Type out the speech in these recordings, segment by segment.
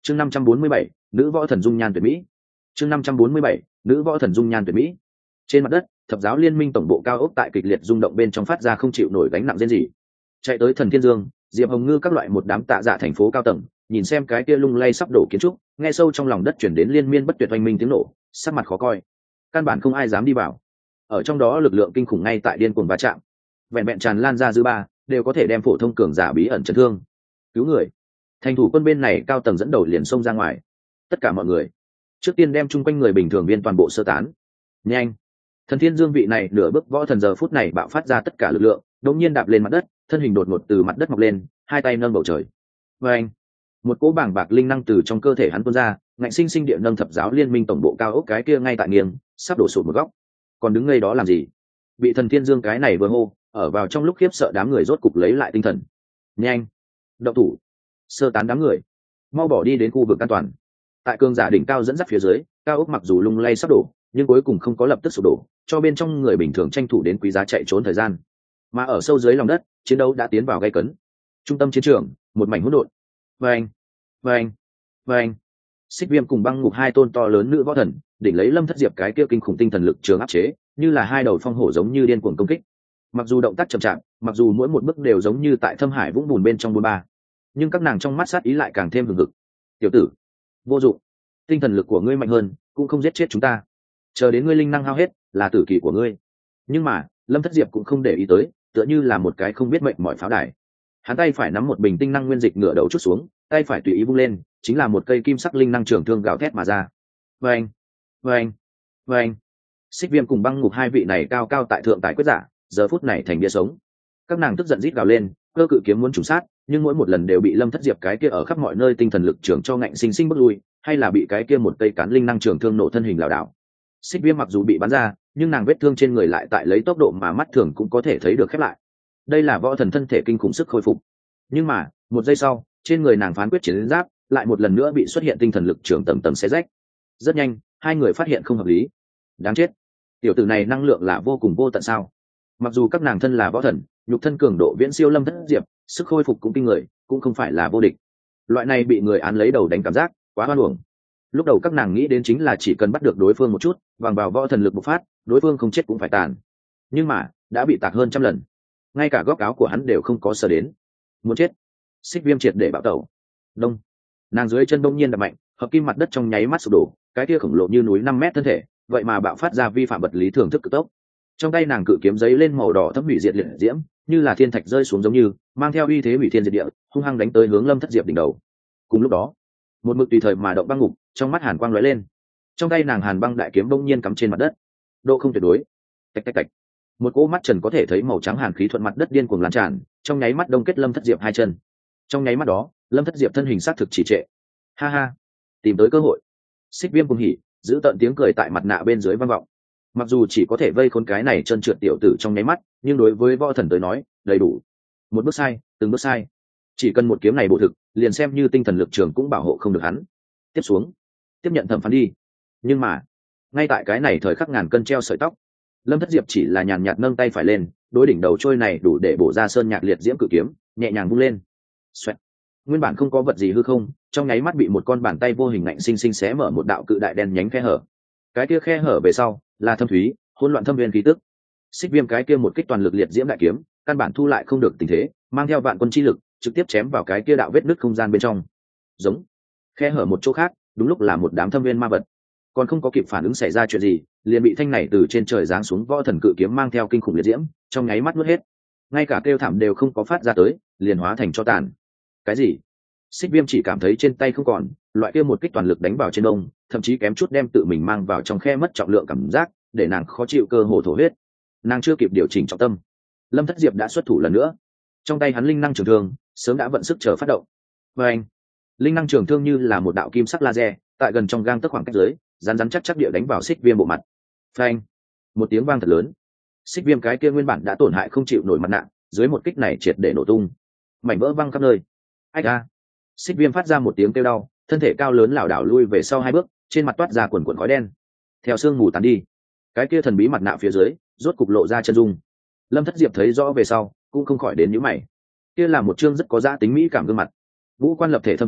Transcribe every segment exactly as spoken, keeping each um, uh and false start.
chương năm trăm bốn mươi bảy nữ võ thần dung nhan tuyệt mỹ. chương năm trăm bốn mươi bảy nữ võ thần dung nhan tuyệt mỹ. Trên mặt đất, thập giáo liên minh tổng bộ cao ốc tại kịch liệt rung động bên trong phát ra không chịu nổi gánh nặng riêng gì. Chạy tới Thần Thiên Dương, Diệp Hồng Ngư các loại một đám tạ dạ thành phố cao tầng, nhìn xem cái kia lung lay sắp đổ kiến trúc, nghe sâu trong lòng đất chuyển đến liên miên bất tuyệt oanh minh tiếng nổ, sắc mặt khó coi. Căn bản không ai dám đi vào. Ở trong đó lực lượng kinh khủng ngay tại điên cuồng va chạm, vẹn vẹn tràn lan ra dư ba, đều có thể đem phổ thông cường giả bí ẩn chấn thương. Cứu người! Thành thủ quân bên này cao tầng dẫn đầu liền xông ra ngoài. Tất cả mọi người, trước tiên đem chung quanh người bình thường viên toàn bộ sơ tán. Nhanh! Thần Thiên Dương vị này nửa bước võ thần giờ phút này bạo phát ra tất cả lực lượng, đột nhiên đạp lên mặt đất, thân hình đột ngột từ mặt đất mọc lên, hai tay nâng bầu trời. Và anh, một cỗ bảng bạc linh năng từ trong cơ thể hắn tuôn ra, ngạnh sinh sinh địa nâng thập giáo liên minh tổng bộ cao ốc cái kia ngay tại nghiêng, sắp đổ sụp một góc. Còn đứng ngay đó làm gì? Bị Thần Thiên Dương cái này vừa hô, ở vào trong lúc khiếp sợ đám người rốt cục lấy lại tinh thần. Nhanh, động thủ, sơ tán đám người, mau bỏ đi đến khu vực an toàn. Tại cường giả đỉnh cao dẫn dắt phía dưới, cao ốc mặc dù lung lay sắp đổ, nhưng cuối cùng không có lập tức sụp đổ, cho bên trong người bình thường tranh thủ đến quý giá chạy trốn thời gian. Mà ở sâu dưới lòng đất, chiến đấu đã tiến vào gay cấn. Trung tâm chiến trường, một mảnh hỗn độn. Vâng, vâng, vâng. Xích Viêm cùng Băng Ngục hai tôn to lớn nữ võ thần, đỉnh lấy Lâm Thất Diệp cái kia kinh khủng tinh thần lực trường áp chế, như là hai đầu phong hổ giống như điên cuồng công kích. Mặc dù động tác chậm chạp, mặc dù mỗi một bước đều giống như tại thâm hải vũng bùn bên trong bùn ba, nhưng các nàng trong mắt sát ý lại càng thêm hừng hực. Tiểu tử, vô dụng, tinh thần lực của ngươi mạnh hơn, cũng không giết chết chúng ta. Chờ đến ngươi linh năng hao hết, là tử kỳ của ngươi. Nhưng mà Lâm Thất Diệp cũng không để ý tới, tựa như là một cái không biết mệnh mỏi pháo đài. Hắn tay phải nắm một bình tinh năng nguyên dịch ngửa đầu chút xuống, tay phải tùy ý vung lên, chính là một cây kim sắc linh năng trường thương gào thét mà ra. Vâng, vâng, vâng. Xích Viêm cùng Băng Ngục hai vị này cao cao tại thượng tài quyết giả, giờ phút này thành bia sống. Các nàng tức giận rít gào lên, cơ cự kiếm muốn trùng sát, nhưng mỗi một lần đều bị Lâm Thất Diệp cái kia ở khắp mọi nơi tinh thần lực trường cho ngạnh sinh sinh bước lui, hay là bị cái kia một cây cán linh năng trường thương nổ thân hình lảo đảo. Xích Viêm mặc dù bị bắn ra, nhưng nàng vết thương trên người lại tại lấy tốc độ mà mắt thường cũng có thể thấy được khép lại. Đây là võ thần thân thể kinh khủng sức khôi phục. Nhưng mà một giây sau, trên người nàng phán quyết chiến giáp lại một lần nữa bị xuất hiện tinh thần lực trường tầng tầng xé rách. Rất nhanh, hai người phát hiện không hợp lý. Đáng chết, tiểu tử này năng lượng là vô cùng vô tận sao? Mặc dù các nàng thân là võ thần, nhục thân cường độ viễn siêu Lâm Thất Diệp, sức khôi phục cũng kinh người, cũng không phải là vô địch. Loại này bị người án lấy đầu đánh cảm giác quá hoan uổng. Lúc đầu các nàng nghĩ đến chính là chỉ cần bắt được đối phương một chút, bằng vào võ thần lực bộc phát, đối phương không chết cũng phải tàn. Nhưng mà đã bị tạc hơn trăm lần, ngay cả góc áo của hắn đều không có sờ đến. Muốn chết! Xích Viêm triệt để bạo tẩu. Đông, nàng dưới chân đông nhiên đập mạnh, hợp kim mặt đất trong nháy mắt sụp đổ, cái kia khổng lồ như núi năm mét thân thể, vậy mà bạo phát ra vi phạm vật lý thường thức cực tốc. Trong tay nàng cự kiếm giấy lên màu đỏ thấm hủy diệt liệt diễm, như là thiên thạch rơi xuống giống như, mang theo uy thế hủy thiên diệt địa, hung hăng đánh tới hướng Lâm Thất Diệp đỉnh đầu. Cùng lúc đó, một mực tùy thời mà động Băng Ngục, trong mắt hàn quang lóe lên. Trong tay nàng hàn băng đại kiếm bỗng nhiên cắm trên mặt đất, độ không tuyệt đối. Tạch tạch tạch, một cỗ mắt trần có thể thấy màu trắng hàn khí thuận mặt đất điên cuồng lan tràn, trong nháy mắt đông kết Lâm Thất Diệp hai chân. Trong nháy mắt đó, Lâm Thất Diệp thân hình xác thực chỉ trệ. Ha ha, tìm tới cơ hội. Xích Viêm cùng hỉ, giữ tận tiếng cười tại mặt nạ bên dưới vang vọng. Mặc dù chỉ có thể vây khốn cái này chân trượt tiểu tử trong nháy mắt, nhưng đối với võ thần tới nói, đầy đủ. Một bước sai, từng bước sai. Chỉ cần một kiếm này bổ thực, liền xem như tinh thần lực trường cũng bảo hộ không được hắn. Tiếp xuống, tiếp nhận thẩm phán đi. Nhưng mà ngay tại cái này thời khắc ngàn cân treo sợi tóc, Lâm Thất Diệp chỉ là nhàn nhạt nâng tay phải lên, đối đỉnh đầu trôi này đủ để bổ ra sơn nhạc liệt diễm cự kiếm nhẹ nhàng vung lên. Xoẹt. Nguyên bản không có vật gì hư không, trong nháy mắt bị một con bàn tay vô hình ngạnh sinh sinh xé mở một đạo cự đại đen nhánh khe hở. Cái kia khe hở về sau là thâm thúy hỗn loạn thâm viên khí tức. Xích Viêm cái kia một kích toàn lực liệt diễm đại kiếm căn bản thu lại không được tình thế, mang theo vạn quân chi lực trực tiếp chém vào cái kia đạo vết nứt không gian bên trong. Giống. Khe hở một chỗ khác, đúng lúc là một đám thâm viên ma vật, còn không có kịp phản ứng xảy ra chuyện gì, liền bị thanh này từ trên trời giáng xuống võ thần cự kiếm mang theo kinh khủng liệt diễm trong nháy mắt nuốt hết. Ngay cả kêu thảm đều không có phát ra tới, liền hóa thành cho tàn. Cái gì? Xích Viêm chỉ cảm thấy trên tay không còn, loại kia một kích toàn lực đánh vào trên đông, thậm chí kém chút đem tự mình mang vào trong khe mất trọng lượng cảm giác, để nàng khó chịu cơ hồ thổ huyết. Nàng chưa kịp điều chỉnh trọng tâm, Lâm Thất Diệp đã xuất thủ lần nữa. Trong tay hắn linh năng trường thương sớm đã vận sức chờ phát động. Và anh, linh năng trường thương như là một đạo kim sắc laser, tại gần trong gang tấc khoảng cách dưới, rắn rắn chắc chắc địa đánh vào Xích Viêm bộ mặt. Phanh! Một tiếng vang thật lớn. Xích Viêm cái kia nguyên bản đã tổn hại không chịu nổi mặt nạ, dưới một kích này triệt để nổ tung, mảnh vỡ văng khắp nơi. Ách a! Xích Viêm phát ra một tiếng kêu đau, thân thể cao lớn lảo đảo lui về sau hai bước, trên mặt toát ra quần quần khói đen. Theo sương mù tán đi, cái kia thần bí mặt nạ phía dưới rốt cục lộ ra chân dung. Lâm Thất Diệp thấy rõ về sau, cũng không khỏi đến nhíu mày. Kia là một chương rất có giá tính mỹ cảm gương mặt, ngũ quan lập thể thâm thúy,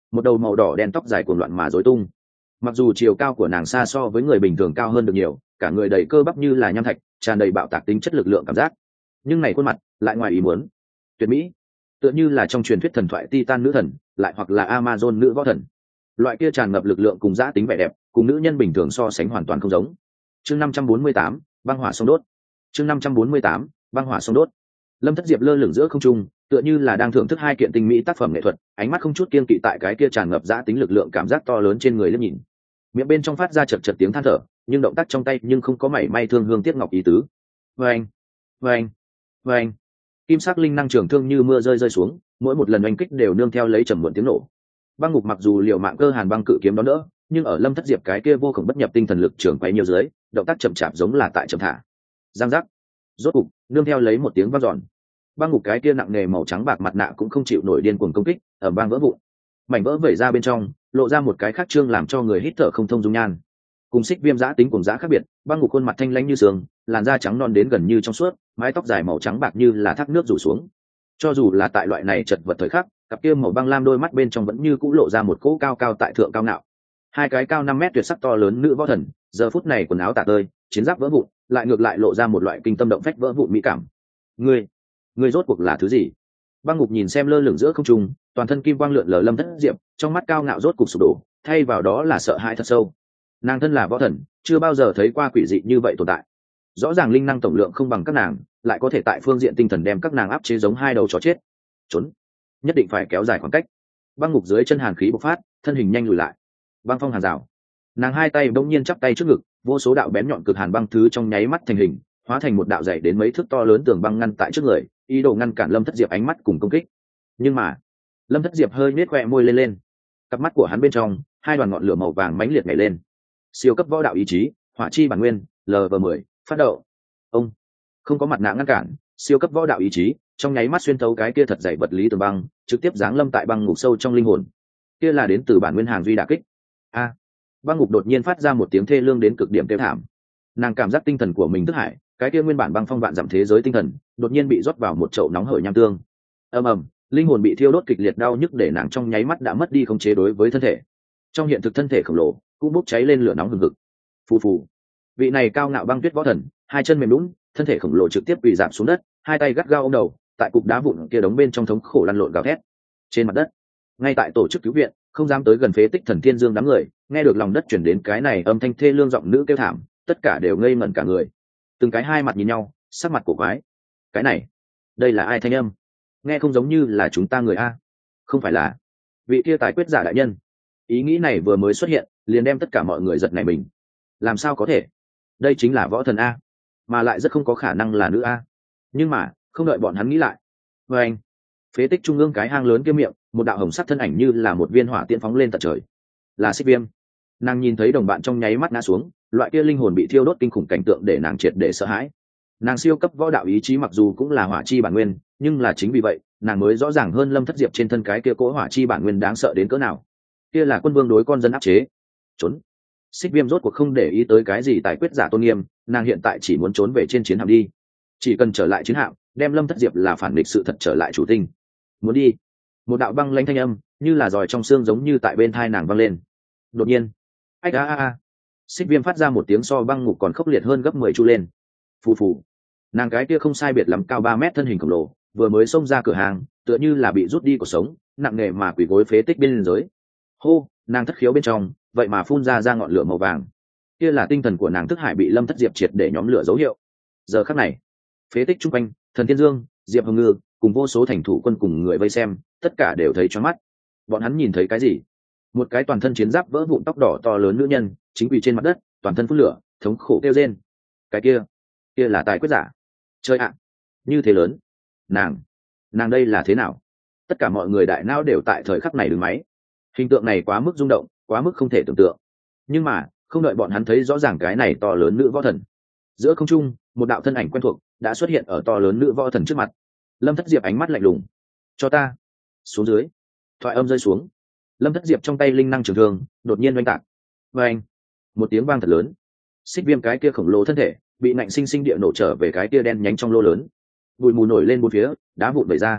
một đầu màu đỏ đen tóc dài cuồng loạn mà rối tung. Mặc dù chiều cao của nàng xa so với người bình thường cao hơn được nhiều, cả người đầy cơ bắp như là nham thạch, tràn đầy bạo tạc tính chất lực lượng cảm giác, nhưng này khuôn mặt lại ngoài ý muốn tuyệt mỹ, tựa như là trong truyền thuyết thần thoại Titan nữ thần, lại hoặc là Amazon nữ võ thần. Loại kia tràn ngập lực lượng cùng dã tính vẻ đẹp, cùng nữ nhân bình thường so sánh hoàn toàn không giống. Chương năm trăm bốn mươi tám, băng hỏa sông đốt. Chương năm trăm bốn mươi tám, băng hỏa sông đốt. Lâm Thất Diệp lơ lửng giữa không trung, tựa như là đang thưởng thức hai kiện tinh mỹ tác phẩm nghệ thuật, ánh mắt không chút kiêng kỵ tại cái kia tràn ngập dã tính lực lượng cảm giác to lớn trên người liếc nhìn. Miệng bên trong phát ra chật chật tiếng than thở, nhưng động tác trong tay nhưng không có mảy may thương hương tiếc ngọc ý tứ. Vâng, vâng, vâng. Kim sắc linh năng trường thương như mưa rơi rơi xuống, mỗi một lần oanh kích đều nương theo lấy trầm muộn tiếng nổ. Băng ngục mặc dù liều mạng cơ hàn băng cự kiếm đó đỡ, nhưng ở Lâm Thất Diệp cái kia vô cùng bất nhập tinh thần lực trường quay nhiều dưới, động tác chậm chạp giống là tại chậm thả. Giang giác. Rốt cục, nương theo lấy một tiếng vang dọn. Băng ngục cái kia nặng nề màu trắng bạc mặt nạ cũng không chịu nổi điên cuồng công kích, ở bang vỡ vụn. Mảnh vỡ vẩy ra bên trong, lộ ra một cái khác trương làm cho người hít thở không thông dung nhan. Cùng Xích Viêm giã tính cùng giã khác biệt, băng ngục khuôn mặt thanh lãnh như sương, làn da trắng non đến gần như trong suốt, mái tóc dài màu trắng bạc như là thác nước rủ xuống. Cho dù là tại loại này chật vật thời khắc, cặp kia màu băng lam đôi mắt bên trong vẫn như cũ lộ ra một cỗ cao cao tại thượng cao ngạo. Hai cái cao năm mét tuyệt sắc to lớn nữ võ thần, giờ phút này quần áo tả tơi, chiến giáp vỡ vụn, lại ngược lại lộ ra một loại kinh tâm động phách vỡ vụn mỹ cảm. Ngươi, ngươi rốt cuộc là thứ gì? Băng ngục nhìn xem lơ lửng giữa không trung, toàn thân kim quang lượn lờ Lâm Thất Diệp, trong mắt cao ngạo rốt cục sụp đổ, thay vào đó là sợ hãi thật sâu. Nàng thân là võ thần, chưa bao giờ thấy qua quỷ dị như vậy tồn tại. Rõ ràng linh năng tổng lượng không bằng các nàng, lại có thể tại phương diện tinh thần đem các nàng áp chế giống hai đầu chó chết. Trốn, nhất định phải kéo dài khoảng cách. Băng ngục dưới chân hàn khí bộc phát, thân hình nhanh lùi lại. Băng phong hàn rào. Nàng hai tay bỗng nhiên chắp tay trước ngực, vô số đạo bén nhọn cực hàn băng thứ trong nháy mắt thành hình, hóa thành một đạo dày đến mấy thước to lớn tường băng ngăn tại trước người, ý đồ ngăn cản Lâm Thất Diệp ánh mắt cùng công kích. Nhưng mà, Lâm Thất Diệp hơi nết khóe môi lên lên. Cặp mắt của hắn bên trong, hai đoàn ngọn lửa màu vàng mãnh liệt nhảy lên. Siêu cấp võ đạo ý chí, hỏa chi bản nguyên, L V mười, phát động. Ông không có mặt nạ ngăn cản, siêu cấp võ đạo ý chí trong nháy mắt xuyên thấu cái kia thật dày vật lý tường băng, trực tiếp giáng lâm tại băng ngục sâu trong linh hồn. Kia là đến từ bản nguyên hàng duy đả kích. A. Băng ngục đột nhiên phát ra một tiếng thê lương đến cực điểm kêu thảm. Nàng cảm giác tinh thần của mình thức hải, cái kia nguyên bản băng phong vạn dặm thế giới tinh thần, đột nhiên bị rót vào một chậu nóng hởi nham tương. Ầm ầm, linh hồn bị thiêu đốt kịch liệt đau nhức để nàng trong nháy mắt đã mất đi khống chế đối với thân thể. Trong hiện thực thân thể khổng lồ cũng bốc cháy lên lửa nóng hừng hực. Phù phù. Vị này cao ngạo băng tuyết võ thần, hai chân mềm nhũn, thân thể khổng lồ trực tiếp bị giảm xuống đất, hai tay gắt gao ôm đầu, tại cục đá vụn kia đống bên trong thống khổ lăn lộn gào thét. Trên mặt đất, ngay tại tổ chức cứu viện, không dám tới gần phế tích Thần Thiên Dương đám người, nghe được lòng đất chuyển đến cái này âm thanh thê lương giọng nữ kêu thảm, tất cả đều ngây ngẩn cả người. Từng cái hai mặt nhìn nhau, sắc mặt cổ quái. Cái này, đây là ai thanh âm? Nghe không giống như là chúng ta người a. Không phải là vị kia tài quyết giả đại nhân. Ý nghĩ này vừa mới xuất hiện, liền đem tất cả mọi người giật nảy mình. Làm sao có thể? Đây chính là võ thần a, mà lại rất không có khả năng là nữ a. Nhưng mà, không đợi bọn hắn nghĩ lại. Và anh, phế tích trung ương cái hang lớn kia miệng, một đạo hồng sắc thân ảnh như là một viên hỏa tiễn phóng lên tận trời. Là Xích Viêm. Nàng nhìn thấy đồng bạn trong nháy mắt ngã xuống, loại kia linh hồn bị thiêu đốt kinh khủng cảnh tượng để nàng triệt để sợ hãi. Nàng siêu cấp võ đạo ý chí mặc dù cũng là hỏa chi bản nguyên, nhưng là chính vì vậy, nàng mới rõ ràng hơn Lâm Thất Diệp trên thân cái kia cỗ hỏa chi bản nguyên đáng sợ đến cỡ nào. Kia là quân vương đối con dân áp chế. Trốn. Xích Viêm rốt cuộc không để ý tới cái gì tài quyết giả tôn nghiêm, nàng hiện tại chỉ muốn trốn về trên chiến hạm đi. Chỉ cần trở lại chiến hạm, đem Lâm Thất Diệp là phản địch sự thật trở lại chủ tinh. Muốn đi. Một đạo băng lãnh thanh âm, như là giòi trong xương giống như tại bên thai nàng vang lên. Đột nhiên, ách a a a. Xích Viêm phát ra một tiếng so băng ngục còn khốc liệt hơn gấp mười chu lên. Phù phù. Nàng cái kia không sai biệt lắm cao ba mét thân hình khổng lồ, vừa mới xông ra cửa hàng, tựa như là bị rút đi cuộc sống, nặng nề mà quỳ gối phế tích bên dưới. Hô, nàng thất khiếu bên trong, vậy mà phun ra ra ngọn lửa màu vàng. Kia là tinh thần của nàng thức hải bị Lâm Thất Diệp triệt để nhóm lửa dấu hiệu. Giờ khắc này, phế tích trung quanh, Thần Thiên Dương, Diệp Hồng Ngư cùng vô số thành thủ quân cùng người vây xem, tất cả đều thấy choáng mắt. Bọn hắn nhìn thấy cái gì? Một cái toàn thân chiến giáp vỡ vụn tóc đỏ to lớn nữ nhân, chính quỳ trên mặt đất, toàn thân phun lửa, thống khổ kêu rên. Cái kia, kia là tài quyết giả. Chơi ạ, như thế lớn. Nàng, nàng đây là thế nào? Tất cả mọi người đại não đều tại thời khắc này đứng máy. Hình tượng này quá mức rung động, quá mức không thể tưởng tượng. Nhưng mà, không đợi bọn hắn thấy rõ ràng cái này to lớn nữ võ thần. Giữa không trung, một đạo thân ảnh quen thuộc đã xuất hiện ở to lớn nữ võ thần trước mặt. Lâm Thất Diệp ánh mắt lạnh lùng. Cho ta xuống dưới. Thoại âm rơi xuống. Lâm Thất Diệp trong tay linh năng trường thương đột nhiên oanh tạc. Và anh, một tiếng vang thật lớn. Xích Viêm cái kia khổng lồ thân thể bị nạnh sinh sinh địa nổ trở về cái kia đen nhánh trong lô lớn. Bụi mù nổi lên bốn phía, đá vụn vẩy ra.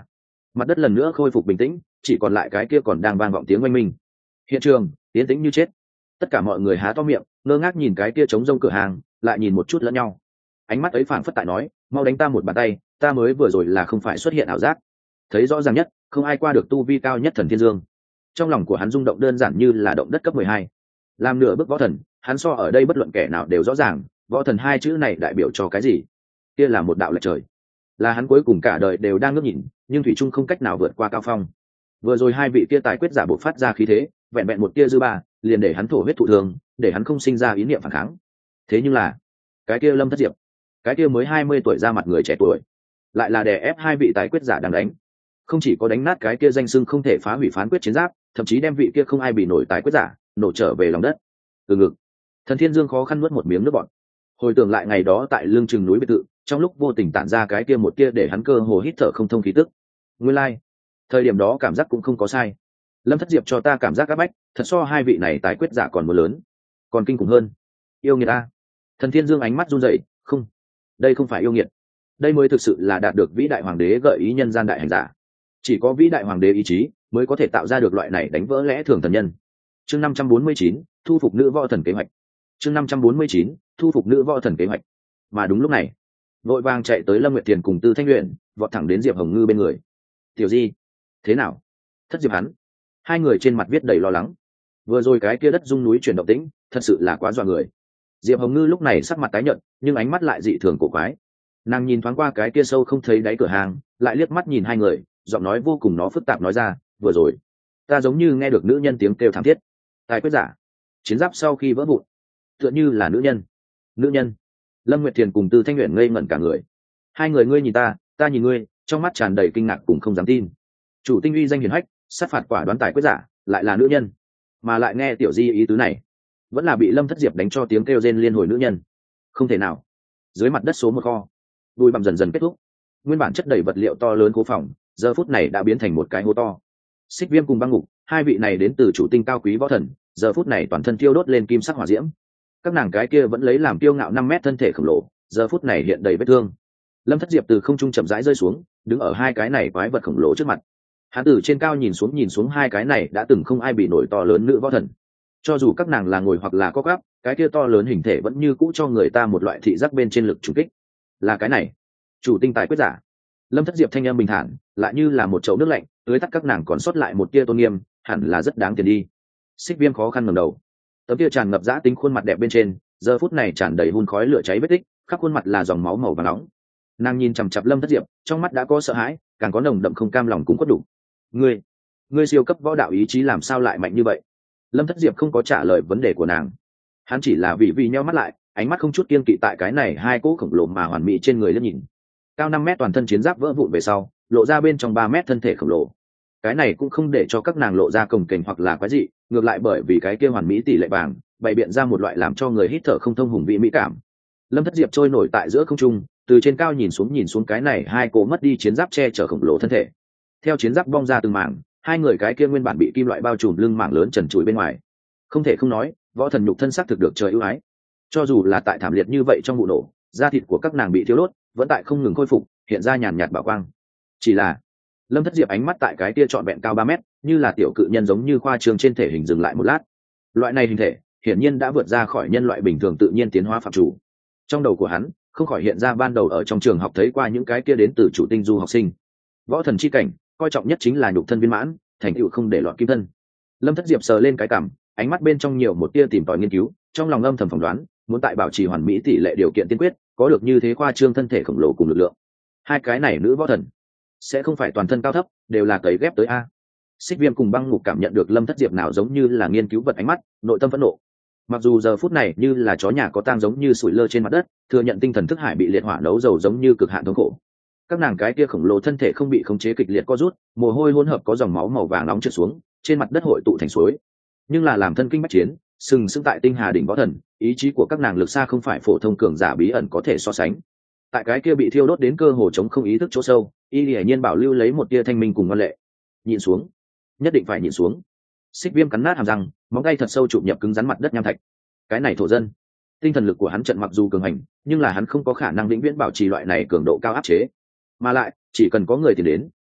mặt đất lần nữa khôi phục bình tĩnh, chỉ còn lại cái kia còn đang vang vọng tiếng oanh minh. Hiện trường tiến tĩnh như chết, tất cả mọi người há to miệng ngơ ngác nhìn cái kia trống rông cửa hàng, lại nhìn một chút lẫn nhau. Ánh mắt ấy phảng phất tại nói, mau đánh ta một bàn tay, ta mới vừa rồi là không phải xuất hiện ảo giác. Thấy rõ ràng nhất, không ai qua được tu vi cao nhất Thần Thiên Dương. Trong lòng của hắn rung động đơn giản như là động đất cấp mười hai. Làm nửa bước võ thần, hắn so ở đây bất luận kẻ nào đều rõ ràng, võ thần hai chữ này đại biểu cho cái gì. Kia là một đạo lệch trời, là hắn cuối cùng cả đời đều đang ngước nhìn, nhưng thủy chung không cách nào vượt qua cao phong. Vừa rồi hai vị kia tài quyết giả bộc phát ra khí thế, vẹn vẹn một tia dư ba, liền để hắn thổ huyết thụ thường, để hắn không sinh ra ý niệm phản kháng. Thế nhưng là, cái kia Lâm Thất Diệp, cái kia mới hai mươi tuổi ra mặt người trẻ tuổi, lại là đè ép hai vị tài quyết giả đang đánh. Không chỉ có đánh nát cái kia danh xưng không thể phá hủy phán quyết chiến giáp, thậm chí đem vị kia không ai bị nổi tài quyết giả nổ trở về lòng đất. Từ ngực, Thần Thiên Dương khó khăn nuốt một miếng nước bọt. Hồi tưởng lại ngày đó tại lưng chừng núi biệt thự, trong lúc vô tình tản ra cái kia một kia để hắn cơ hồ hít thở không thông khí tức. Nguyên lai, like, thời điểm đó cảm giác cũng không có sai. Lâm Thất Diệp cho ta cảm giác áp bách, thật so hai vị này tài quyết giả còn một lớn, còn kinh khủng hơn. Yêu nghiệt ta. Thần Thiên Dương ánh mắt run rẩy, không, đây không phải yêu nghiệt, đây mới thực sự là đạt được vĩ đại hoàng đế gợi ý nhân gian đại hành giả. Chỉ có vĩ đại hoàng đế ý chí mới có thể tạo ra được loại này đánh vỡ lẽ thường thần nhân. Chương năm trăm bốn mươi chín, thu phục nữ võ thần kế hoạch. Chương năm trăm bốn mươi chín, thu phục nữ võ thần kế hoạch. Mà đúng lúc này, vội vàng chạy tới Lâm Nguyệt Tiền cùng Tư Thanh Luyện, vọt thẳng đến Diệp Hồng Ngư bên người. Tiểu Di, thế nào? Thất Diệp hắn. Hai người trên mặt viết đầy lo lắng. Vừa rồi cái kia đất rung núi chuyển động tĩnh, thật sự là quá dọa người. Diệp Hồng Ngư lúc này sắc mặt tái nhợt, nhưng ánh mắt lại dị thường cổ quái. Nàng nhìn thoáng qua cái kia sâu không thấy đáy cửa hàng, lại liếc mắt nhìn hai người, giọng nói vô cùng nó phức tạp nói ra, vừa rồi ta giống như nghe được nữ nhân tiếng kêu thảm thiết. Tài quyết giả, chiến giáp sau khi vỡ vụn, tựa như là nữ nhân. Nữ nhân? Lâm Nguyệt Thiền cùng Tư Thanh Luyện ngây ngẩn cả người. Hai người ngươi nhìn ta, ta nhìn ngươi, trong mắt tràn đầy kinh ngạc cùng không dám tin. Chủ tinh uy danh hiển hách, sát phạt quả đoán tài quyết giả, lại là nữ nhân, mà lại nghe tiểu di ý tứ này, vẫn là bị Lâm Thất Diệp đánh cho tiếng kêu rên liên hồi nữ nhân. Không thể nào. Dưới mặt đất số một kho, đùi bằm dần dần kết thúc, nguyên bản chất đầy vật liệu to lớn cố phòng, giờ phút này đã biến thành một cái hố to. Xích Viêm cùng Băng Ngục, hai vị này đến từ chủ tinh cao quý võ thần, giờ phút này toàn thân thiêu đốt lên kim sắc hỏa diễm. Các nàng cái kia vẫn lấy làm kiêu ngạo năm mét thân thể khổng lồ, giờ phút này hiện đầy vết thương. Lâm Thất Diệp từ không trung chậm rãi rơi xuống, đứng ở hai cái này quái vật khổng lồ trước mặt. Hắn từ trên cao nhìn xuống nhìn xuống hai cái này đã từng không ai bị nổi to lớn nữ võ thần. Cho dù các nàng là ngồi hoặc là co quắp, cái kia to lớn hình thể vẫn như cũ cho người ta một loại thị giác bên trên lực trùng kích. Là cái này, chủ tinh tài quyết giả. Lâm Thất Diệp thanh âm bình thản, lại như là một chậu nước lạnh, tưới tắt các nàng còn sót lại một tia tôn nghiêm, hẳn là rất đáng tiền đi. Xích Viêm khó khăn ngẩng đầu, tấm kia tràn ngập dã tính khuôn mặt đẹp bên trên, giờ phút này tràn đầy hun khói lửa cháy vết tích, khắp khuôn mặt là dòng máu màu vàng nóng. Nàng nhìn chằm chằm Lâm Thất Diệp, trong mắt đã có sợ hãi, càng có nồng đậm không cam lòng cũng quất đủ. Ngươi, ngươi siêu cấp võ đạo ý chí làm sao lại mạnh như vậy? Lâm Thất Diệp không có trả lời vấn đề của nàng, hắn chỉ là vì vì nheo mắt lại, ánh mắt không chút kiêng kỵ tại cái này hai cỗ khổng lồ mà hoàn mỹ trên người liếc nhìn. Cao năm mét toàn thân chiến giáp vỡ vụn về sau, lộ ra bên trong ba mét thân thể khổng lồ. Cái này cũng không để cho các nàng lộ ra cồng kềnh hoặc là quái dị, ngược lại bởi vì cái kia hoàn mỹ tỷ lệ vàng, bày biện ra một loại làm cho người hít thở không thông hùng vĩ mỹ cảm. Lâm Thất Diệp trôi nổi tại giữa không trung, từ trên cao nhìn xuống nhìn xuống cái này hai cỗ mất đi chiến giáp che chở khổng lồ thân thể. Theo chiến giáp bong ra từng mảng, hai người cái kia nguyên bản bị kim loại bao trùm lưng mảng lớn trần trụi bên ngoài. Không thể không nói, võ thần nhục thân sắc thực được trời ưu ái. Cho dù là tại thảm liệt như vậy trong vụ nổ, da thịt của các nàng bị thiêu đốt, vẫn tại không ngừng khôi phục, hiện ra nhàn nhạt bảo quang. Chỉ là Lâm Thất Diệp ánh mắt tại cái kia trọn vẹn cao ba mét, như là tiểu cự nhân giống như khoa trương trên thể hình dừng lại một lát. Loại này hình thể, hiển nhiên đã vượt ra khỏi nhân loại bình thường tự nhiên tiến hóa phạm chủ. Trong đầu của hắn, không khỏi hiện ra ban đầu ở trong trường học thấy qua những cái kia đến từ chủ tinh du học sinh. Võ thần chi cảnh, coi trọng nhất chính là nhục thân viên mãn, thành tựu không để lọt kim thân. Lâm Thất Diệp sờ lên cái cằm, ánh mắt bên trong nhiều một tia tìm tòi nghiên cứu, trong lòng âm thầm phỏng đoán, muốn tại bảo trì hoàn mỹ tỷ lệ điều kiện tiên quyết, có được như thế khoa trương thân thể khổng lồ cùng lực lượng. Hai cái này nữ võ thần sẽ không phải toàn thân cao thấp, đều là cấy ghép tới a. Xích Viêm cùng Băng Ngục cảm nhận được Lâm Thất Diệp nào giống như là nghiên cứu vật ánh mắt, nội tâm phẫn nộ. Mặc dù giờ phút này như là chó nhà có tang giống như sủi lơ trên mặt đất, thừa nhận tinh thần thức hải bị liệt hỏa nấu dầu giống như cực hạn thống khổ. Các nàng cái kia khổng lồ thân thể không bị khống chế kịch liệt co rút, mồ hôi hỗn hợp có dòng máu màu vàng nóng trượt xuống, trên mặt đất hội tụ thành suối. Nhưng là làm thân kinh bách chiến, sừng sững tại tinh hà đỉnh võ thần, ý chí của các nàng lực xa không phải phổ thông cường giả bí ẩn có thể so sánh. Tại cái kia bị thiêu đốt đến cơ hồ chống không ý thức chỗ sâu, y hiển nhiên bảo lưu lấy một tia thanh minh cùng ngoan lệ. Nhìn xuống, nhất định phải nhìn xuống. Xích Viêm cắn nát hàm răng, móng tay thật sâu chụp nhập cứng rắn mặt đất nham thạch. Cái này thổ dân, tinh thần lực của hắn trận mặc dù cường hành, nhưng là hắn không có khả năng vĩnh viễn bảo trì loại này cường độ cao áp chế. Mà lại, chỉ cần có người tìm đến,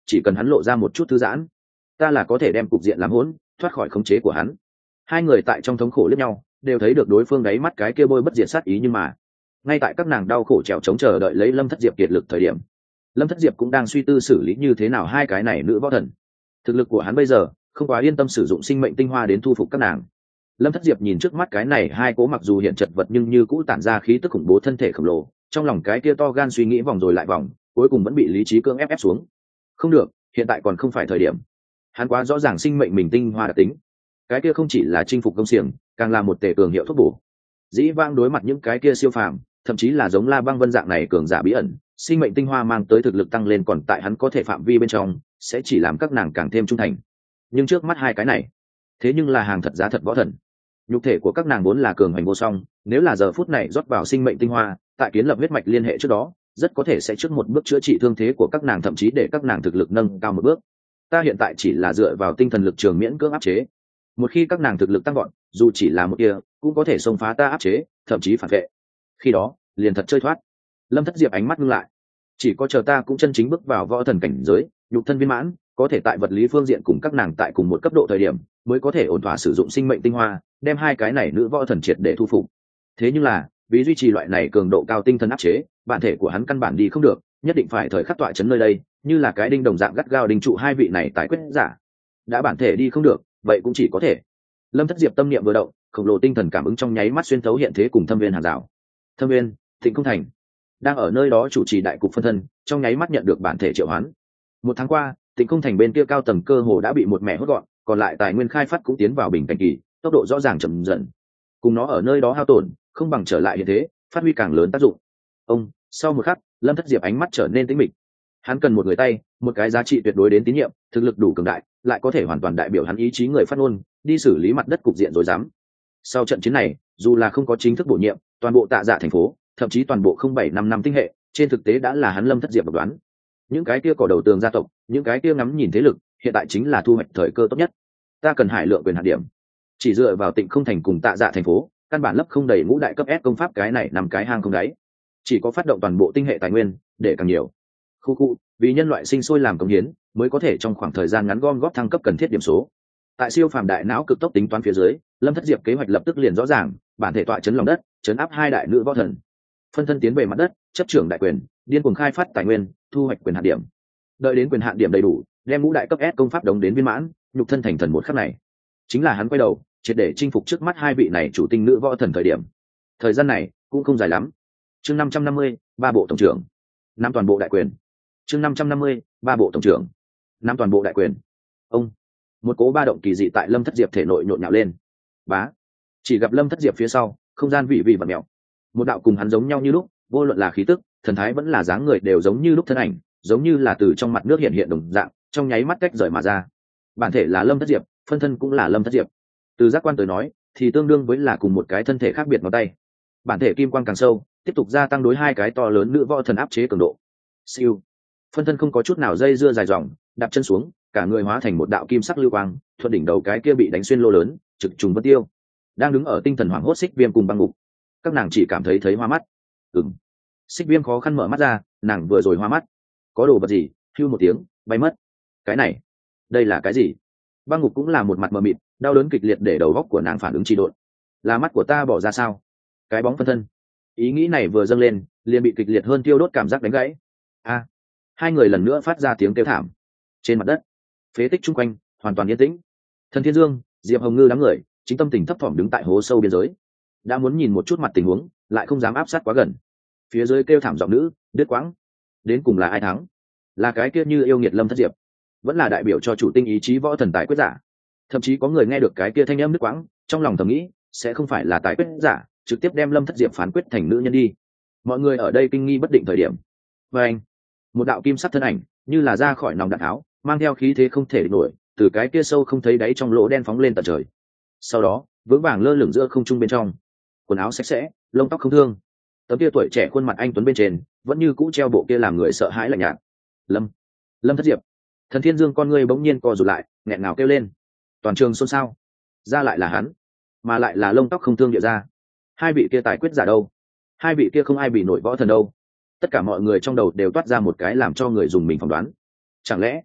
chỉ cần hắn lộ ra một chút thư giãn, ta là có thể đem cục diện làm hỗn, thoát khỏi khống chế của hắn. Hai người tại trong thống khổ liếc nhau, đều thấy được đối phương đáy mắt cái kia bôi bất diệt sát ý, nhưng mà ngay tại các nàng đau khổ trèo chống chờ đợi lấy Lâm Thất Diệp kiệt lực thời điểm, Lâm Thất Diệp cũng đang suy tư xử lý như thế nào hai cái này nữ võ thần. Thực lực của hắn bây giờ không quá yên tâm sử dụng sinh mệnh tinh hoa đến thu phục các nàng. Lâm Thất Diệp nhìn trước mắt cái này hai cố mặc dù hiện chật vật nhưng như cũ tản ra khí tức khủng bố thân thể khổng lồ, trong lòng cái kia to gan suy nghĩ vòng rồi lại vòng, cuối cùng vẫn bị lý trí cưỡng ép ép xuống. Không được, hiện tại còn không phải thời điểm. Hắn quá rõ ràng sinh mệnh mình tinh hoa đặc tính, cái kia không chỉ là chinh phục công xiềng, càng là một tể cường hiệu thuốc bổ. Dĩ vãng đối mặt những cái kia siêu phàm, thậm chí là giống La Băng Vân dạng này cường giả bí ẩn, sinh mệnh tinh hoa mang tới thực lực tăng lên còn tại hắn có thể phạm vi bên trong, sẽ chỉ làm các nàng càng thêm trung thành. Nhưng trước mắt hai cái này, thế nhưng là hàng thật giá thật võ thần. Nhục thể của các nàng vốn là cường hành vô song, nếu là giờ phút này rót vào sinh mệnh tinh hoa, tại kiến lập huyết mạch liên hệ trước đó, rất có thể sẽ trước một bước chữa trị thương thế của các nàng, thậm chí để các nàng thực lực nâng cao một bước. Ta hiện tại chỉ là dựa vào tinh thần lực trường miễn cưỡng áp chế. Một khi các nàng thực lực tăng gọn, dù chỉ là một kia, cũng có thể xông phá ta áp chế, thậm chí phản vệ. Khi đó, liền thật chơi thoát. Lâm Thất Diệp ánh mắt ngưng lại, chỉ có chờ ta cũng chân chính bước vào võ thần cảnh giới, nhục thân viên mãn, có thể tại vật lý phương diện cùng các nàng tại cùng một cấp độ thời điểm, mới có thể ổn thỏa sử dụng sinh mệnh tinh hoa, đem hai cái này nữ võ thần triệt để thu phục. Thế nhưng là, vì duy trì loại này cường độ cao tinh thần áp chế, bản thể của hắn căn bản đi không được, nhất định phải thời khắc tọa chấn nơi đây, như là cái đinh đồng dạng gắt gao đinh trụ hai vị này tái quyết giả. Đã bản thể đi không được, vậy cũng chỉ có thể. Lâm Thất Diệp tâm niệm vừa động, khổng lồ tinh thần cảm ứng trong nháy mắt xuyên thấu hiện thế cùng Thâm Viên hàng rào. Thâm Viên, Thịnh Công Thành, đang ở nơi đó chủ trì đại cục phân thân, trong nháy mắt nhận được bản thể triệu hoán. Một tháng qua, Thịnh Công Thành bên kia cao tầng cơ hồ đã bị một mẹ hốt gọn, còn lại tài nguyên khai phát cũng tiến vào bình cảnh kỳ, tốc độ rõ ràng chậm dần. Cùng nó ở nơi đó hao tổn, không bằng trở lại hiện thế, phát huy càng lớn tác dụng. Ông, sau một khắc, Lâm Thất Diệp ánh mắt trở nên tĩnh mịch. Hắn cần một người tay, một cái giá trị tuyệt đối đến tín nhiệm, thực lực đủ cường đại, lại có thể hoàn toàn đại biểu hắn ý chí người phát ngôn, đi xử lý mặt đất cục diện rối rắm. Sau trận chiến này, dù là không có chính thức bổ nhiệm, toàn bộ Tạ Dạ thành phố, thậm chí toàn bộ không bảy năm năm tinh hệ, trên thực tế đã là hắn Lâm Thất Diệp độc đoán. Những cái kia cỏ đầu tường gia tộc, những cái kia ngắm nhìn thế lực, hiện tại chính là thu hoạch thời cơ tốt nhất. Ta cần hải lượng quyền hạt điểm. Chỉ dựa vào Tịnh Không Thành cùng Tạ Dạ thành phố, căn bản lấp không đầy ngũ đại cấp S công pháp cái này nằm cái hang không đáy. Chỉ có phát động toàn bộ tinh hệ tài nguyên, để càng nhiều. Khu khu, vì nhân loại sinh sôi làm công hiến, mới có thể trong khoảng thời gian ngắn gom góp thăng cấp cần thiết điểm số. Tại siêu phàm đại não cực tốc tính toán phía dưới, Lâm Thất Diệp kế hoạch lập tức liền rõ ràng, bản thể tọa chấn lòng đất, chấn áp hai đại nữ võ thần. Phân thân tiến về mặt đất, chấp trưởng đại quyền, điên cuồng khai phát tài nguyên, thu hoạch quyền hạn điểm. Đợi đến quyền hạn điểm đầy đủ, đem ngũ đại cấp S công pháp đống đến viên mãn, nhục thân thành thần một khắc này, chính là hắn quay đầu, triệt để chinh phục trước mắt hai vị này chủ tinh nữ võ thần thời điểm. Thời gian này cũng không dài lắm. Chương năm trăm năm mươi, ba bộ tổng trưởng, năm toàn bộ đại quyền. Chương năm trăm năm mươi, ba bộ tổng trưởng, năm toàn bộ đại quyền. Ông, một cố ba động kỳ dị tại Lâm Thất Diệp thể nội nhộn nhạo lên. Bá, chỉ gặp Lâm Thất Diệp phía sau, không gian vị vị vặn mèo. Một đạo cùng hắn giống nhau như lúc, vô luận là khí tức, thần thái vẫn là dáng người đều giống như lúc thân ảnh, giống như là từ trong mặt nước hiện hiện đồng dạng, trong nháy mắt cách rời mà ra. Bản thể là Lâm Thất Diệp, phân thân cũng là Lâm Thất Diệp. Từ giác quan tới nói, thì tương đương với là cùng một cái thân thể khác biệt ngón tay. Bản thể kim quang càng sâu, tiếp tục gia tăng đối hai cái to lớn nữ võ thần áp chế cường độ. Siêu, phân thân không có chút nào dây dưa dài dòng, đạp chân xuống, cả người hóa thành một đạo kim sắc lưu quang, thuận đỉnh đầu cái kia bị đánh xuyên lô lớn, trực trùng vân tiêu. Đang đứng ở tinh thần hoàng hốt Xích Viêm cùng băng ngục, các nàng chỉ cảm thấy thấy hoa mắt. Ừm. Xích Viêm khó khăn mở mắt ra, nàng vừa rồi hoa mắt, có đồ vật gì? Hưu một tiếng, bay mất. Cái này, đây là cái gì? Băng ngục cũng là một mặt mờ mịt, đau đớn kịch liệt để đầu góc của nàng phản ứng trì độn. Là mắt của ta bỏ ra sao? Cái bóng phân thân. Ý nghĩ này vừa dâng lên, liền bị kịch liệt hơn tiêu đốt cảm giác đánh gãy. A! Hai người lần nữa phát ra tiếng kêu thảm. Trên mặt đất, phế tích chung quanh hoàn toàn yên tĩnh. Thần Thiên Dương, Diệp Hồng Ngư đám người chính tâm tình thấp thỏm đứng tại hố sâu biên giới, đã muốn nhìn một chút mặt tình huống, lại không dám áp sát quá gần. Phía dưới kêu thảm giọng nữ, đứt quãng. Đến cùng là ai thắng? Là cái kia như yêu nghiệt Lâm Thất Diệp, vẫn là đại biểu cho chủ tinh ý chí võ thần tài quyết giả? Thậm chí có người nghe được cái kia thanh âm đứt quãng, trong lòng thầm nghĩ, sẽ không phải là tài quyết giả, trực tiếp đem Lâm Thất Diệp phán quyết thành nữ nhân đi. Mọi người ở đây kinh nghi bất định thời điểm. Và anh, một đạo kim sắc thân ảnh, như là ra khỏi nòng đạn tháo, mang theo khí thế không thể địch nổi, từ cái kia sâu không thấy đáy trong lỗ đen phóng lên tận trời. Sau đó, vững vàng lơ lửng giữa không trung bên trong, quần áo sạch sẽ, lông tóc không thương, tấm kia tuổi trẻ khuôn mặt anh tuấn bên trên, vẫn như cũ treo bộ kia làm người sợ hãi lạnh nhạt. Lâm, Lâm Thất Diệp. Thần Thiên Dương con ngươi bỗng nhiên co rụt lại, nghẹn ngào kêu lên. Toàn trường xôn xao. Ra lại là hắn, mà lại là lông tóc không thương địa ra. Hai vị kia tài quyết giả đâu? Hai vị kia không ai bị nổi võ thần đâu? Tất cả mọi người trong đầu đều toát ra một cái làm cho người dùng mình phỏng đoán. Chẳng lẽ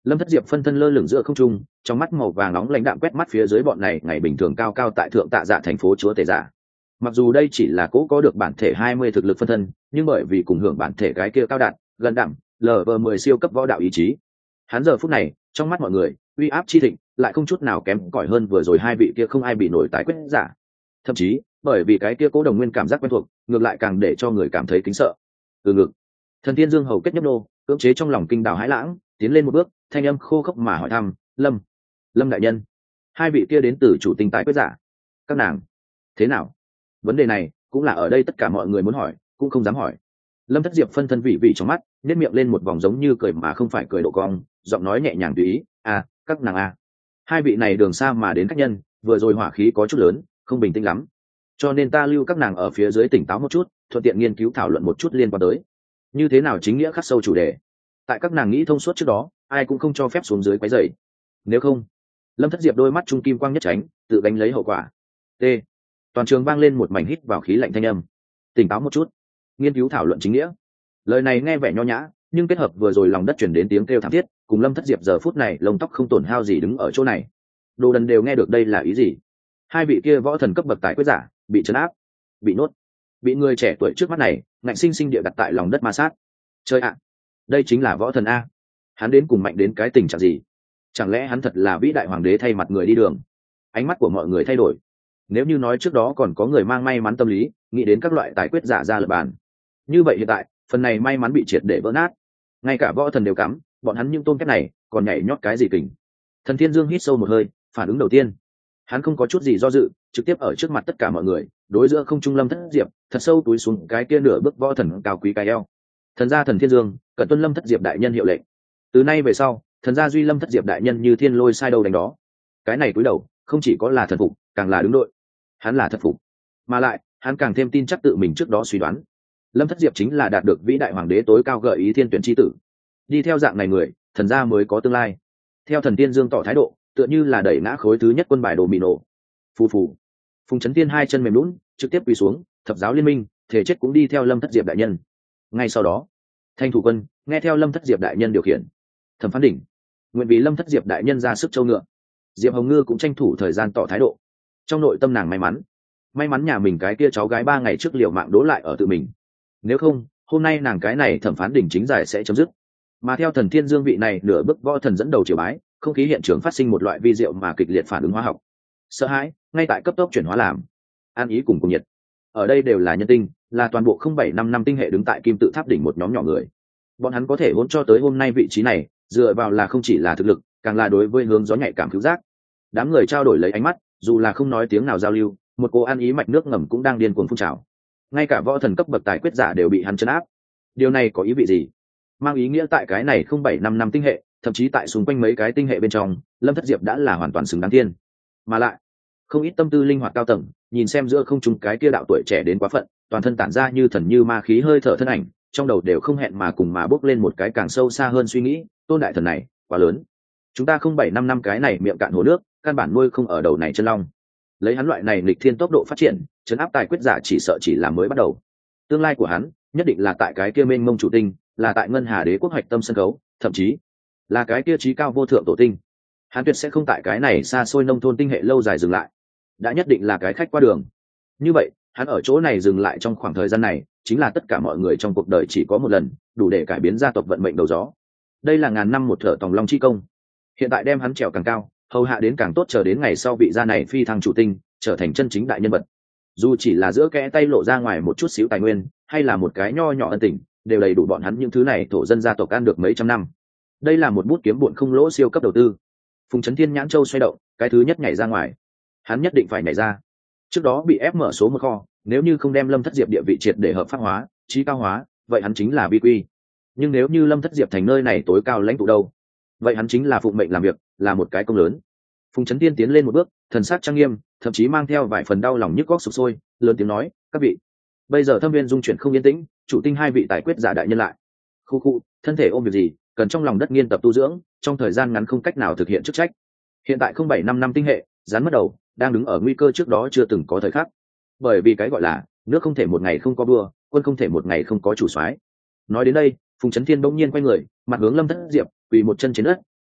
Lâm Thất Diệp phân thân lơ lửng giữa không trung, trong mắt màu vàng nóng lãnh đạm quét mắt phía dưới bọn này ngày bình thường cao cao tại thượng tạ dạ thành phố chúa tể giả. Mặc dù đây chỉ là cố có được bản thể hai mươi thực lực phân thân, nhưng bởi vì cùng hưởng bản thể cái kia cao đạn, gần đẳng, lờ vờ mười siêu cấp võ đạo ý chí. Hắn giờ phút này, trong mắt mọi người, uy áp chi thịnh, lại không chút nào kém cỏi hơn vừa rồi hai vị kia không ai bị nổi tái quyết giả. Thậm chí, bởi vì cái kia cố đồng nguyên cảm giác quen thuộc, ngược lại càng để cho người cảm thấy kính sợ. Từ ngực, Thần Tiên Dương hầu kết nhấp nô, cưỡng chế trong lòng kinh đào hãi lãng, tiến lên một bước, thanh âm khô khốc mà hỏi thăm, lâm lâm đại nhân, hai vị kia đến từ chủ tinh tái quyết giả, các nàng thế nào? Vấn đề này cũng là ở đây tất cả mọi người muốn hỏi cũng không dám hỏi. Lâm Thất Diệp phân thân vị vị trong mắt, nếp miệng lên một vòng giống như cười mà không phải cười độ cong, giọng nói nhẹ nhàng tùy ý, à các nàng à, hai vị này đường xa mà đến khách nhân, vừa rồi hỏa khí có chút lớn, không bình tĩnh lắm, cho nên ta lưu các nàng ở phía dưới tỉnh táo một chút, thuận tiện nghiên cứu thảo luận một chút liên quan tới như thế nào chính nghĩa khắc sâu chủ đề. Tại các nàng nghĩ thông suốt trước đó, ai cũng không cho phép xuống dưới quấy rầy, nếu không. Lâm Thất Diệp đôi mắt trung kim quang nhất tránh, tự gánh lấy hậu quả. T. Toàn trường vang lên một mảnh hít vào khí lạnh thanh âm. Tỉnh táo một chút, nghiên cứu thảo luận chính nghĩa. Lời này nghe vẻ nho nhã, nhưng kết hợp vừa rồi lòng đất chuyển đến tiếng kêu thảm thiết, cùng Lâm Thất Diệp giờ phút này lông tóc không tổn hao gì đứng ở chỗ này, đồ đần đều nghe được đây là ý gì. Hai vị kia võ thần cấp bậc tài quyết giả bị trấn áp, bị nốt, bị người trẻ tuổi trước mắt này ngạnh sinh sinh địa đặt tại lòng đất ma sát. Chơi ạ, đây chính là võ thần a. Hắn đến cùng mạnh đến cái tình trạng gì? Chẳng lẽ hắn thật là vĩ đại hoàng đế thay mặt người đi đường? Ánh mắt của mọi người thay đổi. Nếu như nói trước đó còn có người mang may mắn tâm lý, nghĩ đến các loại tài quyết giả ra lập bàn, như vậy hiện tại phần này may mắn bị triệt để vỡ nát. Ngay cả võ thần đều cắm, bọn hắn những tôn kép này còn nhảy nhót cái gì kình? Thần Thiên Dương hít sâu một hơi, phản ứng đầu tiên, hắn không có chút gì do dự, trực tiếp ở trước mặt tất cả mọi người, đối giữa không trung Lâm Thất Diệp thật sâu túi xuống cái kia nửa bước võ thần cao quý cái eo. Thần gia Thần Thiên Dương cần tuân Lâm Thất Diệp đại nhân hiệu lệnh, từ nay về sau thần gia duy Lâm Thất Diệp đại nhân như thiên lôi sai đâu đánh đó. Cái này cúi đầu không chỉ có là thần phục, càng là đứng đội. Hắn là thật phục, mà lại hắn càng thêm tin chắc tự mình trước đó suy đoán, Lâm Thất Diệp chính là đạt được vĩ đại hoàng đế tối cao gợi ý thiên tuyển chi tử. Đi theo dạng này người, thần gia mới có tương lai. Theo Thần Tiên Dương tỏ thái độ, tựa như là đẩy ngã khối thứ nhất quân bài đồ mì nổ. Phù phù, Phùng Chấn Tiên hai chân mềm lún, trực tiếp quỳ xuống, thập giáo liên minh, thể chết cũng đi theo Lâm Thất Diệp đại nhân. Ngay sau đó, Thanh Thủ Quân nghe theo Lâm Thất Diệp đại nhân điều khiển. Thẩm Phán Đỉnh nguyện vì Lâm Thất Diệp đại nhân ra sức châu ngựa. Diệp Hồng Ngư cũng tranh thủ thời gian tỏ thái độ. Trong nội tâm nàng may mắn, may mắn nhà mình cái kia cháu gái ba ngày trước liều mạng đố lại ở tự mình. Nếu không, hôm nay nàng cái này Thẩm Phán Đỉnh chính giải sẽ chấm dứt. Mà theo Thần Thiên Dương vị này nửa bước võ thần dẫn đầu triều bái, không khí hiện trường phát sinh một loại vi diệu mà kịch liệt phản ứng hóa học. Sợ hãi ngay tại cấp tốc chuyển hóa làm an ý cùng cùng nhiệt. Ở đây đều là nhân tinh, là toàn bộ không bảy năm năm tinh hệ đứng tại kim tự tháp đỉnh một nhóm nhỏ người. Bọn hắn có thể hôn cho tới hôm nay vị trí này, dựa vào là không chỉ là thực lực, càng là đối với hướng gió nhạy cảm cứu giác. Đám người trao đổi lấy ánh mắt, dù là không nói tiếng nào giao lưu, một cô an ý mạch nước ngầm cũng đang điên cuồng phun trào. Ngay cả võ thần cấp bậc tài quyết giả đều bị hắn trấn áp. Điều này có ý vị gì? Mang ý nghĩa tại cái này không bảy năm năm tinh hệ, thậm chí tại xung quanh mấy cái tinh hệ bên trong, Lâm Thất Diệp đã là hoàn toàn xứng đáng thiên. Mà lại, không ít tâm tư linh hoạt cao tầng, nhìn xem giữa không trung cái kia đạo tuổi trẻ đến quá phận, toàn thân tản ra như thần như ma khí hơi thở thân ảnh, trong đầu đều không hẹn mà cùng mà bước lên một cái càng sâu xa hơn suy nghĩ, tôn đại thần này quá lớn, chúng ta không bảy năm năm cái này miệng cạn hồ nước, căn bản nuôi không ở đầu này chân long. Lấy hắn loại này nghịch thiên tốc độ phát triển, chấn áp tài quyết giả chỉ sợ chỉ là mới bắt đầu. Tương lai của hắn nhất định là tại cái kia mênh mông chủ tinh, là tại ngân hà đế quốc hoạch tâm sân khấu, thậm chí là cái kia trí cao vô thượng tổ tinh. Hắn tuyệt sẽ không tại cái này xa xôi nông thôn tinh hệ lâu dài dừng lại, đã nhất định là cái khách qua đường. Như vậy hắn ở chỗ này dừng lại trong khoảng thời gian này, chính là tất cả mọi người trong cuộc đời chỉ có một lần, đủ để cải biến gia tộc vận mệnh đầu gió. Đây là ngàn năm một thở tòng long chi công, hiện tại đem hắn trèo càng cao, hầu hạ đến càng tốt, chờ đến ngày sau vị gia này phi thăng chủ tinh, trở thành chân chính đại nhân vật. Dù chỉ là giữa kẽ tay lộ ra ngoài một chút xíu tài nguyên, hay là một cái nho nhỏ ân tình, đều đầy đủ bọn hắn những thứ này thổ dân gia tộc ăn được mấy trăm năm. Đây là một bút kiếm bụn không lỗ siêu cấp đầu tư. Phùng Chấn Thiên nhãn châu xoay động, cái thứ nhất nhảy ra ngoài, hắn nhất định phải nhảy ra. Trước đó bị ép mở số một kho, nếu như không đem Lâm Thất Diệp địa vị triệt để hợp pháp hóa, trí cao hóa, vậy hắn chính là bi quy. Nhưng nếu như Lâm Thất Diệp thành nơi này tối cao lãnh tụ đâu, vậy hắn chính là phụng mệnh làm việc, là một cái công lớn. Phùng Chấn Thiên tiến lên một bước, thần sắc trang nghiêm, thậm chí mang theo vài phần đau lòng nhức góc sụp sôi, lớn tiếng nói, các vị, bây giờ thâm viên dung chuyển không yên tĩnh, chủ tinh hai vị tài quyết giả đại nhân lại khu khu thân thể ôm việc gì, cần trong lòng đất nghiên tập tu dưỡng, trong thời gian ngắn không cách nào thực hiện chức trách. Hiện tại không bảy năm năm tinh hệ rắn mất đầu, đang đứng ở nguy cơ trước đó chưa từng có thời khắc. Bởi vì cái gọi là nước không thể một ngày không có vua, quân không thể một ngày không có chủ soái. Nói đến đây, Phùng Chấn Thiên bỗng nhiên quay người, mặt hướng Lâm Thất Diệp, quỳ một chân trên đất,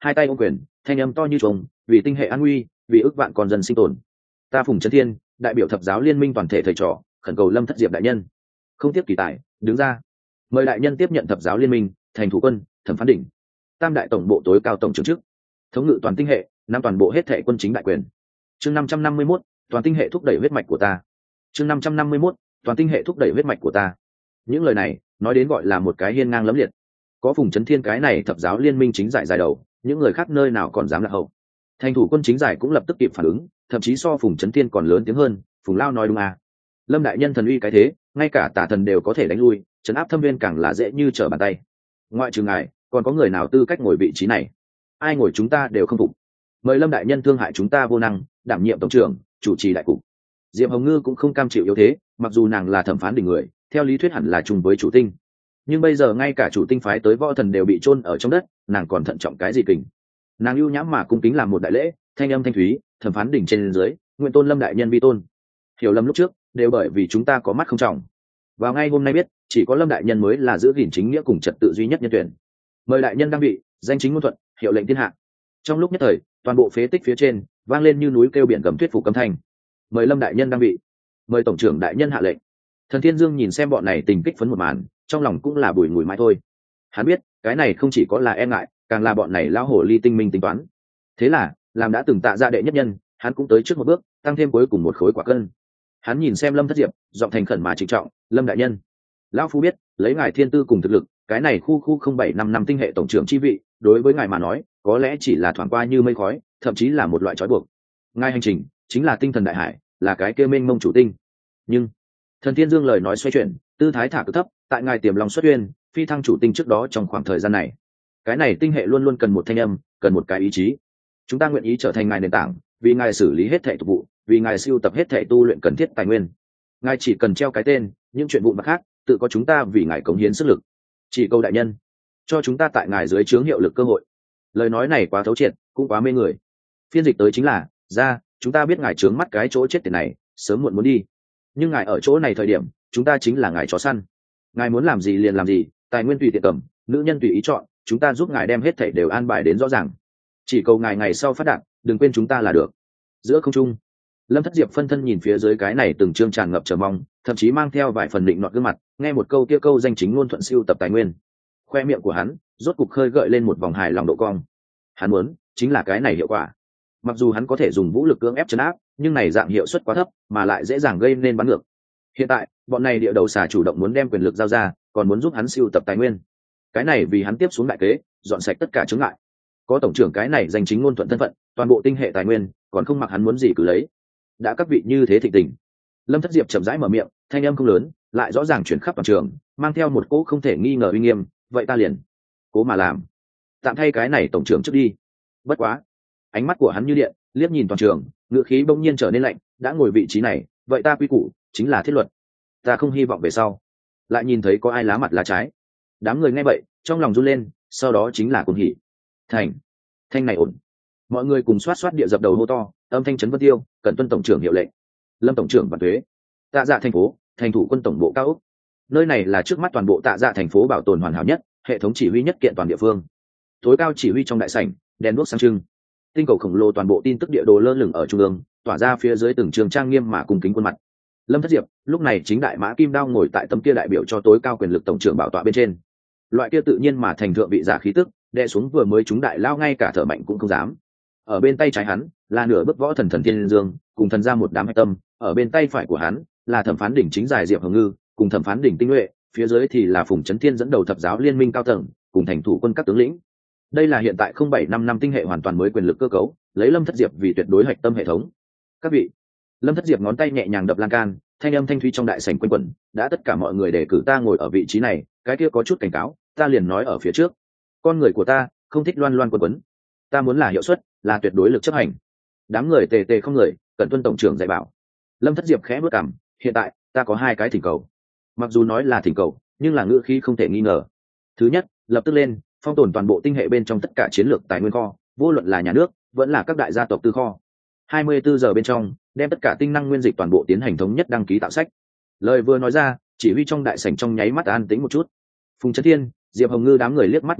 hai tay ôm quyền, thanh âm to như trống, vì tinh hệ an nguy, vì ước vạn con dân sinh tồn. Ta Phùng Chấn Thiên, đại biểu thập giáo liên minh toàn thể thầy trò, khẩn cầu Lâm Thất Diệp đại nhân không tiếp kỳ tài, đứng ra mời đại nhân tiếp nhận thập giáo liên minh thành thủ quân, thẩm phán đỉnh, tam đại tổng bộ tối cao tổng trưởng chức, thống ngự toàn tinh hệ, năm toàn bộ hết thệ quân chính đại quyền. Chương năm trăm năm mươi mốt, toàn tinh hệ thúc đẩy huyết mạch của ta. Chương năm trăm năm mươi mốt, toàn tinh hệ thúc đẩy huyết mạch của ta. Những lời này nói đến gọi là một cái hiên ngang lẫm liệt. Có Phùng Chấn Thiên cái này thập giáo liên minh chính giải dài đầu, những người khác nơi nào còn dám lạc hậu. Thành thủ quân chính giải cũng lập tức kịp phản ứng, thậm chí so Phùng Chấn Thiên còn lớn tiếng hơn. Phùng Lao nói đúng à? Lâm đại nhân thần uy cái thế, ngay cả tà thần đều có thể đánh lui, trấn áp thâm viên càng là dễ như trở bàn tay. Ngoại trừ ngài, còn có người nào tư cách ngồi vị trí này? Ai ngồi chúng ta đều không phục. Mời Lâm đại nhân thương hại chúng ta vô năng, đảm nhiệm tổng trưởng, chủ trì đại cục. Diệp Hồng Ngư cũng không cam chịu yếu thế, mặc dù nàng là thẩm phán đỉnh người, theo lý thuyết hẳn là chung với chủ tinh, nhưng bây giờ ngay cả chủ tinh phái tới võ thần đều bị chôn ở trong đất, nàng còn thận trọng cái gì kình? Nàng ưu nhãm mà cung kính làm một đại lễ, thanh âm thanh thúy, thẩm phán đỉnh trên dưới, nguyện tôn Lâm đại nhân vi tôn. Hiểu lầm lúc trước đều bởi vì chúng ta có mắt không trọng. Vào ngay hôm nay biết, chỉ có Lâm đại nhân mới là giữ gìn chính nghĩa cùng trật tự duy nhất nhân tuyển. Mời đại nhân đăng vị, danh chính ngôn thuận, hiệu lệnh thiên hạ. Trong lúc nhất thời, toàn bộ phế tích phía trên vang lên như núi kêu biển gầm thuyết phục âm thanh. Mời Lâm đại nhân đăng vị, mời tổng trưởng đại nhân hạ lệnh. Thần Thiên Dương nhìn xem bọn này tình kích phấn một màn, trong lòng cũng là bùi ngùi mãi thôi. Hắn biết cái này không chỉ có là e ngại, càng là bọn này lão hồ ly tinh minh tính toán. Thế là làm đã từng tạ ra đệ nhất nhân, hắn cũng tới trước một bước, tăng thêm cuối cùng một khối quả cân. Hắn nhìn xem Lâm Thất Diệp, giọng thành khẩn mà trịnh trọng, Lâm đại nhân, lão phu biết lấy ngài thiên tư cùng thực lực, cái này khu khu không bảy năm năm tinh hệ tổng trưởng chi vị, đối với ngài mà nói có lẽ chỉ là thoảng qua như mây khói, thậm chí là một loại trói buộc. Ngài hành trình chính là tinh thần đại hải, là cái kia mênh mông chủ tinh. Nhưng Thần Thiên Dương lời nói xoay chuyển, tư thái thả cực thấp, tại ngài tiềm lòng xuất uyên, phi thăng chủ tinh trước đó trong khoảng thời gian này, cái này tinh hệ luôn luôn cần một thanh âm, cần một cái ý chí. Chúng ta nguyện ý trở thành ngài nền tảng, vì ngài xử lý hết thảy tục vụ, vì ngài siêu tập hết thảy tu luyện cần thiết tài nguyên. Ngài chỉ cần treo cái tên, những chuyện vụn vặt khác tự có chúng ta vì ngài cống hiến sức lực. Chỉ câu đại nhân, cho chúng ta tại ngài dưới trướng hiệu lực cơ hội. Lời nói này quá thấu triệt, cũng quá mê người. Phiên dịch tới chính là, ra, chúng ta biết ngài trướng mắt cái chỗ chết tiền này, sớm muộn muốn đi. Nhưng ngài ở chỗ này thời điểm, chúng ta chính là ngài chó săn. Ngài muốn làm gì liền làm gì, tài nguyên tùy tiện cầm, nữ nhân tùy ý chọn, chúng ta giúp ngài đem hết thảy đều an bài đến rõ ràng. Chỉ cầu ngài ngày sau phát đạt, đừng quên chúng ta là được. Giữa không trung, Lâm Thất Diệp phân thân nhìn phía dưới cái này từng chương tràn ngập chờ mong, thậm chí mang theo vài phần định nọt gương mặt, nghe một câu kia câu danh chính ngôn thuận siêu tập tài nguyên. Khoe miệng của hắn rốt cục khơi gợi lên một vòng hài lòng độ cong. Hắn muốn chính là cái này hiệu quả. Mặc dù hắn có thể dùng vũ lực cưỡng ép trấn áp, nhưng này dạng hiệu suất quá thấp, mà lại dễ dàng gây nên bắn ngược. Hiện tại, bọn này địa đầu xà chủ động muốn đem quyền lực giao ra, còn muốn giúp hắn siêu tập tài nguyên. Cái này vì hắn tiếp xuống đại kế, dọn sạch tất cả chướng ngại. Có tổng trưởng cái này danh chính ngôn thuận thân phận, toàn bộ tinh hệ tài nguyên, còn không mặc hắn muốn gì cứ lấy. Đã các vị như thế thịnh tình. Lâm Thất Diệp chậm rãi mở miệng, thanh âm không lớn, lại rõ ràng chuyển khắp toàn trường, mang theo một cỗ không thể nghi ngờ uy nghiêm, vậy ta liền cố mà làm, tạm thay cái này tổng trưởng trước đi. Bất quá, ánh mắt của hắn như điện, liếc nhìn toàn trường, ngữ khí bỗng nhiên trở nên lạnh, đã ngồi vị trí này, vậy ta quy củ chính là thiết luật, ta không hy vọng về sau lại nhìn thấy có ai lá mặt lá trái. Đám người nghe vậy trong lòng run lên, sau đó chính là cuồng hỉ. Thành thanh này ổn. Mọi người cùng xoát xoát địa dập đầu hô to, âm thanh chấn vân tiêu, cần tuân tổng trưởng hiệu lệnh. Lâm tổng trưởng và thuế. Tạ Dạ thành phố, thành thủ quân tổng bộ cao ốc. Nơi này là trước mắt toàn bộ Tạ Dạ thành phố bảo tồn hoàn hảo nhất, hệ thống chỉ huy nhất kiện toàn địa phương. Tối cao chỉ huy trong đại sảnh, đèn đuốc sáng trưng. Tinh cầu khổng lồ toàn bộ tin tức địa đồ lơ lửng ở trung ương, tỏa ra phía dưới từng trường trang nghiêm mà cung kính khuôn mặt. Lâm Thất Diệp lúc này chính đại mã kim đao ngồi tại tấm kia đại biểu cho tối cao quyền lực tổng trưởng bảo tọa bên trên. Loại kia tự nhiên mà thành thượng vị giả khí tức, đè xuống vừa mới chúng đại lao ngay cả thở mạnh cũng không dám. Ở bên tay trái hắn là nửa bước võ thần Thần Thiên Dương, cùng thần ra một đám hạch tâm. Ở bên tay phải của hắn là thẩm phán đỉnh chính giải Diệp Hồng Ngư, cùng thẩm phán đỉnh tinh nhuệ. Phía dưới thì là Phùng Chấn Thiên dẫn đầu thập giáo liên minh cao tầng, cùng thành thủ quân các tướng lĩnh. Đây là hiện tại không bảy năm năm tinh hệ hoàn toàn mới quyền lực cơ cấu, lấy Lâm Thất Diệp vì tuyệt đối hạch tâm hệ thống. Các vị, Lâm Thất Diệp ngón tay nhẹ nhàng đập lan can, thanh âm thanh thúy trong đại sảnh quanh quẩn, đã tất cả mọi người đề cử ta ngồi ở vị trí này, cái kia có chút cảnh cáo, ta liền nói ở phía trước. Con người của ta không thích loan loan quấn quấn, ta muốn là hiệu suất, là tuyệt đối lực chấp hành. Đám người tề tề không người, cần tuân tổng trưởng dạy bảo. Lâm Thất Diệp khẽ bước cằm, hiện tại ta có hai cái thỉnh cầu. Mặc dù nói là thỉnh cầu, nhưng là ngữ khí không thể nghi ngờ. Thứ nhất, lập tức lên, phong tồn toàn bộ tinh hệ bên trong tất cả chiến lược tài nguyên kho, vô luận là nhà nước vẫn là các đại gia tộc tư kho. hai mươi bốn giờ bên trong đem tất cả tinh năng nguyên dịch toàn bộ tiến hành thống nhất đăng ký tạo sách. Lời vừa nói ra, chỉ huy trong đại sảnh trong nháy mắt an tĩnh một chút. Phùng Chấn Thiên, Diệp Hồng Ngư đám người liếc mắt nhìn nhau,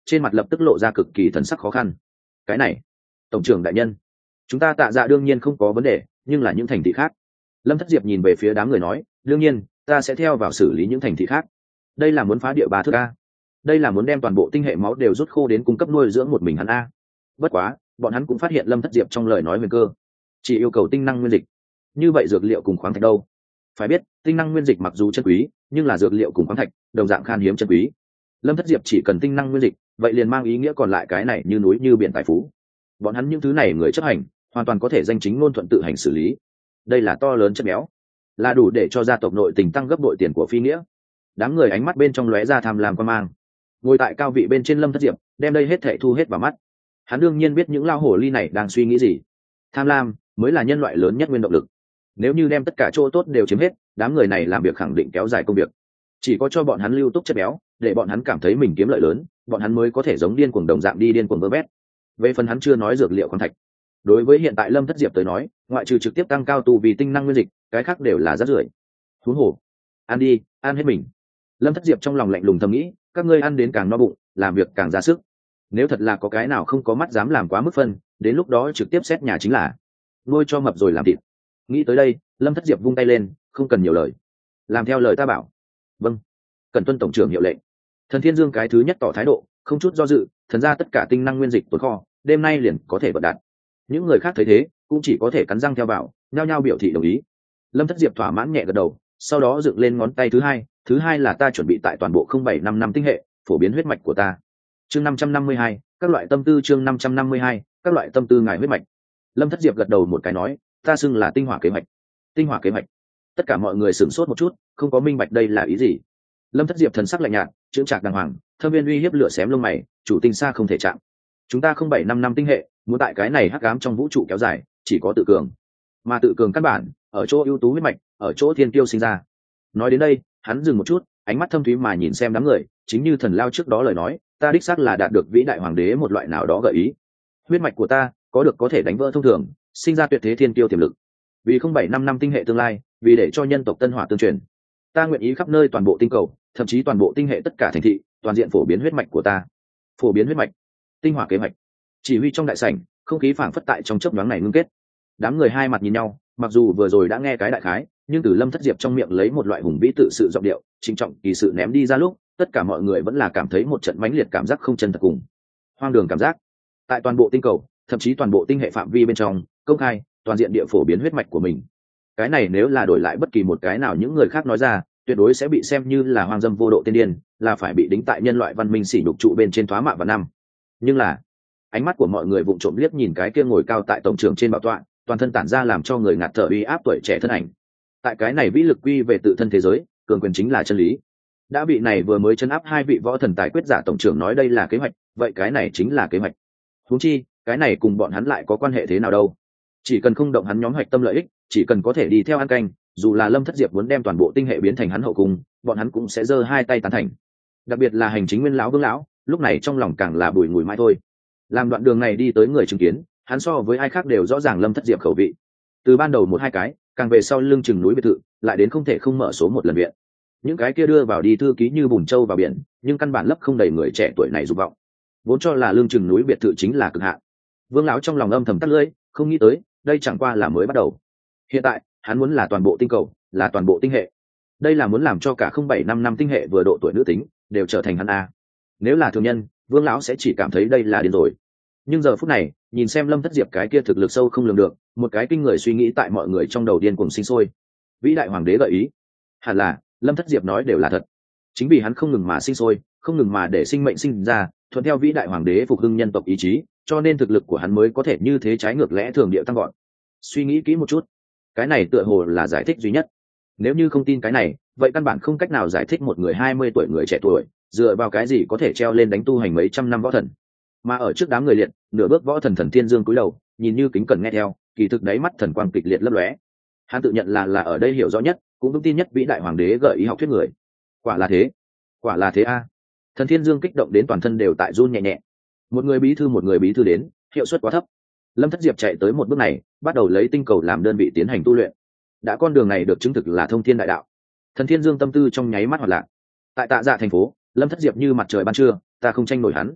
trên mặt lập tức lộ ra cực kỳ thần sắc khó khăn. Cái này, tổng trưởng đại nhân, chúng ta Tạ Dạ đương nhiên không có vấn đề, nhưng là những thành thị khác. Lâm Thất Diệp nhìn về phía đám người nói, đương nhiên ta sẽ theo vào xử lý những thành thị khác. Đây là muốn phá địa ba thước a, đây là muốn đem toàn bộ tinh hệ máu đều rút khô đến cung cấp nuôi dưỡng một mình hắn a. Bất quá bọn hắn cũng phát hiện Lâm Thất Diệp trong lời nói huyền cơ, chỉ yêu cầu tinh năng nguyên dịch. Như vậy dược liệu cùng khoáng thạch đâu? Phải biết tinh năng nguyên dịch mặc dù chân quý, nhưng là dược liệu cùng khoáng thạch đồng dạng khan hiếm chân quý. Lâm Thất Diệp chỉ cần tinh năng nguyên dịch, vậy liền mang ý nghĩa còn lại cái này như núi như biển tài phú. Bọn hắn những thứ này người chấp hành hoàn toàn có thể danh chính ngôn thuận tự hành xử lý. Đây là to lớn chất béo, là đủ để cho gia tộc nội tình tăng gấp bội tiền của phi nghĩa. Đám người ánh mắt bên trong lóe ra tham lam quan mang. Ngồi tại cao vị bên trên Lâm Thất Diệp đem đây hết thảy thu hết vào mắt. Hắn đương nhiên biết những lao hổ ly này đang suy nghĩ gì. Tham lam mới là nhân loại lớn nhất nguyên động lực. Nếu như đem tất cả chỗ tốt đều chiếm hết, đám người này làm việc khẳng định kéo dài công việc. Chỉ có cho bọn hắn lưu túc chất béo, để bọn hắn cảm thấy mình kiếm lợi lớn, bọn hắn mới có thể giống điên cuồng đồng dạng đi điên cuồng vơ vét. Về phần hắn chưa nói dược liệu khoáng thạch. Đối với hiện tại Lâm Thất Diệp tới nói, ngoại trừ trực tiếp tăng cao tu vì tinh năng nguyên dịch, cái khác đều là rác rưởi. Huống hồ, ăn đi, ăn hết mình. Lâm Thất Diệp trong lòng lạnh lùng thầm nghĩ, các ngươi ăn đến càng no bụng, làm việc càng ra sức. Nếu thật là có cái nào không có mắt dám làm quá mức phân, đến lúc đó trực tiếp xét nhà chính là nuôi cho mập rồi làm thịt. Nghĩ tới đây, Lâm Thất Diệp vung tay lên, không cần nhiều lời, làm theo lời ta bảo. Vâng, cần tuân tổng trưởng hiệu lệnh. Thần Thiên Dương cái thứ nhất tỏ thái độ, không chút do dự, thần ra tất cả tinh năng nguyên dịch tồn kho, đêm nay liền có thể vận đạt. Những người khác thấy thế, cũng chỉ có thể cắn răng theo vào, nhao nhao biểu thị đồng ý. Lâm Thất Diệp thỏa mãn nhẹ gật đầu, sau đó dựng lên ngón tay thứ hai, thứ hai là ta chuẩn bị tại toàn bộ không bảy năm năm tinh hệ phổ biến huyết mạch của ta. Chương năm trăm năm mươi hai, các loại tâm tư. Chương năm trăm năm mươi hai, các loại tâm tư ngài huyết mạch. Lâm Thất Diệp gật đầu một cái nói, ta xưng là tinh hỏa kế hoạch. Tinh hỏa kế hoạch. Tất cả mọi người sửng sốt một chút, không có minh bạch đây là ý gì. Lâm Thất Diệp thần sắc lạnh nhạt, chững chạc đàng hoàng, thâm viên uy hiếp lửa xém lông mày, chủ tinh xa không thể chạm. Chúng ta không bảy năm năm tinh hệ, muốn tại cái này hắc ám trong vũ trụ kéo dài, chỉ có tự cường. Mà tự cường căn bản ở chỗ ưu tú huyết mạch, ở chỗ thiên kiêu sinh ra. Nói đến đây, hắn dừng một chút, ánh mắt thâm thúy mà nhìn xem đám người, chính như thần lao trước đó lời nói, ta đích xác là đạt được vĩ đại hoàng đế một loại nào đó gợi ý. Huyết mạch của ta có được có thể đánh vỡ thông thường, sinh ra tuyệt thế thiên kiêu tiềm lực. Vì không bảy năm năm tinh hệ tương lai, vì để cho nhân tộc tân hỏa tương truyền, ta nguyện ý khắp nơi toàn bộ tinh cầu, thậm chí toàn bộ tinh hệ tất cả thành thị, toàn diện phổ biến huyết mạch của ta. Phổ biến huyết mạch, tinh hỏa kế hoạch. Chỉ huy trong đại sảnh, không khí phảng phất tại trong chớp nhoáng này ngưng kết. Đám người hai mặt nhìn nhau, mặc dù vừa rồi đã nghe cái đại khái, nhưng từ Lâm Thất Diệp trong miệng lấy một loại hùng vĩ tự sự giọng điệu, trịnh trọng kỳ sự ném đi ra lúc, tất cả mọi người vẫn là cảm thấy một trận mãnh liệt cảm giác không chân thật cùng hoang đường cảm giác. Tại toàn bộ tinh cầu, thậm chí toàn bộ tinh hệ phạm vi bên trong, công khai, toàn diện địa phổ biến huyết mạch của mình. Cái này nếu là đổi lại bất kỳ một cái nào những người khác nói ra, tuyệt đối sẽ bị xem như là hoang dâm vô độ tiên điên, là phải bị đính tại nhân loại văn minh sỉ nhục trụ bên trên thoá mạ vào năm. Nhưng là, ánh mắt của mọi người vụng trộm liếc nhìn cái kia ngồi cao tại tổng trường trên bảo tọa, toàn thân tản ra làm cho người ngạt thở uy áp tuổi trẻ thân ảnh. Tại cái này vĩ lực quy về tự thân thế giới, cường quyền chính là chân lý. Đã bị này vừa mới chấn áp hai vị võ thần tài quyết giả tổng trưởng nói đây là kế hoạch, vậy cái này chính là kế hoạch. Huống chi, cái này cùng bọn hắn lại có quan hệ thế nào đâu? Chỉ cần không động hắn nhóm hoạch tâm lợi ích, chỉ cần có thể đi theo ăn canh, dù là Lâm Thất Diệp muốn đem toàn bộ tinh hệ biến thành hắn hậu cung, bọn hắn cũng sẽ giơ hai tay tán thành. Đặc biệt là hành chính nguyên lão Vương lão, lúc này trong lòng càng là bùi ngùi mãi thôi. Làm đoạn đường này đi tới người chứng kiến, hắn so với ai khác đều rõ ràng Lâm Thất Diệp khẩu vị. Từ ban đầu một hai cái, càng về sau lưng chừng núi biệt thự, lại đến không thể không mở số một lần viện. Những cái kia đưa vào đi thư ký như bùn trâu vào biển, nhưng căn bản lấp không đầy người trẻ tuổi này dục vọng. Vốn cho là lưng chừng núi biệt thự chính là cực hạn. Vương lão trong lòng âm thầm tắt lưỡi, không nghĩ tới, đây chẳng qua là mới bắt đầu. Hiện tại, hắn muốn là toàn bộ tinh cầu, là toàn bộ tinh hệ. Đây là muốn làm cho cả không bảy năm năm tinh hệ vừa độ tuổi nữ tính đều trở thành hắn a. Nếu là thường nhân, Vương lão sẽ chỉ cảm thấy đây là điên rồi. Nhưng giờ phút này, nhìn xem Lâm Thất Diệp cái kia thực lực sâu không lường được, một cái kinh người suy nghĩ tại mọi người trong đầu điên cuồng sinh sôi. Vĩ đại hoàng đế gợi ý, hẳn là Lâm Thất Diệp nói đều là thật. Chính vì hắn không ngừng mà sinh sôi, không ngừng mà để sinh mệnh sinh ra, thuận theo vĩ đại hoàng đế phục hưng nhân tộc ý chí, cho nên thực lực của hắn mới có thể như thế trái ngược lẽ thường điệu tăng gọn. Suy nghĩ kỹ một chút, cái này tựa hồ là giải thích duy nhất. Nếu như không tin cái này, vậy căn bản không cách nào giải thích một người hai mươi tuổi người trẻ tuổi dựa vào cái gì có thể treo lên đánh tu hành mấy trăm năm võ thần. Mà ở trước đám người liệt, nửa bước võ thần Thần Thiên Dương cúi đầu, nhìn như kính cẩn nghe theo, kỳ thực đáy mắt thần quang kịch liệt lấp lóe. Hắn tự nhận là là ở đây hiểu rõ nhất, cũng vững tin nhất vĩ đại hoàng đế gợi ý học thuyết người. Quả là thế, quả là thế a. Thần Thiên Dương kích động đến toàn thân đều tại run nhẹ nhẹ. Một người bí thư một người bí thư đến, hiệu suất quá thấp. Lâm Thất Diệp chạy tới một bước này, bắt đầu lấy tinh cầu làm đơn vị tiến hành tu luyện. Đã con đường này được chứng thực là thông thiên đại đạo. Thần Thiên Dương tâm tư trong nháy mắt hoạt lạc. Tại Tạ Dạ thành phố, Lâm Thất Diệp như mặt trời ban trưa, ta không tranh nổi hắn.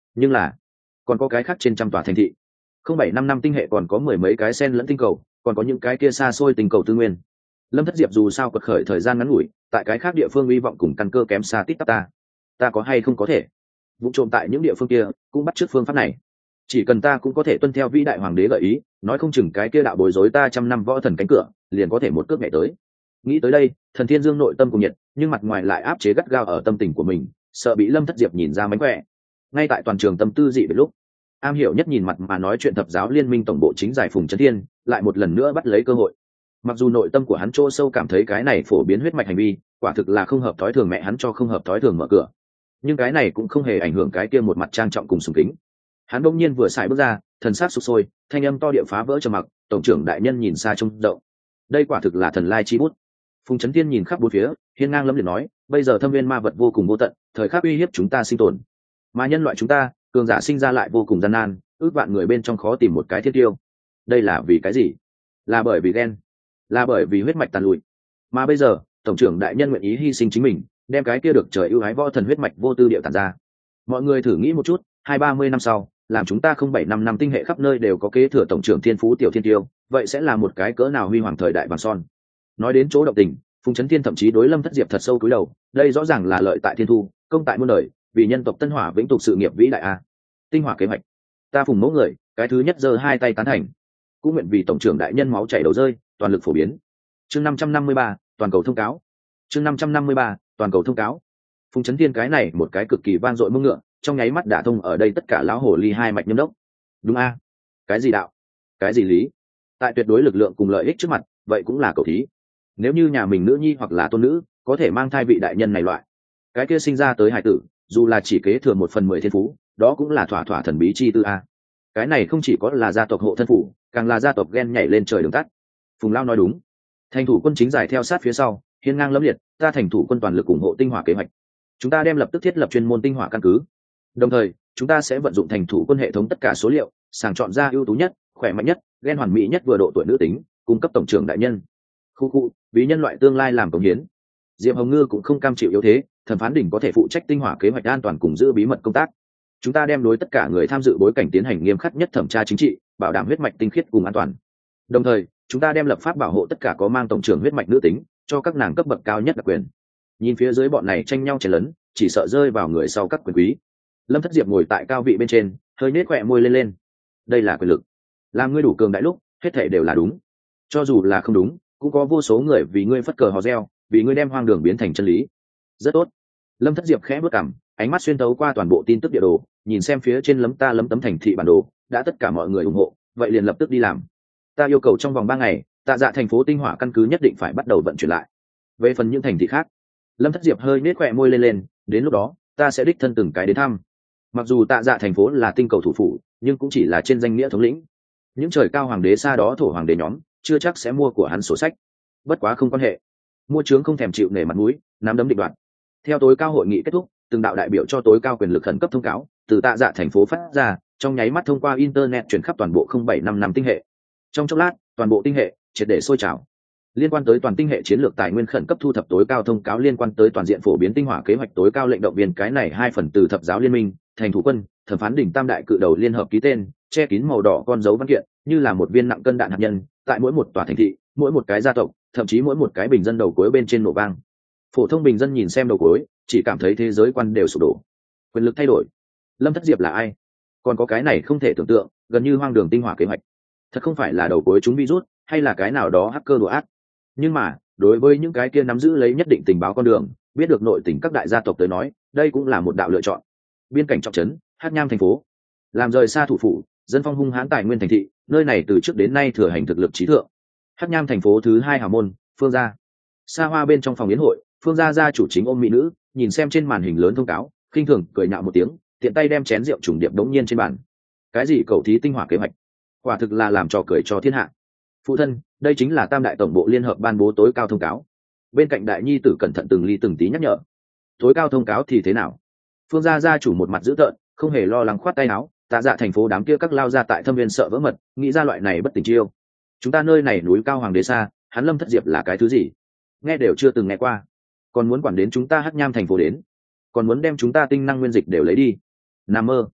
nhưng là còn có cái khác trên trăm tòa thành thị. Không bảy năm năm tinh hệ còn có mười mấy cái sen lẫn tinh cầu, còn có những cái kia xa xôi tinh cầu tư nguyên. Lâm Thất Diệp dù sao quật khởi thời gian ngắn ngủi, tại cái khác địa phương hy vọng cùng căn cơ kém xa tít tắp ta. Ta có hay không có thể vụ trộm tại những địa phương kia cũng bắt chước phương pháp này. Chỉ cần ta cũng có thể tuân theo vĩ đại hoàng đế gợi ý, nói không chừng cái kia đạo bối rối ta trăm năm võ thần cánh cửa liền có thể một cước nhảy tới. Nghĩ tới đây, Thần Thiên Dương nội tâm cùng nhiệt, nhưng mặt ngoài lại áp chế gắt gao ở tâm tình của mình, sợ bị Lâm Thất Diệp nhìn ra mánh khỏe. Ngay tại toàn trường tâm tư dị biệt lúc, am hiểu nhất nhìn mặt mà nói chuyện thập giáo liên minh tổng bộ chính giải Phùng Trấn Thiên lại một lần nữa bắt lấy cơ hội. Mặc dù nội tâm của hắn chỗ sâu cảm thấy cái này phổ biến huyết mạch hành vi quả thực là không hợp thói thường, mẹ hắn cho không hợp thói thường mở cửa, nhưng cái này cũng không hề ảnh hưởng cái kia một mặt trang trọng cùng sùng kính. Hắn bỗng nhiên vừa xài bước ra, thần sát sụp sôi, thanh âm to địa phá vỡ trầm mặc. Tổng trưởng đại nhân nhìn xa trông rộng, đây quả thực là thần lai chi bút. Phùng Trấn Thiên nhìn khắp bốn phía, hiên ngang lẫm liệt nói, bây giờ thâm viên ma vật vô cùng vô tận, thời khắc uy hiếp chúng ta sinh tồn, mà nhân loại chúng ta cường giả sinh ra lại vô cùng gian nan, ước vạn người bên trong khó tìm một cái thiên tiêu. Đây là vì cái gì? Là bởi vì ghen, là bởi vì huyết mạch tàn lụi. Mà bây giờ tổng trưởng đại nhân nguyện ý hy sinh chính mình, đem cái kia được trời ưu ái võ thần huyết mạch vô tư điệu tàn ra. Mọi người thử nghĩ một chút, hai ba mươi năm sau, làm chúng ta không bảy năm năm tinh hệ khắp nơi đều có kế thừa tổng trưởng thiên phú tiểu thiên tiêu, vậy sẽ là một cái cỡ nào huy hoàng thời đại vàng son. Nói đến chỗ động tình, Phùng Trấn Thiên thậm chí đối Lâm Thất Diệp thật sâu cúi đầu, đây rõ ràng là lợi tại thiên thu, công tại muôn đời, vì nhân tộc Tân Hỏa vĩnh tục sự nghiệp vĩ đại a. Tinh hỏa kế hoạch, ta Phùng mẫu người cái thứ nhất giơ hai tay tán thành, cũng nguyện vì tổng trưởng đại nhân máu chảy đầu rơi, toàn lực phổ biến. Chương năm trăm năm mươi ba, toàn cầu thông cáo. Chương năm trăm năm mươi ba, toàn cầu thông cáo. Phùng Trấn Thiên cái này một cái cực kỳ vang dội mông ngựa, trong nháy mắt đả thông ở đây tất cả lão hồ ly hai mạch nhâm đốc. Đúng a? Cái gì đạo, cái gì lý, tại tuyệt đối lực lượng cùng lợi ích trước mặt, vậy cũng là cầu thí. Nếu như nhà mình nữ nhi hoặc là tôn nữ có thể mang thai vị đại nhân này loại, cái kia sinh ra tới hải tử dù là chỉ kế thừa một phần mười thiên phú, đó cũng là thỏa thỏa thần bí chi tư a. Cái này không chỉ có là gia tộc hộ thân phủ, càng là gia tộc ghen nhảy lên trời đường tắt. Phùng Lao nói đúng, thành thủ quân chính giải theo sát phía sau, hiên ngang lẫm liệt, ta thành thủ quân toàn lực ủng hộ tinh hỏa kế hoạch. Chúng ta đem lập tức thiết lập chuyên môn tinh hỏa căn cứ, đồng thời chúng ta sẽ vận dụng thành thủ quân hệ thống tất cả số liệu, sàng chọn ra ưu tú nhất, khỏe mạnh nhất, ghen hoàn mỹ nhất vừa độ tuổi nữ tính, cung cấp tổng trưởng đại nhân. Khu khu, vì nhân loại tương lai làm công hiến. Diệp Hồng Ngư cũng không cam chịu yếu thế, thẩm phán đỉnh có thể phụ trách tinh hỏa kế hoạch an toàn cùng giữ bí mật công tác. Chúng ta đem đối tất cả người tham dự bối cảnh tiến hành nghiêm khắc nhất thẩm tra chính trị, bảo đảm huyết mạch tinh khiết cùng an toàn. Đồng thời chúng ta đem lập pháp bảo hộ tất cả có mang tổng trưởng huyết mạch nữ tính, cho các nàng cấp bậc cao nhất đặc quyền. Nhìn phía dưới bọn này tranh nhau chén lớn, chỉ sợ rơi vào người sau các quyền quý. Lâm Thất Diệp ngồi tại cao vị bên trên, hơi nết khỏe môi lên lên. Đây là quyền lực, làm ngươi đủ cường đại lúc, hết thảy đều là đúng. Cho dù là không đúng, cũng có vô số người vì ngươi phất cờ hò reo, vì ngươi đem hoang đường biến thành chân lý. Rất tốt. Lâm Thất Diệp khẽ bước cằm, ánh mắt xuyên tấu qua toàn bộ tin tức địa đồ, nhìn xem phía trên lấm ta lấm tấm thành thị bản đồ, đã tất cả mọi người ủng hộ, vậy liền lập tức đi làm. Ta yêu cầu trong vòng ba ngày, Tạ Dạ thành phố tinh hỏa căn cứ nhất định phải bắt đầu vận chuyển lại. Về phần những thành thị khác, Lâm Thất Diệp hơi nết khỏe môi lên lên, đến lúc đó ta sẽ đích thân từng cái đến thăm. Mặc dù Tạ Dạ thành phố là tinh cầu thủ phủ, nhưng cũng chỉ là trên danh nghĩa thống lĩnh. Những trời cao hoàng đế xa đó thổ hoàng đế nhóm chưa chắc sẽ mua của hắn sổ sách. Bất quá không quan hệ, mua trướng không thèm chịu nể mặt mũi, nắm đấm định đoạt. Theo tối cao hội nghị kết thúc, từng đạo đại biểu cho tối cao quyền lực khẩn cấp thông cáo từ Tạ Dạ thành phố phát ra, trong nháy mắt thông qua internet truyền khắp toàn bộ không bảy năm năm tinh hệ. Trong chốc lát, toàn bộ tinh hệ triệt để sôi trào. Liên quan tới toàn tinh hệ chiến lược tài nguyên khẩn cấp thu thập tối cao thông cáo liên quan tới toàn diện phổ biến tinh hỏa kế hoạch tối cao lệnh động viên cái này hai phần từ thập giáo liên minh, thành thủ quân, thẩm phán đỉnh tam đại cự đầu liên hợp ký tên, che kín màu đỏ con dấu văn kiện, như là một viên nặng cân đạn hạt nhân, tại mỗi một tòa thành thị, mỗi một cái gia tộc, thậm chí mỗi một cái bình dân đầu cuối bên trên nổ vang. Phổ thông bình dân nhìn xem đầu cuối, chỉ cảm thấy thế giới quan đều sụp đổ. Quyền lực thay đổi. Lâm Thất Diệp là ai? Còn có cái này không thể tưởng tượng, gần như hoang đường tinh hỏa kế hoạch. Thật không phải là đầu cuối chúng virus, hay là cái nào đó hacker đùa ác. Nhưng mà, đối với những cái kia nắm giữ lấy nhất định tình báo con đường, biết được nội tình các đại gia tộc tới nói, đây cũng là một đạo lựa chọn. Biên cảnh trọng trấn, Hắc Nham thành phố, làm rời xa thủ phủ, dân phong hung hãn tài nguyên thành thị, nơi này từ trước đến nay thừa hành thực lực trí thượng. Hắc Nham thành phố thứ hai hào môn, Phương gia. Xa hoa bên trong phòng yến hội, Phương gia gia chủ chính ôm mỹ nữ, nhìn xem trên màn hình lớn thông cáo, khinh thường cười nhạo một tiếng, tiện tay đem chén rượu trùng điệp đống nhiên trên bàn. Cái gì cầu thí tinh hỏa kế hoạch, quả thực là làm trò cười cho thiên hạ. Phụ thân, đây chính là tam đại tổng bộ liên hợp ban bố tối cao thông cáo. Bên cạnh đại nhi tử cẩn thận từng ly từng tí nhắc nhở. Tối cao thông cáo thì thế nào? Phương gia gia chủ một mặt dữ tợn, không hề lo lắng khoát tay áo. Tạ Dạ thành phố đám kia các lao ra tại thâm viên sợ vỡ mật, nghĩ ra loại này bất tình chiêu. Chúng ta nơi này núi cao hoàng đế xa, hắn Lâm Thất Diệp là cái thứ gì? Nghe đều chưa từng nghe qua, còn muốn quản đến chúng ta Hắc Nham thành phố đến, còn muốn đem chúng ta tinh năng nguyên dịch đều lấy đi. Nằm mơ.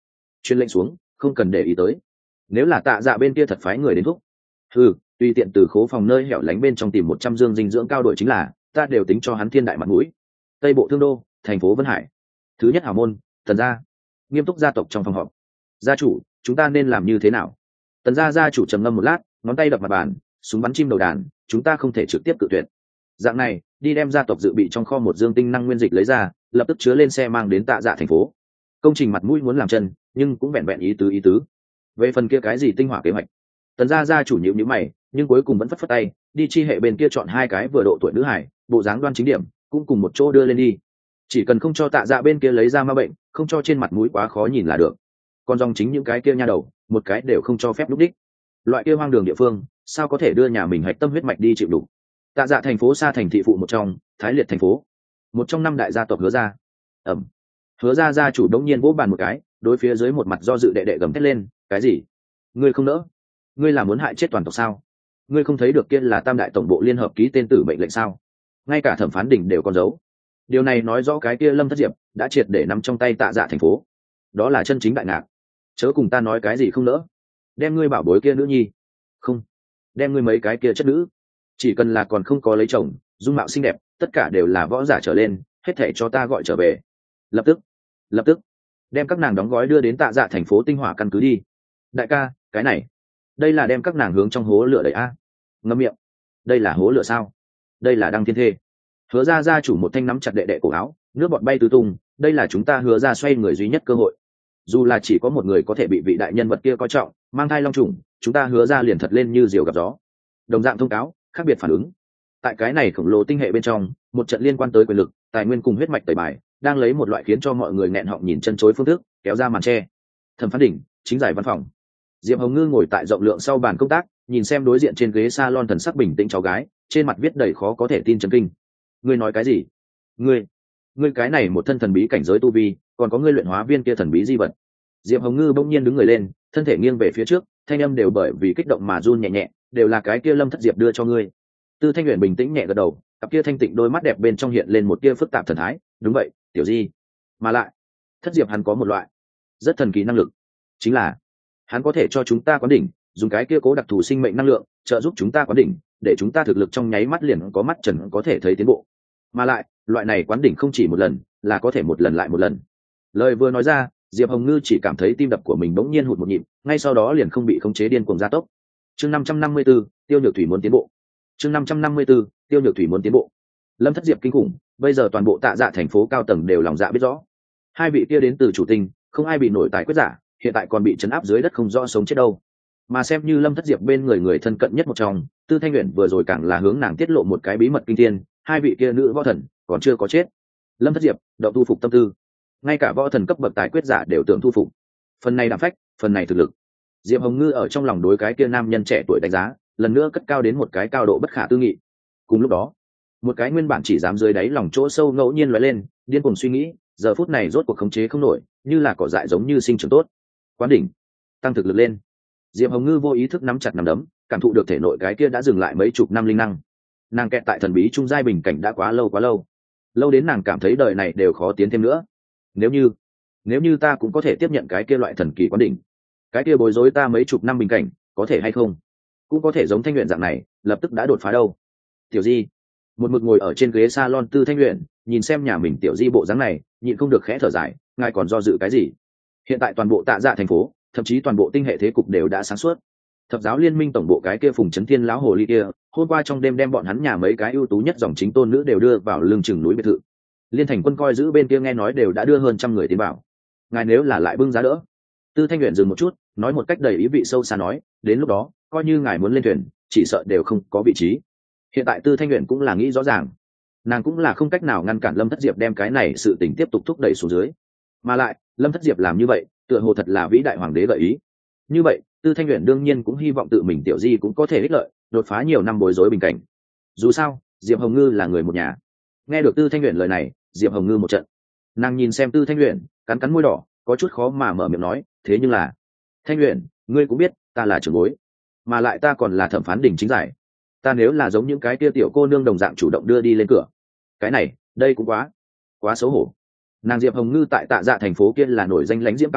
chuyên lệnh xuống, không cần để ý tới. Nếu là tạ dạ bên kia thật phái người đến thúc, ừ, tùy tiện từ khố phòng nơi hẻo lánh bên trong tìm một trăm dương dinh dưỡng cao đội chính là, ta đều tính cho hắn thiên đại mặt mũi. Tây bộ Thương Đô, thành phố Vân Hải. Thứ nhất hào môn, Tần gia. Nghiêm túc gia tộc trong phòng họp. Gia chủ, chúng ta nên làm như thế nào? Tần gia gia chủ trầm ngâm một lát, ngón tay đập mặt bàn, súng bắn chim đầu đàn, chúng ta không thể trực tiếp cự tuyệt. Dạng này, đi đem gia tộc dự bị trong kho một dương tinh năng nguyên dịch lấy ra, lập tức chứa lên xe mang đến Tạ Dạ thành phố. Công trình mặt mũi muốn làm chân, nhưng cũng vẹn vẹn ý tứ ý tứ. Về phần kia cái gì tinh hỏa kế hoạch, Tần gia gia chủ nhíu nhíu mày, nhưng cuối cùng vẫn phất phất tay, đi chi hệ bên kia chọn hai cái vừa độ tuổi nữ hải, bộ dáng đoan chính điểm, cũng cùng một chỗ đưa lên đi. Chỉ cần không cho Tạ Dạ bên kia lấy ra ma bệnh, không cho trên mặt mũi quá khó nhìn là được. Còn dòng chính những cái kia nha đầu, một cái đều không cho phép lúc đích. Loại kia hoang đường địa phương, sao có thể đưa nhà mình hạch tâm huyết mạch đi chịu đủ? Tạ Dạ thành phố xa thành thị phụ một trong, Thái Liệt thành phố, một trong năm đại gia tộc Hứa gia. Ẩm. Hứa gia gia chủ đống nhiên vỗ bàn một cái, đối phía dưới một mặt do dự đệ đệ gầm thét lên, cái gì? Ngươi không nỡ? Ngươi là muốn hại chết toàn tộc sao? Ngươi không thấy được kia là Tam đại tổng bộ liên hợp ký tên tử mệnh lệnh sao? Ngay cả thẩm phán đỉnh đều còn giấu. Điều này nói rõ cái kia Lâm Thất Diệp đã triệt để nắm trong tay Tạ Dạ thành phố. Đó là chân chính đại ngạc. Chớ cùng ta nói cái gì không nỡ. Đem ngươi bảo bối kia nữ nhi. Không. Đem ngươi mấy cái kia chất nữ. Chỉ cần là còn không có lấy chồng, dung mạo xinh đẹp, tất cả đều là võ giả trở lên, hết thảy cho ta gọi trở về. Lập tức. Lập tức. Đem các nàng đóng gói đưa đến Tạ Dạ thành phố tinh hỏa căn cứ đi. Đại ca, cái này. Đây là đem các nàng hướng trong hố lửa đẩy a. Ngậm miệng. Đây là hố lửa sao? Đây là đăng thiên thê. Hứa ra gia chủ một thanh nắm chặt đệ đệ cổ áo, nước bọt bay tứ tung, đây là chúng ta Hứa ra xoay người duy nhất cơ hội. Dù là chỉ có một người có thể bị vị đại nhân vật kia coi trọng, mang thai long trùng, chúng ta Hứa ra liền thật lên như diều gặp gió. Đồng dạng thông cáo, khác biệt phản ứng. Tại cái này khổng lồ tinh hệ bên trong, một trận liên quan tới quyền lực, tài nguyên cùng huyết mạch tẩy bài, đang lấy một loại khiến cho mọi người nghẹn họng nhìn chân chối phương thức, kéo ra màn che. Thẩm Phán Đỉnh, chính giải văn phòng. Diệp Hồng Ngư ngồi tại rộng lượng sau bàn công tác, nhìn xem đối diện trên ghế salon thần sắc bình tĩnh cháu gái, trên mặt viết đầy khó có thể tin chấn kinh. Ngươi nói cái gì? Ngươi, ngươi cái này một thân thần bí cảnh giới tu vi, còn có ngươi luyện hóa viên kia thần bí di vật. Diệp Hồng Ngư bỗng nhiên đứng người lên, thân thể nghiêng về phía trước, thanh âm đều bởi vì kích động mà run nhẹ nhẹ, đều là cái kia Lâm Thất Diệp đưa cho ngươi. Tư Thanh Uyển bình tĩnh nhẹ gật đầu, cặp kia thanh tịnh đôi mắt đẹp bên trong hiện lên một tia phức tạp thần thái, đúng vậy, tiểu di. Mà lại, Thất Diệp hắn có một loại rất thần kỳ năng lực, chính là hắn có thể cho chúng ta quán đỉnh, dùng cái kia cố đặc thù sinh mệnh năng lượng trợ giúp chúng ta quán đỉnh, để chúng ta thực lực trong nháy mắt liền có mắt trần có thể thấy tiến bộ. Mà lại, loại này quán đỉnh không chỉ một lần, là có thể một lần lại một lần. Lời vừa nói ra, Diệp Hồng Ngư chỉ cảm thấy tim đập của mình bỗng nhiên hụt một nhịp, ngay sau đó liền không bị khống chế điên cuồng gia tốc. Chương năm trăm năm mươi 554, Tiêu Nhược Thủy muốn tiến bộ. Chương năm trăm năm mươi 554, Tiêu Nhược Thủy muốn tiến bộ. Lâm Thất Diệp kinh khủng, bây giờ toàn bộ Tạ Dạ thành phố cao tầng đều lòng dạ biết rõ. Hai vị kia đến từ chủ tinh, không ai bị nổi tài quyết giả, hiện tại còn bị trấn áp dưới đất không rõ sống chết đâu. Mà xem như Lâm Thất Diệp bên người người thân cận nhất một trong, Tư Thanh Uyển vừa rồi càng là hướng nàng tiết lộ một cái bí mật kinh thiên, hai vị kia nữ võ thần còn chưa có chết. Lâm Thất Diệp đậu thu phục tâm tư, ngay cả võ thần cấp bậc tài quyết giả đều tưởng thu phục. Phần này đảm phách, phần này thực lực. Diệp Hồng Ngư ở trong lòng đối cái kia nam nhân trẻ tuổi đánh giá, lần nữa cất cao đến một cái cao độ bất khả tư nghị. Cùng lúc đó, một cái nguyên bản chỉ dám dưới đáy lòng chỗ sâu ngẫu nhiên lóe lên, điên cuồng suy nghĩ, giờ phút này rốt cuộc khống chế không nổi, như là cỏ dại giống như sinh trưởng tốt. Quán đỉnh, tăng thực lực lên. Diệp Hồng Ngư vô ý thức nắm chặt nắm đấm, cảm thụ được thể nội cái kia đã dừng lại mấy chục năm linh năng. Nàng kẹt tại thần bí trung giai bình cảnh đã quá lâu quá lâu, lâu đến nàng cảm thấy đời này đều khó tiến thêm nữa. Nếu như, nếu như ta cũng có thể tiếp nhận cái kia loại thần kỳ quán đỉnh, cái kia bối rối ta mấy chục năm bình cảnh, có thể hay không? Cũng có thể giống Thanh Uyển dạng này, lập tức đã đột phá đâu. Tiểu Di, một mực ngồi ở trên ghế salon Tư Thanh Uyển, nhìn xem nhà mình Tiểu Di bộ dáng này, nhịn không được khẽ thở dài, ngài còn do dự cái gì? Hiện tại toàn bộ Tạ Dạ thành phố, thậm chí toàn bộ tinh hệ thế cục đều đã sáng suốt. Thập giáo liên minh tổng bộ cái kia Phùng Chấn Thiên lão hồ ly kia, hôm qua trong đêm đem bọn hắn nhà mấy cái ưu tú nhất dòng chính tôn nữ đều đưa vào lưng chừng núi biệt thự. Liên thành quân coi giữ bên kia nghe nói đều đã đưa hơn trăm người tiến vào. Ngài nếu là lại bưng giá đỡ. Tư Thanh Uyển dừng một chút, nói một cách đầy ý vị sâu xa nói, đến lúc đó, coi như ngài muốn lên thuyền, chỉ sợ đều không có vị trí. Hiện tại Tư Thanh Uyển cũng là nghĩ rõ ràng, nàng cũng là không cách nào ngăn cản Lâm Thất Diệp đem cái này sự tình tiếp tục thúc đẩy xuống dưới. Mà lại, Lâm Thất Diệp làm như vậy, tựa hồ thật là vĩ đại hoàng đế gợi ý. Như vậy, Tư Thanh Uyển đương nhiên cũng hy vọng tự mình Tiểu Di cũng có thể ích lợi, đột phá nhiều năm bối rối bình cảnh. Dù sao, Diệp Hồng Ngư là người một nhà. Nghe được Tư Thanh Uyển lời này, Diệp Hồng Ngư một trận. Nàng nhìn xem Tư Thanh Uyển, cắn cắn môi đỏ, có chút khó mà mở miệng nói, thế nhưng là, Thanh Uyển, ngươi cũng biết, ta là trưởng bối, mà lại ta còn là thẩm phán đỉnh chính giải. Ta nếu là giống những cái kia tiểu cô nương đồng dạng chủ động đưa đi lên cửa, cái này, đây cũng quá, quá xấu hổ. Nàng Diệp Hồng Ngư tại Tạ Dạ thành phố kia là nổi danh lãnh diễm cao ngạo,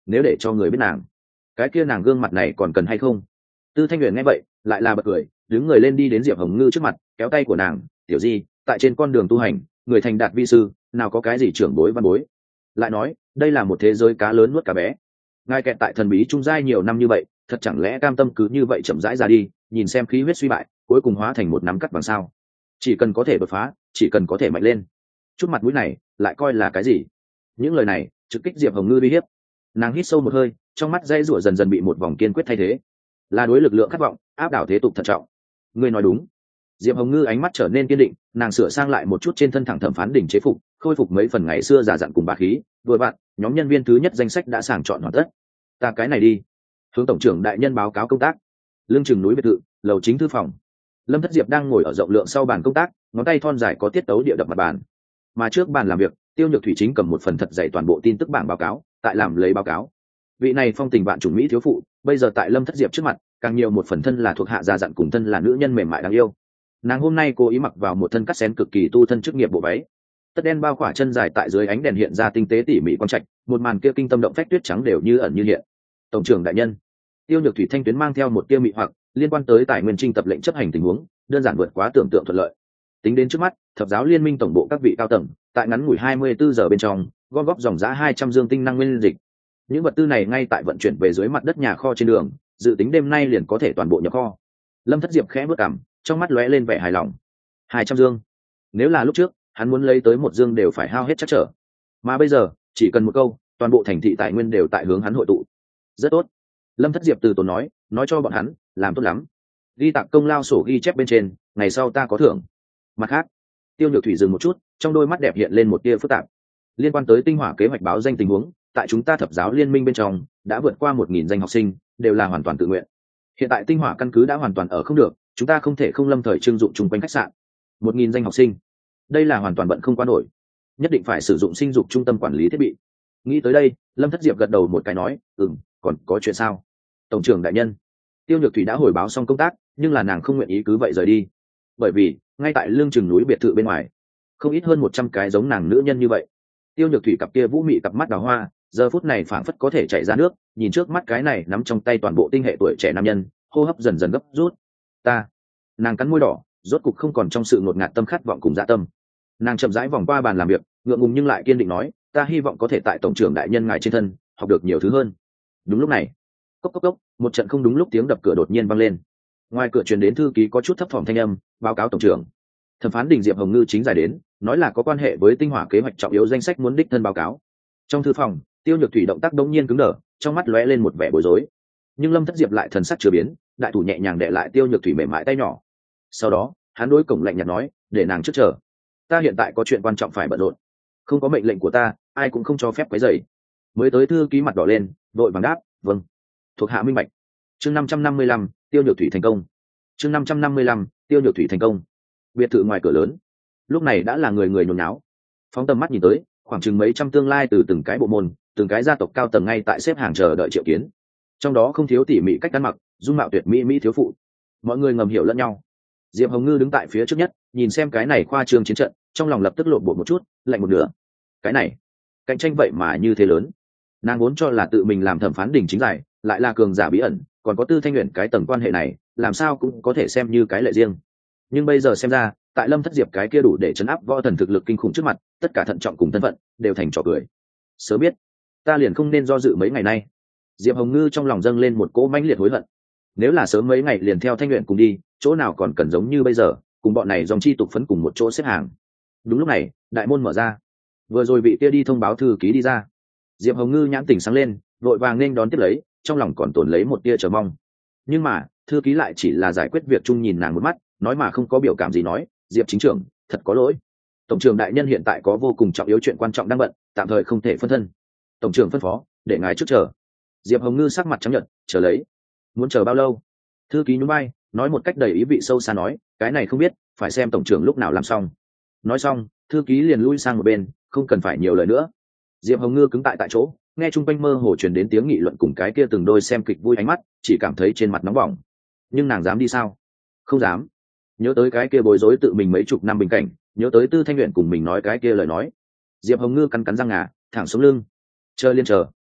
nếu để cho người biết nàng, cái kia nàng gương mặt này còn cần hay không? Tư Thanh Huyền nghe vậy lại là bật cười, đứng người lên đi đến Diệp Hồng Ngư trước mặt, kéo tay của nàng, tiểu di, tại trên con đường tu hành, người thành đạt vi sư, nào có cái gì trưởng bối văn bối. Lại nói, đây là một thế giới cá lớn nuốt cá bé, ngài kẹt tại thần bí trung giai nhiều năm như vậy, thật chẳng lẽ cam tâm cứ như vậy chậm rãi ra đi, nhìn xem khí huyết suy bại, cuối cùng hóa thành một nắm cắt bằng sao? Chỉ cần có thể đột phá, chỉ cần có thể mạnh lên, chút mặt mũi này lại coi là cái gì? Những lời này trực kích Diệp Hồng Ngư uy hiếp. Nàng hít sâu một hơi, trong mắt dây rủa dần dần bị một vòng kiên quyết thay thế, là đối lực lượng khát vọng áp đảo thế tục thận trọng. Ngươi nói đúng. Diệp Hồng Ngư ánh mắt trở nên kiên định, nàng sửa sang lại một chút trên thân thẳng thẩm phán đỉnh chế phục, khôi phục mấy phần ngày xưa giả dặn cùng bá khí. Vừa bạn, nhóm nhân viên thứ nhất danh sách đã sàng chọn hoàn tất. Ta cái này đi, hướng tổng trưởng đại nhân báo cáo công tác. Lương Chừng núi biệt thự, lầu chính thư phòng. Lâm Thất Diệp đang ngồi ở rộng lượng sau bàn công tác, ngón tay thon dài có tiết tấu địa đập mặt bàn. Mà trước bàn làm việc, Tiêu Nhược Thủy chính cầm một phần thật dày toàn bộ tin tức bảng báo cáo, tại làm lấy báo cáo. Vị này phong tình vạn chủng mỹ thiếu phụ, bây giờ tại Lâm Thất Diệp trước mặt, càng nhiều một phần thân là thuộc hạ già dặn cùng thân là nữ nhân mềm mại đáng yêu. Nàng hôm nay cố ý mặc vào một thân cắt xén cực kỳ tu thân chức nghiệp bộ váy, tất đen bao khỏa chân dài tại dưới ánh đèn hiện ra tinh tế tỉ mỉ quang trạch, một màn kia kinh tâm động phách tuyết trắng đều như ẩn như hiện. Tổng trưởng đại nhân. Tiêu Nhược Thủy thanh tuyến mang theo một tia mị hoặc, liên quan tới tài nguyên trinh tập lệnh chấp hành tình huống, đơn giản vượt quá tưởng tượng thuận lợi. Tính đến trước mắt, thập giáo liên minh tổng bộ các vị cao tầng, tại ngắn ngủi hai mươi bốn giờ bên trong, gom góp dòng giá hai trăm dương tinh năng nguyên dịch. Những vật tư này ngay tại vận chuyển về dưới mặt đất nhà kho trên đường, dự tính đêm nay liền có thể toàn bộ nhập kho. Lâm Thất Diệp khẽ bước cằm, trong mắt lóe lên vẻ hài lòng. hai trăm dương. Nếu là lúc trước, hắn muốn lấy tới một dương đều phải hao hết chắc trở. Mà bây giờ, chỉ cần một câu, toàn bộ thành thị tài nguyên đều tại hướng hắn hội tụ. Rất tốt. Lâm Thất Diệp từ tốn nói, nói cho bọn hắn, làm tốt lắm. Ghi tạc công lao sổ ghi chép bên trên, ngày sau ta có thưởng. Mặt khác, Tiêu Nhược Thủy dừng một chút, trong đôi mắt đẹp hiện lên một tia phức tạp. Liên quan tới tinh hỏa kế hoạch báo danh tình huống, tại chúng ta thập giáo liên minh bên trong, đã vượt qua một nghìn danh học sinh, đều là hoàn toàn tự nguyện. Hiện tại tinh hỏa căn cứ đã hoàn toàn ở không được, chúng ta không thể không lâm thời trưng dụng chung quanh khách sạn. Một nghìn danh học sinh, đây là hoàn toàn bận không qua nổi, nhất định phải sử dụng sinh dục trung tâm quản lý thiết bị. Nghĩ tới đây, Lâm Thất Diệp gật đầu một cái nói, ừm, còn có chuyện sao? Tổng trưởng đại nhân. Tiêu Nhược Thủy đã hồi báo xong công tác, nhưng là nàng không nguyện ý cứ vậy rời đi, bởi vì ngay tại Lương Chừng núi biệt thự bên ngoài, không ít hơn một trăm cái giống nàng nữ nhân như vậy. Tiêu Nhược Thủy cặp kia vũ mị cặp mắt đào hoa, giờ phút này phảng phất có thể chảy ra nước, nhìn trước mắt cái này nắm trong tay toàn bộ tinh hệ tuổi trẻ nam nhân, hô hấp dần dần gấp rút. Ta. Nàng cắn môi đỏ, rốt cục không còn trong sự ngột ngạt tâm khát vọng cùng dạ tâm. Nàng chậm rãi vòng qua bàn làm việc, ngượng ngùng nhưng lại kiên định nói, ta hy vọng có thể tại tổng trưởng đại nhân ngài trên thân học được nhiều thứ hơn. Đúng lúc này, cốc cốc cốc, một trận không đúng lúc tiếng đập cửa đột nhiên vang lên. Ngoài cửa truyền đến thư ký có chút thấp thỏm thanh âm, báo cáo tổng trưởng. Thẩm phán Đình Diệp Hồng Ngư chính giải đến, nói là có quan hệ với tinh hỏa kế hoạch trọng yếu danh sách muốn đích thân báo cáo. Trong thư phòng, Tiêu Nhược Thủy động tác đống nhiên cứng đờ, trong mắt lóe lên một vẻ bối rối. Nhưng Lâm Thất Diệp lại thần sắc chưa biến, đại thủ nhẹ nhàng đè lại Tiêu Nhược Thủy mềm mại tay nhỏ. Sau đó, hắn đối cổng lạnh nhạt nói, để nàng trước chờ. Ta hiện tại có chuyện quan trọng phải bận rộn, không có mệnh lệnh của ta, ai cũng không cho phép quấy rầy. Mới tới thư ký mặt đỏ lên, đội vàng đáp, vâng, thuộc hạ minh bạch. Chương năm trăm năm mươi lăm, Tiêu Nhược Thủy thành công. Chương năm trăm năm mươi lăm, Tiêu Nhược Thủy thành công. Biệt thự ngoài cửa lớn, lúc này đã là người người nhốn nháo. Phóng tầm mắt nhìn tới, khoảng chừng mấy trăm tương lai từ từng cái bộ môn, từng cái gia tộc cao tầng ngay tại xếp hàng chờ đợi triệu kiến. Trong đó không thiếu tỉ mỉ cách ăn mặc, dung mạo tuyệt mỹ mỹ thiếu phụ. Mọi người ngầm hiểu lẫn nhau. Diệp Hồng Ngư đứng tại phía trước nhất, nhìn xem cái này khoa trương chiến trận, trong lòng lập tức lộn bộ một chút, lạnh một nửa. Cái này, cạnh tranh vậy mà như thế lớn. Nàng vốn cho là tự mình làm thẩm phán đỉnh chính giải, lại là cường giả bí ẩn, còn có Tư Thanh Uyển cái tầng quan hệ này, làm sao cũng có thể xem như cái lệ riêng. Nhưng bây giờ xem ra, tại Lâm Thất Diệp cái kia đủ để chấn áp võ thần thực lực kinh khủng trước mặt, tất cả thận trọng cùng thân phận đều thành trò cười. Sớm biết, ta liền không nên do dự mấy ngày nay. Diệp Hồng Ngư trong lòng dâng lên một cỗ mãnh liệt hối hận. Nếu là sớm mấy ngày liền theo Thanh Uyển cùng đi, chỗ nào còn cần giống như bây giờ, cùng bọn này dòng chi tục phấn cùng một chỗ xếp hàng. Đúng lúc này, đại môn mở ra. Vừa rồi vị kia đi thông báo thư ký đi ra. Diệp Hồng Ngư nhãn tỉnh sáng lên, vội vàng nên đón tiếp lấy, trong lòng còn tồn lấy một tia chờ mong. Nhưng mà, thư ký lại chỉ là giải quyết việc chung nhìn nàng một mắt, nói mà không có biểu cảm gì nói, Diệp chính trưởng, thật có lỗi. Tổng trưởng đại nhân hiện tại có vô cùng trọng yếu chuyện quan trọng đang bận, tạm thời không thể phân thân. Tổng trưởng phân phó, để ngài trước chờ. Diệp Hồng Ngư sắc mặt trắng nhợt, chờ lấy. Muốn chờ bao lâu? Thư ký nhún vai, nói một cách đầy ý vị sâu xa nói, cái này không biết, phải xem tổng trưởng lúc nào làm xong. Nói xong, thư ký liền lui sang một bên, không cần phải nhiều lời nữa. Diệp Hồng Ngư cứng tại tại chỗ, nghe chung quanh mơ hồ truyền đến tiếng nghị luận cùng cái kia từng đôi xem kịch vui ánh mắt, chỉ cảm thấy trên mặt nóng bỏng. Nhưng nàng dám đi sao? Không dám. Nhớ tới cái kia bối rối tự mình mấy chục năm bình cảnh, nhớ tới Tư Thanh Uyển cùng mình nói cái kia lời nói, Diệp Hồng Ngư cắn cắn răng ngà, thẳng xuống lưng. Chờ liên chờ,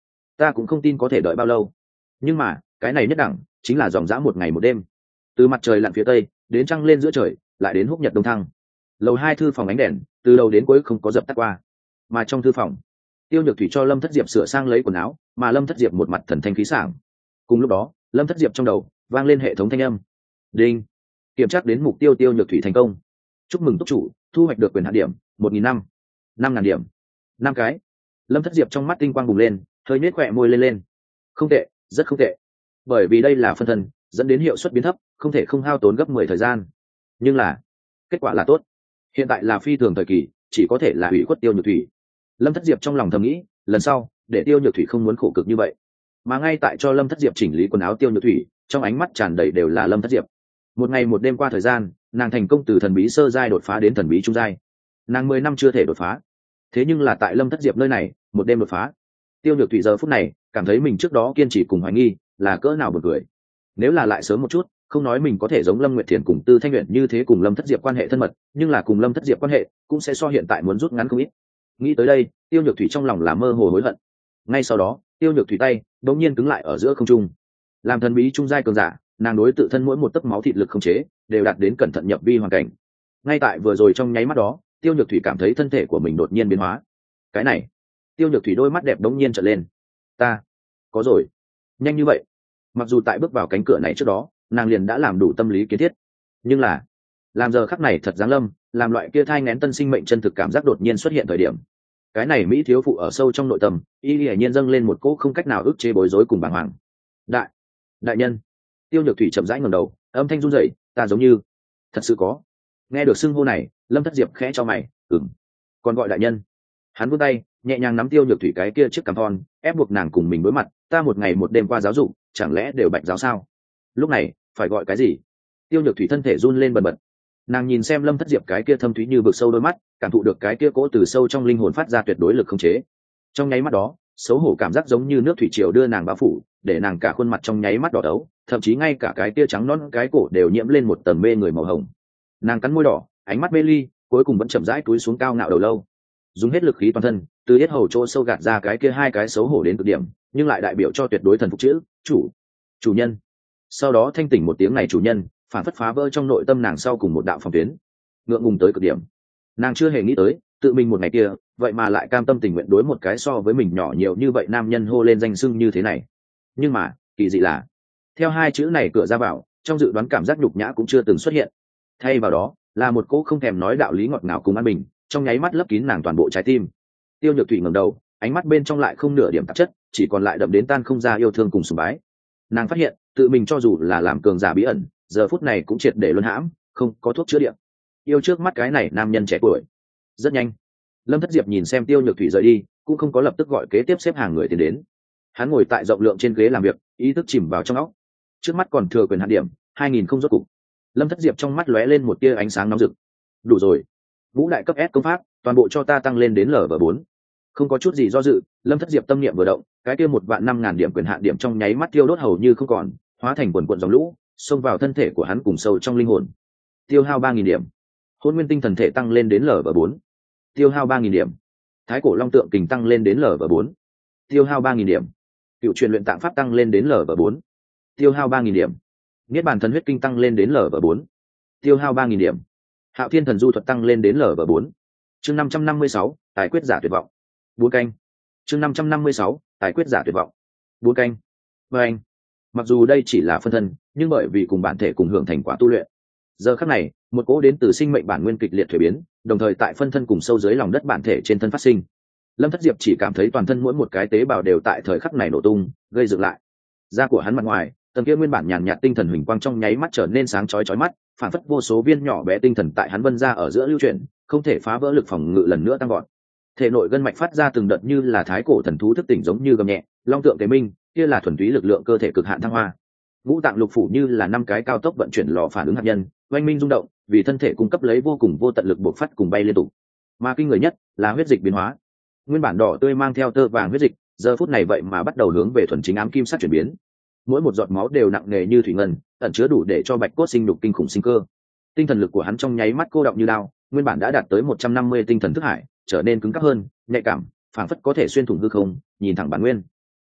ta cũng không tin có thể đợi bao lâu. Nhưng mà cái này nhất đẳng chính là dòng dã một ngày một đêm, từ mặt trời lặn phía tây đến trăng lên giữa trời, lại đến húc nhật đông thăng. Lầu hai thư phòng ánh đèn từ đầu đến cuối không có dập tắt qua, mà trong thư phòng Tiêu Nhược Thủy cho Lâm Thất Diệp sửa sang lấy quần áo, mà Lâm Thất Diệp một mặt thần thanh khí sảng. Cùng lúc đó Lâm Thất Diệp trong đầu vang lên hệ thống thanh âm: đinh, kiểm tra đến mục tiêu Tiêu Nhược Thủy thành công, chúc mừng túc chủ thu hoạch được quyền hạn điểm một nghìn năm năm ngàn điểm. Năm cái. Lâm Thất Diệp trong mắt tinh quang bùng lên, hơi nhếch khỏe môi lên lên. Không tệ, rất không tệ. Bởi vì đây là phân thân, dẫn đến hiệu suất biến thấp, không thể không hao tốn gấp mười thời gian. Nhưng là kết quả là tốt. Hiện tại là phi thường thời kỳ, chỉ có thể là hủy khuất Tiêu Nhược Thủy. Lâm Thất Diệp trong lòng thầm nghĩ, lần sau để Tiêu Nhược Thủy không muốn khổ cực như vậy. Mà ngay tại cho Lâm Thất Diệp chỉnh lý quần áo Tiêu Nhược Thủy, trong ánh mắt tràn đầy đều là Lâm Thất Diệp. Một ngày một đêm qua thời gian, nàng thành công từ thần bí sơ giai đột phá đến thần bí trung giai. Nàng mười năm chưa thể đột phá, thế nhưng là tại Lâm Thất Diệp nơi này, một đêm đột phá. Tiêu Nhược Thủy giờ phút này cảm thấy mình trước đó kiên trì cùng hoài nghi là cỡ nào buồn cười. Nếu là lại sớm một chút, không nói mình có thể giống Lâm Nguyệt Thiền cùng Tư Thanh Uyển như thế cùng Lâm Thất Diệp quan hệ thân mật, nhưng là cùng Lâm Thất Diệp quan hệ cũng sẽ so hiện tại muốn rút ngắn không ít. Nghĩ tới đây, Tiêu Nhược Thủy trong lòng là mơ hồ hối hận. Ngay sau đó, Tiêu Nhược Thủy tay đột nhiên cứng lại ở giữa không trung. Làm thần bí trung giai cường giả, nàng đối tự thân mỗi một tấc máu thịt lực không chế đều đạt đến cẩn thận nhập vi hoàn cảnh. Ngay tại vừa rồi trong nháy mắt đó, Tiêu Nhược Thủy cảm thấy thân thể của mình đột nhiên biến hóa. Cái này, Tiêu Nhược Thủy đôi mắt đẹp đống nhiên trợn lên. Ta có rồi, nhanh như vậy. Mặc dù tại bước vào cánh cửa này trước đó, nàng liền đã làm đủ tâm lý kiến thiết, nhưng là làm giờ khắc này thật giáng lâm, làm loại kia thai nghén tân sinh mệnh chân thực cảm giác đột nhiên xuất hiện thời điểm, cái này mỹ thiếu phụ ở sâu trong nội tâm y hiển nhiên dâng lên một cỗ không cách nào ức chế bối rối cùng bàng hoàng. Đại đại nhân. Tiêu Nhược Thủy chậm rãi ngẩng đầu, âm thanh run rẩy, ta giống như thật sự có. Nghe được xưng hô này, Lâm Thất Diệp khẽ cho mày, ừm, còn gọi đại nhân. Hắn vươn tay nhẹ nhàng nắm Tiêu Nhược Thủy cái kia chiếc cằm thon, ép buộc nàng cùng mình đối mặt. Ta một ngày một đêm qua giáo dục, chẳng lẽ đều bạch giáo sao? Lúc này phải gọi cái gì? Tiêu Nhược Thủy thân thể run lên bần bật. Nàng nhìn xem Lâm Thất Diệp cái kia thâm thúy như vực sâu đôi mắt, cảm thụ được cái kia cỗ từ sâu trong linh hồn phát ra tuyệt đối lực không chế. Trong nháy mắt đó, xấu hổ cảm giác giống như nước thủy triều đưa nàng bao phủ, để nàng cả khuôn mặt trong nháy mắt đỏ đấu, thậm chí ngay cả cái kia trắng nõn cái cổ đều nhiễm lên một tầng mê người màu hồng. Nàng cắn môi đỏ, ánh mắt mê ly, cuối cùng vẫn chậm rãi cúi xuống cao ngạo đầu lâu, dùng hết lực khí toàn thân, từ yết hầu chỗ sâu gạt ra cái kia hai cái xấu hổ đến cực điểm, nhưng lại đại biểu cho tuyệt đối thần phục chữ chủ, chủ nhân. Sau đó thanh tỉnh một tiếng này chủ nhân, phản phất phá vỡ trong nội tâm nàng sau cùng một đạo phòng tuyến, ngượng ngùng tới cực điểm. Nàng chưa hề nghĩ tới, tự mình một ngày kia, vậy mà lại cam tâm tình nguyện đối một cái so với mình nhỏ nhiều như vậy nam nhân hô lên danh xưng như thế này. Nhưng mà kỳ dị là, theo hai chữ này cửa ra vào, trong dự đoán cảm giác nhục nhã cũng chưa từng xuất hiện. Thay vào đó là một cô không thèm nói đạo lý ngọt ngào cùng an bình, trong nháy mắt lấp kín nàng toàn bộ trái tim. Tiêu Nhược Thủy ngẩng đầu, ánh mắt bên trong lại không nửa điểm tạp chất, chỉ còn lại đậm đến tan không ra yêu thương cùng sùng bái. Nàng phát hiện tự mình cho dù là làm cường giả bí ẩn, giờ phút này cũng triệt để luân hãm, không có thuốc chữa điện. Yêu trước mắt cái này nam nhân trẻ tuổi. Rất nhanh, Lâm Thất Diệp nhìn xem Tiêu Nhược Thủy rời đi, cũng không có lập tức gọi kế tiếp xếp hàng người tiến đến. Hắn ngồi tại rộng lượng trên ghế làm việc, ý thức chìm vào trong óc. Trước mắt còn thừa quyền hạn điểm hai nghìn không rốt cục. Lâm Thất Diệp trong mắt lóe lên một tia ánh sáng nóng rực. Đủ rồi, vũ đại cấp S công pháp, toàn bộ cho ta tăng lên đến lv bốn. Không có chút gì do dự, Lâm Thất Diệp tâm niệm vừa động, cái kia một vạn năm ngàn điểm quyền hạn điểm trong nháy mắt tiêu đốt hầu như không còn, hóa thành quần quần dòng lũ, xông vào thân thể của hắn cùng sâu trong linh hồn. Tiêu hao ba nghìn điểm. Hôn nguyên tinh thần thể tăng lên đến lv bốn. Tiêu hao ba nghìn điểm. Thái cổ long tượng kình tăng lên đến lv bốn. Tiêu hao ba nghìn điểm. Cựu truyền luyện tạng pháp tăng lên đến lv bốn. Tiêu hao ba nghìn điểm. Niết bàn thần huyết kinh tăng lên đến lv bốn. Tiêu hao ba nghìn điểm. Hạo thiên thần du thuật tăng lên đến lv bốn. Chương năm trăm năm mươi sáu, tài quyết giả tuyệt vọng. Bốn canh. Chương năm trăm năm mươi sáu, tài quyết giả tuyệt vọng. Bốn canh. Và anh. Mặc dù đây chỉ là phân thân, nhưng bởi vì cùng bản thể cùng hưởng thành quả tu luyện, giờ khắc này một cỗ đến từ sinh mệnh bản nguyên kịch liệt thuế biến, đồng thời tại phân thân cùng sâu dưới lòng đất bản thể trên thân phát sinh. Lâm Thất Diệp chỉ cảm thấy toàn thân mỗi một cái tế bào đều tại thời khắc này nổ tung, gây dựng lại. Da của hắn mặt ngoài, tầng kia nguyên bản nhàn nhạt tinh thần huỳnh quang trong nháy mắt trở nên sáng chói chói mắt, phản phất vô số viên nhỏ bé tinh thần tại hắn vân ra ở giữa lưu chuyển, không thể phá vỡ lực phòng ngự lần nữa tăng gọn. Thể nội gân mạch phát ra từng đợt như là thái cổ thần thú thức tỉnh giống như gầm nhẹ, long tượng tế minh, kia là thuần túy lực lượng cơ thể cực hạn thăng hoa. Ngũ tạng lục phủ như là năm cái cao tốc vận chuyển lò phản ứng hạt nhân, oanh minh rung động, vì thân thể cung cấp lấy vô cùng vô tận lực bộc phát cùng bay liên tục. Mà kinh người nhất là huyết dịch biến hóa. Nguyên bản đỏ tươi mang theo tơ vàng huyết dịch, giờ phút này vậy mà bắt đầu hướng về thuần chính ám kim sắc chuyển biến. Mỗi một giọt máu đều nặng nề như thủy ngân, ẩn chứa đủ để cho bạch cốt sinh đục kinh khủng sinh cơ. Tinh thần lực của hắn trong nháy mắt cô động như đao, nguyên bản đã đạt tới một trăm năm mươi tinh thần thức hải, trở nên cứng cáp hơn, nhạy cảm, phảng phất có thể xuyên thủng hư không, nhìn thẳng bản nguyên.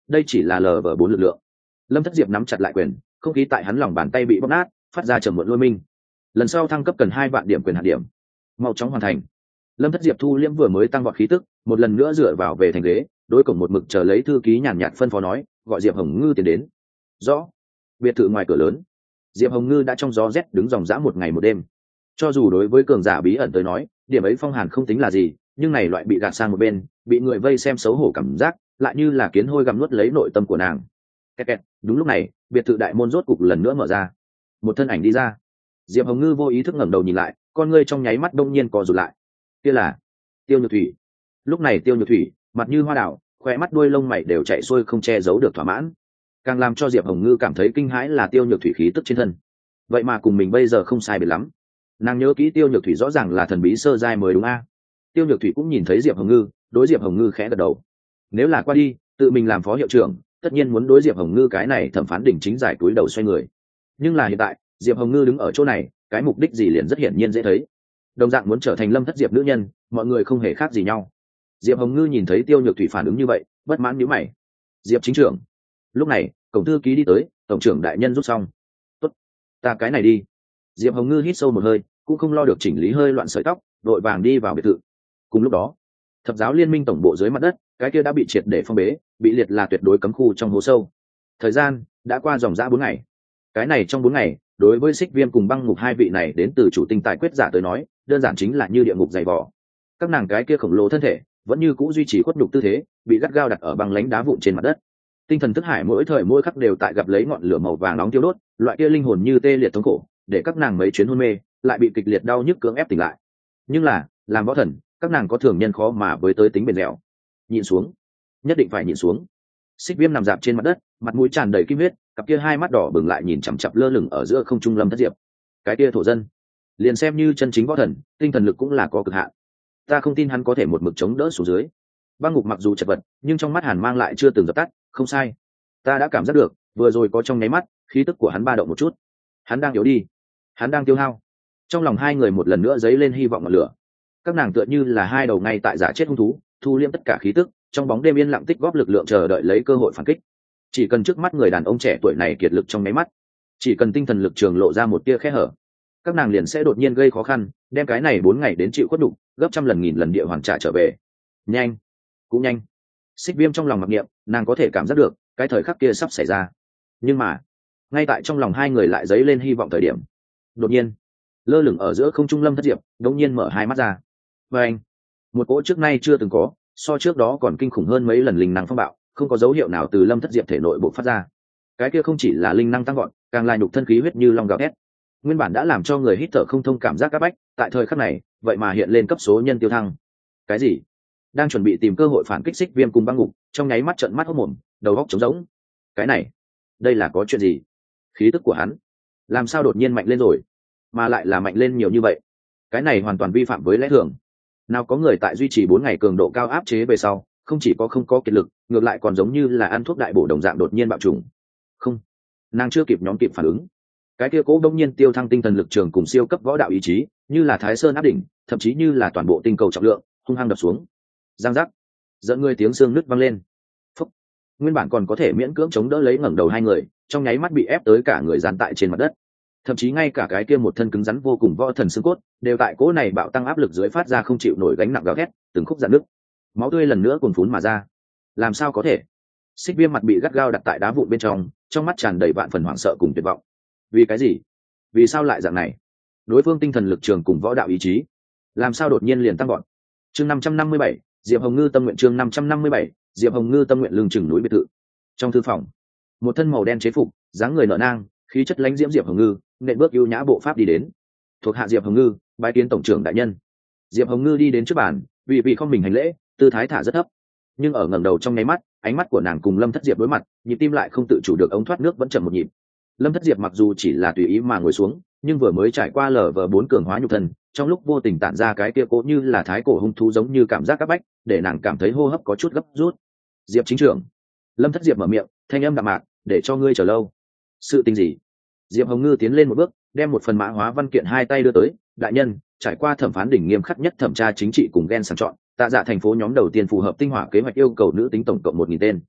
đây chỉ là lờ vờ bốn lực lượng. Lâm Thất Diệp nắm chặt lại quyền, không khí tại hắn lòng bàn tay bị bóp nát, phát ra trầm muộn lôi minh. Lần sau thăng cấp cần hai vạn điểm quyền hạt điểm, mau chóng hoàn thành. Lâm Thất Diệp thu liễm vừa mới tăng vọt khí tức, một lần nữa dựa vào về thành ghế, đối cổng một mực chờ lấy thư ký nhàn nhạt phân phó nói, gọi Diệp Hồng Ngư tiến đến. Rõ. Biệt thự ngoài cửa lớn, Diệp Hồng Ngư đã trong gió rét đứng dòng dã một ngày một đêm. Cho dù đối với cường giả bí ẩn tới nói, điểm ấy phong hàn không tính là gì, nhưng này loại bị gạt sang một bên, bị người vây xem xấu hổ cảm giác, lại như là kiến hôi gặm nuốt lấy nội tâm của nàng. Kẹt kẹt, đúng lúc này, biệt thự đại môn rốt cục lần nữa mở ra. Một thân ảnh đi ra. Diệp Hồng Ngư vô ý thức ngẩng đầu nhìn lại, con ngươi trong nháy mắt đông nhiên co rụt lại. Kia là Tiêu Nhược Thủy. Lúc này Tiêu Nhược Thủy, mặt như hoa đào, khóe mắt đuôi lông mày đều chạy xuôi không che giấu được thỏa mãn. Càng làm cho Diệp Hồng Ngư cảm thấy kinh hãi là Tiêu Nhược Thủy khí tức trên thân. Vậy mà cùng mình bây giờ không sai biệt lắm. Nàng nhớ kỹ Tiêu Nhược Thủy rõ ràng là thần bí sơ giai mới đúng a. Tiêu Nhược Thủy cũng nhìn thấy Diệp Hồng Ngư, đối Diệp Hồng Ngư khẽ gật đầu. Nếu là qua đi, tự mình làm phó hiệu trưởng, tất nhiên muốn đối Diệp Hồng Ngư cái này thẩm phán đỉnh chính giải túi đầu xoay người. Nhưng là hiện tại, Diệp Hồng Ngư đứng ở chỗ này, cái mục đích gì liền rất hiển nhiên dễ thấy. Đồng dạng muốn trở thành Lâm Thất Diệp nữ nhân, mọi người không hề khác gì nhau. Diệp Hồng Ngư nhìn thấy Tiêu Nhược Thủy phản ứng như vậy, bất mãn nhíu mày. Diệp chính trưởng. Lúc này, cổng thư ký đi tới, tổng trưởng đại nhân rút xong. Tốt, ta cái này đi. Diệp Hồng Ngư hít sâu một hơi, cũng không lo được chỉnh lý hơi loạn sợi tóc, đội vàng đi vào biệt thự. Cùng lúc đó, thập giáo liên minh tổng bộ dưới mặt đất, cái kia đã bị triệt để phong bế, bị liệt là tuyệt đối cấm khu trong hố sâu. Thời gian đã qua dòng dã bốn ngày. Cái này trong bốn ngày, đối với Xích Viêm cùng Băng Ngục hai vị này đến từ chủ tinh tài quyết giả tới nói, đơn giản chính là như địa ngục dày vỏ. Các nàng cái kia khổng lồ thân thể, vẫn như cũ duy trì khuất nhục tư thế, bị gắt gao đặt ở băng lánh đá vụn trên mặt đất. Tinh thần thức hải mỗi thời mỗi khắc đều tại gặp lấy ngọn lửa màu vàng nóng tiêu đốt, loại kia linh hồn như tê liệt thống khổ, để các nàng mấy chuyến hôn mê, lại bị kịch liệt đau nhức cưỡng ép tỉnh lại. Nhưng là, làm võ thần, các nàng có thường nhân khó mà với tới tính bền dẻo. Nhìn xuống, nhất định phải nhìn xuống. Xích Viêm nằm dạp trên mặt đất, mặt mũi tràn đầy kim huyết, cặp kia hai mắt đỏ bừng lại nhìn chằm chằm lơ lửng ở giữa không trung Lâm Thất Diệp. Cái kia thổ dân, liền xem như chân chính võ thần, tinh thần lực cũng là có cực hạn. Ta không tin hắn có thể một mực chống đỡ xuống dưới. Băng Ngục mặc dù chật vật, nhưng trong mắt Hàn mang lại chưa từng dập tắt, không sai. Ta đã cảm giác được, vừa rồi có trong nháy mắt, khí tức của hắn ba động một chút. Hắn đang yếu đi, hắn đang tiêu hao. Trong lòng hai người một lần nữa dấy lên hy vọng ngọn lửa. Các nàng tựa như là hai đầu ngay tại giả chết hung thú, thu liễm tất cả khí tức, trong bóng đêm yên lặng tích góp lực lượng chờ đợi lấy cơ hội phản kích. Chỉ cần trước mắt người đàn ông trẻ tuổi này kiệt lực trong nháy mắt, chỉ cần tinh thần lực trường lộ ra một tia khe hở, các nàng liền sẽ đột nhiên gây khó khăn, đem cái này bốn ngày đến chịu khuất đục, gấp trăm lần nghìn lần địa hoàn trả trở về. Nhanh, cũng nhanh. Xích Viêm trong lòng mặc niệm, nàng có thể cảm giác được cái thời khắc kia sắp xảy ra. Nhưng mà, ngay tại trong lòng hai người lại dấy lên hy vọng thời điểm, đột nhiên, lơ lửng ở giữa không trung Lâm Thất Diệp đột nhiên mở hai mắt ra. Và anh, một cỗ trước nay chưa từng có, so trước đó còn kinh khủng hơn mấy lần linh năng phong bạo, không có dấu hiệu nào từ Lâm Thất Diệp thể nội bộc phát ra. Cái kia không chỉ là linh năng tăng gọn, càng là nhục thân khí huyết như long gào thét. Nguyên bản đã làm cho người hít thở không thông cảm giác các bách, tại thời khắc này, vậy mà hiện lên cấp số nhân tiêu thăng. Cái gì? Đang chuẩn bị tìm cơ hội phản kích Xích Viêm cùng Băng Ngục, trong nháy mắt trợn mắt hốt mồm, đầu óc trống rỗng. Cái này, đây là có chuyện gì? Khí tức của hắn, làm sao đột nhiên mạnh lên rồi, mà lại là mạnh lên nhiều như vậy? Cái này hoàn toàn vi phạm với lẽ thường. Nào có người tại duy trì bốn ngày cường độ cao áp chế về sau, không chỉ có không có kiệt lực, ngược lại còn giống như là ăn thuốc đại bổ đồng dạng đột nhiên bạo trùng. Không, nàng chưa kịp nhóm kịp phản ứng, cái kia cố đông nhiên tiêu thăng tinh thần lực trường cùng siêu cấp võ đạo ý chí, như là Thái Sơn áp đỉnh, thậm chí như là toàn bộ tinh cầu trọng lượng, hung hăng đập xuống. Giang giác, dẫn người tiếng xương nứt vang lên. Phúc. Nguyên bản còn có thể miễn cưỡng chống đỡ lấy ngẩng đầu hai người, trong nháy mắt bị ép tới cả người dán tại trên mặt đất. Thậm chí ngay cả cái kia một thân cứng rắn vô cùng võ thần xương cốt, đều tại cố này bạo tăng áp lực dưới phát ra không chịu nổi gánh nặng gào thét, từng khúc dạn nứt. Máu tươi lần nữa cuồn phún mà ra. Làm sao có thể? Xích Viêm mặt bị gắt gao đặt tại đá vụn bên trong, trong mắt tràn đầy vạn phần hoảng sợ cùng tuyệt vọng. Vì cái gì? Vì sao lại dạng này? Đối phương tinh thần lực trường cùng võ đạo ý chí, làm sao đột nhiên liền tăng gọn? Chương năm trăm năm mươi bảy, Diệp Hồng Ngư tâm nguyện chương năm trăm năm mươi bảy, Diệp Hồng Ngư tâm nguyện lưng chừng núi biệt thự. Trong thư phòng, một thân màu đen chế phục, dáng người nở nang, khí chất lãnh diễm Diệp Hồng Ngư, nện bước ưu nhã bộ pháp đi đến. Thuộc hạ Diệp Hồng Ngư, bái kiến tổng trưởng đại nhân. Diệp Hồng Ngư đi đến trước bàn, vị vị không mình hành lễ, tư thái thả rất thấp. Nhưng ở ngẩng đầu trong nháy mắt, ánh mắt của nàng cùng Lâm Thất Diệp đối mặt, nhịp tim lại không tự chủ được ống thoát nước vẫn chậm một nhịp. Lâm Thất Diệp mặc dù chỉ là tùy ý mà ngồi xuống, nhưng vừa mới trải qua lở vờ bốn cường hóa nhục thân, trong lúc vô tình tản ra cái kia cố như là thái cổ hung thú giống như cảm giác các bách, để nàng cảm thấy hô hấp có chút gấp rút. Diệp chính trưởng. Lâm Thất Diệp mở miệng, thanh âm đạm mạc, để cho ngươi chờ lâu. Sự tình gì? Diệp Hồng Ngư tiến lên một bước, đem một phần mã hóa văn kiện hai tay đưa tới. Đại nhân, trải qua thẩm phán đỉnh nghiêm khắc nhất thẩm tra chính trị cùng ghen sàng chọn, Tạ Dạ thành phố nhóm đầu tiên phù hợp tinh hỏa kế hoạch yêu cầu nữ tính tổng cộng một nghìn tên.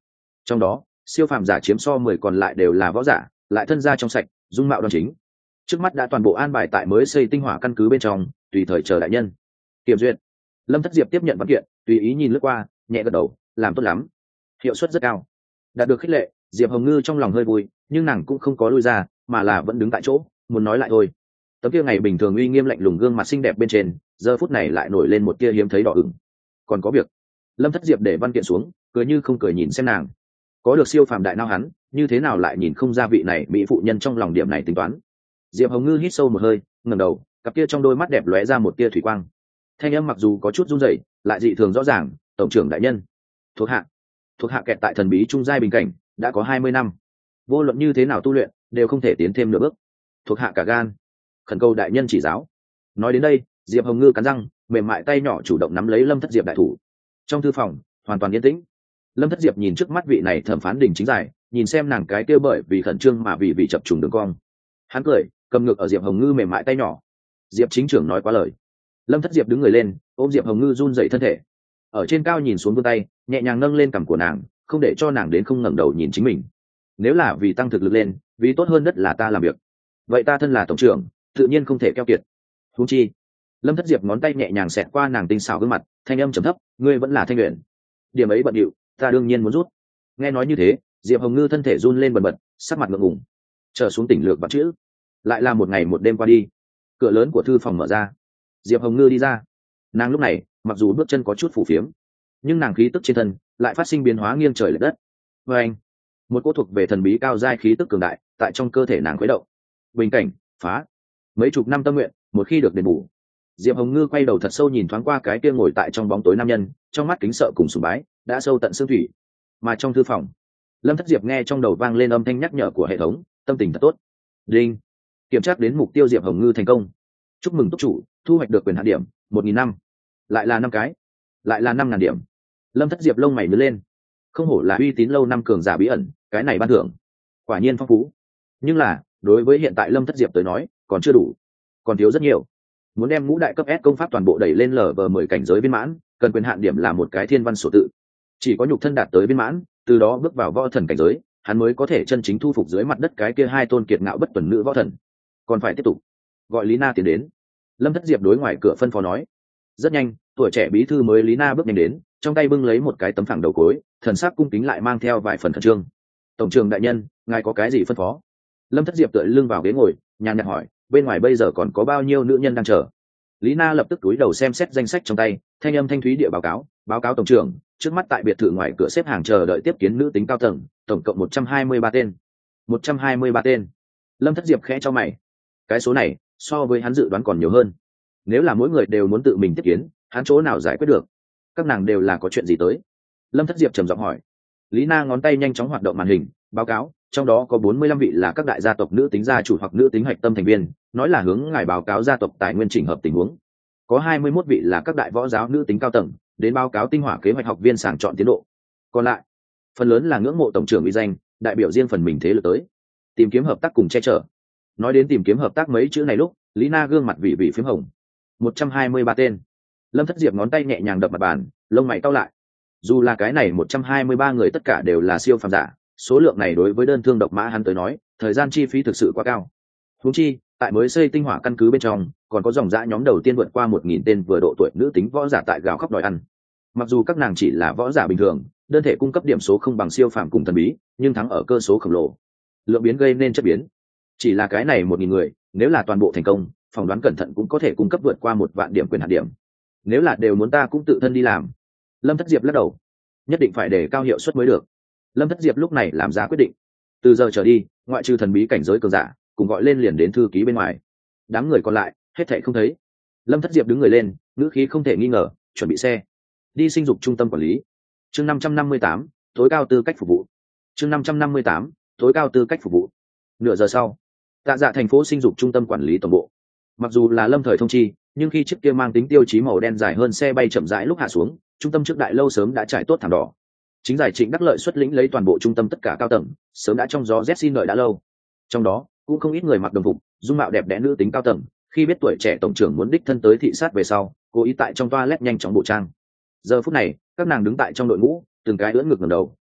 trong đó siêu phàm giả chiếm so mười còn lại đều là võ giả, lại thân gia trong sạch, dung mạo đoan chính. Trước mắt đã toàn bộ an bài tại mới xây tinh hỏa căn cứ bên trong, tùy thời chờ đại nhân kiểm duyệt. Lâm Thất Diệp tiếp nhận văn kiện, tùy ý nhìn lướt qua, nhẹ gật đầu, làm tốt lắm, hiệu suất rất cao. Đạt được khích lệ, Diệp Hồng Ngư trong lòng hơi vui, nhưng nàng cũng không có lui ra, mà là vẫn đứng tại chỗ, muốn nói lại thôi. Tấm kia ngày bình thường uy nghiêm lạnh lùng gương mặt xinh đẹp bên trên, giờ phút này lại nổi lên một tia hiếm thấy đỏ ửng. Còn có việc. Lâm Thất Diệp để văn kiện xuống, cười như không cười nhìn xem nàng. Có được siêu phàm đại não hắn, như thế nào lại nhìn không ra vị này mỹ phụ nhân trong lòng điểm này tính toán. Diệp Hồng Ngư hít sâu một hơi, ngẩng đầu, cặp kia trong đôi mắt đẹp lóe ra một tia thủy quang. Thanh âm mặc dù có chút run rẩy, lại dị thường rõ ràng, "Tổng trưởng đại nhân, thuộc hạ, thuộc hạ kẹt tại thần bí trung giai bình cảnh, đã có hai mươi năm. Vô luận như thế nào tu luyện, đều không thể tiến thêm nửa bước. Thuộc hạ cả gan, khẩn cầu đại nhân chỉ giáo." Nói đến đây, Diệp Hồng Ngư cắn răng, mềm mại tay nhỏ chủ động nắm lấy Lâm Thất Diệp đại thủ. Trong thư phòng, hoàn toàn yên tĩnh. Lâm Thất Diệp nhìn trước mắt vị này thẩm phán đỉnh chính giải, nhìn xem nàng cái kia bởi vì khẩn trương mà vì vì chập trùng đường cong. Hắn cười, cầm ngược ở Diệp Hồng Ngư mềm mại tay nhỏ. Diệp chính trưởng nói quá lời. Lâm Thất Diệp đứng người lên, ôm Diệp Hồng Ngư run dậy thân thể, ở trên cao nhìn xuống vươn tay, nhẹ nhàng nâng lên cằm của nàng, không để cho nàng đến không ngẩng đầu nhìn chính mình. Nếu là vì tăng thực lực lên, vì tốt hơn đất là ta làm việc, vậy ta thân là tổng trưởng, tự nhiên không thể keo kiệt. Huống chi. Lâm Thất Diệp ngón tay nhẹ nhàng xẹt qua nàng tinh xảo gương mặt, thanh âm trầm thấp, "Ngươi vẫn là Thanh Uyển. Điểm ấy bận điệu, ta đương nhiên muốn rút." Nghe nói như thế, Diệp Hồng Ngư thân thể run lên bần bật, sắc mặt ngượng ngùng, trở xuống tỉnh lược bạc chữ. Lại là một ngày một đêm qua đi, cửa lớn của thư phòng mở ra, Diệp Hồng Ngư đi ra. Nàng lúc này mặc dù bước chân có chút phù phiếm, nhưng nàng khí tức trên thân lại phát sinh biến hóa nghiêng trời lệch đất. Và anh, một cỗ thuộc về thần bí cao giai khí tức cường đại tại trong cơ thể nàng khuấy động. Bình cảnh phá, mấy chục năm tâm nguyện một khi được đền bù. Diệp Hồng Ngư quay đầu thật sâu nhìn thoáng qua cái kia ngồi tại trong bóng tối nam nhân, trong mắt kính sợ cùng sùng bái đã sâu tận xương thủy. Mà trong thư phòng, Lâm Thất Diệp nghe trong đầu vang lên âm thanh nhắc nhở của hệ thống, tâm tình thật tốt. Đinh, kiểm tra đến mục tiêu Diệp Hồng Ngư thành công. Chúc mừng túc chủ, thu hoạch được quyền hạn điểm một nghìn năm, lại là năm cái, lại là năm ngàn điểm. Lâm Thất Diệp lông mày nhớ lên, không hổ là uy tín lâu năm cường giả bí ẩn, cái này ban thưởng quả nhiên phong phú. Nhưng là đối với hiện tại Lâm Thất Diệp tới nói còn chưa đủ, còn thiếu rất nhiều. Muốn đem ngũ đại cấp S công pháp toàn bộ đẩy lên lở vờ mười cảnh giới viên mãn, cần quyền hạn điểm là một cái thiên văn sổ tự. Chỉ có nhục thân đạt tới viên mãn, từ đó bước vào võ thần cảnh giới, hắn mới có thể chân chính thu phục dưới mặt đất cái kia hai tôn kiệt ngạo bất tuần nữ võ thần. Còn phải tiếp tục. Gọi Lý Na tiến đến. Lâm Thất Diệp đối ngoài cửa phân phó nói. Rất nhanh, tuổi trẻ bí thư mới Lý Na bước nhanh đến, trong tay bưng lấy một cái tấm phẳng đầu cối, thần sắc cung kính lại mang theo vài phần khẩn trương. "Tổng trưởng đại nhân, ngài có cái gì phân phó?" Lâm Thất Diệp tựa lưng vào ghế ngồi, nhàn nhạt hỏi, "Bên ngoài bây giờ còn có bao nhiêu nữ nhân đang chờ?" Lý Na lập tức cúi đầu xem xét danh sách trong tay, thanh âm thanh thúy địa báo cáo, "Báo cáo tổng trưởng, trước mắt tại biệt thự ngoài cửa xếp hàng chờ đợi tiếp kiến nữ tính cao tầng, tổng cộng một trăm hai mươi ba tên." một trăm hai mươi ba tên. Lâm Thất Diệp khẽ cho mày. Cái số này, so với hắn dự đoán còn nhiều hơn. Nếu là mỗi người đều muốn tự mình tiếp kiến, hắn chỗ nào giải quyết được? Các nàng đều là có chuyện gì tới? Lâm Thất Diệp trầm giọng hỏi. Lý Na ngón tay nhanh chóng hoạt động màn hình, báo cáo, trong đó có bốn mươi lăm vị là các đại gia tộc nữ tính gia chủ hoặc nữ tính hạch tâm thành viên, nói là hướng ngài báo cáo gia tộc tài nguyên chỉnh hợp tình huống. Có hai mươi mốt vị là các đại võ giáo nữ tính cao tầng, đến báo cáo tinh hỏa kế hoạch học viên sàng chọn tiến độ. Còn lại, phần lớn là ngưỡng mộ tổng trưởng uy danh, đại biểu riêng phần mình thế lực tới, tìm kiếm hợp tác cùng che chở. Nói đến tìm kiếm hợp tác mấy chữ này lúc, Lý Na gương mặt vị vị phím hồng. một trăm hai mươi ba tên. Lâm Thất Diệp ngón tay nhẹ nhàng đập mặt bàn, lông mày cau lại. Dù là cái này một trăm hai mươi ba người tất cả đều là siêu phàm giả, số lượng này đối với đơn thương độc mã hắn tới nói, thời gian chi phí thực sự quá cao. Huống chi, tại mới xây tinh hỏa căn cứ bên trong, còn có dòng dã nhóm đầu tiên vượt qua một nghìn tên vừa độ tuổi nữ tính võ giả tại gào khóc đòi ăn. Mặc dù các nàng chỉ là võ giả bình thường, đơn thể cung cấp điểm số không bằng siêu phàm cùng thần bí, nhưng thắng ở cơ số khổng lồ. Lượng biến gây nên chất biến. Chỉ là cái này một nghìn người, nếu là toàn bộ thành công, phỏng đoán cẩn thận cũng có thể cung cấp vượt qua một vạn điểm quyền hạn điểm. Nếu là đều muốn ta cũng tự thân đi làm. Lâm Thất Diệp lắc đầu, nhất định phải để cao hiệu suất mới được. Lâm Thất Diệp lúc này làm ra quyết định, từ giờ trở đi, ngoại trừ thần bí cảnh giới cường giả, cùng gọi lên liền đến thư ký bên ngoài. Đám người còn lại, hết thảy không thấy. Lâm Thất Diệp đứng người lên, ngữ khí không thể nghi ngờ, chuẩn bị xe, đi sinh dục trung tâm quản lý. Chương năm trăm năm mươi tám, tối cao tư cách phục vụ. Chương năm trăm năm mươi tám, tối cao tư cách phục vụ. Nửa giờ sau, Tạ Dạ thành phố sinh dục trung tâm quản lý tổng bộ. Mặc dù là lâm thời thông chi, nhưng khi chiếc kia mang tính tiêu chí màu đen dài hơn xe bay chậm rãi lúc hạ xuống, trung tâm trước đại lâu sớm đã trải tốt thảm đỏ. Chính giải Trịnh Đắc Lợi xuất lĩnh lấy toàn bộ trung tâm tất cả cao tầng, sớm đã trong gió rét xin đợi đã lâu. Trong đó, cũng không ít người mặc đồng phục, dung mạo đẹp đẽ nữ tính cao tầng, khi biết tuổi trẻ tổng trưởng muốn đích thân tới thị sát về sau, cố ý tại trong toilet nhanh chóng bộ trang. Giờ phút này, các nàng đứng tại trong đội ngũ, từng cái ưỡn ngực ngẩng đầu,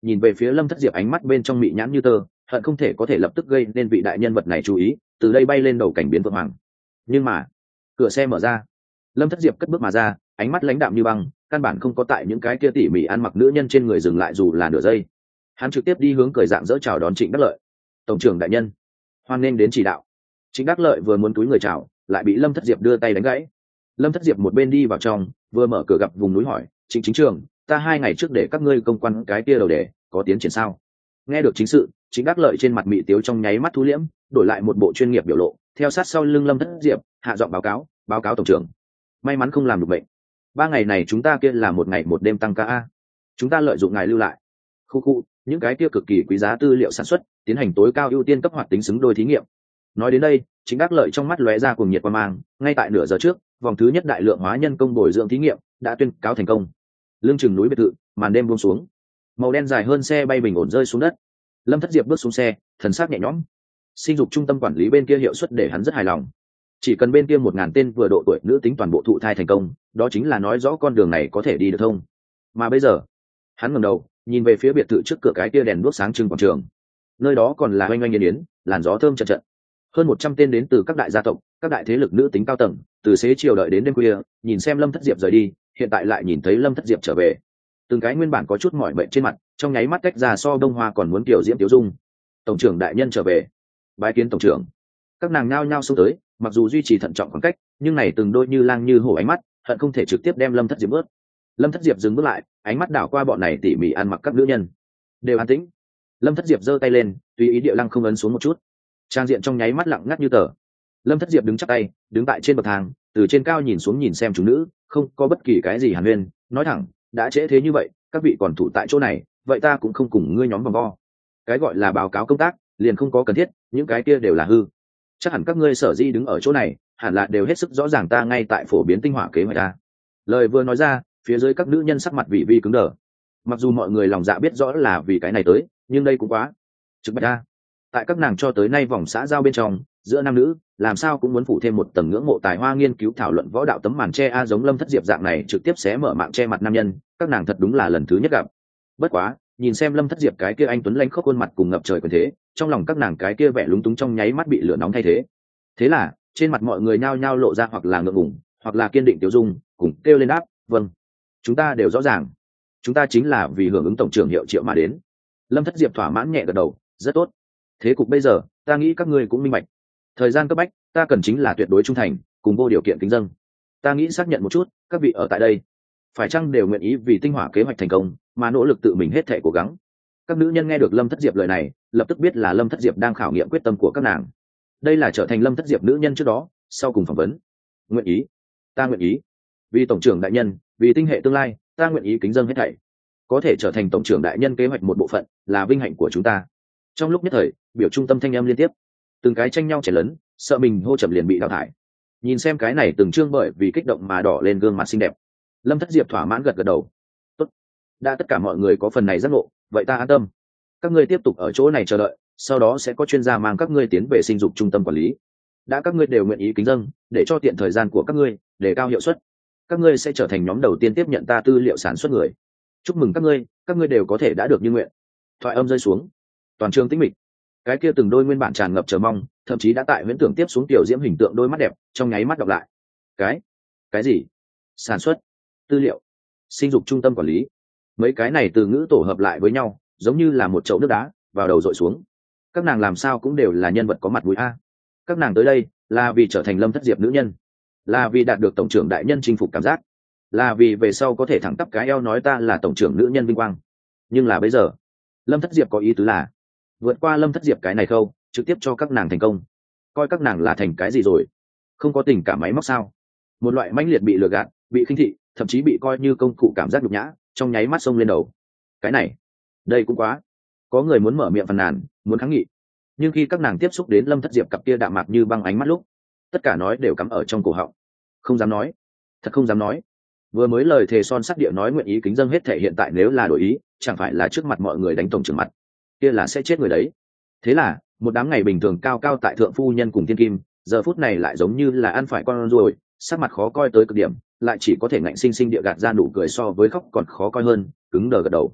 nhìn về phía lâm thất diệp ánh mắt bên trong mị nhãn như tơ, hận không thể có thể lập tức gây nên vị đại nhân vật này chú ý, từ đây bay lên đầu cảnh biến vượng hoàng. Nhưng mà cửa xe mở ra, lâm thất diệp cất bước mà ra, ánh mắt lãnh đạm như băng, căn bản không có tại những cái kia tỉ mỉ ăn mặc nữ nhân trên người dừng lại dù là nửa giây. Hắn trực tiếp đi hướng cười dạng dỡ chào đón Trịnh Đắc Lợi. Tổng trưởng đại nhân, hoan nghênh đến chỉ đạo. Trịnh Đắc Lợi vừa muốn túi người chào, lại bị lâm thất diệp đưa tay đánh gãy. Lâm thất diệp một bên đi vào trong, vừa mở cửa gặp vùng núi hỏi: Trịnh chính trường, ta hai ngày trước để các ngươi công quan cái kia đầu đề có tiến triển sao? Nghe được chính sự, Trịnh Đắc Lợi trên mặt mị tiếu trong nháy mắt thu liễm, đổi lại một bộ chuyên nghiệp biểu lộ, theo sát sau lưng lâm thất diệp, hạ giọng báo cáo: báo cáo tổng trưởng, may mắn không làm được bệnh. Ba ngày này chúng ta kia là một ngày một đêm tăng ca a. Chúng ta lợi dụng ngài lưu lại khu khu những cái kia cực kỳ quý giá tư liệu sản xuất, tiến hành tối cao ưu tiên cấp hoạt tính xứng đôi thí nghiệm. Nói đến đây, Trịnh Đắc Lợi trong mắt lóe ra cuồng nhiệt quan mang, ngay tại nửa giờ trước, vòng thứ nhất đại lượng hóa nhân công bồi dưỡng thí nghiệm đã tuyên cáo thành công. Lưng chừng núi biệt thự, màn đêm buông xuống, màu đen dài hơn xe bay bình ổn rơi xuống đất. Lâm thất diệp bước xuống xe, thần sắc nhẹ nhõm. Sinh dục trung tâm quản lý bên kia hiệu suất để hắn rất hài lòng. Chỉ cần bên kia một ngàn tên vừa độ tuổi nữ tính toàn bộ thụ thai thành công, đó chính là nói rõ con đường này có thể đi được thông. Mà bây giờ, hắn ngẩng đầu, nhìn về phía biệt thự trước cửa cái kia đèn đuốc sáng trưng quảng trường. Nơi đó còn là oanh oanh yến yến, làn gió thơm trận trận. Hơn một trăm tên đến từ các đại gia tộc, các đại thế lực nữ tính cao tầng, từ xế chiều đợi đến đêm khuya, nhìn xem Lâm Thất Diệp rời đi, hiện tại lại nhìn thấy Lâm Thất Diệp trở về. Từng cái nguyên bản có chút mỏi mệt trên mặt, trong nháy mắt cách ra so đông hoa còn muốn kiểu diễm tiểu dung. Tổng trưởng đại nhân trở về. Bái kiến tổng trưởng. Các nàng nhao nhao xông tới, mặc dù duy trì thận trọng khoảng cách, nhưng này từng đôi như lang như hổ ánh mắt, hận không thể trực tiếp đem Lâm Thất Diệp bớt. Lâm Thất Diệp dừng bước lại, ánh mắt đảo qua bọn này tỉ mỉ ăn mặc các nữ nhân, đều an tĩnh. Lâm Thất Diệp giơ tay lên, tùy ý địa lăng không ấn xuống một chút. Trang diện trong nháy mắt lặng ngắt như tờ. Lâm Thất Diệp đứng chắp tay, đứng tại trên bậc thang, từ trên cao nhìn xuống nhìn xem chúng nữ, không có bất kỳ cái gì hàn huyên, nói thẳng: đã trễ thế như vậy, các vị còn thủ tại chỗ này, vậy ta cũng không cùng ngươi nhóm vòng vo. Cái gọi là báo cáo công tác, liền không có cần thiết, những cái kia đều là hư. Chắc hẳn các ngươi sở di đứng ở chỗ này, hẳn là đều hết sức rõ ràng ta ngay tại phổ biến tinh hỏa kế hoạch ta. Lời vừa nói ra, phía dưới các nữ nhân sắc mặt vị vi cứng đờ. Mặc dù mọi người lòng dạ biết rõ là vì cái này tới, nhưng đây cũng quá trực bạch ta. Tại các nàng cho tới nay vòng xã giao bên trong, giữa nam nữ làm sao cũng muốn phủ thêm một tầng ngưỡng mộ tài hoa nghiên cứu thảo luận võ đạo tấm màn che a giống Lâm Thất Diệp dạng này trực tiếp xé mở mạng che mặt nam nhân, các nàng thật đúng là lần thứ nhất gặp. Bất quá, nhìn xem Lâm Thất Diệp cái kia anh tuấn lanh khốc khuôn mặt cùng ngập trời quyền thế, trong lòng các nàng cái kia vẻ lúng túng trong nháy mắt bị lửa nóng thay thế. Thế là, trên mặt mọi người nhao nhao lộ ra hoặc là ngượng ngùng, hoặc là kiên định tiêu dung, cùng kêu lên đáp: vâng, chúng ta đều rõ ràng, chúng ta chính là vì hưởng ứng tổng trưởng hiệu triệu mà đến. Lâm Thất Diệp thỏa mãn nhẹ gật đầu: rất tốt. Thế cục bây giờ, ta nghĩ các ngươi cũng minh bạch. Thời gian cấp bách, ta cần chính là tuyệt đối trung thành, cùng vô điều kiện kính dâng. Ta nghĩ xác nhận một chút, các vị ở tại đây, phải chăng đều nguyện ý vì tinh hỏa kế hoạch thành công mà nỗ lực tự mình hết thể cố gắng. Các nữ nhân nghe được Lâm Thất Diệp lời này, lập tức biết là Lâm Thất Diệp đang khảo nghiệm quyết tâm của các nàng. Đây là trở thành Lâm Thất Diệp nữ nhân trước đó, sau cùng phỏng vấn. Nguyện ý, ta nguyện ý. Vì tổng trưởng đại nhân, vì tinh hệ tương lai, ta nguyện ý kính dâng hết thảy. Có thể trở thành tổng trưởng đại nhân kế hoạch một bộ phận, là vinh hạnh của chúng ta. Trong lúc nhất thời, biểu trung tâm thanh âm liên tiếp, từng cái tranh nhau chảy lớn, sợ mình hô chậm liền bị đào thải. Nhìn xem cái này từng trương bởi vì kích động mà đỏ lên gương mặt xinh đẹp, Lâm Thất Diệp thỏa mãn gật gật đầu. Tốt, đã tất cả mọi người có phần này giác ngộ, vậy ta an tâm. Các ngươi tiếp tục ở chỗ này chờ đợi, sau đó sẽ có chuyên gia mang các ngươi tiến về sinh dục trung tâm quản lý. Đã các ngươi đều nguyện ý kính dâng, để cho tiện thời gian của các ngươi, để cao hiệu suất, các ngươi sẽ trở thành nhóm đầu tiên tiếp nhận ta tư liệu sản xuất người. Chúc mừng các ngươi, các ngươi đều có thể đã được như nguyện. Thoại âm rơi xuống, toàn trường tĩnh mịch. Cái kia từng đôi nguyên bản tràn ngập chờ mong, thậm chí đã tại huyễn tưởng tiếp xuống tiểu diễm hình tượng đôi mắt đẹp, trong nháy mắt đọc lại. Cái, cái gì? Sản xuất, tư liệu, sinh dục trung tâm quản lý. Mấy cái này từ ngữ tổ hợp lại với nhau, giống như là một chậu nước đá vào đầu dội xuống. Các nàng làm sao cũng đều là nhân vật có mặt mũi a. Các nàng tới đây là vì trở thành Lâm Thất Diệp nữ nhân, là vì đạt được tổng trưởng đại nhân chinh phục cảm giác, là vì về sau có thể thẳng tắp cái eo nói ta là tổng trưởng nữ nhân vinh quang. Nhưng là bây giờ, Lâm Thất Diệp có ý tứ là vượt qua Lâm Thất Diệp cái này khâu, trực tiếp cho các nàng thành công. Coi các nàng là thành cái gì rồi? Không có tình cảm máy móc sao? Một loại mãnh liệt bị lừa gạt, bị khinh thị, thậm chí bị coi như công cụ cảm giác nhục nhã, trong nháy mắt xông lên đầu. Cái này, đây cũng quá. Có người muốn mở miệng phàn nàn, muốn kháng nghị. Nhưng khi các nàng tiếp xúc đến Lâm Thất Diệp cặp kia đạm mạc như băng ánh mắt lúc, tất cả nói đều cắm ở trong cổ họng. Không dám nói, thật không dám nói. Vừa mới lời thề son sắt địa nói nguyện ý kính dâng hết thể hiện tại nếu là đổi ý, chẳng phải là trước mặt mọi người đánh tổng trưởng mặt, kia là sẽ chết người đấy. Thế là, một đám ngày bình thường cao cao tại thượng phu nhân cùng thiên kim, giờ phút này lại giống như là ăn phải con ruồi, sắc mặt khó coi tới cực điểm, lại chỉ có thể ngạnh sinh sinh địa gạt ra nụ cười so với khóc còn khó coi hơn, cứng đờ gật đầu.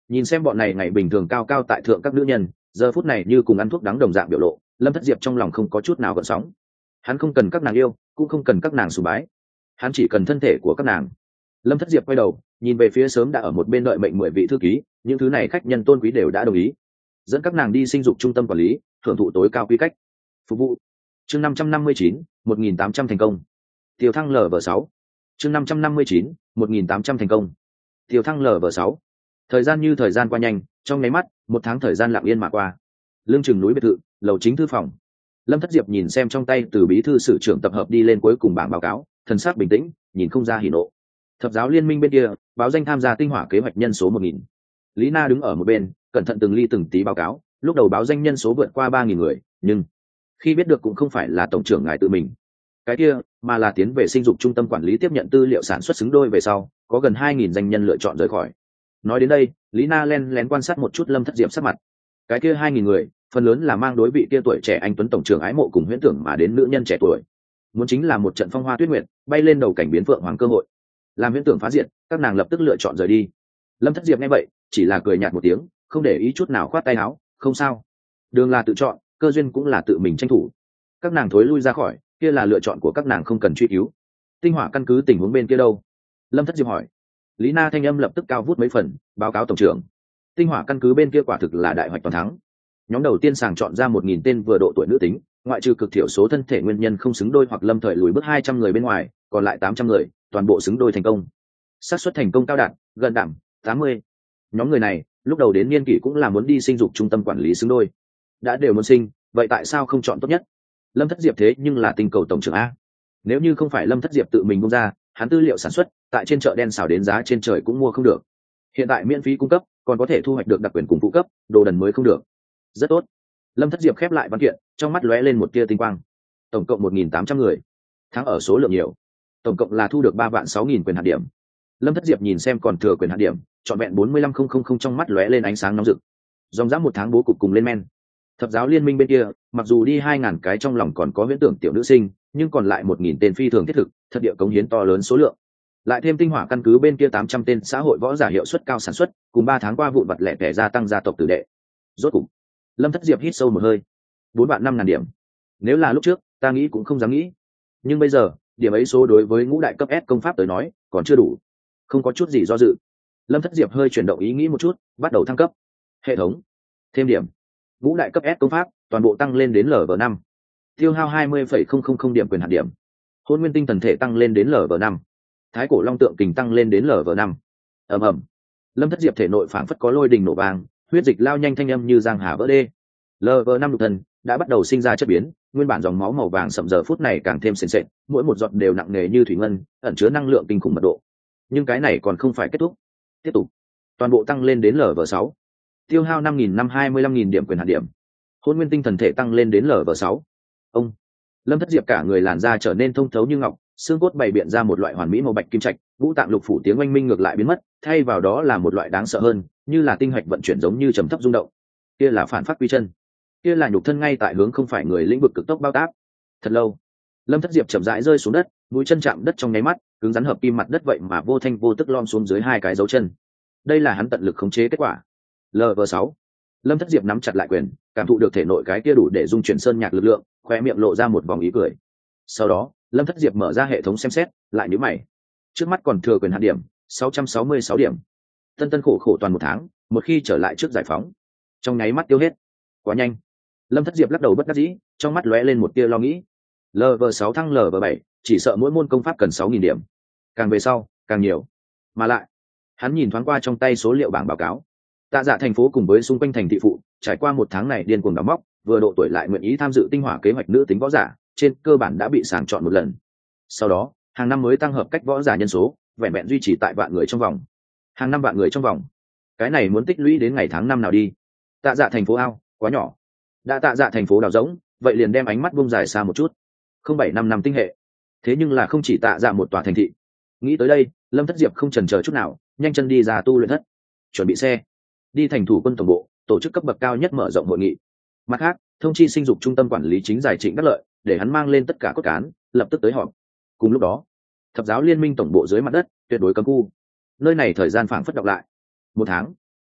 Nhìn xem bọn này ngày bình thường cao cao tại thượng các nữ nhân, giờ phút này như cùng ăn thuốc đắng đồng dạng biểu lộ, Lâm Thất Diệp trong lòng không có chút nào gợn sóng. Hắn không cần các nàng yêu, cũng không cần các nàng sùng bái, hắn chỉ cần thân thể của các nàng. Lâm Thất Diệp quay đầu nhìn về phía sớm đã ở một bên đợi mệnh mười vị thư ký, những thứ này khách nhân tôn quý đều đã đồng ý dẫn các nàng đi sinh dục trung tâm quản lý, hưởng thụ tối cao quy cách phục vụ. Chương năm trăm năm mươi chín, một nghìn tám trăm thành công. Tiêu thăng lv sáu. Chương năm trăm năm mươi chín, một nghìn tám trăm thành công. Tiêu thăng lv sáu. Thời gian như thời gian qua nhanh, trong nháy mắt một tháng thời gian lặng yên mà qua. Lương chừng núi biệt thự, lầu chính thư phòng. Lâm Thất Diệp nhìn xem trong tay từ bí thư sử trưởng tập hợp đi lên cuối cùng bảng báo cáo, thần sắc bình tĩnh, nhìn không ra hỉ nộ. Thập giáo liên minh bên kia báo danh tham gia tinh hỏa kế hoạch nhân số một nghìn. Lý Na đứng ở một bên cẩn thận từng ly từng tí báo cáo, lúc đầu báo danh nhân số vượt qua ba nghìn người, nhưng khi biết được cũng không phải là tổng trưởng ngài tự mình cái kia, mà là tiến về sinh dục trung tâm quản lý tiếp nhận tư liệu sản xuất xứng đôi về sau, có gần hai nghìn danh nhân lựa chọn rời khỏi. Nói đến đây, Lý Na len lén quan sát một chút Lâm Thất Diệp sắc mặt. Cái kia hai nghìn người phần lớn là mang đối vị kia tuổi trẻ anh tuấn tổng trưởng ái mộ cùng huyễn tưởng mà đến nữ nhân trẻ tuổi, muốn chính là một trận phong hoa tuyết nguyệt bay lên đầu cảnh biến vượng hoàng cơ hội. Làm huyễn tưởng phá diện, các nàng lập tức lựa chọn rời đi. Lâm Thất Diệp nghe vậy chỉ là cười nhạt một tiếng, không để ý chút nào, khoát tay áo, không sao, đường là tự chọn, cơ duyên cũng là tự mình tranh thủ. Các nàng thối lui ra khỏi, kia là lựa chọn của các nàng, không cần truy cứu. Tinh hỏa căn cứ tình huống bên kia đâu? Lâm Thất Diệp hỏi. Lý Na thanh âm lập tức cao vút mấy phần, báo cáo tổng trưởng. Tinh hỏa căn cứ bên kia quả thực là đại hoạch toàn thắng. Nhóm đầu tiên sàng chọn ra một nghìn tên vừa độ tuổi nữ tính, ngoại trừ cực thiểu số thân thể nguyên nhân không xứng đôi hoặc lâm thời lùi bước hai trăm người bên ngoài, còn lại tám trăm người toàn bộ xứng đôi thành công. Xác suất thành công cao đạt gần đảm tám mươi. Nhóm người này lúc đầu đến niên kỷ cũng là muốn đi sinh dục trung tâm quản lý xứng đôi, đã đều muốn sinh, vậy tại sao không chọn tốt nhất? Lâm Thất Diệp thế nhưng là tinh cầu tổng trưởng a, nếu như không phải Lâm Thất Diệp tự mình bung ra, hắn tư liệu sản xuất tại trên chợ đen xào đến giá trên trời cũng mua không được. Hiện tại miễn phí cung cấp, còn có thể thu hoạch được đặc quyền cùng phụ cấp, đồ đần mới không được. Rất tốt. Lâm Thất Diệp khép lại văn kiện, trong mắt lóe lên một tia tinh quang. Tổng cộng một nghìn tám trăm người, thắng ở số lượng nhiều, tổng cộng là thu được ba vạn sáu nghìn quyền hạt điểm. Lâm Thất Diệp nhìn xem còn thừa quyền hạt điểm, trọn vẹn bốn mươi lăm nghìn, trong mắt lóe lên ánh sáng nóng rực. Dòng dã một tháng bố cục cùng lên men. Thập giáo liên minh bên kia mặc dù đi hai ngàn cái trong lòng còn có huyễn tưởng tiểu nữ sinh, nhưng còn lại một nghìn tên phi thường thiết thực, thật địa cống hiến to lớn số lượng. Lại thêm tinh hỏa căn cứ bên kia tám trăm tên xã hội võ giả hiệu suất cao sản xuất, cùng ba tháng qua vụn vặt lẻ tẻ gia tăng gia tộc tử đệ. Rốt cục, Lâm Thất Diệp hít sâu một hơi. Bốn vạn năm ngàn điểm. Nếu là lúc trước, ta nghĩ cũng không dám nghĩ. Nhưng bây giờ, điểm ấy số đối với ngũ đại cấp S công pháp tới nói, còn chưa đủ. Không có chút gì do dự. Lâm Thất Diệp hơi chuyển động ý nghĩ một chút, bắt đầu thăng cấp. Hệ thống, thêm điểm. Ngũ đại cấp S công pháp toàn bộ tăng lên đến lv năm, tiêu hao hai mươi phẩy không không không điểm quyền hạt điểm. Hôn nguyên tinh thần thể tăng lên đến lv năm, thái cổ long tượng kình tăng lên đến lv năm. Ầm ầm. Lâm Thất Diệp thể nội phảng phất có lôi đình nổ vàng, huyết dịch lao nhanh thanh âm như giang hà vỡ đê. lv năm lục thần đã bắt đầu sinh ra chất biến, nguyên bản dòng máu màu vàng sậm giờ phút này càng thêm sền sệt, mỗi một giọt đều nặng nề như thủy ngân, ẩn chứa năng lượng kinh khủng mật độ. Nhưng cái này còn không phải kết thúc, tiếp tục, toàn bộ tăng lên đến lv sáu, tiêu hao năm nghìn năm hai mươi lăm nghìn điểm quyền hạt điểm. Hôn nguyên tinh thần thể tăng lên đến lv sáu. Ông Lâm Thất Diệp cả người làn da trở nên thông thấu như ngọc, xương cốt bày biện ra một loại hoàn mỹ màu bạch kim trạch, ngũ tạng lục phủ tiếng oanh minh ngược lại biến mất, thay vào đó là một loại đáng sợ hơn, như là tinh hạch vận chuyển giống như trầm thấp rung động. Kia là phản phát quy chân, kia là nhục thân ngay tại hướng không phải người lĩnh vực cực tốc bao táp. Thật lâu, Lâm Thất Diệp chậm rãi rơi xuống đất, mũi chân chạm đất trong nháy mắt, cứng rắn hợp kim mặt đất vậy mà vô thanh vô tức lom xuống dưới hai cái dấu chân. Đây là hắn tận lực khống chế kết quả. lv sáu. Lâm Thất Diệp nắm chặt lại quyền, cảm thụ được thể nội cái kia đủ để dung chuyển sơn nhạc lực lượng, khoe miệng lộ ra một vòng ý cười. Sau đó, Lâm Thất Diệp mở ra hệ thống xem xét, lại nhíu mày. Trước mắt còn thừa quyền hạt điểm sáu trăm sáu mươi sáu điểm. Tân tân khổ khổ toàn một tháng, một khi trở lại trước giải phóng, trong nháy mắt tiêu hết. Quá nhanh. Lâm Thất Diệp lắc đầu bất đắc dĩ, trong mắt lóe lên một tia lo nghĩ. lv sáu thăng lv bảy, chỉ sợ mỗi môn công pháp cần sáu nghìn điểm. Càng về sau, càng nhiều. Mà lại, hắn nhìn thoáng qua trong tay số liệu bảng báo cáo. Tạ Dạ thành phố cùng với xung quanh thành thị phụ, trải qua một tháng này điên cuồng đào móc, vừa độ tuổi lại nguyện ý tham dự tinh hỏa kế hoạch nữ tính võ giả, trên cơ bản đã bị sàng chọn một lần. Sau đó, hàng năm mới tăng hợp cách võ giả nhân số, vẹn vẹn duy trì tại vạn người trong vòng. Hàng năm vạn người trong vòng. Cái này muốn tích lũy đến ngày tháng năm nào đi? Tạ Dạ thành phố ao, quá nhỏ. Đã Tạ Dạ thành phố đào rỗng, vậy liền đem ánh mắt buông dài xa một chút. Không bảy năm năm tinh hệ. Thế nhưng là không chỉ Tạ Dạ một tòa thành thị. Nghĩ tới đây, Lâm Thất Diệp không chần chờ chút nào, nhanh chân đi ra tu luyện thất, chuẩn bị xe, đi thành thủ quân tổng bộ, tổ chức cấp bậc cao nhất mở rộng hội nghị. Mặt khác, thông chi sinh dục trung tâm quản lý chính giải Trịnh Đắc Lợi, để hắn mang lên tất cả cốt cán, lập tức tới họp. Cùng lúc đó, thập giáo liên minh tổng bộ dưới mặt đất, tuyệt đối cấm khu. Nơi này thời gian phảng phất đọc lại. Một tháng.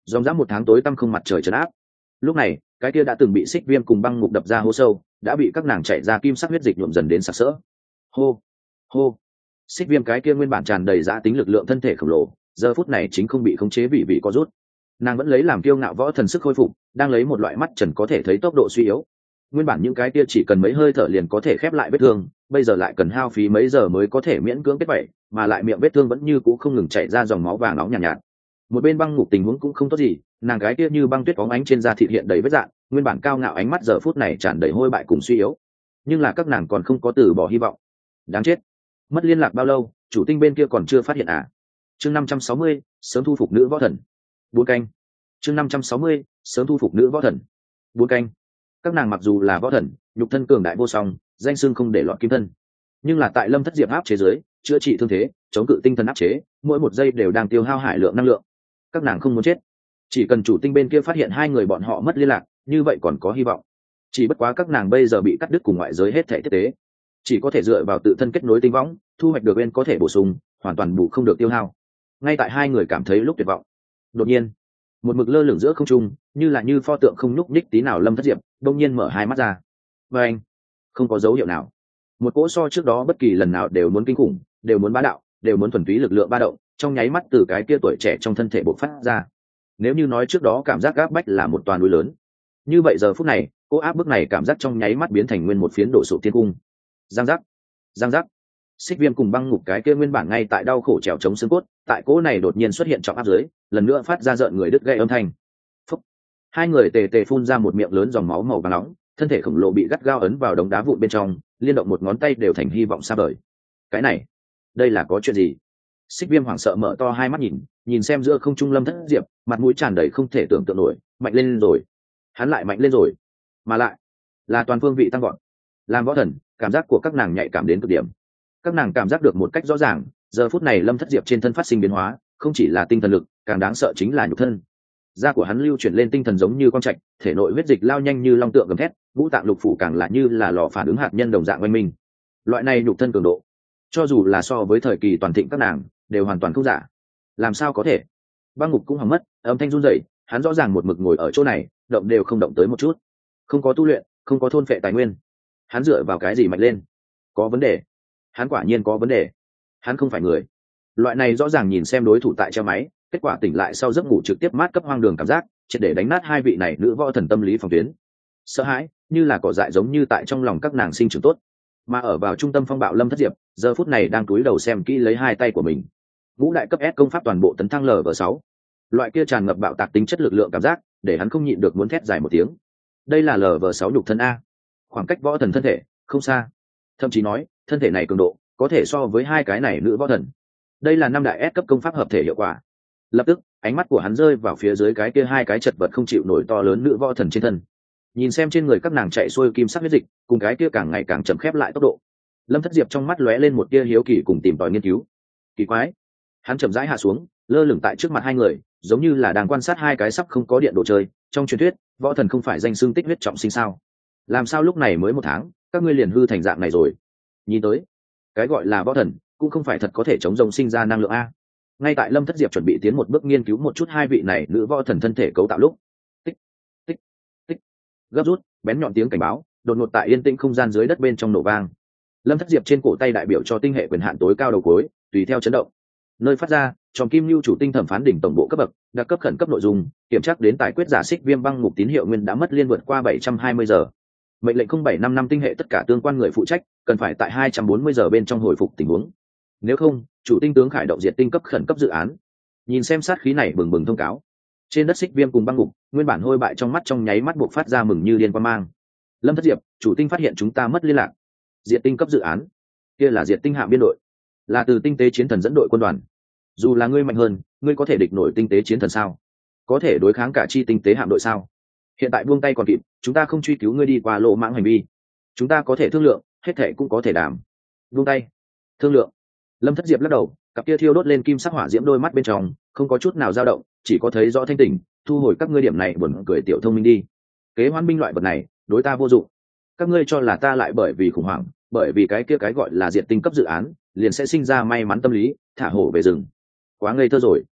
dòng dã một tháng tối tăm không mặt trời trấn áp. Lúc này cái kia đã từng bị xích viêm cùng băng ngục đập ra hố sâu đã bị các nàng chạy ra kim sắc huyết dịch nhuộm dần đến sặc sỡ. Hô hô, xích viêm cái kia nguyên bản tràn đầy giá tính lực lượng thân thể khổng lồ giờ phút này chính không bị khống chế vị vị có rút. Nàng vẫn lấy làm kiêu ngạo võ thần sức khôi phục, đang lấy một loại mắt trần có thể thấy tốc độ suy yếu. Nguyên bản những cái kia chỉ cần mấy hơi thở liền có thể khép lại vết thương, bây giờ lại cần hao phí mấy giờ mới có thể miễn cưỡng kết vảy, mà lại miệng vết thương vẫn như cũ không ngừng chảy ra dòng máu vàng nóng nhàn nhạt, nhạt. Một bên băng ngục tình huống cũng không tốt gì, nàng gái kia như băng tuyết bóng ánh trên da thịt hiện đầy vết dạn, nguyên bản cao ngạo ánh mắt giờ phút này tràn đầy hôi bại cùng suy yếu. Nhưng là các nàng còn không có từ bỏ hy vọng. Đáng chết, mất liên lạc bao lâu, chủ tinh bên kia còn chưa phát hiện à? Chương năm trăm sáu mươi, sớm thu phục nữ võ thần. Bốn canh. Chương năm trăm sáu mươi, sớm thu phục nữ võ thần. Bốn canh. Các nàng mặc dù là võ thần, nhục thân cường đại vô song, danh xưng không để lọt kim thân, nhưng là tại Lâm Thất Diệp áp chế giới, chữa trị thương thế, chống cự tinh thần áp chế, mỗi một giây đều đang tiêu hao hải lượng năng lượng. Các nàng không muốn chết, chỉ cần chủ tinh bên kia phát hiện hai người bọn họ mất liên lạc, như vậy còn có hy vọng. Chỉ bất quá các nàng bây giờ bị cắt đứt cùng ngoại giới hết thảy tiếp tế, chỉ có thể dựa vào tự thân kết nối tinh võng, thu hoạch được bên có thể bổ sung, hoàn toàn bù không được tiêu hao. Ngay tại hai người cảm thấy lúc tuyệt vọng, đột nhiên một mực lơ lửng giữa không trung, như là như pho tượng không nhúc nhích tí nào Lâm Thất Diệp đông nhiên mở hai mắt ra. Và anh không có dấu hiệu nào, một cỗ so trước đó bất kỳ lần nào đều muốn kinh khủng, đều muốn bá đạo, đều muốn thuần túy lực lượng ba động, trong nháy mắt từ cái kia tuổi trẻ trong thân thể bộc phát ra. Nếu như nói trước đó cảm giác áp bách là một toàn núi lớn, như vậy giờ phút này cỗ áp bức này cảm giác trong nháy mắt biến thành nguyên một phiến đổ sụp thiên cung. Giang giác, giang giác, xích viêm cùng băng ngục cái kia nguyên bản ngay tại đau khổ trèo chống xương cốt, tại cỗ này đột nhiên xuất hiện trọng áp dưới, lần nữa phát ra rợn người đứt gãy âm thanh. Phúc. Hai người tề tề phun ra một miệng lớn dòng máu màu vàng nóng, thân thể khổng lồ bị gắt gao ấn vào đống đá vụn bên trong, liên động một ngón tay đều thành hy vọng xa vời. Cái này, đây là có chuyện gì? Xích viêm hoảng sợ mở to hai mắt nhìn, nhìn xem giữa không trung Lâm Thất Diệp, mặt mũi tràn đầy không thể tưởng tượng nổi, mạnh lên rồi, hắn lại mạnh lên rồi, mà lại là toàn phương vị tăng gọn. Làm võ thần, cảm giác của các nàng nhạy cảm đến cực điểm. Các nàng cảm giác được một cách rõ ràng, giờ phút này Lâm Thất Diệp trên thân phát sinh biến hóa, không chỉ là tinh thần lực, càng đáng sợ chính là nhục thân. Da của hắn lưu chuyển lên tinh thần giống như quang trạch, thể nội huyết dịch lao nhanh như long tượng gầm thét, ngũ tạng lục phủ càng là như là lò phản ứng hạt nhân đồng dạng oanh minh. Loại này nhục thân cường độ, cho dù là so với thời kỳ toàn thịnh các nàng, đều hoàn toàn không giả. Làm sao có thể? Băng ngục cũng hỏng mất, âm thanh run rẩy, hắn rõ ràng một mực ngồi ở chỗ này, động đều không động tới một chút. Không có tu luyện, không có thôn phệ tài nguyên, hắn dựa vào cái gì mạnh lên? Có vấn đề. Hắn quả nhiên có vấn đề. Hắn không phải người. Loại này rõ ràng nhìn xem đối thủ tại treo máy, kết quả tỉnh lại sau giấc ngủ trực tiếp mát cấp hoang đường cảm giác, triệt để đánh nát hai vị này nữ võ thần tâm lý phòng tuyến. Sợ hãi, như là cỏ dại giống như tại trong lòng các nàng sinh trưởng tốt. Mà ở vào trung tâm phong bạo Lâm Thất Diệp, giờ phút này đang cúi đầu xem kỹ lấy hai tay của mình. Ngũ đại cấp S công pháp toàn bộ tấn thăng L V sáu. Loại kia tràn ngập bạo tạc tính chất lực lượng cảm giác, để hắn không nhịn được muốn thét dài một tiếng. Đây là L V sáu nhục thân a. Khoảng cách võ thần thân thể không xa. Thậm chí nói, thân thể này cường độ có thể so với hai cái này nữ võ thần. Đây là năm đại S cấp công pháp hợp thể hiệu quả. Lập tức, ánh mắt của hắn rơi vào phía dưới cái kia hai cái chật vật không chịu nổi to lớn nữ võ thần trên thân. Nhìn xem trên người các nàng chạy xuôi kim sắc huyết dịch, cùng cái kia càng ngày càng chậm khép lại tốc độ. Lâm Thất Diệp trong mắt lóe lên một tia hiếu kỳ cùng tìm tòi nghiên cứu. Kỳ quái, hắn chậm rãi hạ xuống, lơ lửng tại trước mặt hai người, giống như là đang quan sát hai cái sắp không có điện đồ chơi. Trong truyền thuyết, võ thần không phải danh xưng tích huyết trọng sinh sao? Làm sao lúc này mới một tháng, các ngươi liền hư thành dạng này rồi? Nhìn tới, cái gọi là võ thần cũng không phải thật có thể chống rồng sinh ra năng lượng a. Ngay tại Lâm Thất Diệp chuẩn bị tiến một bước nghiên cứu một chút hai vị này nữ võ thần thân thể cấu tạo lúc, tích tích tích, gấp rút bén nhọn tiếng cảnh báo đột ngột tại yên tĩnh không gian dưới đất bên trong nổ vang. Lâm Thất Diệp trên cổ tay đại biểu cho tinh hệ quyền hạn tối cao đầu cuối tùy theo chấn động, nơi phát ra tròn kim lưu chủ tinh thẩm phán đỉnh tổng bộ cấp bậc đặc cấp khẩn cấp nội dung kiểm tra đến tài quyết giả xích viêm băng ngục tín hiệu nguyên đã mất liên vượt qua bảy trăm hai mươi giờ. Mệnh lệnh không bảy năm năm tinh hệ tất cả tương quan người phụ trách cần phải tại hai trăm bốn mươi giờ bên trong hồi phục tình huống, nếu không chủ tinh tướng khởi động diệt tinh cấp khẩn cấp dự án. Nhìn xem sát khí này bừng bừng thông cáo, trên đất xích viêm cùng băng ngục nguyên bản hôi bại trong mắt trong nháy mắt buộc phát ra mừng như điên quan mang. Lâm Thất Diệp, chủ tinh phát hiện chúng ta mất liên lạc. Diệt tinh cấp dự án, kia là diệt tinh hạm biên đội, là từ tinh tế chiến thần dẫn đội quân đoàn. Dù là ngươi mạnh hơn, ngươi có thể địch nổi tinh tế chiến thần sao? Có thể đối kháng cả chi tinh tế hạm đội sao? Hiện tại buông tay còn kịp, chúng ta không truy cứu ngươi đi qua lộ mãng hành vi, chúng ta có thể thương lượng, hết thể cũng có thể đảm. Buông tay, thương lượng. Lâm Thất Diệp lắc đầu, cặp kia thiêu đốt lên kim sắc hỏa diễm đôi mắt bên trong không có chút nào dao động, chỉ có thấy rõ thanh tỉnh. Thu hồi các ngươi điểm này buồn cười tiểu thông minh đi. Kế hoan binh loại vật này đối ta vô dụng. Các ngươi cho là ta lại bởi vì khủng hoảng, bởi vì cái kia cái gọi là diệt tinh cấp dự án liền sẽ sinh ra may mắn tâm lý thả hổ về rừng? Quá ngây thơ rồi.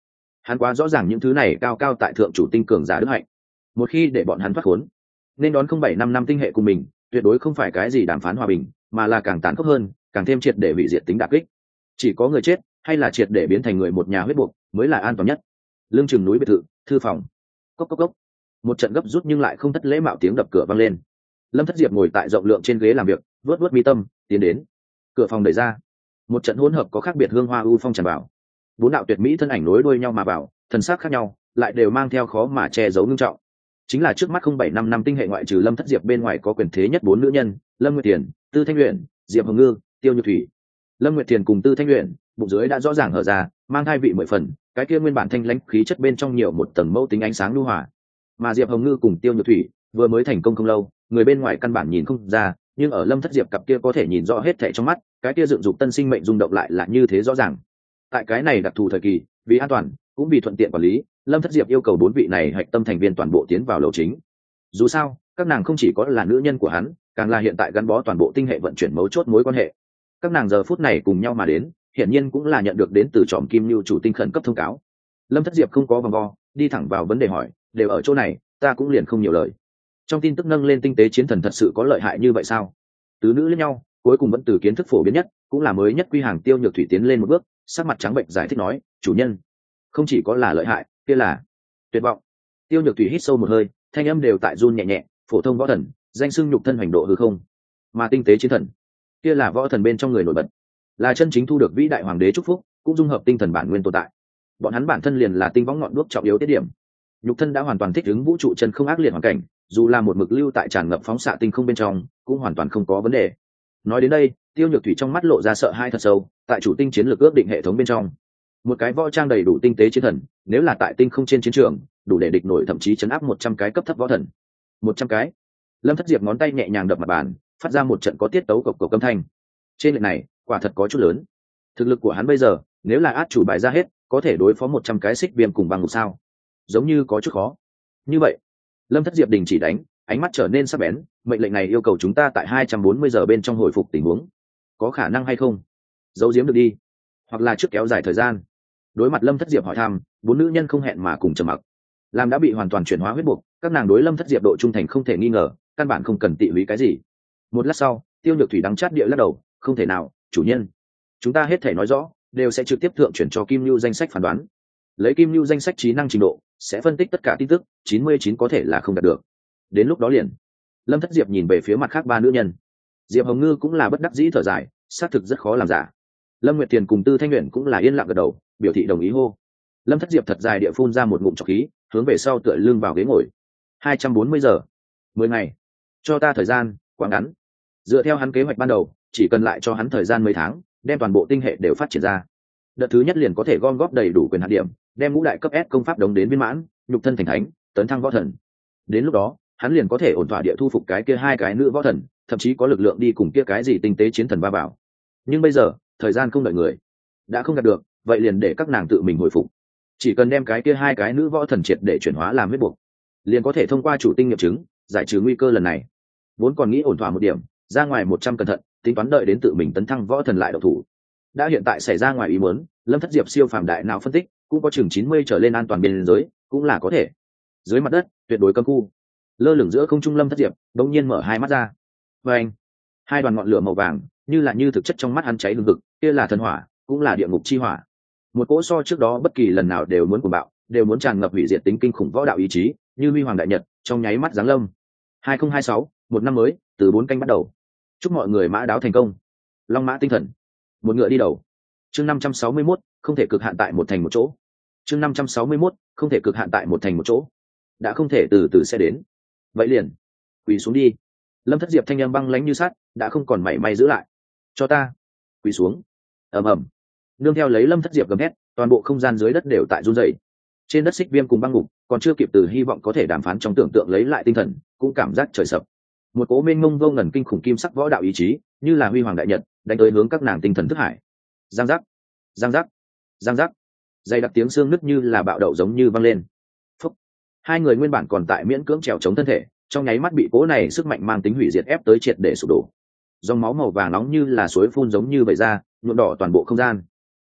Hắn quá rõ ràng những thứ này cao cao tại thượng chủ tinh cường giả đức hạnh, một khi để bọn hắn thoát khốn, nên đón không bảy năm năm tinh hệ cùng mình, tuyệt đối không phải cái gì đàm phán hòa bình, mà là càng tàn khốc hơn, càng thêm triệt để hủy diệt tính đả kích. Chỉ có người chết hay là triệt để biến thành người một nhà huyết buộc mới là an toàn nhất. Lương chừng núi biệt thự, thư phòng. Cốc cốc cốc. Một trận gấp rút nhưng lại không thất lễ mạo tiếng đập cửa vang lên. Lâm Thất Diệp ngồi tại rộng lượng trên ghế làm việc, vớt vớt mi tâm, tiến đến. Cửa phòng đẩy ra, một trận hỗn hợp có khác biệt hương hoa u phong tràn vào. Bốn đạo tuyệt mỹ thân ảnh nối đuôi nhau mà vào, thần sắc khác nhau, lại đều mang theo khó mà che giấu ngưng trọng. Chính là trước mắt không bảy năm năm tinh hệ ngoại trừ Lâm Thất Diệp bên ngoài có quyền thế nhất bốn nữ nhân, Lâm Nguyệt Tiền, Tư Thanh Uyển, Diệp Hồng Ngư, Tiêu Nhược Thủy. Lâm Nguyệt Tiền cùng Tư Thanh Uyển, bụng dưới đã rõ ràng hở ra, mang hai vị mười phần, cái kia nguyên bản thanh lãnh khí chất bên trong nhiều một tầng mâu tính ánh sáng nhu hòa. Mà Diệp Hồng Ngư cùng Tiêu Nhược Thủy vừa mới thành công không lâu, người bên ngoài căn bản nhìn không ra, nhưng ở Lâm Thất Diệp cặp kia có thể nhìn rõ hết thảy trong mắt, cái kia dựng dục tân sinh mệnh rung động lại là như thế rõ ràng. Tại cái này đặc thù thời kỳ, vì an toàn, cũng vì thuận tiện quản lý, Lâm Thất Diệp yêu cầu bốn vị này hạch tâm thành viên toàn bộ tiến vào lầu chính. Dù sao, các nàng không chỉ có là nữ nhân của hắn, càng là hiện tại gắn bó toàn bộ tinh hệ vận chuyển mấu chốt mối quan hệ. Các nàng giờ phút này cùng nhau mà đến, hiển nhiên cũng là nhận được đến từ Trọm Kim Nưu chủ tinh khẩn cấp thông cáo. Lâm Thất Diệp không có vòng vo, đi thẳng vào vấn đề hỏi, đều ở chỗ này, ta cũng liền không nhiều lời. Trong tin tức nâng lên tinh tế chiến thần thật sự có lợi hại như vậy sao? Tứ nữ lẫn nhau, cuối cùng vẫn từ kiến thức phổ biến nhất, cũng là mới nhất quy hàng Tiêu Nhược Thủy tiến lên một bước, sắc mặt trắng bệnh giải thích nói, chủ nhân, không chỉ có là lợi hại, kia là tuyệt vọng. Tiêu Nhược Thủy hít sâu một hơi, thanh âm đều tại run nhẹ nhẹ, phổ thông võ thần, danh xưng nhục thân hành độ hư không, mà tinh tế chiến thần, kia là võ thần bên trong người nổi bật, là chân chính thu được vĩ đại hoàng đế chúc phúc, cũng dung hợp tinh thần bản nguyên tồn tại. Bọn hắn bản thân liền là tinh võng ngọn đuốc trọng yếu tiết điểm, nhục thân đã hoàn toàn thích ứng vũ trụ chân không ác liệt hoàn cảnh, dù là một mực lưu tại tràn ngập phóng xạ tinh không bên trong, cũng hoàn toàn không có vấn đề. Nói đến đây, Tiêu Nhược Thủy trong mắt lộ ra sợ hãi thật sâu, tại chủ tinh chiến lược ước định hệ thống bên trong, một cái võ trang đầy đủ tinh tế chiến thần, nếu là tại tinh không trên chiến trường, đủ để địch nổi thậm chí chấn áp một trăm cái cấp thấp võ thần. Một trăm cái. Lâm Thất Diệp ngón tay nhẹ nhàng đập mặt bàn, phát ra một trận có tiết tấu cộc cộc âm thanh. Trên lệch này, quả thật có chút lớn. Thực lực của hắn bây giờ, nếu là át chủ bài ra hết, có thể đối phó một trăm cái xích viêm cùng băng ngục sao? Giống như có chút khó. Như vậy, Lâm Thất Diệp đình chỉ đánh, ánh mắt trở nên sắc bén, mệnh lệnh này yêu cầu chúng ta tại hai trăm bốn mươi giờ bên trong hồi phục tình huống. Có khả năng hay không? Giấu giếm được đi, hoặc là trước kéo dài thời gian. Đối mặt Lâm Thất Diệp hỏi thăm, bốn nữ nhân không hẹn mà cùng trầm mặc. Làm đã bị hoàn toàn chuyển hóa huyết buộc, các nàng đối Lâm Thất Diệp độ trung thành không thể nghi ngờ, căn bản không cần tị húy cái gì. Một lát sau, Tiêu Nhược Thủy đắng chát địa lắc đầu, không thể nào, chủ nhân. Chúng ta hết thể nói rõ, đều sẽ trực tiếp thượng chuyển cho Kim Nưu danh sách phán đoán. Lấy Kim Nưu danh sách trí năng trình độ, sẽ phân tích tất cả tin tức, chín mươi chín có thể là không đạt được. Đến lúc đó liền. Lâm Thất Diệp nhìn về phía mặt khác ba nữ nhân. Diệp Hồng Ngư cũng là bất đắc dĩ thở dài, xác thực rất khó làm giả. Lâm Nguyệt Tiền cùng Tư Thanh Uyển cũng là yên lặng gật đầu, biểu thị đồng ý hô. Lâm Thất Diệp thật dài địa phun ra một ngụm trọc khí, hướng về sau tựa lưng vào ghế ngồi. hai trăm bốn mươi giờ, mười ngày, cho ta thời gian quá ngắn. Dựa theo hắn kế hoạch ban đầu, chỉ cần lại cho hắn thời gian mấy tháng, đem toàn bộ tinh hệ đều phát triển ra. Đợt thứ nhất liền có thể gom góp đầy đủ quyền hạt điểm, đem ngũ đại cấp S công pháp đống đến viên mãn, nhục thân thành thánh, tấn thăng võ thần. Đến lúc đó, hắn liền có thể ổn thỏa địa thu phục cái kia hai cái nữ võ thần, thậm chí có lực lượng đi cùng kia cái gì tinh tế chiến thần ba bảo. Nhưng bây giờ, thời gian không đợi người, đã không đạt được, vậy liền để các nàng tự mình hồi phục. Chỉ cần đem cái kia hai cái nữ võ thần triệt để chuyển hóa làm huyết buộc, liền có thể thông qua chủ tinh nghiệm chứng, giải trừ nguy cơ lần này. Vốn còn nghĩ ổn thỏa một điểm, ra ngoài một trăm cẩn thận, tính toán đợi đến tự mình tấn thăng võ thần lại độc thủ. Đã hiện tại xảy ra ngoài ý muốn, Lâm Thất Diệp siêu phàm đại nào phân tích, cũng có chừng chín mươi trở lên an toàn biên giới, cũng là có thể. Dưới mặt đất, tuyệt đối cấm khu. Lơ lửng giữa không trung Lâm Thất Diệp, đột nhiên mở hai mắt ra. Và anh, hai đoàn ngọn lửa màu vàng, như là như thực chất trong mắt hắn cháy hừng hực, kia là thần hỏa, cũng là địa ngục chi hỏa. Một cỗ so trước đó bất kỳ lần nào đều muốn cuồng bạo, đều muốn tràn ngập hủy diệt tính kinh khủng võ đạo ý chí, như huy hoàng đại nhật, trong nháy mắt giáng lâm. hai không hai sáu, một năm mới, từ bốn canh bắt đầu. Chúc mọi người mã đáo thành công. Long mã tinh thần, một ngựa đi đầu. Chương năm trăm sáu mươi mốt, không thể cực hạn tại một thành một chỗ. Chương năm trăm sáu mươi mốt, không thể cực hạn tại một thành một chỗ. Đã không thể từ từ sẽ đến. Vậy liền, quỳ xuống đi. Lâm Thất Diệp thanh âm băng lãnh như sắt, đã không còn mảy may giữ lại. Cho ta, quỳ xuống. Ầm ầm. Nương theo lấy Lâm Thất Diệp gầm hét, toàn bộ không gian dưới đất đều tại run rẩy. Trên đất xích viêm cùng băng ngục, còn chưa kịp từ hy vọng có thể đàm phán trong tưởng tượng lấy lại tinh thần, cũng cảm giác trời sập. Một cỗ mênh mông vô ngần kinh khủng kim sắc võ đạo ý chí, như là huy hoàng đại nhật, đánh tới hướng các nàng tinh thần thức hải. Giang giác, giang giác, giang giác. Dày đặc tiếng xương nứt như là bạo đậu giống như vang lên. Phúc. Hai người nguyên bản còn tại miễn cưỡng trèo chống thân thể, trong nháy mắt bị cỗ này sức mạnh mang tính hủy diệt ép tới triệt để sụp đổ. Dòng máu màu vàng nóng như là suối phun giống như vẩy ra, nhuộm đỏ toàn bộ không gian.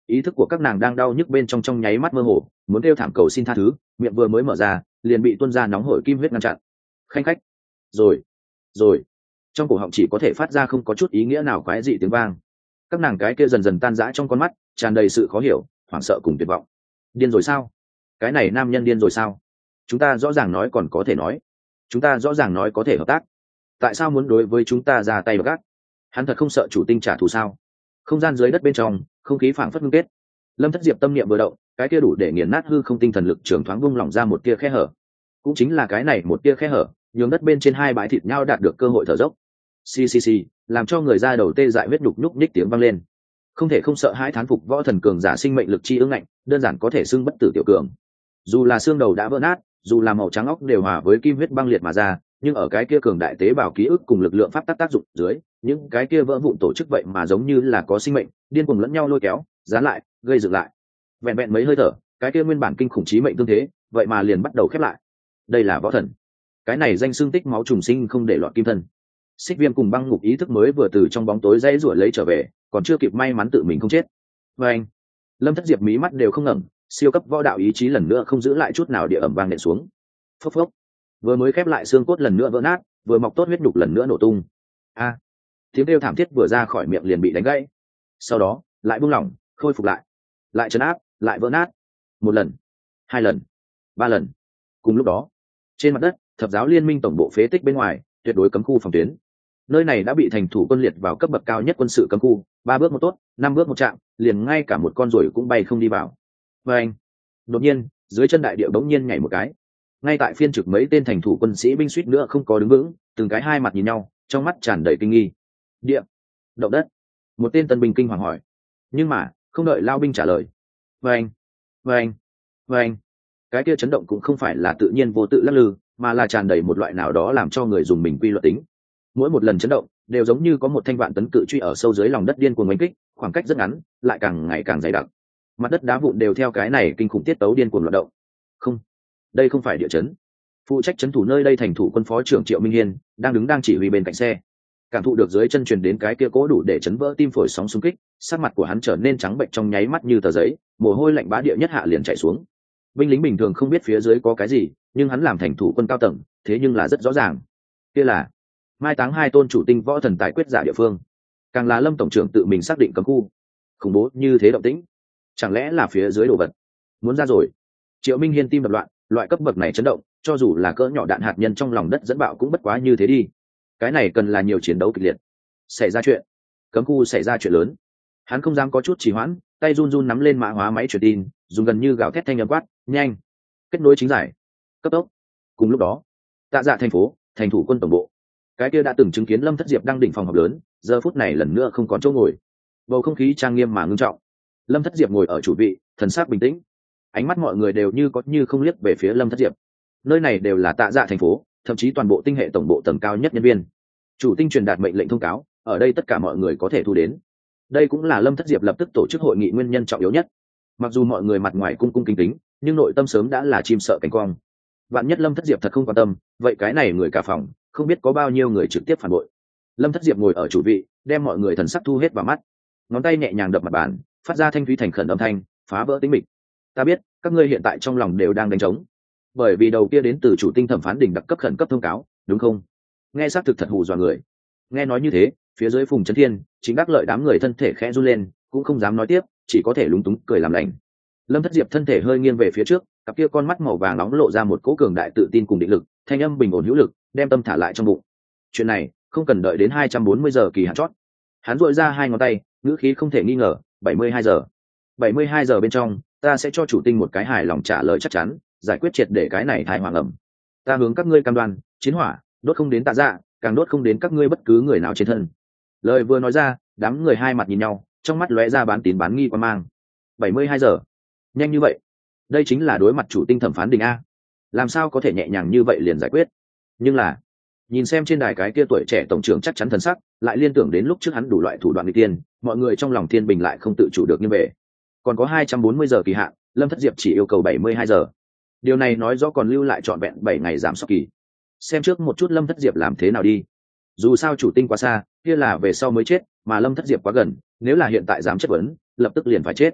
ý thức của các nàng đang đau nhức bên trong trong nháy mắt mơ hồ, muốn kêu thảm cầu xin tha thứ, miệng vừa mới mở ra liền bị tuôn ra nóng hổi kim huyết ngăn chặn. Khanh khách, rồi rồi trong cổ họng chỉ có thể phát ra không có chút ý nghĩa nào quái dị tiếng vang. Các nàng cái kia dần dần tan rã trong con mắt, tràn đầy sự khó hiểu, hoảng sợ cùng tuyệt vọng. Điên rồi sao? Cái này nam nhân điên rồi sao? Chúng ta rõ ràng nói còn có thể nói, chúng ta rõ ràng nói có thể hợp tác, tại sao muốn đối với chúng ta ra tay gác? Hắn thật không sợ chủ tinh trả thù sao? Không gian dưới đất bên trong, không khí phảng phất ngưng kết. Lâm Thất Diệp tâm niệm vừa động, cái kia đủ để nghiền nát hư không tinh thần lực trường thoáng vung lỏng ra một tia khe hở. Cũng chính là cái này một tia khe hở, nhường đất bên trên hai bãi thịt nhau đạt được cơ hội thở dốc. Xì xì xì, làm cho người ra đầu tê dại huyết nhục nhúc nhích tiếng vang lên. Không thể không sợ hãi thán phục võ thần cường giả sinh mệnh lực chi ương ngạnh, đơn giản có thể xưng bất tử tiểu cường. Dù là xương đầu đã vỡ nát, dù là màu trắng óc đều hòa với kim huyết băng liệt mà ra, nhưng ở cái kia cường đại tế bào ký ức cùng lực lượng pháp tắc tác dụng dưới, những cái kia vỡ vụn tổ chức vậy mà giống như là có sinh mệnh, điên cuồng lẫn nhau lôi kéo, dán lại, gây dựng lại. Vẹn vẹn mấy hơi thở, cái kia nguyên bản kinh khủng chí mệnh tương thế, vậy mà liền bắt đầu khép lại. Đây là võ thần. Cái này danh xương tích máu trùng sinh không để loạn kim thân. Xích Viêm cùng Băng Ngục ý thức mới vừa từ trong bóng tối dãy rủa lấy trở về, còn chưa kịp may mắn tự mình không chết. Và anh, Lâm Thất Diệp mí mắt đều không ngẩng, siêu cấp võ đạo ý chí lần nữa không giữ lại chút nào địa ẩm vang nện xuống. Phốc phốc, vừa mới khép lại xương cốt lần nữa vỡ nát, vừa mọc tốt huyết nhục lần nữa nổ tung. A, tiếng kêu thảm thiết vừa ra khỏi miệng liền bị đánh gãy. Sau đó, lại buông lỏng, khôi phục lại, lại trấn áp, lại vỡ nát. Một lần, hai lần, ba lần. Cùng lúc đó, trên mặt đất, Thập giáo liên minh tổng bộ phế tích bên ngoài, tuyệt đối cấm khu phòng tuyến. Nơi này đã bị thành thủ quân liệt vào cấp bậc cao nhất quân sự cấm khu, ba bước một tốt, năm bước một chạm, liền ngay cả một con ruồi cũng bay không đi vào. Và anh, đột nhiên, dưới chân đại địa bỗng nhiên nhảy một cái. Ngay tại phiên trực mấy tên thành thủ quân sĩ binh suýt nữa không có đứng vững, từng cái hai mặt nhìn nhau, trong mắt tràn đầy kinh nghi. Địa, động đất. Một tên tân binh kinh hoàng hỏi. Nhưng mà, không đợi lao binh trả lời. Và anh, và anh, và anh, cái kia chấn động cũng không phải là tự nhiên vô tự lắc lư, mà là tràn đầy một loại nào đó làm cho người dùng mình quy luật tính. Mỗi một lần chấn động đều giống như có một thanh vạn tấn cự truy ở sâu dưới lòng đất điên cuồng đánh kích, khoảng cách rất ngắn, lại càng ngày càng dày đặc. Mặt đất đá vụn đều theo cái này kinh khủng tiết tấu điên cuồng loạn động. Không, đây không phải địa chấn. Phụ trách chấn thủ nơi đây thành thủ quân phó trưởng Triệu Minh Hiên đang đứng đang chỉ huy bên cạnh xe, cảm thụ được dưới chân truyền đến cái kia cố đủ để chấn vỡ tim phổi sóng xung kích, sắc mặt của hắn trở nên trắng bệnh trong nháy mắt như tờ giấy, mồ hôi lạnh bá địa nhất hạ liền chảy xuống. Binh lính bình thường không biết phía dưới có cái gì, nhưng hắn làm thành thủ quân cao tầng, thế nhưng là rất rõ ràng. Kia là mai táng hai tôn chủ tinh võ thần tài quyết giả địa phương, càng là Lâm tổng trưởng tự mình xác định cấm khu. Khủng bố như thế động tĩnh, chẳng lẽ là phía dưới đồ vật muốn ra rồi? Triệu Minh Hiên tim đập loạn, loại cấp bậc này chấn động, cho dù là cỡ nhỏ đạn hạt nhân trong lòng đất dẫn bạo cũng bất quá như thế đi. Cái này cần là nhiều chiến đấu kịch liệt. Xảy ra chuyện, cấm khu xảy ra chuyện lớn. Hắn không dám có chút trì hoãn, tay run run nắm lên mã hóa máy truyền tin, dùng gần như gào thét thanh âm quát, nhanh, kết nối chính giải, cấp tốc. Cùng lúc đó, Tạ Dạ thành phố, thành thủ quân tổng bộ, cái kia đã từng chứng kiến Lâm Thất Diệp đang đỉnh phòng họp lớn, giờ phút này lần nữa không còn chỗ ngồi, bầu không khí trang nghiêm mà ngưng trọng. Lâm Thất Diệp ngồi ở chủ vị, thần sắc bình tĩnh, ánh mắt mọi người đều như có như không liếc về phía Lâm Thất Diệp. Nơi này đều là Tạ Dạ thành phố, thậm chí toàn bộ tinh hệ tổng bộ tầng cao nhất nhân viên. Chủ tinh truyền đạt mệnh lệnh thông cáo, ở đây tất cả mọi người có thể thu đến. Đây cũng là Lâm Thất Diệp lập tức tổ chức hội nghị nguyên nhân trọng yếu nhất. Mặc dù mọi người mặt ngoài cung cung kính kính, nhưng nội tâm sớm đã là chim sợ cánh quang. Vạn nhất Lâm Thất Diệp thật không quan tâm, vậy cái này người cả phòng, không biết có bao nhiêu người trực tiếp phản bội. Lâm Thất Diệp ngồi ở chủ vị, đem mọi người thần sắc thu hết vào mắt, ngón tay nhẹ nhàng đập mặt bàn, phát ra thanh thúy thành khẩn âm thanh, phá vỡ tĩnh mịch. Ta biết, các ngươi hiện tại trong lòng đều đang đánh trống, bởi vì đầu kia đến từ chủ tinh thẩm phán đỉnh đặc cấp khẩn cấp thông cáo, đúng không? Nghe xác thực thật hù dọa người. Nghe nói như thế, phía dưới Phùng Chấn Thiên, chính đắc lợi đám người thân thể khẽ run lên, cũng không dám nói tiếp, chỉ có thể lúng túng cười làm lành. Lâm Thất Diệp thân thể hơi nghiêng về phía trước, cặp kia con mắt màu vàng nóng lộ ra một cỗ cường đại tự tin cùng định lực, thanh âm bình ổn hữu lực, đem tâm thả lại trong bụng. Chuyện này, không cần đợi đến hai trăm bốn mươi giờ kỳ hạn chót. Hắn duỗi ra hai ngón tay, ngữ khí không thể nghi ngờ, bảy mươi hai giờ. bảy mươi hai giờ bên trong, ta sẽ cho chủ tinh một cái hài lòng trả lời chắc chắn, giải quyết triệt để cái này thai hoàng ẩm. Ta hướng các ngươi cam đoan, chiến hỏa đốt không đến Tạ Dạ, càng đốt không đến các ngươi bất cứ người nào trên thân. Lời vừa nói ra, đám người hai mặt nhìn nhau, trong mắt lóe ra bán tín bán nghi quan mang. bảy mươi hai giờ, nhanh như vậy? Đây chính là đối mặt chủ tinh thẩm phán đình a, làm sao có thể nhẹ nhàng như vậy liền giải quyết? Nhưng là, nhìn xem trên đài cái kia tuổi trẻ tổng trưởng chắc chắn thần sắc, lại liên tưởng đến lúc trước hắn đủ loại thủ đoạn nguy tiên, mọi người trong lòng thiên bình lại không tự chủ được như vậy. Còn có hai trăm bốn mươi giờ kỳ hạn, Lâm Thất Diệp chỉ yêu cầu bảy mươi hai giờ. Điều này nói rõ còn lưu lại trọn vẹn bảy ngày giảm sốc kỳ. Xem trước một chút Lâm Thất Diệp làm thế nào đi. Dù sao chủ tinh quá xa, kia là về sau mới chết, mà Lâm Thất Diệp quá gần, nếu là hiện tại dám chất vấn, lập tức liền phải chết.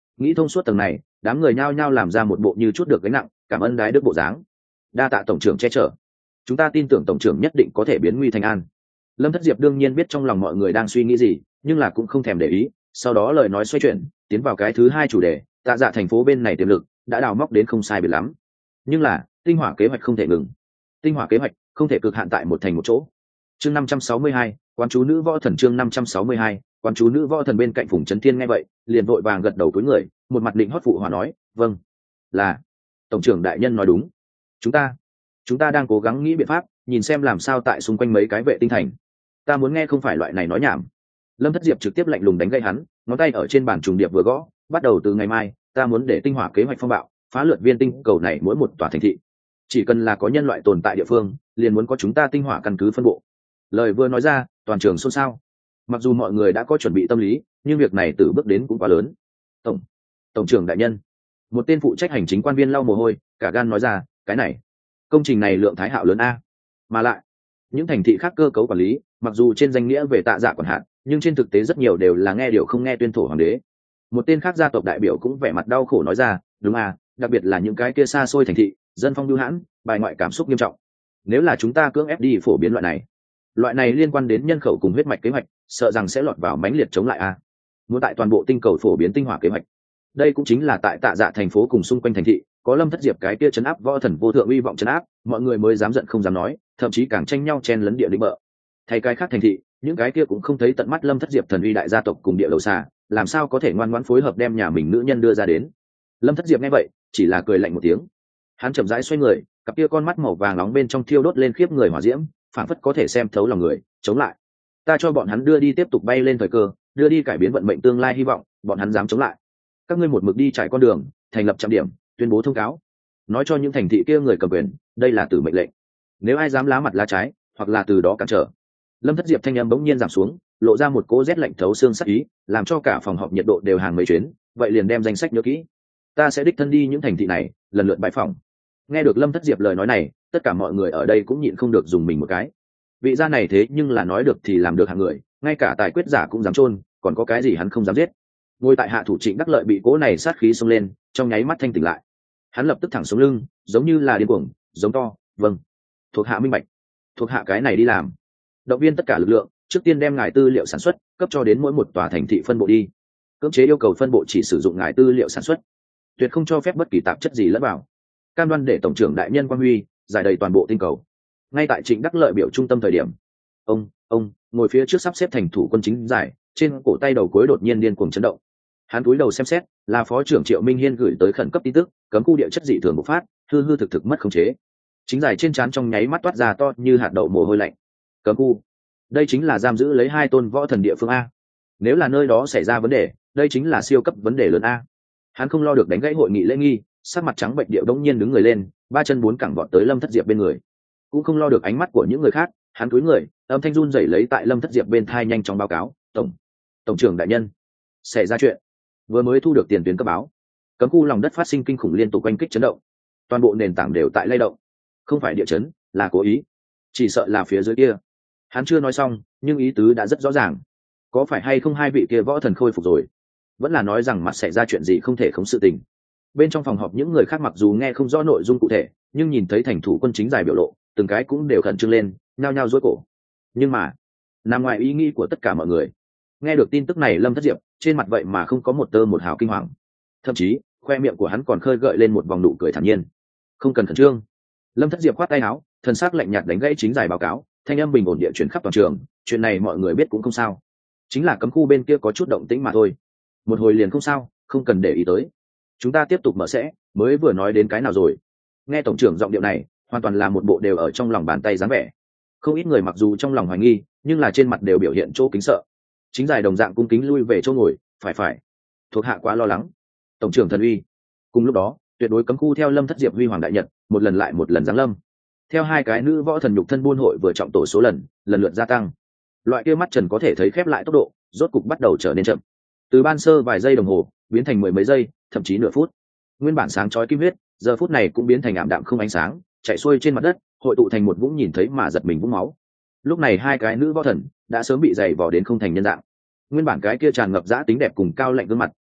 Nghĩ thông suốt tầng này, đám người nhao nhao làm ra một bộ như chút được gánh nặng, cảm ơn đái đức bộ dáng. Đa tạ tổng trưởng che chở, chúng ta tin tưởng tổng trưởng nhất định có thể biến nguy thành an. Lâm Thất Diệp đương nhiên biết trong lòng mọi người đang suy nghĩ gì, nhưng là cũng không thèm để ý. Sau đó lời nói xoay chuyển, tiến vào cái thứ hai chủ đề. Tạ Dạ thành phố bên này tiềm lực đã đào móc đến không sai biệt lắm, nhưng là tinh hỏa kế hoạch không thể ngừng. Tinh hỏa kế hoạch không thể cực hạn tại một thành một chỗ. Chương năm trăm sáu mươi hai, quán chú nữ võ thần. Chương năm trăm sáu mươi hai, quán chú nữ võ thần. Bên cạnh Phùng Chấn Thiên nghe vậy, liền vội vàng gật đầu cúi người, một mặt định hót phụ hòa nói, vâng, là tổng trưởng đại nhân nói đúng. Chúng ta, chúng ta đang cố gắng nghĩ biện pháp, nhìn xem làm sao tại xung quanh mấy cái vệ tinh thành. Ta muốn nghe không phải loại này nói nhảm. Lâm Thất Diệp trực tiếp lạnh lùng đánh gây hắn, ngón tay ở trên bàn trùng điệp vừa gõ, bắt đầu từ ngày mai, ta muốn để tinh hỏa kế hoạch phong bạo, phá lượt viên tinh cầu này mỗi một tòa thành thị. Chỉ cần là có nhân loại tồn tại địa phương, liền muốn có chúng ta tinh hỏa căn cứ phân bộ. Lời vừa nói ra, toàn trường xôn xao. Mặc dù mọi người đã có chuẩn bị tâm lý, nhưng việc này từ bước đến cũng quá lớn. Tổng, tổng trưởng đại nhân, một tên phụ trách hành chính quan viên lau mồ hôi, cả gan nói ra, cái này, công trình này lượng thái hạo lớn a, mà lại, những thành thị khác cơ cấu quản lý, mặc dù trên danh nghĩa về Tạ Dạ quản hạt, nhưng trên thực tế rất nhiều đều là nghe điều không nghe tuyên thổ hoàng đế. Một tên khác gia tộc đại biểu cũng vẻ mặt đau khổ nói ra, đúng à, đặc biệt là những cái kia xa xôi thành thị, dân phong lưu hãn, bài ngoại cảm xúc nghiêm trọng. Nếu là chúng ta cưỡng ép đi phổ biến loại này, loại này liên quan đến nhân khẩu cùng huyết mạch kế hoạch, sợ rằng sẽ lọt vào mãnh liệt chống lại a. Muốn tại toàn bộ tinh cầu phổ biến tinh hỏa kế hoạch, đây cũng chính là tại Tạ Dạ thành phố cùng xung quanh thành thị, có Lâm Thất Diệp cái kia chấn áp võ thần vô thượng uy vọng chấn áp, mọi người mới dám giận không dám nói, thậm chí càng tranh nhau chen lấn địa lĩnh bợ. Thay cái khác thành thị, những cái kia cũng không thấy tận mắt Lâm Thất Diệp thần uy đại gia tộc cùng địa đầu xà, làm sao có thể ngoan ngoãn phối hợp đem nhà mình nữ nhân đưa ra đến. Lâm Thất Diệp nghe vậy, chỉ là cười lạnh một tiếng. Hắn chậm rãi xoay người, cặp kia con mắt màu vàng nóng bên trong thiêu đốt lên khiếp người hỏa diễm, phảng phất có thể xem thấu lòng người, chống lại. Ta cho bọn hắn đưa đi tiếp tục bay lên thời cơ, đưa đi cải biến vận mệnh tương lai hy vọng, bọn hắn dám chống lại. Các ngươi một mực đi trải con đường, thành lập trạm điểm, tuyên bố thông cáo, nói cho những thành thị kia người cầm quyền, đây là tử mệnh lệnh. Nếu ai dám lá mặt lá trái, hoặc là từ đó cản trở. Lâm Thất Diệp thanh âm bỗng nhiên giảm xuống, lộ ra một cỗ rét lạnh thấu xương sắc ý, làm cho cả phòng họp nhiệt độ đều hàng mấy chuyến. Vậy liền đem danh sách nhớ kỹ, ta sẽ đích thân đi những thành thị này, lần lượt bãi phòng. Nghe được Lâm Thất Diệp lời nói này, tất cả mọi người ở đây cũng nhịn không được dùng mình một cái. Vị gia này thế nhưng là nói được thì làm được hạng người, ngay cả tài quyết giả cũng dám chôn, còn có cái gì hắn không dám giết. Ngồi tại hạ thủ Trịnh Đắc Lợi bị cỗ này sát khí xông lên, trong nháy mắt thanh tỉnh lại. Hắn lập tức thẳng xuống lưng, giống như là điên cuồng, giống to, vâng, thuộc hạ minh bạch, thuộc hạ cái này đi làm. Động viên tất cả lực lượng, trước tiên đem ngài tư liệu sản xuất cấp cho đến mỗi một tòa thành thị phân bộ đi. Cưỡng chế yêu cầu phân bộ chỉ sử dụng ngài tư liệu sản xuất, tuyệt không cho phép bất kỳ tạp chất gì lẫn vào. Cam đoan để tổng trưởng đại nhân Quang Huy giải đầy toàn bộ tinh cầu. Ngay tại Trịnh Đắc Lợi biểu trung tâm thời điểm, ông ông ngồi phía trước sắp xếp thành thủ quân chính giải, trên cổ tay đầu cuối đột nhiên điên cuồng chấn động. Hắn cúi đầu xem xét, là phó trưởng Triệu Minh Hiên gửi tới khẩn cấp tin tức, cấm khu địa chất dị thường bộc phát, hư hư thực thực mất khống chế. Chính giải trên trán trong nháy mắt toát ra to như hạt đậu mồ hôi lạnh. Cấm khu, đây chính là giam giữ lấy hai tôn võ thần địa phương a. Nếu là nơi đó xảy ra vấn đề, đây chính là siêu cấp vấn đề lớn a. Hắn không lo được đánh gãy hội nghị lễ nghi, sắc mặt trắng bệnh điệu đống nhiên đứng người lên, ba chân bốn cẳng vọt tới Lâm Thất Diệp bên người. Cũng không lo được ánh mắt của những người khác, hắn cúi người, âm thanh run rẩy lấy tại Lâm Thất Diệp bên thai nhanh chóng báo cáo, tổng tổng trưởng đại nhân, xảy ra chuyện. Vừa mới thu được tiền tuyến cấp báo, cấm khu lòng đất phát sinh kinh khủng liên tục quanh kích chấn động, toàn bộ nền tảng đều tại lay động. Không phải địa chấn, là cố ý, chỉ sợ là phía dưới kia. Hắn chưa nói xong, nhưng ý tứ đã rất rõ ràng. Có phải hay không hai vị kia võ thần khôi phục rồi, vẫn là nói rằng mặt xảy ra chuyện gì không thể khống sự tình. Bên trong phòng họp những người khác mặc dù nghe không rõ nội dung cụ thể, nhưng nhìn thấy thành thủ quân chính giải biểu lộ, từng cái cũng đều khẩn trương lên, nhao nhao rối cổ. Nhưng mà nằm ngoài ý nghĩ của tất cả mọi người, nghe được tin tức này Lâm Thất Diệp trên mặt vậy mà không có một tơ một hào kinh hoàng, thậm chí khoe miệng của hắn còn khơi gợi lên một vòng nụ cười thản nhiên. Không cần khẩn trương. Lâm Thất Diệp khoát tay áo, thần sắc lạnh nhạt đánh gãy chính giải báo cáo, thanh âm bình ổn địa chuyển khắp toàn trường, chuyện này mọi người biết cũng không sao, chính là cấm khu bên kia có chút động tĩnh mà thôi, một hồi liền không sao, không cần để ý tới. Chúng ta tiếp tục mở sẽ, mới vừa nói đến cái nào rồi? Nghe tổng trưởng giọng điệu này, hoàn toàn là một bộ đều ở trong lòng bàn tay dáng vẻ. Không ít người mặc dù trong lòng hoài nghi, nhưng là trên mặt đều biểu hiện chỗ kính sợ. Chính giải đồng dạng cung kính lui về chỗ ngồi, phải phải, thuộc hạ quá lo lắng. Tổng trưởng thần uy. Cùng lúc đó, tuyệt đối cấm khu theo Lâm Thất Diệp huy hoàng đại nhật, một lần lại một lần giáng lâm. Theo hai cái nữ võ thần nhục thân buôn hội vừa trọng tổ số lần, lần lượt gia tăng. Loại kia mắt trần có thể thấy khép lại tốc độ, rốt cục bắt đầu trở nên chậm. Từ ban sơ vài giây đồng hồ, biến thành mười mấy giây, thậm chí nửa phút. Nguyên bản sáng chói kim huyết, giờ phút này cũng biến thành ảm đạm không ánh sáng, chạy xuôi trên mặt đất, hội tụ thành một vũng nhìn thấy mà giật mình vũng máu. Lúc này hai cái nữ võ thần đã sớm bị dày vò đến không thành nhân dạng. Nguyên bản cái kia tràn ngập dã tính đẹp cùng cao lạnh gương mặt,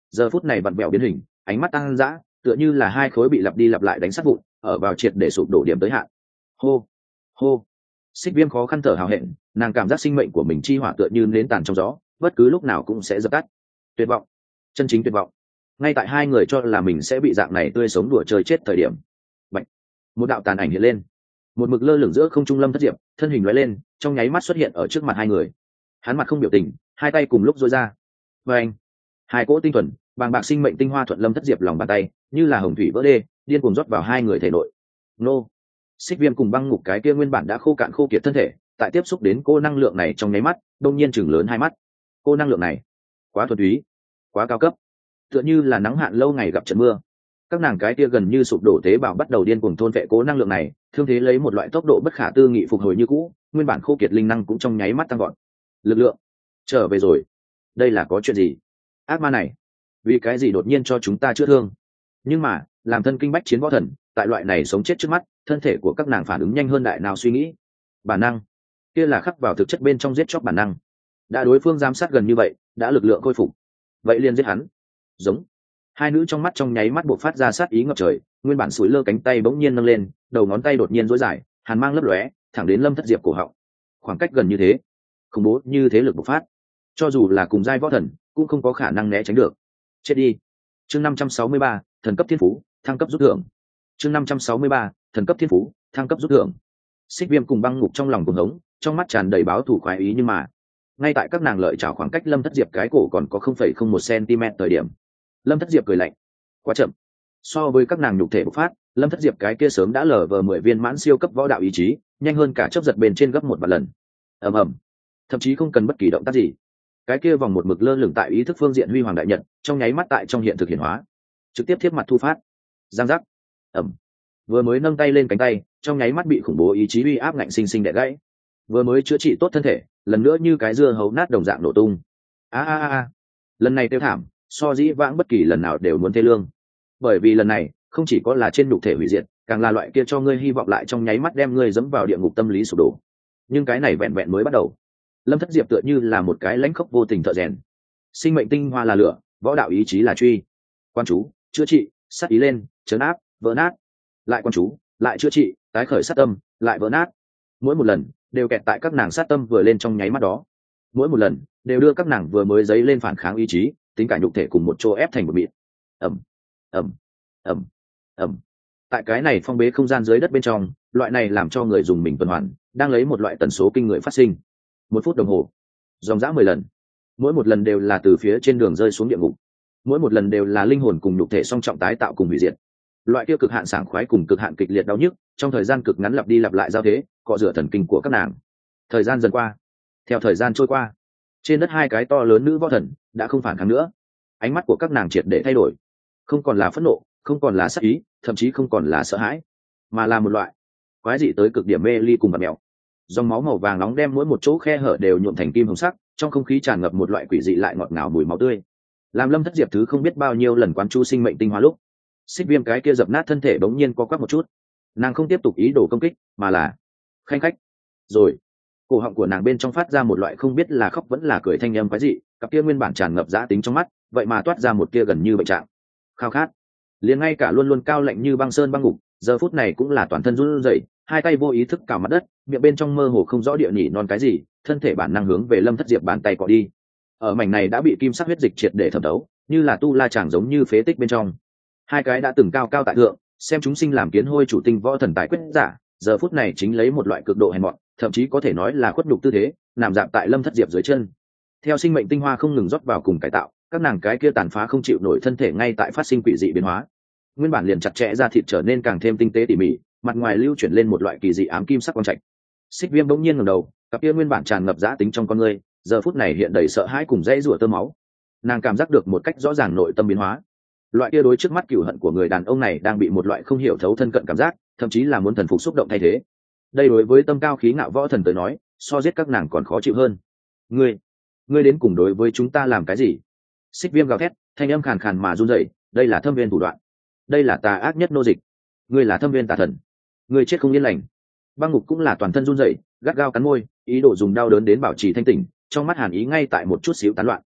giờ phút này vặn vẹo biến hình, ánh mắt tăng dã, tựa như là hai khối bị lặp đi lặp lại đánh sát vụn, ở vào triệt để sụp đổ điểm tới hạn. Hô, hô. Xích Viêm khó khăn thở hào hẹn, nàng cảm giác sinh mệnh của mình chi hỏa tựa như nến tàn trong gió, bất cứ lúc nào cũng sẽ dập tắt. Tuyệt vọng, chân chính tuyệt vọng. Ngay tại hai người cho là mình sẽ bị dạng này tươi sống đùa chơi chết thời điểm, Bạch. Một đạo tàn ảnh hiện lên, một mực lơ lửng giữa không trung Lâm Thất Diệp, thân hình lóe lên, trong nháy mắt xuất hiện ở trước mặt hai người. Hắn mặt không biểu tình, hai tay cùng lúc duỗi ra. Và anh, hai cỗ tinh thuần, bàng bạc sinh mệnh tinh hoa thuận Lâm Thất Diệp lòng bàn tay, như là hồng thủy vỡ đê, điên cuồng rót vào hai người thể nội. Nô. Xích Viêm cùng Băng Ngục cái kia nguyên bản đã khô cạn khô kiệt thân thể, tại tiếp xúc đến cô năng lượng này trong nháy mắt, đông nhiên chừng lớn hai mắt. Cô năng lượng này, quá thuần túy, quá cao cấp, tựa như là nắng hạn lâu ngày gặp trận mưa. Các nàng cái kia gần như sụp đổ tế bào bắt đầu điên cuồng thôn vệ cố năng lượng này, thương thế lấy một loại tốc độ bất khả tư nghị phục hồi như cũ, nguyên bản khô kiệt linh năng cũng trong nháy mắt tăng gọn. Lực lượng trở về rồi. Đây là có chuyện gì? Ác ma này, vì cái gì đột nhiên cho chúng ta chữa thương? Nhưng mà, làm thân kinh bách chiến võ thần, tại loại này sống chết trước mắt, thân thể của các nàng phản ứng nhanh hơn đại nào suy nghĩ. Bản năng, kia là khắc vào thực chất bên trong giết chóc bản năng. Đã đối phương giám sát gần như vậy, đã lực lượng khôi phục, vậy liền giết hắn. Giống. Hai nữ trong mắt trong nháy mắt bộc phát ra sát ý ngập trời, nguyên bản sủi lơ cánh tay bỗng nhiên nâng lên, đầu ngón tay đột nhiên duỗi dài, hàn mang lấp lóe, thẳng đến Lâm Thất Diệp cổ họng. Khoảng cách gần như thế, khủng bố như thế lực bộc phát, cho dù là cùng giai võ thần, cũng không có khả năng né tránh được. Chết đi. Chương năm trăm sáu mươi ba, thần cấp thiên phú, thăng cấp rút thưởng. Chương năm trăm sáu mươi ba, thần cấp thiên phú, thăng cấp rút thưởng. Xích Viêm cùng Băng Ngục trong lòng cuồng hống, trong mắt tràn đầy báo thù khoái ý, nhưng mà, ngay tại các nàng lợi chảo khoảng cách Lâm Thất Diệp cái cổ còn có không phẩy không một cm thời điểm, Lâm Thất Diệp cười lạnh. Quá chậm. So với các nàng nhục thể bộc phát, Lâm Thất Diệp cái kia sớm đã lở vờ mười viên mãn siêu cấp võ đạo ý chí, nhanh hơn cả chớp giật bên trên gấp một vạn lần. Ầm ầm. Thậm chí không cần bất kỳ động tác gì, cái kia vòng một mực lơ lửng tại ý thức phương diện huy hoàng đại nhật, trong nháy mắt tại trong hiện thực hiện hóa, trực tiếp thiết mặt thu phát. Giang giác. Ầm. Vừa mới nâng tay lên cánh tay, trong nháy mắt bị khủng bố ý chí uy áp ngạnh sinh sinh đè gãy. Vừa mới chữa trị tốt thân thể, lần nữa như cái dưa hấu nát đồng dạng nổ tung. A a a. Lần này tiêu thảm, so dĩ vãng bất kỳ lần nào đều muốn thê lương, bởi vì lần này không chỉ có là trên nhục thể hủy diệt, càng là loại kia cho ngươi hy vọng lại trong nháy mắt đem ngươi dẫm vào địa ngục tâm lý sụp đổ. Nhưng cái này vẹn vẹn mới bắt đầu. Lâm Thất Diệp tựa như là một cái lãnh khốc vô tình thợ rèn, sinh mệnh tinh hoa là lửa, võ đạo ý chí là truy, quan chú chữa trị, sát ý lên, chấn áp, vỡ nát, lại quan chú, lại chữa trị, tái khởi sát tâm, lại vỡ nát. Mỗi một lần đều kẹt tại các nàng sát tâm vừa lên trong nháy mắt đó, mỗi một lần đều đưa các nàng vừa mới dấy lên phản kháng ý chí, tính cả nhục thể cùng một chỗ ép thành một mịn. Ẩm, ẩm, ẩm, ẩm. Tại cái này phong bế không gian dưới đất bên trong, loại này làm cho người dùng mình tuần hoàn, đang lấy một loại tần số kinh người phát sinh. Một phút đồng hồ, dòng dã mười lần, mỗi một lần đều là từ phía trên đường rơi xuống địa ngục, mỗi một lần đều là linh hồn cùng nhục thể song trọng tái tạo cùng hủy diệt. Loại kia cực hạn sảng khoái cùng cực hạn kịch liệt đau nhức, trong thời gian cực ngắn lặp đi lặp lại giao thế, cọ rửa thần kinh của các nàng. Thời gian dần qua, theo thời gian trôi qua, trên đất hai cái to lớn nữ võ thần đã không phản kháng nữa, ánh mắt của các nàng triệt để thay đổi, không còn là phẫn nộ, không còn là sắc ý, thậm chí không còn là sợ hãi, mà là một loại quái dị tới cực điểm mê ly cùng bạt mèo. Dòng máu màu vàng nóng đem mỗi một chỗ khe hở đều nhuộm thành kim hồng sắc, trong không khí tràn ngập một loại quỷ dị lại ngọt ngào mùi máu tươi. Làm Lâm Thất Diệp thứ không biết bao nhiêu lần quán chu sinh mệnh tinh hoa lúc, Xích Viêm cái kia dập nát thân thể bỗng nhiên co quắp một chút, nàng không tiếp tục ý đồ công kích, mà là khanh khách. Rồi, cổ họng của nàng bên trong phát ra một loại không biết là khóc vẫn là cười thanh âm quái dị, cặp kia nguyên bản tràn ngập dã tính trong mắt, vậy mà toát ra một kia gần như bệnh trạng khao khát. Liền ngay cả luôn luôn cao lạnh như băng sơn băng ngục, giờ phút này cũng là toàn thân run rẩy, hai tay vô ý thức cào mặt đất, miệng bên trong mơ hồ không rõ địa nhỉ non cái gì, thân thể bản năng hướng về Lâm Thất Diệp bàn tay cọ đi. Ở mảnh này đã bị kim sắc huyết dịch triệt để thẩm thấu, như là tu la chàng giống như phế tích bên trong. Hai cái đã từng cao cao tại thượng, xem chúng sinh làm kiến hôi chủ tinh võ thần tài quyết giả, giờ phút này chính lấy một loại cực độ hèn mọn, thậm chí có thể nói là khuất nhục tư thế, nằm dạp tại Lâm Thất Diệp dưới chân. Theo sinh mệnh tinh hoa không ngừng rót vào cùng cải tạo, các nàng cái kia tàn phá không chịu nổi thân thể ngay tại phát sinh quỷ dị biến hóa. Nguyên bản liền chặt chẽ ra thịt trở nên càng thêm tinh tế tỉ mỉ, mặt ngoài lưu chuyển lên một loại kỳ dị ám kim sắc quang trạch. Xích Viêm bỗng nhiên ngẩng đầu, cặp kia nguyên bản tràn ngập dã tính trong con người, giờ phút này hiện đầy sợ hãi cùng dãy rủa tơ máu. Nàng cảm giác được một cách rõ ràng nội tâm biến hóa. Loại kia đối trước mắt cừu hận của người đàn ông này đang bị một loại không hiểu thấu thân cận cảm giác, thậm chí là muốn thần phục xúc động thay thế. Đây đối với tâm cao khí ngạo võ thần tới nói, so giết các nàng còn khó chịu hơn. Ngươi, ngươi đến cùng đối với chúng ta làm cái gì? Xích Viêm gào thét, thanh âm khàn khàn mà run rẩy, đây là thâm viên thủ đoạn, đây là tà ác nhất nô dịch, ngươi là thâm viên tà thần, ngươi chết không yên lành. Băng Ngục cũng là toàn thân run rẩy, gắt gao cắn môi, ý đồ dùng đau đớn đến bảo trì thanh tỉnh, trong mắt hàn ý ngay tại một chút xíu tán loạn.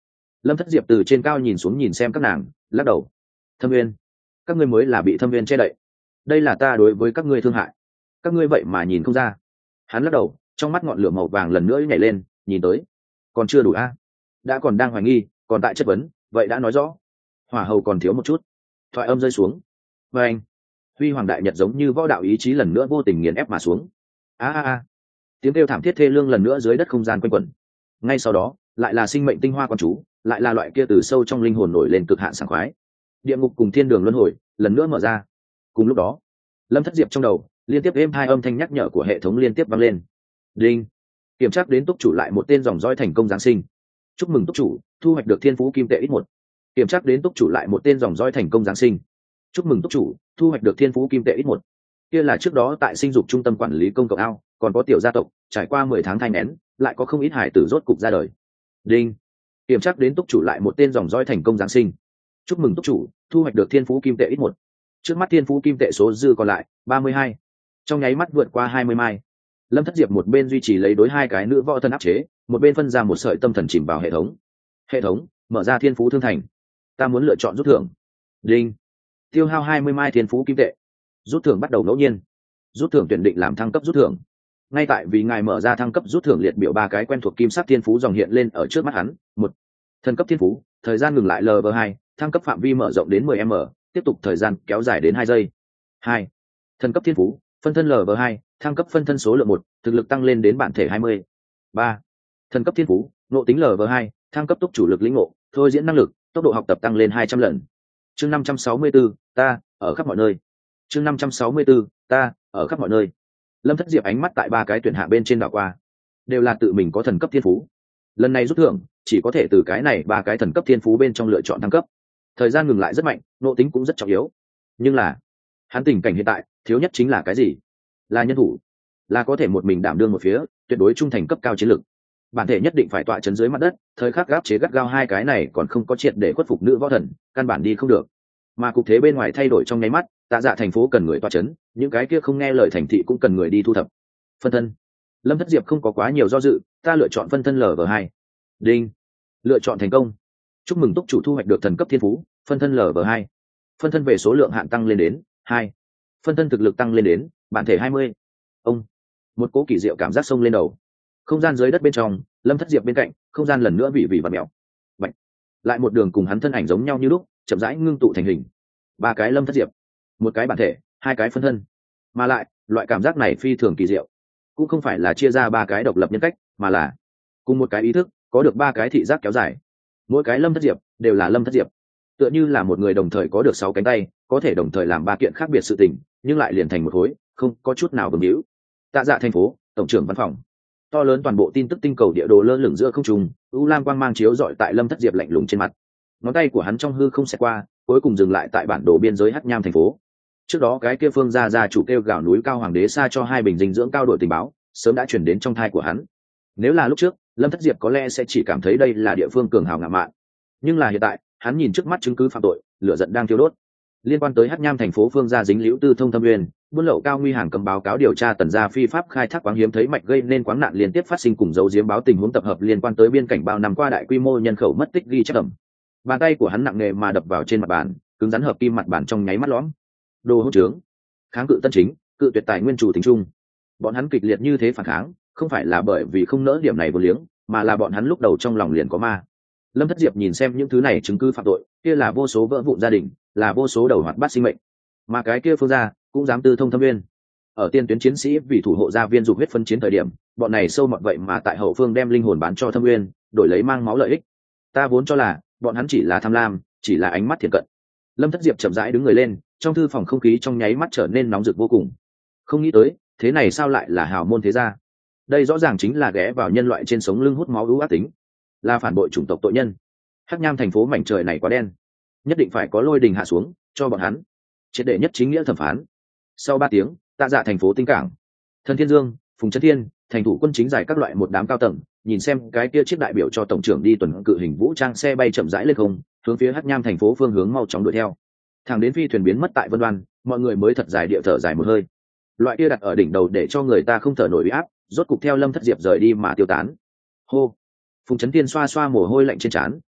Lâm Thất Diệp từ trên cao nhìn xuống nhìn xem các nàng, lắc đầu. Thâm Nguyên, các ngươi mới là bị Thâm Nguyên che đậy, đây là ta đối với các ngươi thương hại, các ngươi vậy mà nhìn không ra. Hắn lắc đầu, trong mắt ngọn lửa màu vàng lần nữa nhảy lên, nhìn tới, còn chưa đủ a? Đã còn đang hoài nghi, còn tại chất vấn, vậy đã nói rõ, hỏa hầu còn thiếu một chút. Thoại âm rơi xuống, và anh, huy hoàng đại nhật giống như võ đạo ý chí lần nữa vô tình nghiền ép mà xuống. A a a, tiếng kêu thảm thiết thê lương lần nữa dưới đất không gian quanh quẩn. Ngay sau đó, lại là sinh mệnh tinh hoa quan chú, lại là loại kia từ sâu trong linh hồn nổi lên cực hạn sảng khoái. Địa ngục cùng thiên đường luân hồi lần nữa mở ra. Cùng lúc đó, Lâm Thất Diệp trong đầu liên tiếp êm hai âm thanh nhắc nhở của hệ thống liên tiếp vang lên. Đinh, kiểm tra đến túc chủ lại một tên dòng dõi thành công giáng sinh. Chúc mừng túc chủ thu hoạch được thiên phú kim tệ ít một. Kiểm tra đến túc chủ lại một tên dòng dõi thành công giáng sinh. Chúc mừng túc chủ thu hoạch được thiên phú kim tệ ít một. Kia là trước đó tại sinh dục trung tâm quản lý công cộng ao, còn có tiểu gia tộc trải qua mười tháng thai nén, lại có không ít hải tử rốt cục ra đời. Đinh, kiểm tra đến túc chủ lại một tên dòng dõi thành công giáng sinh. Chúc mừng túc chủ thu hoạch được thiên phú kim tệ ít một. Trước mắt thiên phú kim tệ số dư còn lại ba mươi hai, trong nháy mắt vượt qua hai mươi mai. Lâm Thất Diệp một bên duy trì lấy đối hai cái nữ võ thân áp chế, một bên phân ra một sợi tâm thần chìm vào hệ thống. Hệ thống mở ra thiên phú thương thành, ta muốn lựa chọn rút thưởng. Đinh, tiêu hao hai mươi mai thiên phú kim tệ. Rút thưởng bắt đầu ngẫu nhiên, rút thưởng tuyển định làm thăng cấp rút thưởng. Ngay tại vì ngài mở ra thăng cấp rút thưởng liệt biểu ba cái quen thuộc kim sắc thiên phú dòng hiện lên ở trước mắt hắn. Một, thần cấp thiên phú, thời gian ngừng lại L V hai, thăng cấp phạm vi mở rộng đến mười m, tiếp tục thời gian kéo dài đến hai giây. Hai, thần cấp thiên phú, phân thân L V hai, thăng cấp phân thân số lượng một, thực lực tăng lên đến bản thể hai mươi. Ba, thần cấp thiên phú, ngộ tính L V hai, thăng cấp túc chủ lực lĩnh ngộ, thôi diễn năng lực, tốc độ học tập tăng lên hai trăm lần. Chương năm trăm sáu mươi tư, ta ở khắp mọi nơi. Chương năm trăm sáu mươi tư, ta ở khắp mọi nơi. Lâm Thất Diệp ánh mắt tại ba cái tuyển hạ bên trên đảo qua, đều là tự mình có thần cấp thiên phú. Lần này rút thưởng chỉ có thể từ cái này ba cái thần cấp thiên phú bên trong lựa chọn thăng cấp. Thời gian ngừng lại rất mạnh, nội tính cũng rất trọng yếu. Nhưng là hắn tình cảnh hiện tại thiếu nhất chính là cái gì? Là nhân thủ, là có thể một mình đảm đương một phía, tuyệt đối trung thành cấp cao chiến lược. Bản thể nhất định phải tọa chấn dưới mặt đất, thời khắc gáp chế gắt gao hai cái này còn không có triệt để khuất phục nữ võ thần, căn bản đi không được. Mà cục thế bên ngoài thay đổi trong nháy mắt, Tạ Dạ thành phố cần người tọa chấn, những cái kia không nghe lời thành thị cũng cần người đi thu thập. Phân thân. Lâm Thất Diệp không có quá nhiều do dự, ta lựa chọn phân thân L V hai. Đinh, lựa chọn thành công. Chúc mừng túc chủ thu hoạch được thần cấp thiên phú, phân thân L V hai. Phân thân về số lượng hạn tăng lên đến hai, phân thân thực lực tăng lên đến bản thể hai mươi. Ông, một cỗ kỳ diệu cảm giác sông lên đầu. Không gian dưới đất bên trong, Lâm Thất Diệp bên cạnh, không gian lần nữa bị vị và mèo. Bạch. Lại một đường cùng hắn thân ảnh giống nhau như lúc, chậm rãi ngưng tụ thành hình. Ba cái Lâm Thất Diệp, một cái bản thể, hai cái phân thân. Mà lại, loại cảm giác này phi thường kỳ diệu. Cũng không phải là chia ra ba cái độc lập nhân cách, mà là cùng một cái ý thức, có được ba cái thị giác kéo dài. Mỗi cái Lâm Thất Diệp đều là Lâm Thất Diệp, tựa như là một người đồng thời có được sáu cánh tay, có thể đồng thời làm ba kiện khác biệt sự tình, nhưng lại liền thành một khối, không có chút nào bừng hữu. Tạ Dạ thành phố, tổng trưởng văn phòng. To lớn toàn bộ tin tức tinh cầu địa đồ lơ lửng giữa không trung, u lam quang mang chiếu rọi tại Lâm Thất Diệp lạnh lùng trên mặt. Ngón tay của hắn trong hư không xẹt qua, cuối cùng dừng lại tại bản đồ biên giới Hắc Nham thành phố. Trước đó cái kia phương gia gia chủ kêu gào núi cao hoàng đế xa cho hai bình dinh dưỡng cao độ tình báo, sớm đã chuyển đến trong thai của hắn. Nếu là lúc trước, Lâm Thất Diệp có lẽ sẽ chỉ cảm thấy đây là địa phương cường hào ngạo mạn, nhưng là hiện tại, hắn nhìn trước mắt chứng cứ phạm tội, lửa giận đang thiêu đốt. Liên quan tới Hắc Nham thành phố phương gia dính liễu tư thông thâm uyên, buôn lậu cao nguy hàng cầm báo cáo điều tra tần gia phi pháp khai thác quáng hiếm thấy mạch gây nên quáng nạn liên tiếp phát sinh cùng dấu diếm báo tình huống tập hợp liên quan tới biên cảnh bao năm qua đại quy mô nhân khẩu mất tích ghi chép ẩm. Bàn tay của hắn nặng nề mà đập vào trên mặt bàn, cứng rắn hợp kim mặt bàn trong nháy mắt lõm. Đồ hỗn trướng, kháng cự tân chính, cự tuyệt tài nguyên chủ tính chung. Bọn hắn kịch liệt như thế phản kháng, không phải là bởi vì không nỡ điểm này vô liếng, mà là bọn hắn lúc đầu trong lòng liền có ma. Lâm Thất Diệp nhìn xem những thứ này chứng cứ phạm tội, kia là vô số vỡ vụn gia đình, là vô số đầu hoạt bát sinh mệnh, mà cái kia phương gia cũng dám tư thông thâm viên. Ở tiên tuyến chiến sĩ vì thủ hộ gia viên dục huyết phân chiến thời điểm, bọn này sâu mọt vậy mà tại hậu phương đem linh hồn bán cho thâm viên, đổi lấy mang máu lợi ích. Ta vốn cho là bọn hắn chỉ là tham lam, chỉ là ánh mắt thiện cận. Lâm Thất Diệp chậm rãi đứng người lên, trong thư phòng không khí trong nháy mắt trở nên nóng rực vô cùng. Không nghĩ tới, thế này sao lại là hào môn thế gia? Đây rõ ràng chính là ghé vào nhân loại trên sống lưng hút máu ưu ác tính, là phản bội chủng tộc tội nhân. Hắc Nham thành phố mảnh trời này quá đen, nhất định phải có lôi đình hạ xuống cho bọn hắn triệt để nhất chính nghĩa thẩm phán. Sau ba tiếng, Tạ Dạ thành phố tinh cảng, Thần Thiên Dương, Phùng Trấn Thiên, thành thủ quân chính giải các loại một đám cao tầng, nhìn xem cái kia chiếc đại biểu cho tổng trưởng đi tuần cự hình vũ trang xe bay chậm rãi lên không, hướng phía Hắc Nham thành phố phương hướng mau chóng đuổi theo. Thẳng đến phi thuyền biến mất tại Vân Đoan, mọi người mới thật dài địa thở dài một hơi. Loại kia đặt ở đỉnh đầu để cho người ta không thở nổi uy áp, rốt cục theo Lâm Thất Diệp rời đi mà tiêu tán. Hô. Phùng Trấn Thiên xoa xoa mồ hôi lạnh trên trán,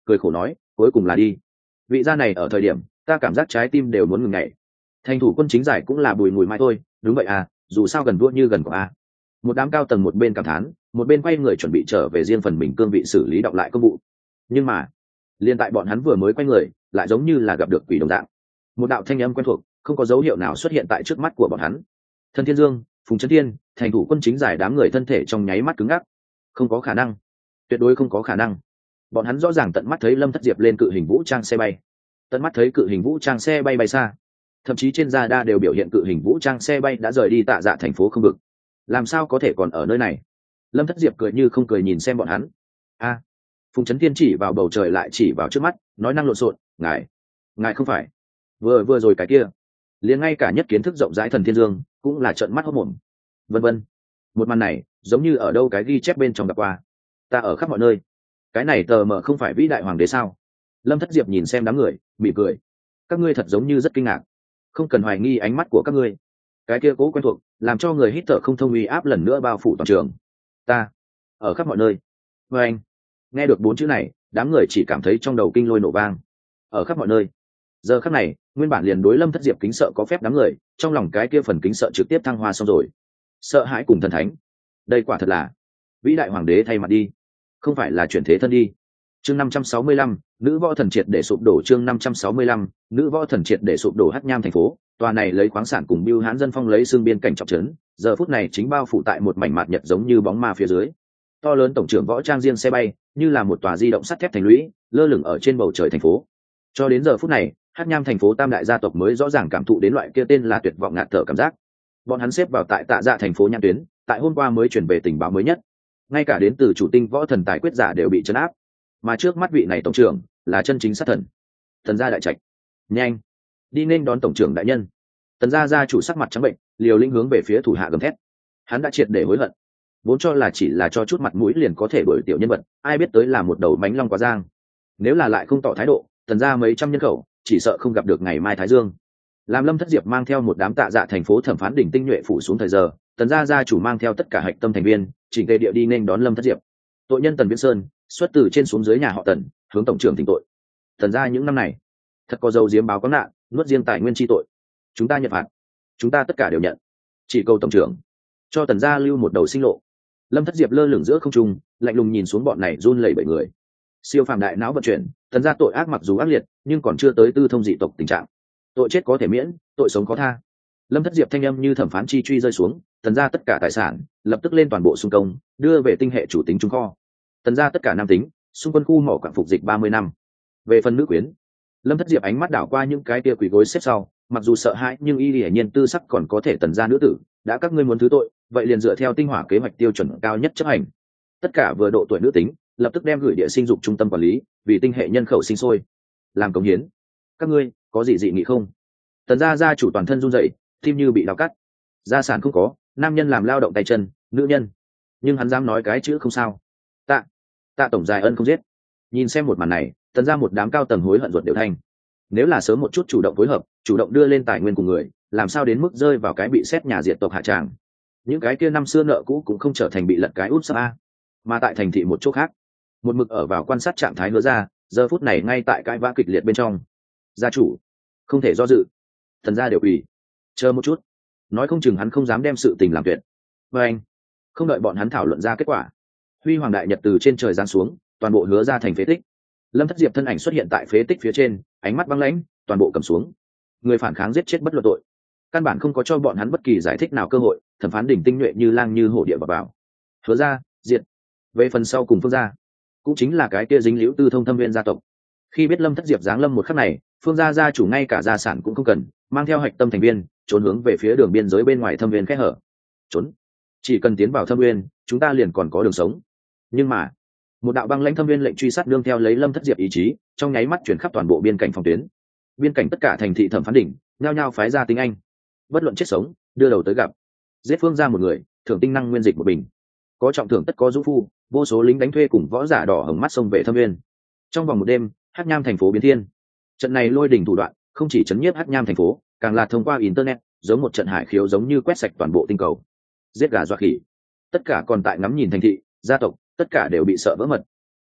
cười khổ nói cuối cùng là đi. Vị gia này ở thời điểm ta cảm giác trái tim đều muốn ngừng nhảy. Thành thủ quân chính giải cũng là bùi mùi mai thôi. Đúng vậy à, dù sao gần vua như gần của a. Một đám cao tầng một bên cảm thán, một bên quay người chuẩn bị trở về riêng phần mình cương vị xử lý đọc lại công vụ. Nhưng mà liên tại bọn hắn vừa mới quay người, lại giống như là gặp được quỷ đồng dạng. Một đạo thanh âm quen thuộc không có dấu hiệu nào xuất hiện tại trước mắt của bọn hắn. Thần Thiên Dương, Phùng Trấn Thiên, thành thủ quân chính giải đám người thân thể trong nháy mắt cứng ngắc. Không có khả năng, tuyệt đối không có khả năng. Bọn hắn rõ ràng tận mắt thấy Lâm Thất Diệp lên cự hình vũ trang xe bay, tận mắt thấy cự hình vũ trang xe bay bay xa, thậm chí trên radar đều biểu hiện cự hình vũ trang xe bay đã rời đi Tạ Dạ thành phố không vực. Làm sao có thể còn ở nơi này? Lâm Thất Diệp cười như không cười nhìn xem bọn hắn. A, Phùng Trấn Thiên chỉ vào bầu trời lại chỉ vào trước mắt, nói năng lộn xộn, ngài, ngài không phải vừa vừa rồi cái kia. Liền ngay cả nhất kiến thức rộng rãi Thần Thiên Dương cũng là trợn mắt hốt mồm. Vân vân, một màn này giống như ở đâu cái ghi chép bên trong gặp qua. Ta ở khắp mọi nơi, cái này tờ mờ không phải vĩ đại hoàng đế sao? Lâm Thất Diệp nhìn xem đám người mỉm cười. Các ngươi thật giống như rất kinh ngạc, không cần hoài nghi ánh mắt của các ngươi. Cái kia cố quen thuộc làm cho người hít thở không thông, uy áp lần nữa bao phủ toàn trường. Ta ở khắp mọi nơi. Và anh nghe được bốn chữ này, đám người chỉ cảm thấy trong đầu kinh lôi nổ vang. Ở khắp mọi nơi. Giờ khắc này nguyên bản liền đối Lâm Thất Diệp kính sợ có phép đám người trong lòng cái kia phần kính sợ trực tiếp thăng hoa xong rồi. Sợ hãi cùng thần thánh, đây quả thật là vĩ đại hoàng đế thay mặt đi, không phải là chuyển thế thân đi. Chương năm trăm sáu mươi lăm, nữ võ thần triệt để sụp đổ. Chương năm trăm sáu mươi lăm, nữ võ thần triệt để sụp đổ. Hắc Nham thành phố, tòa này lấy khoáng sản cùng bưu hán dân phong lấy xương biên cảnh trọng trấn, giờ phút này chính bao phủ tại một mảnh mạt nhật giống như bóng ma phía dưới. To lớn tổng trưởng võ trang riêng xe bay, như là một tòa di động sắt thép thành lũy, lơ lửng ở trên bầu trời thành phố. Cho đến giờ phút này, Hắc Nham thành phố tam đại gia tộc mới rõ ràng cảm thụ đến loại kia tên là tuyệt vọng ngạt thở cảm giác. Bọn hắn xếp vào tại Tạ Dạ thành phố nhãn tuyến, tại hôm qua mới chuyển về tình báo mới nhất. Ngay cả đến từ chủ tinh võ thần tài quyết giả đều bị trấn áp, mà trước mắt vị này tổng trưởng là chân chính sát thần. Thần gia đại trạch, nhanh đi nên đón tổng trưởng đại nhân. Tần gia gia chủ sắc mặt trắng bệnh, liều lĩnh hướng về phía thủ hạ gầm thét. Hắn đã triệt để hối hận, vốn cho là chỉ là cho chút mặt mũi liền có thể đuổi tiểu nhân vật, ai biết tới là một đầu mánh long quá giang. Nếu là lại không tỏ thái độ, tần gia mấy trăm nhân khẩu chỉ sợ không gặp được ngày mai thái dương. Làm Lâm Thất Diệp mang theo một đám Tạ Dạ thành phố thẩm phán đỉnh tinh nhuệ phủ xuống thời giờ, tần gia gia chủ mang theo tất cả hạch tâm thành viên chỉnh tề địa đi nên đón Lâm Thất Diệp. Tội nhân Tần Viễn Sơn xuất từ trên xuống dưới nhà họ Tần, hướng tổng trưởng thỉnh tội. Tần gia những năm này thật có dấu diếm báo có nạn, nuốt riêng tài nguyên chi tội, chúng ta nhận phạt, chúng ta tất cả đều nhận, chỉ cầu tổng trưởng cho tần gia lưu một đầu sinh lộ. Lâm Thất Diệp lơ lửng giữa không trung, lạnh lùng nhìn xuống bọn này run lẩy bẩy người. Siêu phàm đại não vận chuyển, tần gia tội ác mặc dù ác liệt, nhưng còn chưa tới tư thông dị tộc tình trạng. Tội chết có thể miễn, tội sống có tha. Lâm Thất Diệp thanh âm như thẩm phán chi truy rơi xuống, tần gia tất cả tài sản lập tức lên toàn bộ xung công, đưa về tinh hệ chủ tính trung kho. Tần gia tất cả nam tính, xung quân khu mỏ quặng phục dịch ba mươi năm. Về phần nữ quyến, Lâm Thất Diệp ánh mắt đảo qua những cái tia quỷ gối xếp sau, mặc dù sợ hãi nhưng y hiển nhiên tư sắc còn có thể tần gia nữ tử, đã các ngươi muốn thứ tội, vậy liền dựa theo tinh hỏa kế hoạch tiêu chuẩn cao nhất chấp hành. Tất cả vừa độ tuổi nữ tính, lập tức đem gửi địa sinh dục trung tâm quản lý, vì tinh hệ nhân khẩu sinh sôi, làm cống hiến. Các ngươi có gì dị nghị không? Tần gia gia chủ toàn thân run rẩy, tim như bị đào cắt. Gia sản không có, nam nhân làm lao động tay chân, nữ nhân, nhưng hắn dám nói cái chữ không sao. Tạ, tạ tổng dài ân không giết. Nhìn xem một màn này, tần ra một đám cao tầng hối hận ruột đều thanh. Nếu là sớm một chút chủ động phối hợp, chủ động đưa lên tài nguyên cùng người, làm sao đến mức rơi vào cái bị xét nhà diệt tộc hạ tràng. Những cái kia năm xưa nợ cũ cũng không trở thành bị lật cái út sắp a. Mà tại thành thị một chỗ khác, một mực ở vào quan sát trạng thái Hứa Gia, giờ phút này ngay tại cãi vã kịch liệt bên trong. Gia chủ không thể do dự, thần gia đều ủy, chờ một chút, nói không chừng hắn không dám đem sự tình làm tuyệt. Và anh không đợi bọn hắn thảo luận ra kết quả, huy hoàng đại nhật từ trên trời giáng xuống, toàn bộ Hứa Gia thành phế tích. Lâm Thất Diệp thân ảnh xuất hiện tại phế tích phía trên, ánh mắt băng lãnh, toàn bộ cầm xuống. Người phản kháng giết chết bất luận tội, căn bản không có cho bọn hắn bất kỳ giải thích nào cơ hội. Thẩm phán đỉnh tinh nhuệ như lang như hổ địa vào vào. Hứa Gia diệt. Về phần sau cùng Phương Gia, cũng chính là cái kia dính liễu tư thông thâm viên gia tộc. Khi biết Lâm Thất Diệp giáng lâm một khắc này, Phương Gia gia chủ ngay cả gia sản cũng không cần, mang theo hạch tâm thành viên trốn hướng về phía đường biên giới bên ngoài thâm viên kẽ hở. Trốn, chỉ cần tiến vào thâm viên, chúng ta liền còn có đường sống. Nhưng mà một đạo băng lãnh thâm viên lệnh truy sát đương theo lấy Lâm Thất Diệp ý chí, trong nháy mắt chuyển khắp toàn bộ biên cảnh phòng tuyến. Biên cảnh tất cả thành thị thẩm phán đỉnh nhao nhao phái ra tinh anh, bất luận chết sống, đưa đầu tới gặp. Giết Phương Gia một người, thưởng tinh năng nguyên dịch một bình. Có trọng thưởng tất có dũng phu, vô số lính đánh thuê cùng võ giả đỏ hồng mắt sông về thâm viên. Trong vòng một đêm, Hắc Nham thành phố biến thiên. Trận này lôi đỉnh thủ đoạn, không chỉ chấn nhiếp Hắc Nham thành phố, càng là thông qua internet, giống một trận hải khiếu giống như quét sạch toàn bộ tinh cầu. Giết gà dọa khỉ. Tất cả còn tại ngắm nhìn thành thị, gia tộc, tất cả đều bị sợ vỡ mật.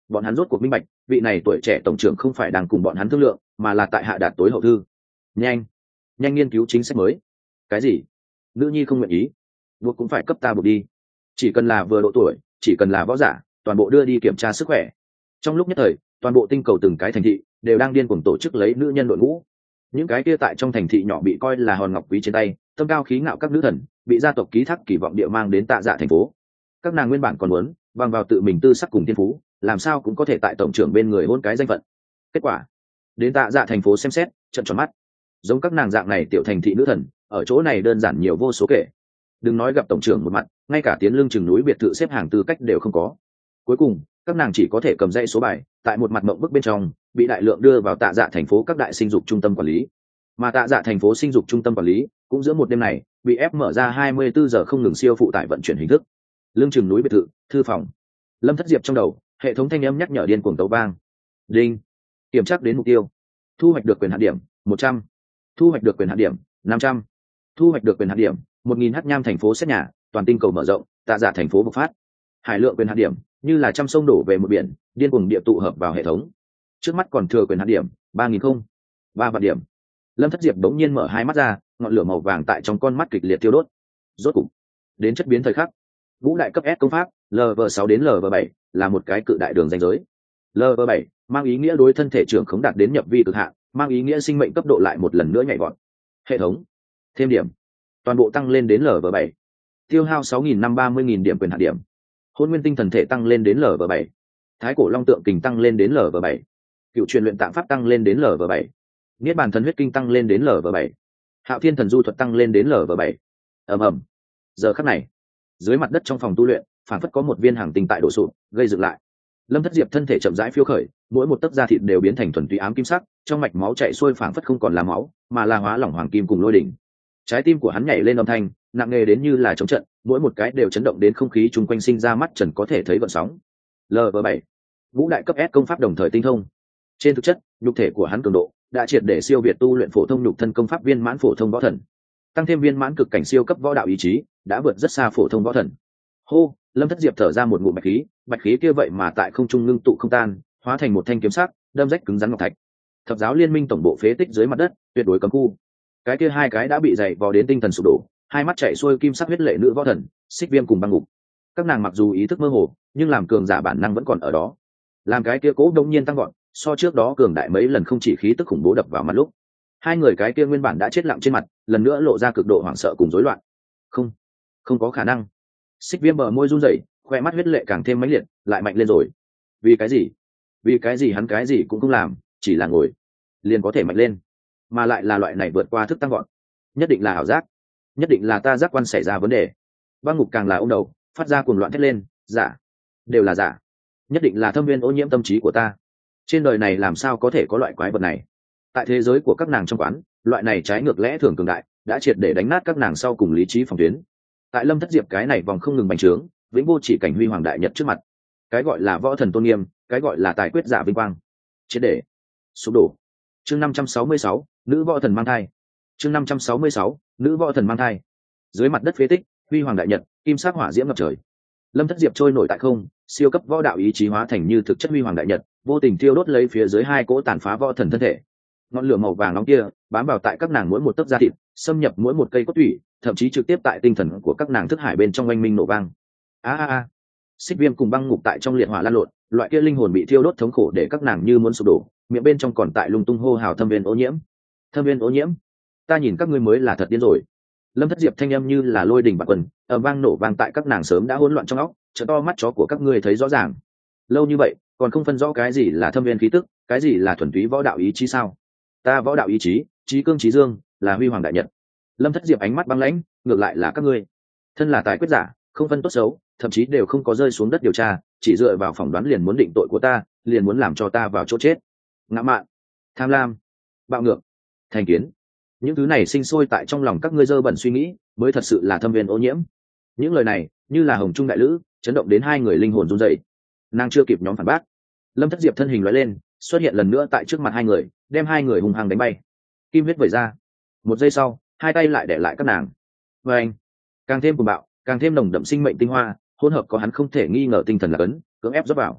bọn hắn rốt cuộc minh bạch vị này tuổi trẻ tổng trưởng không phải đang cùng bọn hắn thương lượng mà là tại hạ đạt tối hậu thư. Nhanh nhanh nghiên cứu chính sách mới. Cái gì? Nữ nhi không nguyện ý, buộc cũng phải cấp ta buộc đi. Chỉ cần là vừa độ tuổi, chỉ cần là võ giả, toàn bộ đưa đi kiểm tra sức khỏe. Trong lúc nhất thời, toàn bộ tinh cầu từng cái thành thị đều đang điên cuồng tổ chức lấy nữ nhân đội ngũ. Những cái kia tại trong thành thị nhỏ bị coi là hòn ngọc quý trên tay, tâm cao khí ngạo các nữ thần bị gia tộc ký thác kỳ vọng địa mang đến Tạ Dạ thành phố. Các nàng nguyên bản còn muốn bằng vào tự mình tư sắc cùng thiên phú, làm sao cũng có thể tại tổng trưởng bên người hôn cái danh phận. Kết quả đến Tạ Dạ thành phố xem xét, trợn tròn mắt. Giống các nàng dạng này tiểu thành thị nữ thần ở chỗ này đơn giản nhiều vô số kể, đừng nói gặp tổng trưởng một mặt, ngay cả tiến lương chừng núi biệt thự xếp hàng tư cách đều không có. Cuối cùng các nàng chỉ có thể cầm dãy số bài tại một mặt mộng bức bên trong bị đại lượng đưa vào Tạ Dạ thành phố các đại sinh dục trung tâm quản lý. Mà Tạ Dạ thành phố sinh dục trung tâm quản lý cũng giữa một đêm này bị ép mở ra hai mươi bốn giờ không ngừng siêu phụ tải vận chuyển hình thức. Lương chừng núi biệt thự thư phòng, Lâm Thất Diệp trong đầu hệ thống thanh âm nhắc nhở điên cuồng tấu vang. Đinh, kiểm tra đến mục tiêu, thu hoạch được quyền hạn điểm một trăm, thu hoạch được quyền hạn điểm năm trăm, thu hoạch được quyền hạn điểm một nghìn. Hắc Nham thành phố xét nhà, toàn tinh cầu mở rộng, Tạ Dạ thành phố bộc phát. Hải lượng quyền hạn điểm như là trăm sông đổ về một biển, điên cuồng địa tụ hợp vào hệ thống. Trước mắt còn thừa quyền hạn điểm ba nghìn không ba vạn điểm. Lâm Thất Diệp bỗng nhiên mở hai mắt ra, ngọn lửa màu vàng tại trong con mắt kịch liệt tiêu đốt. Rốt cục đến chất biến thời khắc. Ngũ đại cấp S công pháp L V sáu đến L V bảy là một cái cự đại đường ranh giới. L V bảy mang ý nghĩa đối thân thể trưởng khống đạt đến nhập vi cực hạn, mang ý nghĩa sinh mệnh cấp độ lại một lần nữa nhảy vọt. Hệ thống thêm điểm, toàn bộ tăng lên đến L V bảy. Tiêu hao sáu nghìn năm trăm ba mươi nghìn điểm quyền hạn điểm. Hôn nguyên tinh thần thể tăng lên đến L V bảy. Thái cổ long tượng kình tăng lên đến L V bảy. Cựu truyền luyện tạng pháp tăng lên đến L V bảy. Niết bàn thần huyết kinh tăng lên đến L V bảy. Hạo thiên thần du thuật tăng lên đến L V bảy. Ầm ầm. Giờ khắc này, dưới mặt đất trong phòng tu luyện phản phất có một viên hàng tinh tại đổ sụp gây dựng lại. Lâm Thất Diệp thân thể chậm rãi phiêu khởi, mỗi một tấc da thịt đều biến thành thuần túy ám kim sắc, trong mạch máu chạy xuôi phản phất không còn là máu mà là hóa lỏng hoàng kim cùng lôi đỉnh. Trái tim của hắn nhảy lên âm thanh nặng nề đến như là chống trận, mỗi một cái đều chấn động đến không khí chung quanh sinh ra mắt trần có thể thấy gợn sóng. L V bảy vũ đại cấp S công pháp đồng thời tinh thông. Trên thực chất nhục thể của hắn cường độ đã triệt để siêu việt tu luyện phổ thông nhục thân công pháp viên mãn phổ thông võ thần, tăng thêm viên mãn cực cảnh siêu cấp võ đạo ý chí đã vượt rất xa phổ thông võ thần. Hô, Lâm Thất Diệp thở ra một ngụm bạch khí, bạch khí kia vậy mà tại không trung ngưng tụ không tan, hóa thành một thanh kiếm sắc đâm rách cứng rắn ngọc thạch. Thập giáo liên minh tổng bộ phế tích dưới mặt đất tuyệt đối cấm khu. Cái kia hai cái đã bị dày vò đến tinh thần sụp đổ, hai mắt chảy xuôi kim sắc huyết lệ nữ võ thần Xích Viêm cùng Băng Ngục. Các nàng mặc dù ý thức mơ hồ nhưng làm cường giả bản năng vẫn còn ở đó. Làm cái kia cố đông nhiên tăng gọn, so trước đó cường đại mấy lần, không chỉ khí tức khủng bố đập vào mặt lúc hai người cái kia nguyên bản đã chết lặng trên mặt lần nữa lộ ra cực độ hoảng sợ cùng rối loạn. Không, không có khả năng. Xích Viêm bờ môi run rẩy, khoe mắt huyết lệ càng thêm mãnh liệt, lại mạnh lên rồi. Vì cái gì? Vì cái gì hắn cái gì cũng không làm, chỉ là ngồi liền có thể mạnh lên, mà lại là loại này vượt qua thức tăng gọn. Nhất định là ảo giác, nhất định là ta giác quan xảy ra vấn đề. Băng Ngục càng là ôm đầu phát ra cuồng loạn thét lên, giả, đều là giả, nhất định là thâm viên ô nhiễm tâm trí của ta. Trên đời này làm sao có thể có loại quái vật này? Tại thế giới của các nàng trong quán, loại này trái ngược lẽ thường cường đại đã triệt để đánh nát các nàng sau cùng lý trí phòng tuyến. Tại Lâm Thất Diệp cái này vòng không ngừng bành trướng vĩnh vô chỉ cảnh huy hoàng đại nhật trước mặt, cái gọi là võ thần tôn nghiêm, cái gọi là tài quyết giả vinh quang, triệt để sụp đổ. Chương năm trăm sáu mươi sáu, nữ võ thần mang thai. Chương năm trăm sáu mươi sáu, nữ võ thần mang thai. Dưới mặt đất phế tích, huy hoàng đại nhật, kim sắc hỏa diễm ngập trời. Lâm Thất Diệp trôi nổi tại không, siêu cấp võ đạo ý chí hóa thành như thực chất huy hoàng đại nhật, vô tình thiêu đốt lấy phía dưới hai cỗ tàn phá võ thần thân thể. Ngọn lửa màu vàng nóng kia bám vào tại các nàng mỗi một tấc da thịt, xâm nhập mỗi một cây cốt tủy, thậm chí trực tiếp tại tinh thần của các nàng thức hải bên trong oanh minh nổ vang. A a a. Xích Viêm cùng Băng Ngục tại trong liệt hỏa lan lộn, loại kia linh hồn bị thiêu đốt thống khổ để các nàng như muốn sụp đổ, miệng bên trong còn tại lung tung hô hào thâm viên ô nhiễm. Thâm viên ô nhiễm, ta nhìn các ngươi mới là thật điên rồi. Lâm Thất Diệp thanh âm như là lôi đình bạt quần, ầm vang nổ vang tại các nàng sớm đã hỗn loạn trong óc, trợ to mắt chó của các ngươi thấy rõ ràng. Lâu như vậy, còn không phân rõ cái gì là thâm viên khí tức, cái gì là thuần túy võ đạo ý chí sao? Ta võ đạo ý chí, chí cương chí dương, là huy hoàng đại nhật. Lâm Thất Diệp ánh mắt băng lãnh, ngược lại là các ngươi, thân là tài quyết giả, không phân tốt xấu, thậm chí đều không có rơi xuống đất điều tra, chỉ dựa vào phỏng đoán liền muốn định tội của ta, liền muốn làm cho ta vào chỗ chết. Ngạo mạn, tham lam, bạo ngược, thành kiến, những thứ này sinh sôi tại trong lòng các ngươi dơ bẩn suy nghĩ, mới thật sự là thâm viên ô nhiễm. Những lời này như là hồng trung đại lữ, chấn động đến hai người linh hồn run rẩy. Nàng chưa kịp nhóm phản bác, Lâm Thất Diệp thân hình lóe lên, xuất hiện lần nữa tại trước mặt hai người, đem hai người hung hăng đánh bay. Kim huyết vẩy ra, một giây sau, hai tay lại để lại các nàng. Và anh, càng thêm cuồng bạo, càng thêm nồng đậm sinh mệnh tinh hoa, hỗn hợp có hắn không thể nghi ngờ tinh thần là cấn, cưỡng ép rót vào.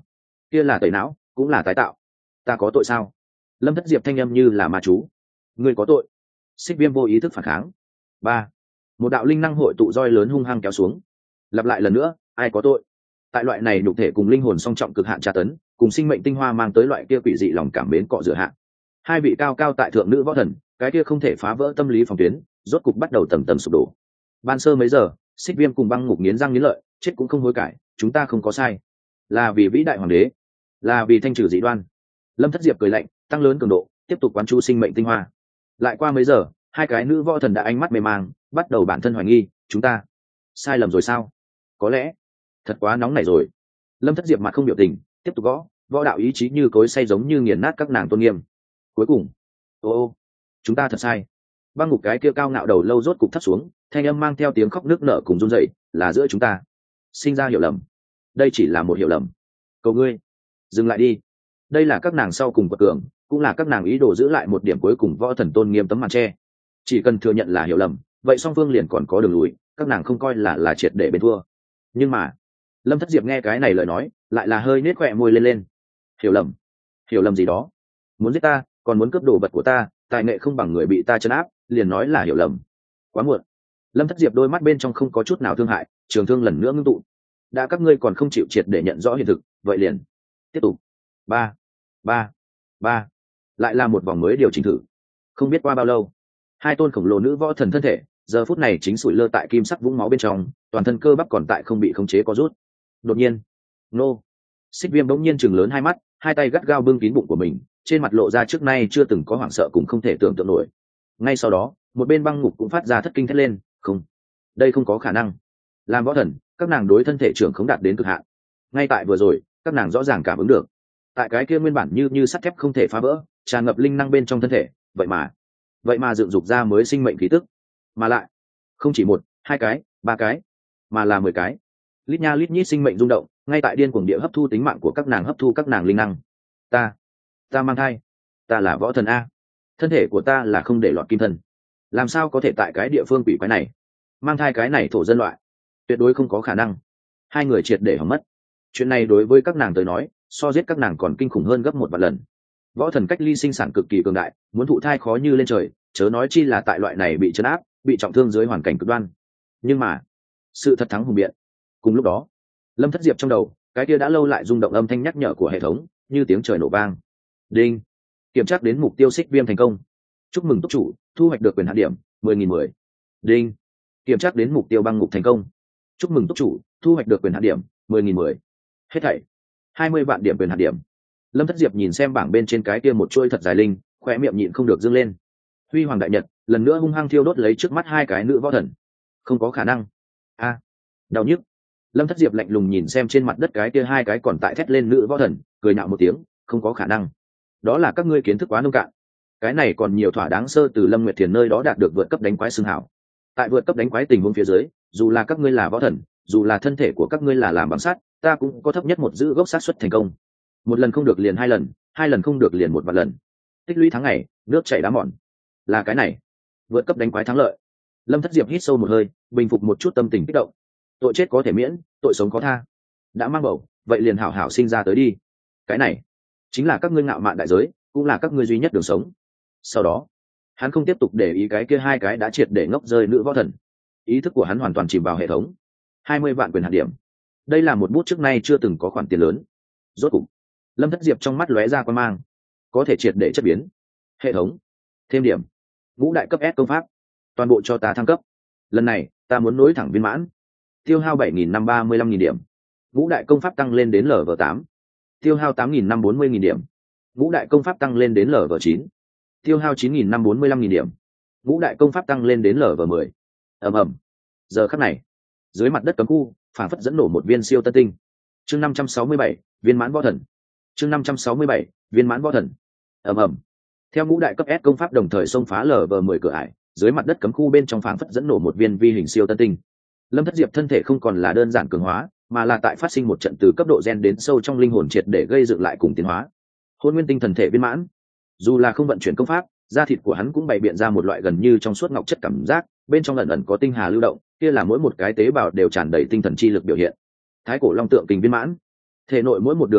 kia là tẩy não cũng là tái tạo. Ta có tội sao? Lâm Thất Diệp thanh âm như là ma chú. Ngươi có tội. Xích Viêm vô ý thức phản kháng. Ba, một đạo linh năng hội tụ roi lớn hung hăng kéo xuống. Lặp lại lần nữa, ai có tội? Tại loại này nhục thể cùng linh hồn song trọng cực hạn tra tấn, cùng sinh mệnh tinh hoa mang tới loại kia quỷ dị lòng cảm mến cọ rửa hạ. Hai vị cao cao tại thượng nữ võ thần, cái kia không thể phá vỡ tâm lý phòng tuyến, rốt cục bắt đầu tầm tầm sụp đổ. Ban sơ mấy giờ, Xích Viêm cùng Băng Ngục nghiến răng nghiến lợi, chết cũng không hối cải, chúng ta không có sai, là vì vĩ đại hoàng đế, là vì thanh trừ dị đoan. Lâm Thất Diệp cười lạnh, tăng lớn cường độ, tiếp tục quán chú sinh mệnh tinh hoa. Lại qua mấy giờ, hai cái nữ võ thần đã ánh mắt mê mang, bắt đầu bản thân hoài nghi, chúng ta sai lầm rồi sao? Có lẽ thật quá nóng nảy rồi. Lâm Thất Diệp mặt không biểu tình, tiếp tục gõ, võ đạo ý chí như cối xay giống như nghiền nát các nàng tôn nghiêm. Cuối cùng, ô ô, chúng ta thật sai. Băng Ngục cái kia cao ngạo đầu lâu rốt cục thấp xuống, thanh âm mang theo tiếng khóc nước nở cùng run rẩy, là giữa chúng ta sinh ra hiểu lầm. Đây chỉ là một hiểu lầm. Cầu ngươi, dừng lại đi. Đây là các nàng sau cùng quật cường, cũng là các nàng ý đồ giữ lại một điểm cuối cùng võ thần tôn nghiêm tấm màn che. Chỉ cần thừa nhận là hiểu lầm, vậy song phương liền còn có đường lùi, các nàng không coi là là triệt để bên thua. Nhưng mà, Lâm Thất Diệp nghe cái này lời nói, lại là hơi nết khỏe môi lên lên. Hiểu lầm? Hiểu lầm gì đó? Muốn giết ta, còn muốn cướp đồ vật của ta, tài nghệ không bằng người bị ta trấn áp, liền nói là hiểu lầm. Quá muộn. Lâm Thất Diệp đôi mắt bên trong không có chút nào thương hại, trường thương lần nữa ngưng tụ. Đã các ngươi còn không chịu triệt để nhận rõ hiện thực, vậy liền tiếp tục. Ba, ba, ba. Lại là một vòng mới điều chỉnh thử. Không biết qua bao lâu, hai tôn khổng lồ nữ võ thần thân thể, giờ phút này chính sủi lơ tại kim sắc vũng máu bên trong, toàn thân cơ bắp còn tại không bị khống chế có rút. Đột nhiên, nô, Xích Viêm bỗng nhiên chừng lớn hai mắt, hai tay gắt gao bưng kín bụng của mình, trên mặt lộ ra trước nay chưa từng có hoảng sợ cùng không thể tưởng tượng nổi. Ngay sau đó, một bên Băng Ngục cũng phát ra thất kinh thét lên, không, đây không có khả năng. Làm võ thần, các nàng đối thân thể trưởng không đạt đến cực hạn. Ngay tại vừa rồi, các nàng rõ ràng cảm ứng được, tại cái kia nguyên bản như như sắt thép không thể phá vỡ, tràn ngập linh năng bên trong thân thể, vậy mà, vậy mà dựng dục ra mới sinh mệnh khí tức, mà lại không chỉ một, hai cái, ba cái, mà là mười cái. Lít nha lít nhít sinh mệnh rung động, ngay tại điên cuồng địa hấp thu tính mạng của các nàng, hấp thu các nàng linh năng. Ta, ta mang thai, ta là võ thần a, thân thể của ta là không để lọt kim thân, làm sao có thể tại cái địa phương quỷ quái này mang thai cái này thổ dân loại, tuyệt đối không có khả năng. Hai người triệt để hỏng mất. Chuyện này đối với các nàng tới nói, so giết các nàng còn kinh khủng hơn gấp một vạn lần. Võ thần cách ly sinh sản cực kỳ cường đại, muốn thụ thai khó như lên trời, chớ nói chi là tại loại này bị trấn áp, bị trọng thương dưới hoàn cảnh cực đoan. Nhưng mà, sự thật thắng hùng biện. Cùng lúc đó, Lâm Thất Diệp trong đầu, cái kia đã lâu lại rung động âm thanh nhắc nhở của hệ thống, như tiếng trời nổ vang. Đinh, kiểm tra đến mục tiêu Xích Viêm thành công. Chúc mừng túc chủ, thu hoạch được quyền hạn điểm mười nghìn mười. Đinh, kiểm tra đến mục tiêu Băng Ngục thành công. Chúc mừng túc chủ, thu hoạch được quyền hạn điểm mười nghìn mười. Hết thảy hai mươi vạn điểm quyền hạn điểm. Lâm Thất Diệp nhìn xem bảng bên trên cái kia một chuôi thật dài linh, khóe miệng nhịn không được dương lên. Huy hoàng đại nhật lần nữa hung hăng thiêu đốt lấy trước mắt hai cái nữ võ thần. Không có khả năng. A, đau nhức. Lâm Thất Diệp lạnh lùng nhìn xem trên mặt đất cái kia hai cái còn tại thét lên nữ võ thần, cười nhạo một tiếng, không có khả năng. Đó là các ngươi kiến thức quá nông cạn. Cái này còn nhiều thỏa đáng sơ từ Lâm Nguyệt Thiền nơi đó đạt được vượt cấp đánh quái xưng hảo. Tại vượt cấp đánh quái tình huống phía dưới, dù là các ngươi là võ thần, dù là thân thể của các ngươi là làm bằng sắt, ta cũng có thấp nhất một giữ gốc xác suất thành công. Một lần không được liền hai lần, hai lần không được liền một vạn lần. Tích lũy tháng ngày, nước chảy đá mòn. Là cái này, vượt cấp đánh quái thắng lợi. Lâm Thất Diệp hít sâu một hơi, bình phục một chút tâm tình kích động. Tội chết có thể miễn, tội sống có tha. Đã mang bầu, vậy liền hảo hảo sinh ra tới đi. Cái này chính là các ngươi ngạo mạn đại giới, cũng là các ngươi duy nhất đường sống. Sau đó, hắn không tiếp tục để ý cái kia hai cái đã triệt để ngốc rơi nữ võ thần. Ý thức của hắn hoàn toàn chìm vào hệ thống. hai mươi vạn quyền hạn điểm. Đây là một bút trước nay chưa từng có khoản tiền lớn. Rốt cục, Lâm Thất Diệp trong mắt lóe ra quan mang, có thể triệt để chất biến. Hệ thống, thêm điểm. Ngũ đại cấp S công pháp, toàn bộ cho ta thăng cấp. Lần này, ta muốn nối thẳng viên mãn. Tiêu hao bảy nghìn năm trăm ba mươi lăm nghìn điểm. Ngũ đại công pháp tăng lên đến L V tám. Tiêu hao tám nghìn năm trăm bốn mươi nghìn điểm. Ngũ đại công pháp tăng lên đến L V chín. Tiêu hao chín nghìn năm trăm bốn mươi lăm nghìn điểm. Ngũ đại công pháp tăng lên đến L V mười. Ầm ầm. Giờ khắc này, dưới mặt đất cấm khu, phản phất dẫn nổ một viên siêu tân tinh. Chương năm trăm sáu mươi bảy, viên mãn võ thần. Chương năm trăm sáu mươi bảy, viên mãn võ thần. Ầm ầm. Theo ngũ đại cấp S công pháp đồng thời xông phá L V mười cửa ải, dưới mặt đất cấm khu bên trong phản phất dẫn nổ một viên vi hình siêu tân tinh. Lâm Thất Diệp thân thể không còn là đơn giản cường hóa, mà là tại phát sinh một trận từ cấp độ gen đến sâu trong linh hồn triệt để gây dựng lại cùng tiến hóa. Hôn nguyên tinh thần thể viên mãn. Dù là không vận chuyển công pháp, da thịt của hắn cũng bày biện ra một loại gần như trong suốt ngọc chất cảm giác, bên trong ẩn ẩn có tinh hà lưu động, kia là mỗi một cái tế bào đều tràn đầy tinh thần chi lực biểu hiện. Thái cổ long tượng kình viên mãn. Thể nội mỗi một đường kinh mạch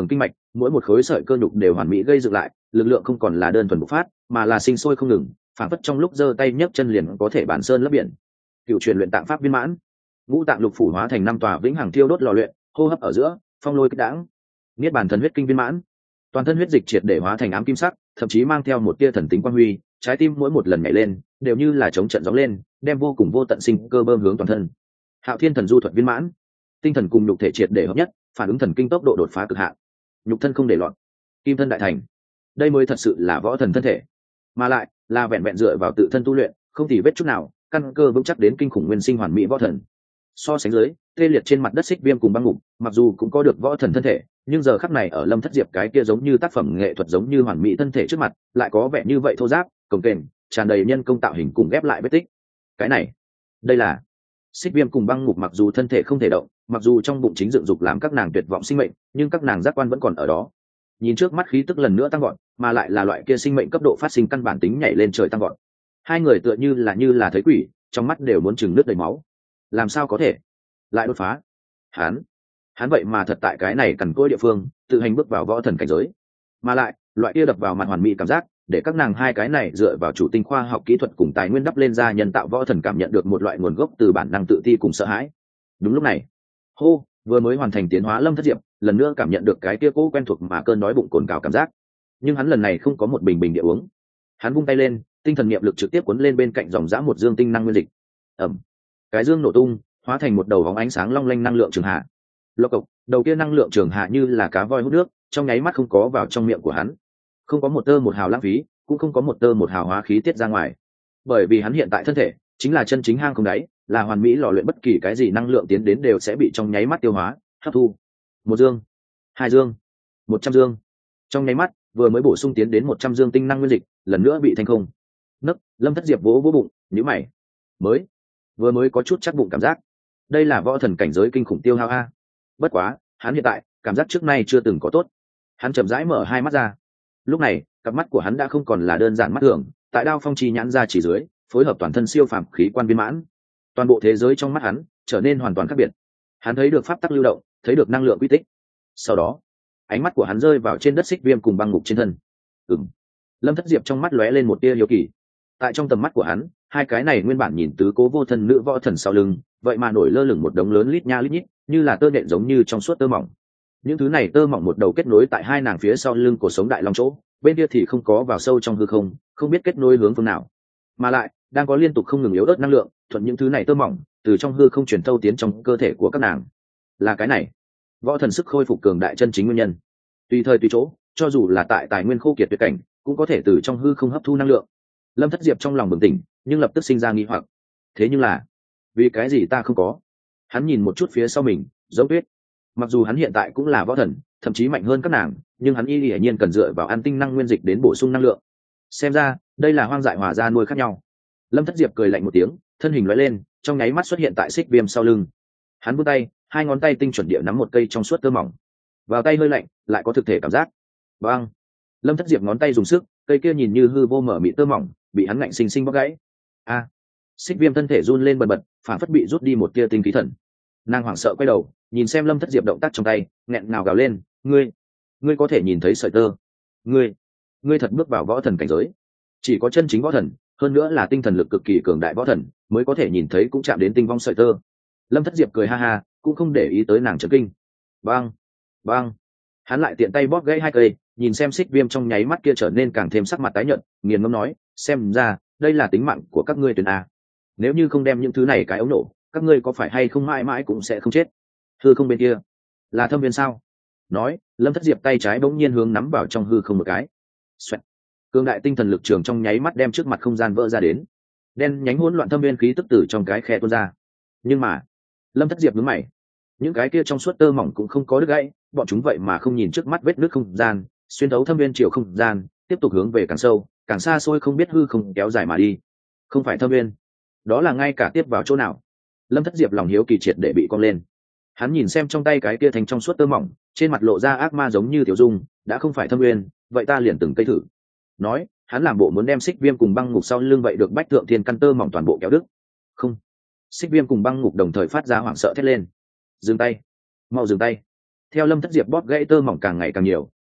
mỗi một khối sợi cơ nhục đều hoàn mỹ gây dựng lại, lực lượng không còn là đơn thuần bộc phát mà là sinh sôi không ngừng, phản phất trong lúc giơ tay nhấc chân liền có thể bản sơn lấp biển. Cựu truyền luyện tạng pháp viên mãn, ngũ tạng lục phủ hóa thành năm tòa vĩnh hằng thiêu đốt lò luyện, hô hấp ở giữa phong lôi kích đãng. Niết bàn thần huyết kinh viên mãn, toàn thân huyết dịch triệt để hóa thành ám kim sắc, thậm chí mang theo một tia thần tính quang huy, trái tim mỗi một lần nhảy lên đều như là chống trận gióng lên, đem vô cùng vô tận sinh cơ bơm hướng toàn thân. Hạo thiên thần du thuật viên mãn, tinh thần cùng nhục thể triệt để hợp nhất, phản ứng thần kinh tốc độ đột phá cực hạn, nhục thân không để loạn, kim thân đại thành. Đây mới thật sự là võ thần thân thể, mà lại là vẹn vẹn dựa vào tự thân tu luyện, không tì vết chút nào, căn cơ vững chắc đến kinh khủng nguyên sinh hoàn mỹ võ thần. So sánh dưới, tê liệt trên mặt đất Xích Viêm cùng Băng Ngục, mặc dù cũng có được võ thần thân thể, nhưng giờ khắc này ở Lâm Thất Diệp cái kia giống như tác phẩm nghệ thuật giống như hoàn mỹ thân thể trước mặt, lại có vẻ như vậy thô ráp, cồng kềnh, tràn đầy nhân công tạo hình cùng ghép lại vết tích. Cái này, đây là Xích Viêm cùng Băng Ngục, mặc dù thân thể không thể động, mặc dù trong bụng chính dựng dục làm các nàng tuyệt vọng sinh mệnh, nhưng các nàng giác quan vẫn còn ở đó. Nhìn trước mắt khí tức lần nữa tăng vọt, mà lại là loại kia sinh mệnh cấp độ phát sinh căn bản tính nhảy lên trời tăng vọt. Hai người tựa như là như là thấy quỷ, trong mắt đều muốn chừng nước đầy máu. Làm sao có thể lại đột phá? Hắn, hắn vậy mà thật tại cái này cằn cỗi địa phương, tự hành bước vào võ thần cảnh giới. Mà lại, loại kia đập vào mặt hoàn mỹ cảm giác, để các nàng hai cái này dựa vào chủ tinh khoa học kỹ thuật cùng tài nguyên đắp lên ra nhân tạo võ thần cảm nhận được một loại nguồn gốc từ bản năng tự ti cùng sợ hãi. Đúng lúc này, hô, vừa mới hoàn thành tiến hóa Lâm Thất Diệp, lần nữa cảm nhận được cái kia cố quen thuộc mà cơn đói bụng cồn cào cảm giác. Nhưng hắn lần này không có một bình bình địa uống. Hắn vung tay lên, tinh thần niệm lực trực tiếp cuốn lên bên cạnh dòng dã một dương tinh năng nguyên dịch. Ẩm. Cái dương nổ tung, hóa thành một đầu bóng ánh sáng long lanh năng lượng trường hạ. Lộc cộc, đầu kia năng lượng trường hạ như là cá voi hút nước, trong nháy mắt không có vào trong miệng của hắn. Không có một tơ một hào lãng phí, cũng không có một tơ một hào hóa khí tiết ra ngoài. Bởi vì hắn hiện tại thân thể chính là chân chính hang không đáy, là hoàn mỹ lò luyện, bất kỳ cái gì năng lượng tiến đến đều sẽ bị trong nháy mắt tiêu hóa, hấp thu. Một dương, hai dương, một trăm dương. Trong nháy mắt, vừa mới bổ sung tiến đến một trăm dương tinh năng nguyên dịch, lần nữa bị thành không. Nấc, Lâm Thất Diệp vỗ vỗ bụng, nhíu mày. Mới, vừa mới có chút chắc bụng cảm giác. Đây là võ thần cảnh giới kinh khủng tiêu hao a. Bất quá, hắn hiện tại cảm giác trước nay chưa từng có tốt. Hắn chậm rãi mở hai mắt ra. Lúc này, cặp mắt của hắn đã không còn là đơn giản mắt thường, tại đao phong chi nhãn ra chỉ dưới, phối hợp toàn thân siêu phàm khí quan viên mãn. Toàn bộ thế giới trong mắt hắn trở nên hoàn toàn khác biệt. Hắn thấy được pháp tắc lưu động, thấy được năng lượng quy tích. Sau đó, ánh mắt của hắn rơi vào trên đất Xích Viêm cùng Băng Ngục trên thân. Ừm. Lâm Thất Diệp trong mắt lóe lên một tia hiếu kỳ. Tại trong tầm mắt của hắn, hai cái này nguyên bản nhìn tứ cố vô thân nữ võ thần sau lưng, vậy mà nổi lơ lửng một đống lớn lít nha lít nhít, như là tơ nện giống như trong suốt tơ mỏng. Những thứ này tơ mỏng một đầu kết nối tại hai nàng phía sau lưng cổ sống đại long chỗ, bên kia thì không có vào sâu trong hư không, không biết kết nối hướng phương nào. Mà lại, đang có liên tục không ngừng yếu ớt năng lượng, thuận những thứ này tơ mỏng, từ trong hư không truyền thâu tiến trong cơ thể của các nàng. Là cái này, võ thần sức khôi phục cường đại chân chính nguyên nhân. Tùy thời tùy chỗ, cho dù là tại tài nguyên khô kiệt tuyệt cảnh, cũng có thể từ trong hư không hấp thu năng lượng. Lâm Thất Diệp trong lòng bừng tỉnh, nhưng lập tức sinh ra nghi hoặc. Thế nhưng là, vì cái gì ta không có? Hắn nhìn một chút phía sau mình, giống tuyết. Mặc dù hắn hiện tại cũng là võ thần, thậm chí mạnh hơn các nàng, nhưng hắn y hiển nhiên cần dựa vào ăn tinh năng nguyên dịch đến bổ sung năng lượng. Xem ra, đây là hoang dại hòa ra nuôi khác nhau. Lâm Thất Diệp cười lạnh một tiếng, thân hình lóe lên, trong nháy mắt xuất hiện tại Xích Viêm sau lưng. Hắn vươn tay, hai ngón tay tinh chuẩn địa nắm một cây trong suốt tơ mỏng. Vào tay hơi lạnh, lại có thực thể cảm giác. Bang! Lâm Thất Diệp ngón tay dùng sức, cây kia nhìn như hư vô mở mịn tơ mỏng, bị hắn ngạnh sinh sinh bóc gãy. A! Xích Viêm thân thể run lên bần bật, phản phất bị rút đi một tia tinh khí thần. Nàng hoảng sợ quay đầu, nhìn xem Lâm Thất Diệp động tác trong tay, nghẹn ngào gào lên, "Ngươi, ngươi có thể nhìn thấy sợi tơ? Ngươi, ngươi thật bước vào võ thần cảnh giới? Chỉ có chân chính võ thần, hơn nữa là tinh thần lực cực kỳ cường đại võ thần, mới có thể nhìn thấy cũng chạm đến tinh vong sợi tơ." Lâm Thất Diệp cười ha ha, cũng không để ý tới nàng chấn kinh. Bang! Bang! Hắn lại tiện tay bóp gãy hai cây, nhìn xem Xích Viêm trong nháy mắt kia trở nên càng thêm sắc mặt tái nhợt, nghiền ngẫm nói, "Xem ra, đây là tính mạng của các ngươi tuyển a. Nếu như không đem những thứ này cái ống nổ, các ngươi có phải hay không mãi mãi cũng sẽ không chết." Hư không bên kia, là Thâm Viên sao? Nói, Lâm Thất Diệp tay trái bỗng nhiên hướng nắm vào trong hư không một cái. Xoẹt. Cường đại tinh thần lực trường trong nháy mắt đem trước mặt không gian vỡ ra đến. Đen nhánh hỗn loạn thâm viên khí tức tử trong cái khe tuôn ra. Nhưng mà, Lâm Thất Diệp nhướng mày. Những cái kia trong suốt tơ mỏng cũng không có đứt gãy, bọn chúng vậy mà không nhìn trước mắt vết nứt không gian, xuyên thấu thâm viên chiều không gian, tiếp tục hướng về càng sâu, càng xa xôi không biết hư không kéo dài mà đi. Không phải thâm viên, đó là ngay cả tiếp vào chỗ nào? Lâm Thất Diệp lòng hiếu kỳ triệt để bị cong lên. Hắn nhìn xem trong tay cái kia thành trong suốt tơ mỏng, trên mặt lộ ra ác ma giống như tiểu dung, đã không phải thâm nguyên, vậy ta liền từng cây thử. Nói, hắn làm bộ muốn đem Xích Viêm cùng Băng Ngục sau lưng vậy được bách thượng thiên căn tơ mỏng toàn bộ kéo đứt. Không. Xích Viêm cùng Băng Ngục đồng thời phát ra hoảng sợ thét lên. Dừng tay, mau dừng tay. Theo Lâm Thất Diệp bóp gãy tơ mỏng càng ngày càng nhiều,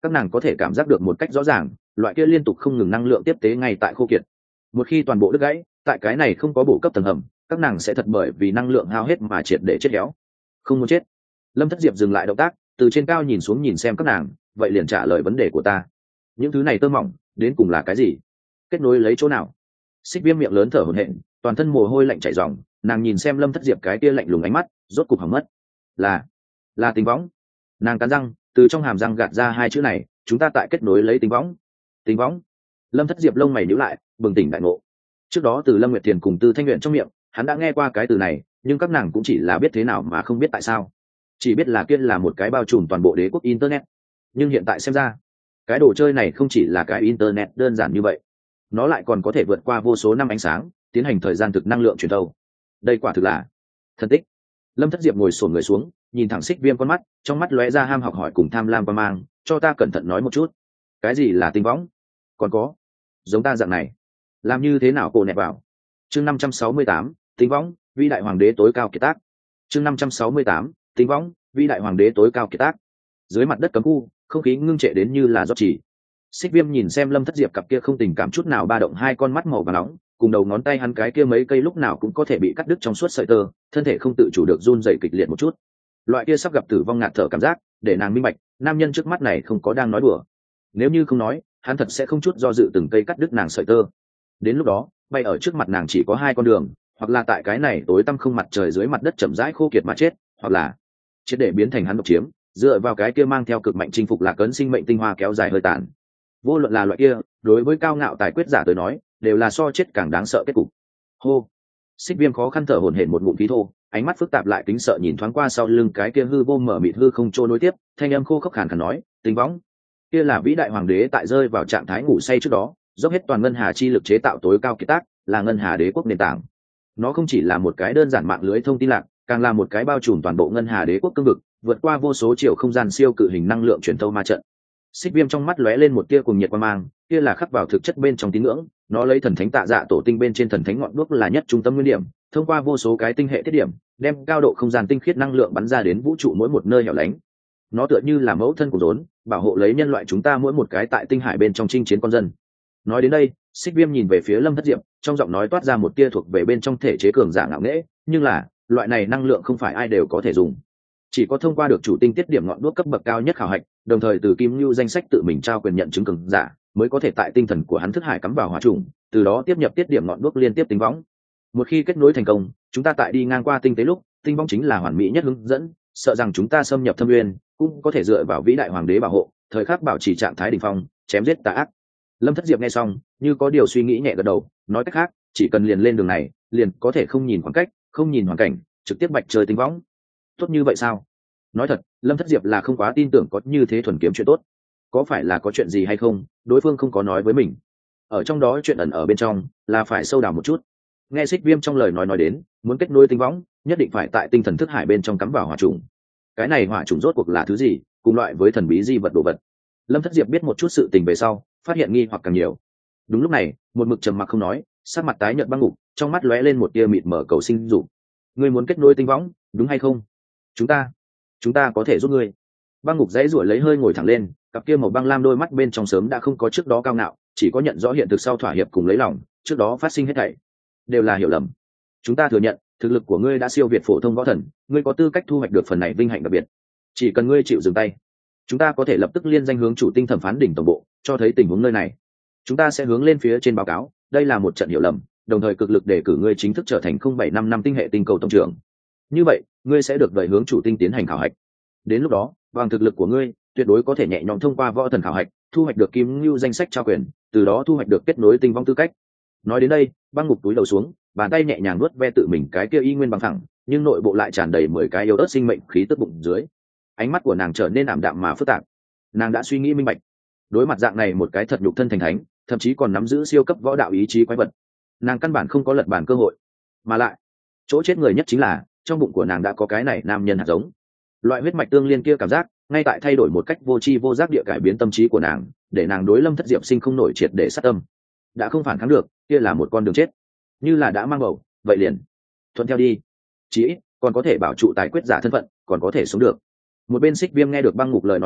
các nàng có thể cảm giác được một cách rõ ràng loại kia liên tục không ngừng năng lượng tiếp tế ngay tại khô kiệt. Một khi toàn bộ đứt gãy, tại cái này không có bổ cấp tầng hầm, các nàng sẽ thật bởi vì năng lượng hao hết mà triệt để chết héo. Không muốn chết. Lâm Thất Diệp dừng lại động tác, từ trên cao nhìn xuống nhìn xem các nàng, vậy liền trả lời vấn đề của ta. Những thứ này tơ mỏng đến cùng là cái gì? Kết nối lấy chỗ nào? Xích Viêm miệng lớn thở hổn hển, toàn thân mồ hôi lạnh chảy ròng, nàng nhìn xem Lâm Thất Diệp cái kia lạnh lùng ánh mắt, rốt cục hỏng mất. Là, là tính võng. Nàng cắn răng, từ trong hàm răng gạt ra hai chữ này, chúng ta tại kết nối lấy tính võng. Tính võng. Lâm Thất Diệp lông mày nhíu lại, bừng tỉnh đại ngộ. Trước đó từ Lâm Nguyệt Thiền cùng Tư Thanh Nguyện trong miệng, hắn đã nghe qua cái từ này, nhưng các nàng cũng chỉ là biết thế nào mà không biết tại sao. Chỉ biết là kia là một cái bao trùm toàn bộ đế quốc internet. Nhưng hiện tại xem ra, cái đồ chơi này không chỉ là cái internet đơn giản như vậy, nó lại còn có thể vượt qua vô số năm ánh sáng, tiến hành thời gian thực năng lượng truyền thâu. Đây quả thực là thần tích. Lâm Thất Diệp ngồi xổm người xuống, nhìn thẳng Xích Viêm con mắt, trong mắt lóe ra ham học hỏi cùng tham lam và mang, cho ta cẩn thận nói một chút, cái gì là tinh võng? Còn có, giống ta dạng này, làm như thế nào cô nẹp vào? Chương năm trăm sáu mươi tám, tinh võng, vĩ đại hoàng đế tối cao kiệt tác. Chương năm trăm sáu mươi tám, tinh võng, vĩ đại hoàng đế tối cao kiệt tác. Dưới mặt đất cấm khu, không khí ngưng trệ đến như là rót chỉ. Xích Viêm nhìn xem Lâm Thất Diệp cặp kia không tình cảm chút nào ba động hai con mắt màu vàng nóng, cùng đầu ngón tay hắn cái kia mấy cây lúc nào cũng có thể bị cắt đứt trong suốt sợi tơ, thân thể không tự chủ được run rẩy kịch liệt một chút. Loại kia sắp gặp tử vong ngạt thở cảm giác, để nàng minh bạch, nam nhân trước mắt này không có đang nói đùa. Nếu như không nói, hắn thật sẽ không chút do dự từng cây cắt đứt nàng sợi tơ. Đến lúc đó, bay ở trước mặt nàng chỉ có hai con đường, hoặc là tại cái này tối tăm không mặt trời dưới mặt đất chậm rãi khô kiệt mà chết, hoặc là chết để biến thành hắn độc chiếm, dựa vào cái kia mang theo cực mạnh chinh phục lạc ấn sinh mệnh tinh hoa kéo dài hơi tàn. Vô luận là loại kia, đối với cao ngạo tài quyết giả tới nói, đều là so chết càng đáng sợ kết cục. Hô. Xích Viêm khó khăn thở hổn hển một ngụm khí thô, ánh mắt phức tạp lại kính sợ nhìn thoáng qua sau lưng cái kia hư vô mở mịt hư không trôi nối tiếp, thanh âm khô khốc khàn khàn nói, "Tinh võng, kia là vĩ đại hoàng đế tại rơi vào trạng thái ngủ say trước đó, dốc hết toàn ngân hà chi lực chế tạo tối cao kiệt tác, là ngân hà đế quốc nền tảng. Nó không chỉ là một cái đơn giản mạng lưới thông tin lạc, càng là một cái bao trùm toàn bộ ngân hà đế quốc cương vực, vượt qua vô số chiều không gian siêu cự hình năng lượng truyền thâu ma trận." Xích Viêm trong mắt lóe lên một tia cùng nhiệt quang mang, kia là khắc vào thực chất bên trong tín ngưỡng, nó lấy thần thánh tạ dạ tổ tinh bên trên thần thánh ngọn đuốc là nhất trung tâm nguyên điểm, thông qua vô số cái tinh hệ thiết điểm, đem cao độ không gian tinh khiết năng lượng bắn ra đến vũ trụ mỗi một nơi hẻo lánh. Nó tựa như là mẫu thân của rốn, bảo hộ lấy nhân loại chúng ta mỗi một cái tại tinh hải bên trong chinh chiến con dân. Nói đến đây, Xích Viêm nhìn về phía Lâm Thất Diệp, trong giọng nói toát ra một tia thuộc về bên trong thể chế cường giả ngạo nghễ, nhưng là, loại này năng lượng không phải ai đều có thể dùng. Chỉ có thông qua được chủ tinh tiết điểm ngọn đuốc cấp bậc cao nhất khảo hạch, đồng thời từ Kim Nưu danh sách tự mình trao quyền nhận chứng cường giả, mới có thể tại tinh thần của hắn thức hải cắm vào hỏa trùng, từ đó tiếp nhập tiết điểm ngọn đuốc liên tiếp tinh võng. Một khi kết nối thành công, chúng ta tại đi ngang qua tinh tế lúc, tinh võng chính là hoàn mỹ nhất hướng dẫn, sợ rằng chúng ta xâm nhập thâm nguyên, cũng có thể dựa vào vĩ đại hoàng đế bảo hộ, thời khắc bảo trì trạng thái đỉnh phong, chém giết tà ác. Lâm Thất Diệp nghe xong, như có điều suy nghĩ nhẹ gật đầu, nói cách khác, chỉ cần liền lên đường này, liền có thể không nhìn khoảng cách, không nhìn hoàn cảnh, trực tiếp bạch trời tinh võng. Tốt như vậy sao? Nói thật, Lâm Thất Diệp là không quá tin tưởng có như thế thuần kiếm chuyện tốt. Có phải là có chuyện gì hay không, đối phương không có nói với mình. Ở trong đó chuyện ẩn ở bên trong, là phải sâu đào một chút. Nghe Xích Viêm trong lời nói nói đến, muốn kết nối tinh võng, nhất định phải tại tinh thần thức hải bên trong cắm vào hỏa trùng. Cái này hỏa trùng rốt cuộc là thứ gì, cùng loại với thần bí di vật đồ vật. Lâm Thất Diệp biết một chút sự tình về sau, phát hiện nghi hoặc càng nhiều. Đúng lúc này, một mực trầm mặc không nói, sắc mặt tái nhợt băng ngục, trong mắt lóe lên một tia mịt mở cầu sinh dục. Ngươi muốn kết nối tinh võng, đúng hay không? Chúng ta, chúng ta có thể giúp ngươi. Băng ngục dãy rủa lấy hơi ngồi thẳng lên, cặp kia màu băng lam đôi mắt bên trong sớm đã không có trước đó cao ngạo, chỉ có nhận rõ hiện thực sau thỏa hiệp cùng lấy lòng, trước đó phát sinh hết thảy đều là hiểu lầm. Chúng ta thừa nhận, thực lực của ngươi đã siêu việt phổ thông võ thần, ngươi có tư cách thu hoạch được phần này vinh hạnh đặc biệt. Chỉ cần ngươi chịu dừng tay, chúng ta có thể lập tức liên danh hướng chủ tinh thẩm phán đỉnh tổng bộ, cho thấy tình huống nơi này. Chúng ta sẽ hướng lên phía trên báo cáo, đây là một trận hiểu lầm, đồng thời cực lực để cử ngươi chính thức trở thành không bảy năm năm tinh hệ tinh cầu tổng trưởng. Như vậy, ngươi sẽ được đợi hướng chủ tinh tiến hành khảo hạch. Đến lúc đó, bằng thực lực của ngươi, tuyệt đối có thể nhẹ nhõm thông qua võ thần khảo hạch, thu hoạch được Kim Nưu danh sách trao quyền, từ đó thu hoạch được kết nối tinh vong tư cách. Nói đến đây, băng ngục túi đầu xuống, bàn tay nhẹ nhàng nuốt ve tự mình cái kia y nguyên bằng thẳng, nhưng nội bộ lại tràn đầy mười cái yếu ớt sinh mệnh khí tức bụng dưới. Ánh mắt của nàng trở nên ảm đạm mà phức tạp. Nàng đã suy nghĩ minh bạch, đối mặt dạng này một cái thật nhục thân thành thánh, thậm chí còn nắm giữ siêu cấp võ đạo ý chí quái vật, nàng căn bản không có lật bàn cơ hội. Mà lại, chỗ chết người nhất chính là trong bụng của nàng đã có cái này nam nhân hạt giống. Loại huyết mạch tương liên kia cảm giác, ngay tại thay đổi một cách vô tri vô giác địa cải biến tâm trí của nàng, để nàng đối Lâm Thất Diệp sinh không nổi triệt để sát tâm. Đã không phản kháng được, kia là một con đường chết. Như là đã mang bầu, vậy liền thuận theo đi. Chí ít còn có thể bảo trụ tài quyết giả thân phận, còn có thể sống được. Một bên Xích Viêm nghe được băng ngục lời nói này,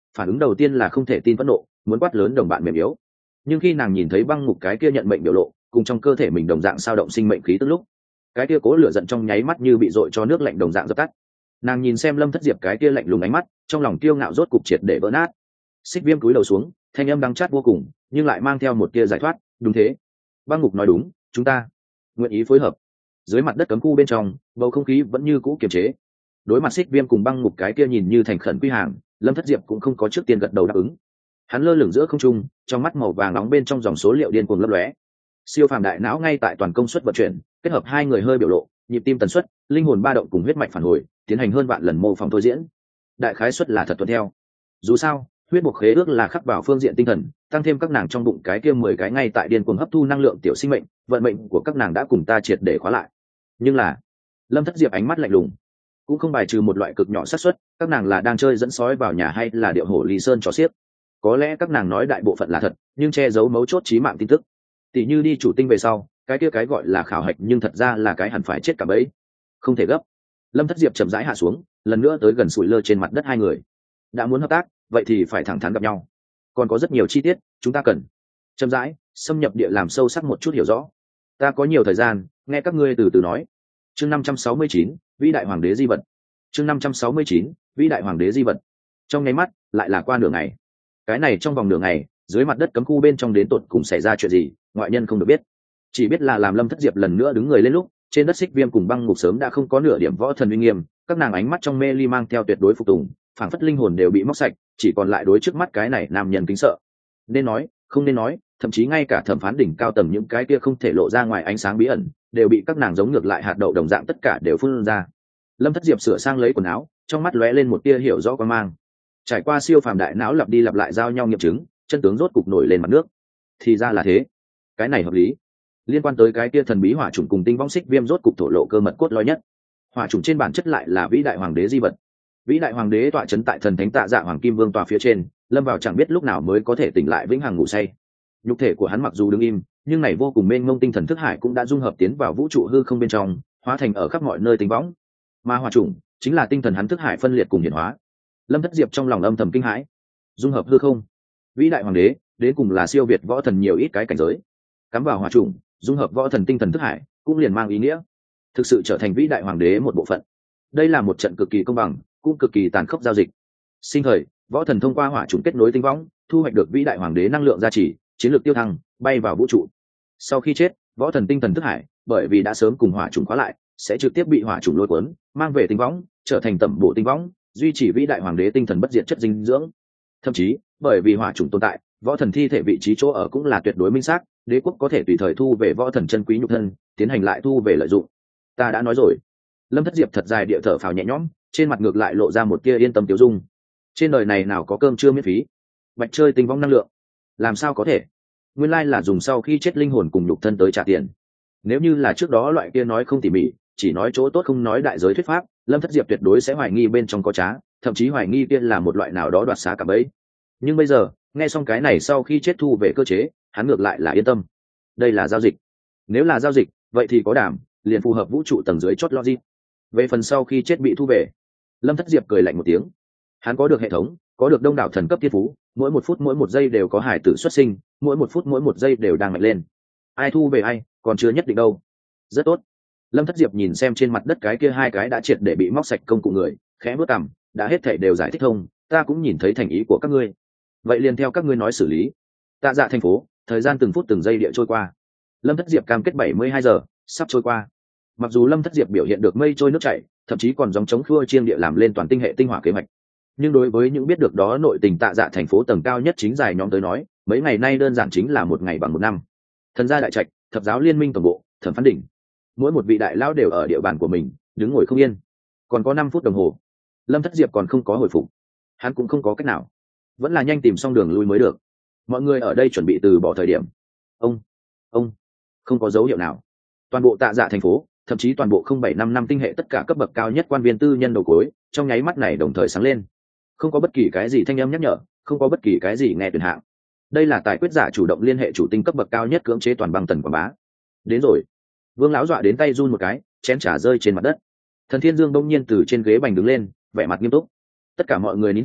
phản ứng đầu tiên là không thể tin phẫn nộ, muốn quát lớn đồng bạn mềm yếu. Nhưng khi nàng nhìn thấy băng ngục cái kia nhận mệnh biểu lộ, cùng trong cơ thể mình đồng dạng sao động sinh mệnh khí tức lúc, cái kia cố lửa giận trong nháy mắt như bị dội cho nước lạnh đồng dạng dập tắt. Nàng nhìn xem Lâm Thất Diệp cái kia lạnh lùng ánh mắt, trong lòng kiêu ngạo rốt cục triệt để vỡ nát. Xích Viêm cúi đầu xuống, thanh âm đắng chát vô cùng, nhưng lại mang theo một tia giải thoát. Đúng thế, băng ngục nói đúng, chúng ta nguyện ý phối hợp. Dưới mặt đất cấm khu bên trong, bầu không khí vẫn như cũ kiềm chế. Đối mặt Xích Viêm cùng băng ngục cái kia nhìn như thành khẩn quy hàng, Lâm Thất Diệp cũng không có trước tiên gật đầu đáp ứng. Hắn lơ lửng giữa không trung, trong mắt màu vàng nóng bên trong dòng số liệu điên cuồng lấp lóe. Siêu phàm đại não ngay tại toàn công suất vận chuyển, kết hợp hai người hơi biểu lộ, nhịp tim tần suất, linh hồn ba động cùng huyết mạch phản hồi, tiến hành hơn vạn lần mô phỏng thôi diễn. Đại khái suất là thật tuân theo. Dù sao, huyết buộc khế ước là khắc vào phương diện tinh thần, tăng thêm các nàng trong bụng cái kia mười cái ngay tại điên cuồng hấp thu năng lượng tiểu sinh mệnh, vận mệnh của các nàng đã cùng ta triệt để khóa lại. Nhưng là, Lâm Thất Diệp ánh mắt lạnh lùng, cũng không bài trừ một loại cực nhỏ xác suất, các nàng là đang chơi dẫn sói vào nhà hay là điệu hổ Lý Sơn trò xiếc. Có lẽ các nàng nói đại bộ phận là thật, nhưng che giấu mấu chốt chí mạng tin tức. Tỷ như đi chủ tinh về sau, cái kia cái gọi là khảo hạch nhưng thật ra là cái hẳn phải chết cả bấy. Không thể gấp. Lâm Thất Diệp chậm rãi hạ xuống, lần nữa tới gần sủi lơ trên mặt đất hai người. Đã muốn hợp tác, vậy thì phải thẳng thắn gặp nhau. Còn có rất nhiều chi tiết, chúng ta cần chậm rãi xâm nhập địa làm sâu sắc một chút hiểu rõ. Ta có nhiều thời gian, nghe các ngươi từ từ nói. Chương năm trăm sáu mươi chín, vĩ đại hoàng đế di vật. Chương năm trăm sáu mươi chín, vĩ đại hoàng đế di vật. Trong nháy mắt, lại là qua nửa ngày. Cái này trong vòng nửa ngày, dưới mặt đất cấm khu bên trong đến tột cùng xảy ra chuyện gì, ngoại nhân không được biết. Chỉ biết là làm Lâm Thất Diệp lần nữa đứng người lên lúc, trên đất Xích Viêm cùng băng ngục sớm đã không có nửa điểm võ thần uy nghiêm, các nàng ánh mắt trong mê ly mang theo tuyệt đối phục tùng, phảng phất linh hồn đều bị móc sạch, chỉ còn lại đối trước mắt cái này nam nhân kính sợ. Nên nói, không nên nói, thậm chí ngay cả thẩm phán đỉnh cao tầng những cái kia không thể lộ ra ngoài ánh sáng bí ẩn, đều bị các nàng giống ngược lại hạt đậu đồng dạng tất cả đều phun ra. Lâm Thất Diệp sửa sang lấy quần áo, trong mắt lóe lên một tia hiểu rõ quan mang. Trải qua siêu phàm đại não lặp đi lặp lại giao nhau nghiệm chứng, chân tướng rốt cục nổi lên mặt nước. Thì ra là thế, cái này hợp lý. Liên quan tới cái tia thần bí hỏa chủng cùng tinh vong Xích Viêm rốt cục thổ lộ cơ mật cốt lõi nhất. Hỏa chủng trên bản chất lại là vĩ đại hoàng đế di vật. Vĩ đại hoàng đế tọa trấn tại thần thánh Tạ Dạ Hoàng Kim Vương tòa phía trên, lâm vào chẳng biết lúc nào mới có thể tỉnh lại vĩnh hằng ngủ say. Nhục thể của hắn mặc dù đứng im, nhưng này vô cùng mênh mông tinh thần thức hải cũng đã dung hợp tiến vào vũ trụ hư không bên trong, hóa thành ở khắp mọi nơi tinh võng. Mà hỏa chủng chính là tinh thần hắn thức hải phân liệt cùng hiển hóa. Lâm Thất Diệp trong lòng âm thầm kinh hãi. Dung hợp hư không, vĩ đại hoàng đế đến cùng là siêu việt võ thần nhiều ít cái cảnh giới. Cắm vào hỏa chủng, dung hợp võ thần tinh thần thức hải, cũng liền mang ý nghĩa thực sự trở thành vĩ đại hoàng đế một bộ phận. Đây là một trận cực kỳ công bằng, cũng cực kỳ tàn khốc giao dịch. Sinh thời, võ thần thông qua hỏa chủng kết nối tinh võng, thu hoạch được vĩ đại hoàng đế năng lượng gia trì, chiến lược tiêu thăng, bay vào vũ trụ. Sau khi chết, võ thần tinh thần thức hải, bởi vì đã sớm cùng hỏa chủng khóa lại, sẽ trực tiếp bị hỏa chủng lôi cuốn, mang về tinh võng, trở thành tẩm bổ tinh võng, duy trì vĩ đại hoàng đế tinh thần bất diệt chất dinh dưỡng. Thậm chí, bởi vì hỏa chủng tồn tại, võ thần thi thể vị trí chỗ ở cũng là tuyệt đối minh xác, đế quốc có thể tùy thời thu về võ thần chân quý nhục thân, tiến hành lại thu về lợi dụng. Ta đã nói rồi. Lâm Thất Diệp thật dài địa thở phào nhẹ nhõm, trên mặt ngược lại lộ ra một tia yên tâm tiêu dung. Trên đời này nào có cơm trưa miễn phí? Bạch chơi tinh võng năng lượng, làm sao có thể? Nguyên lai là dùng sau khi chết linh hồn cùng nhục thân tới trả tiền. Nếu như là trước đó loại kia nói không tỉ mỉ, chỉ nói chỗ tốt không nói đại giới thuyết pháp, Lâm Thất Diệp tuyệt đối sẽ hoài nghi bên trong có trá, thậm chí hoài nghi kia là một loại nào đó đoạt xá cả bấy. Nhưng bây giờ, nghe xong cái này sau khi chết thu về cơ chế, hắn ngược lại là yên tâm. Đây là giao dịch. Nếu là giao dịch, vậy thì có đảm, liền phù hợp vũ trụ tầng dưới chót logic. Về phần sau khi chết bị thu về, Lâm Thất Diệp cười lạnh một tiếng. Hắn có được hệ thống, có được đông đảo thần cấp thiên phú, mỗi một phút mỗi một giây đều có hải tử xuất sinh, mỗi một phút mỗi một giây đều đang mạnh lên. Ai thu về ai, còn chưa nhất định đâu. Rất tốt. Lâm Thất Diệp nhìn xem trên mặt đất cái kia hai cái đã triệt để bị móc sạch công cụ người, khẽ bước cằm, đã hết thảy đều giải thích thông, ta cũng nhìn thấy thành ý của các ngươi. Vậy liền theo các ngươi nói xử lý. Tạ Dạ thành phố, thời gian từng phút từng giây địa trôi qua. Lâm Thất Diệp cam kết bảy mươi hai giờ sắp trôi qua. Mặc dù Lâm Thất Diệp biểu hiện được mây trôi nước chảy, thậm chí còn giống chống khua chiêng địa làm lên toàn tinh hệ tinh hỏa kế hoạch, nhưng đối với những biết được đó nội tình Tạ Dạ thành phố tầng cao nhất chính dài nhóm tới nói, mấy ngày nay đơn giản chính là một ngày bằng một năm. Thần gia đại trạch, thập giáo liên minh tổng bộ, thẩm phán đỉnh, mỗi một vị đại lão đều ở địa bàn của mình, đứng ngồi không yên. Còn có năm phút đồng hồ, Lâm Thất Diệp còn không có hồi phục, hắn cũng không có cách nào, vẫn là nhanh tìm xong đường lui mới được. Mọi người ở đây chuẩn bị từ bỏ thời điểm, ông ông không có dấu hiệu nào. Toàn bộ Tạ Dạ thành phố, thậm chí toàn bộ không bảy năm năm tinh hệ tất cả cấp bậc cao nhất quan viên tư nhân đầu cuối, trong nháy mắt này đồng thời sáng lên. Không có bất kỳ cái gì thanh âm nhắc nhở, không có bất kỳ cái gì nghe tuyển hạng. Đây là tài quyết giả chủ động liên hệ chủ tinh cấp bậc cao nhất cưỡng chế toàn băng tần quảng bá. Đến rồi. Vương lão dọa đến tay run một cái, chén trà rơi trên mặt đất. Thần Thiên Dương đông nhiên từ trên ghế bành đứng lên, vẻ mặt nghiêm túc. Tất cả mọi người nín thở,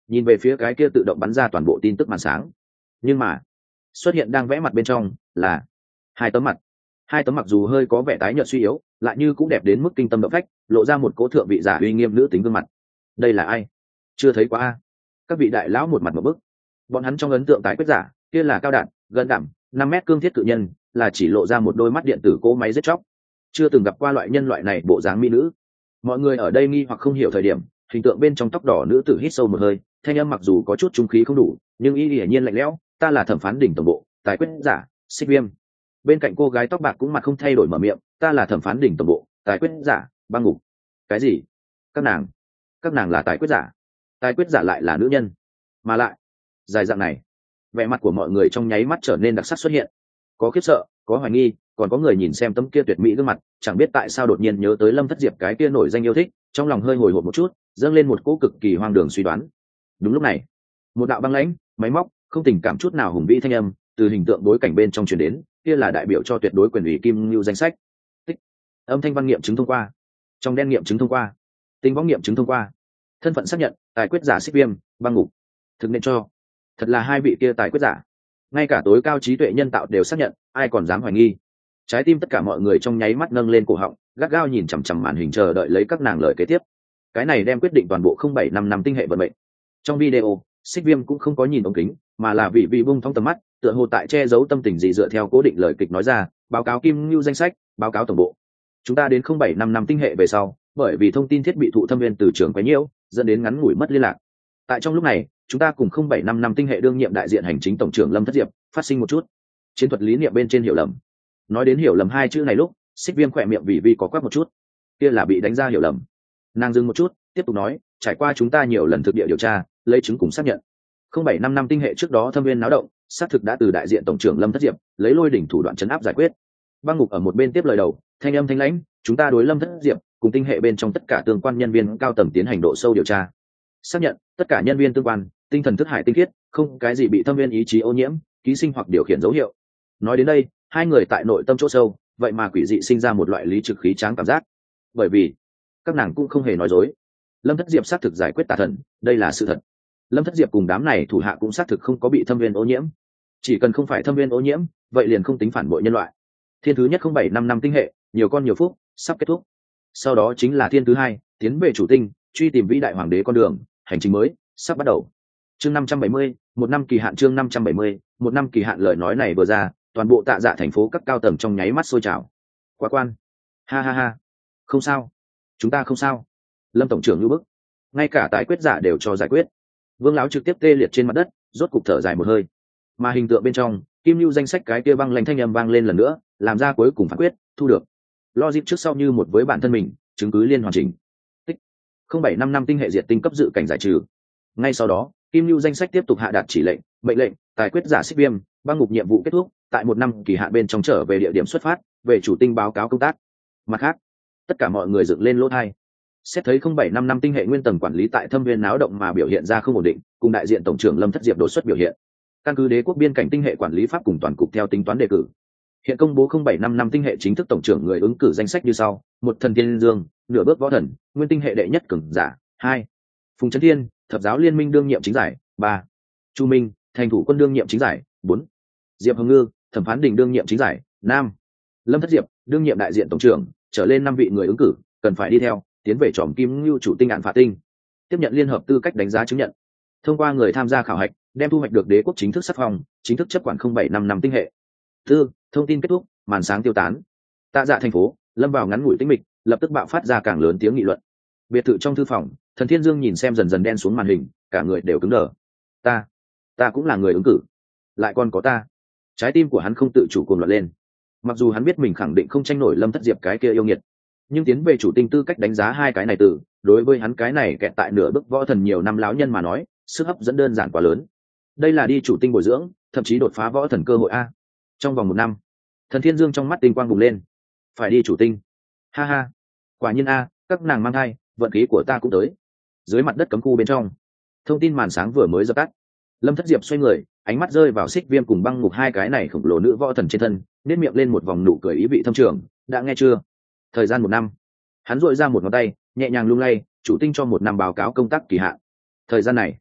nhìn về phía cái kia tự động bắn ra toàn bộ tin tức màn sáng. Nhưng mà xuất hiện đang vẽ mặt bên trong là hai tấm mặt. Hai tấm mặc dù hơi có vẻ tái nhợt suy yếu, lại như cũng đẹp đến mức kinh tâm động phách, lộ ra một cố thượng vị giả uy nghiêm nữ tính gương mặt. Đây là ai? Chưa thấy quá a. Các vị đại lão một mặt một bức. Bọn hắn trong ấn tượng tài quyết giả kia là cao đạn, gần đảm, năm mét cương thiết cự nhân, là chỉ lộ ra một đôi mắt điện tử cỗ máy giết chóc. Chưa từng gặp qua loại nhân loại này bộ dáng mỹ nữ. Mọi người ở đây nghi hoặc không hiểu thời điểm, hình tượng bên trong tóc đỏ nữ tử hít sâu một hơi, thanh âm mặc dù có chút trung khí không đủ, nhưng y hiển nhiên lạnh lẽo, ta là thẩm phán đỉnh tổng bộ, tài quyết giả, Xích Viêm. Bên cạnh cô gái tóc bạc cũng mặt không thay đổi mở miệng, ta là thẩm phán đỉnh tổng bộ, tài quyết giả, băng ngục. Cái gì? Các nàng? Các nàng là tài quyết giả? Tài quyết giả lại là nữ nhân? Mà lại, dài dạng này. Vẻ mặt của mọi người trong nháy mắt trở nên đặc sắc xuất hiện. Có khiếp sợ, có hoài nghi, còn có người nhìn xem tấm kia tuyệt mỹ gương mặt, chẳng biết tại sao đột nhiên nhớ tới Lâm Thất Diệp cái kia nổi danh yêu thích, trong lòng hơi hồi hộp một chút, dâng lên một cỗ cực kỳ hoang đường suy đoán. Đúng lúc này, một đạo băng lãnh, máy móc, không tình cảm chút nào hùng vĩ thanh âm từ hình tượng bối cảnh bên trong truyền đến, kia là đại biểu cho tuyệt đối quyền ủy Kim Ngưu danh sách. Tích. Âm thanh văn nghiệm chứng thông qua, trong đen nghiệm chứng thông qua, tinh võng nghiệm chứng thông qua, thân phận xác nhận, tài quyết giả Xích Viêm, băng ngục. Thực nên cho, thật là hai vị kia tài quyết giả. Ngay cả tối cao trí tuệ nhân tạo đều xác nhận, ai còn dám hoài nghi. Trái tim tất cả mọi người trong nháy mắt nâng lên cổ họng, gắt gao nhìn chằm chằm màn hình chờ đợi lấy các nàng lời kế tiếp. Cái này đem quyết định toàn bộ không bảy năm năm tinh hệ vận mệnh. Trong video, Xích Viêm cũng không có nhìn ống kính, mà là vì vì bung thong tầm mắt, tựa hồ tại che giấu tâm tình gì dựa theo cố định lời kịch nói ra, báo cáo Kim Ngưu danh sách, báo cáo tổng bộ. Chúng ta đến không bảy năm năm tinh hệ về sau, bởi vì thông tin thiết bị thụ thâm viên từ trường quấy nhiễu, dẫn đến ngắn ngủi mất liên lạc. Tại trong lúc này, chúng ta cùng không bảy năm năm tinh hệ đương nhiệm đại diện hành chính tổng trưởng Lâm Thất Diệp phát sinh một chút chiến thuật lý niệm bên trên hiểu lầm. Nói đến hiểu lầm hai chữ này lúc, Xích Viêm khỏe miệng vì vi có quắc một chút, kia là bị đánh ra hiểu lầm. Nàng dừng một chút, tiếp tục nói, trải qua chúng ta nhiều lần thực địa điều tra, lấy chứng cùng xác nhận không bảy năm năm tinh hệ trước đó thâm viên náo động, xác thực đã từ đại diện tổng trưởng Lâm Thất Diệp lấy lôi đỉnh thủ đoạn chấn áp giải quyết. Băng ngục ở một bên tiếp lời đầu, thanh âm thanh lãnh, chúng ta đối Lâm Thất Diệp cùng tinh hệ bên trong tất cả tương quan nhân viên cao tầng tiến hành độ sâu điều tra, xác nhận tất cả nhân viên tương quan tinh thần thức hải tinh khiết, không cái gì bị thâm viên ý chí ô nhiễm, ký sinh hoặc điều khiển dấu hiệu. Nói đến đây, hai người tại nội tâm chỗ sâu, vậy mà quỷ dị sinh ra một loại lý trực khí tráng cảm giác, bởi vì các nàng cũng không hề nói dối. Lâm Thất Diệp xác thực giải quyết tà thần, đây là sự thật. Lâm Thất Diệp cùng đám này thủ hạ cũng xác thực không có bị thâm viên ô nhiễm. Chỉ cần không phải thâm viên ô nhiễm, vậy liền không tính phản bội nhân loại. Thiên thứ nhất không bảy năm năm tinh hệ, nhiều con nhiều phúc, sắp kết thúc. Sau đó chính là thiên thứ hai, tiến về chủ tinh, truy tìm vĩ đại hoàng đế con đường, hành trình mới sắp bắt đầu. Chương năm trăm bảy mươi, một năm kỳ hạn. Chương năm trăm bảy mươi, một năm kỳ hạn. Lời nói này vừa ra, toàn bộ Tạ Dạ thành phố các cao tầng trong nháy mắt sôi trào. Quá quan, ha ha ha, không sao, chúng ta không sao. Lâm tổng trưởng lưu bức, ngay cả tài quyết giả đều cho giải quyết. Vương lão trực tiếp tê liệt trên mặt đất, rốt cục thở dài một hơi. Mà hình tượng bên trong, Kim Lưu danh sách cái kia băng lãnh thanh âm vang lên lần nữa, làm ra cuối cùng phán quyết, thu được. Logic trước sau như một với bản thân mình, chứng cứ liên hoàn chỉnh. Tích. không bảy năm năm tinh hệ diệt tinh cấp dự cảnh giải trừ. Ngay sau đó, Kim Lưu danh sách tiếp tục hạ đạt chỉ lệnh, mệnh lệnh, tài quyết giả Xích Viêm, băng ngục nhiệm vụ kết thúc, tại một năm kỳ hạn bên trong trở về địa điểm xuất phát, về chủ tinh báo cáo công tác. Mặt khác, tất cả mọi người dựng lên lỗ tai. Xét thấy không bảy năm năm tinh hệ nguyên tầng quản lý tại thâm viên náo động mà biểu hiện ra không ổn định, cùng đại diện tổng trưởng Lâm Thất Diệp đột xuất biểu hiện. Căn cứ đế quốc biên cảnh tinh hệ quản lý pháp cùng toàn cục theo tính toán đề cử. Hiện công bố không bảy năm năm tinh hệ chính thức tổng trưởng người ứng cử danh sách như sau: một Thần Thiên Dương, nửa bước võ thần, nguyên tinh hệ đệ nhất cường giả; hai Phùng Trấn Thiên, thập giáo liên minh đương nhiệm chính giải; ba Chu Minh, thành thủ quân đương nhiệm chính giải; bốn Diệp Hồng Ngư, thẩm phán đình đương nhiệm chính giải; năm Lâm Thất Diệp, đương nhiệm đại diện tổng trưởng. Trở lên năm vị người ứng cử cần phải đi theo tiến về tròm Kim Ngưu chủ tinh án phạt tinh, tiếp nhận liên hợp tư cách đánh giá chứng nhận. Thông qua người tham gia khảo hạch, đem thu hoạch được đế quốc chính thức sắc phong, chính thức chấp quản không bảy năm năm tinh hệ. Tư, thông tin kết thúc, màn sáng tiêu tán. Tạ Dạ thành phố lâm vào ngắn ngủi tĩnh mịch, lập tức bạo phát ra càng lớn tiếng nghị luận. Biệt thự trong thư phòng, Thần Thiên Dương nhìn xem dần dần đen xuống màn hình, cả người đều cứng đờ. Ta, ta cũng là người ứng cử, lại còn có ta. Trái tim của hắn không tự chủ cuồng loạn lên. Mặc dù hắn biết mình khẳng định không tranh nổi Lâm Thất Diệp cái kia yêu nghiệt, nhưng tiến về chủ tinh tư cách đánh giá hai cái này từ đối với hắn cái này kẹt tại nửa bức võ thần nhiều năm láo nhân mà nói, sức hấp dẫn đơn giản quá lớn. Đây là đi chủ tinh bồi dưỡng, thậm chí đột phá võ thần cơ hội a. Trong vòng một năm, Thần Thiên Dương trong mắt tinh quang bùng lên. Phải đi chủ tinh, ha ha, quả nhiên a, các nàng mang thai, vận khí của ta cũng tới. Dưới mặt đất cấm khu bên trong, thông tin màn sáng vừa mới dập tắt, Lâm Thất Diệp xoay người, ánh mắt rơi vào Xích Viêm cùng băng ngục hai cái này khổng lồ nữ võ thần trên thân, nét miệng lên một vòng nụ cười ý vị thâm trường. Đã nghe chưa? Thời gian một năm. Hắn dội ra một ngón tay, nhẹ nhàng lung lay, chủ tinh cho một năm báo cáo công tác kỳ hạn. Thời gian này,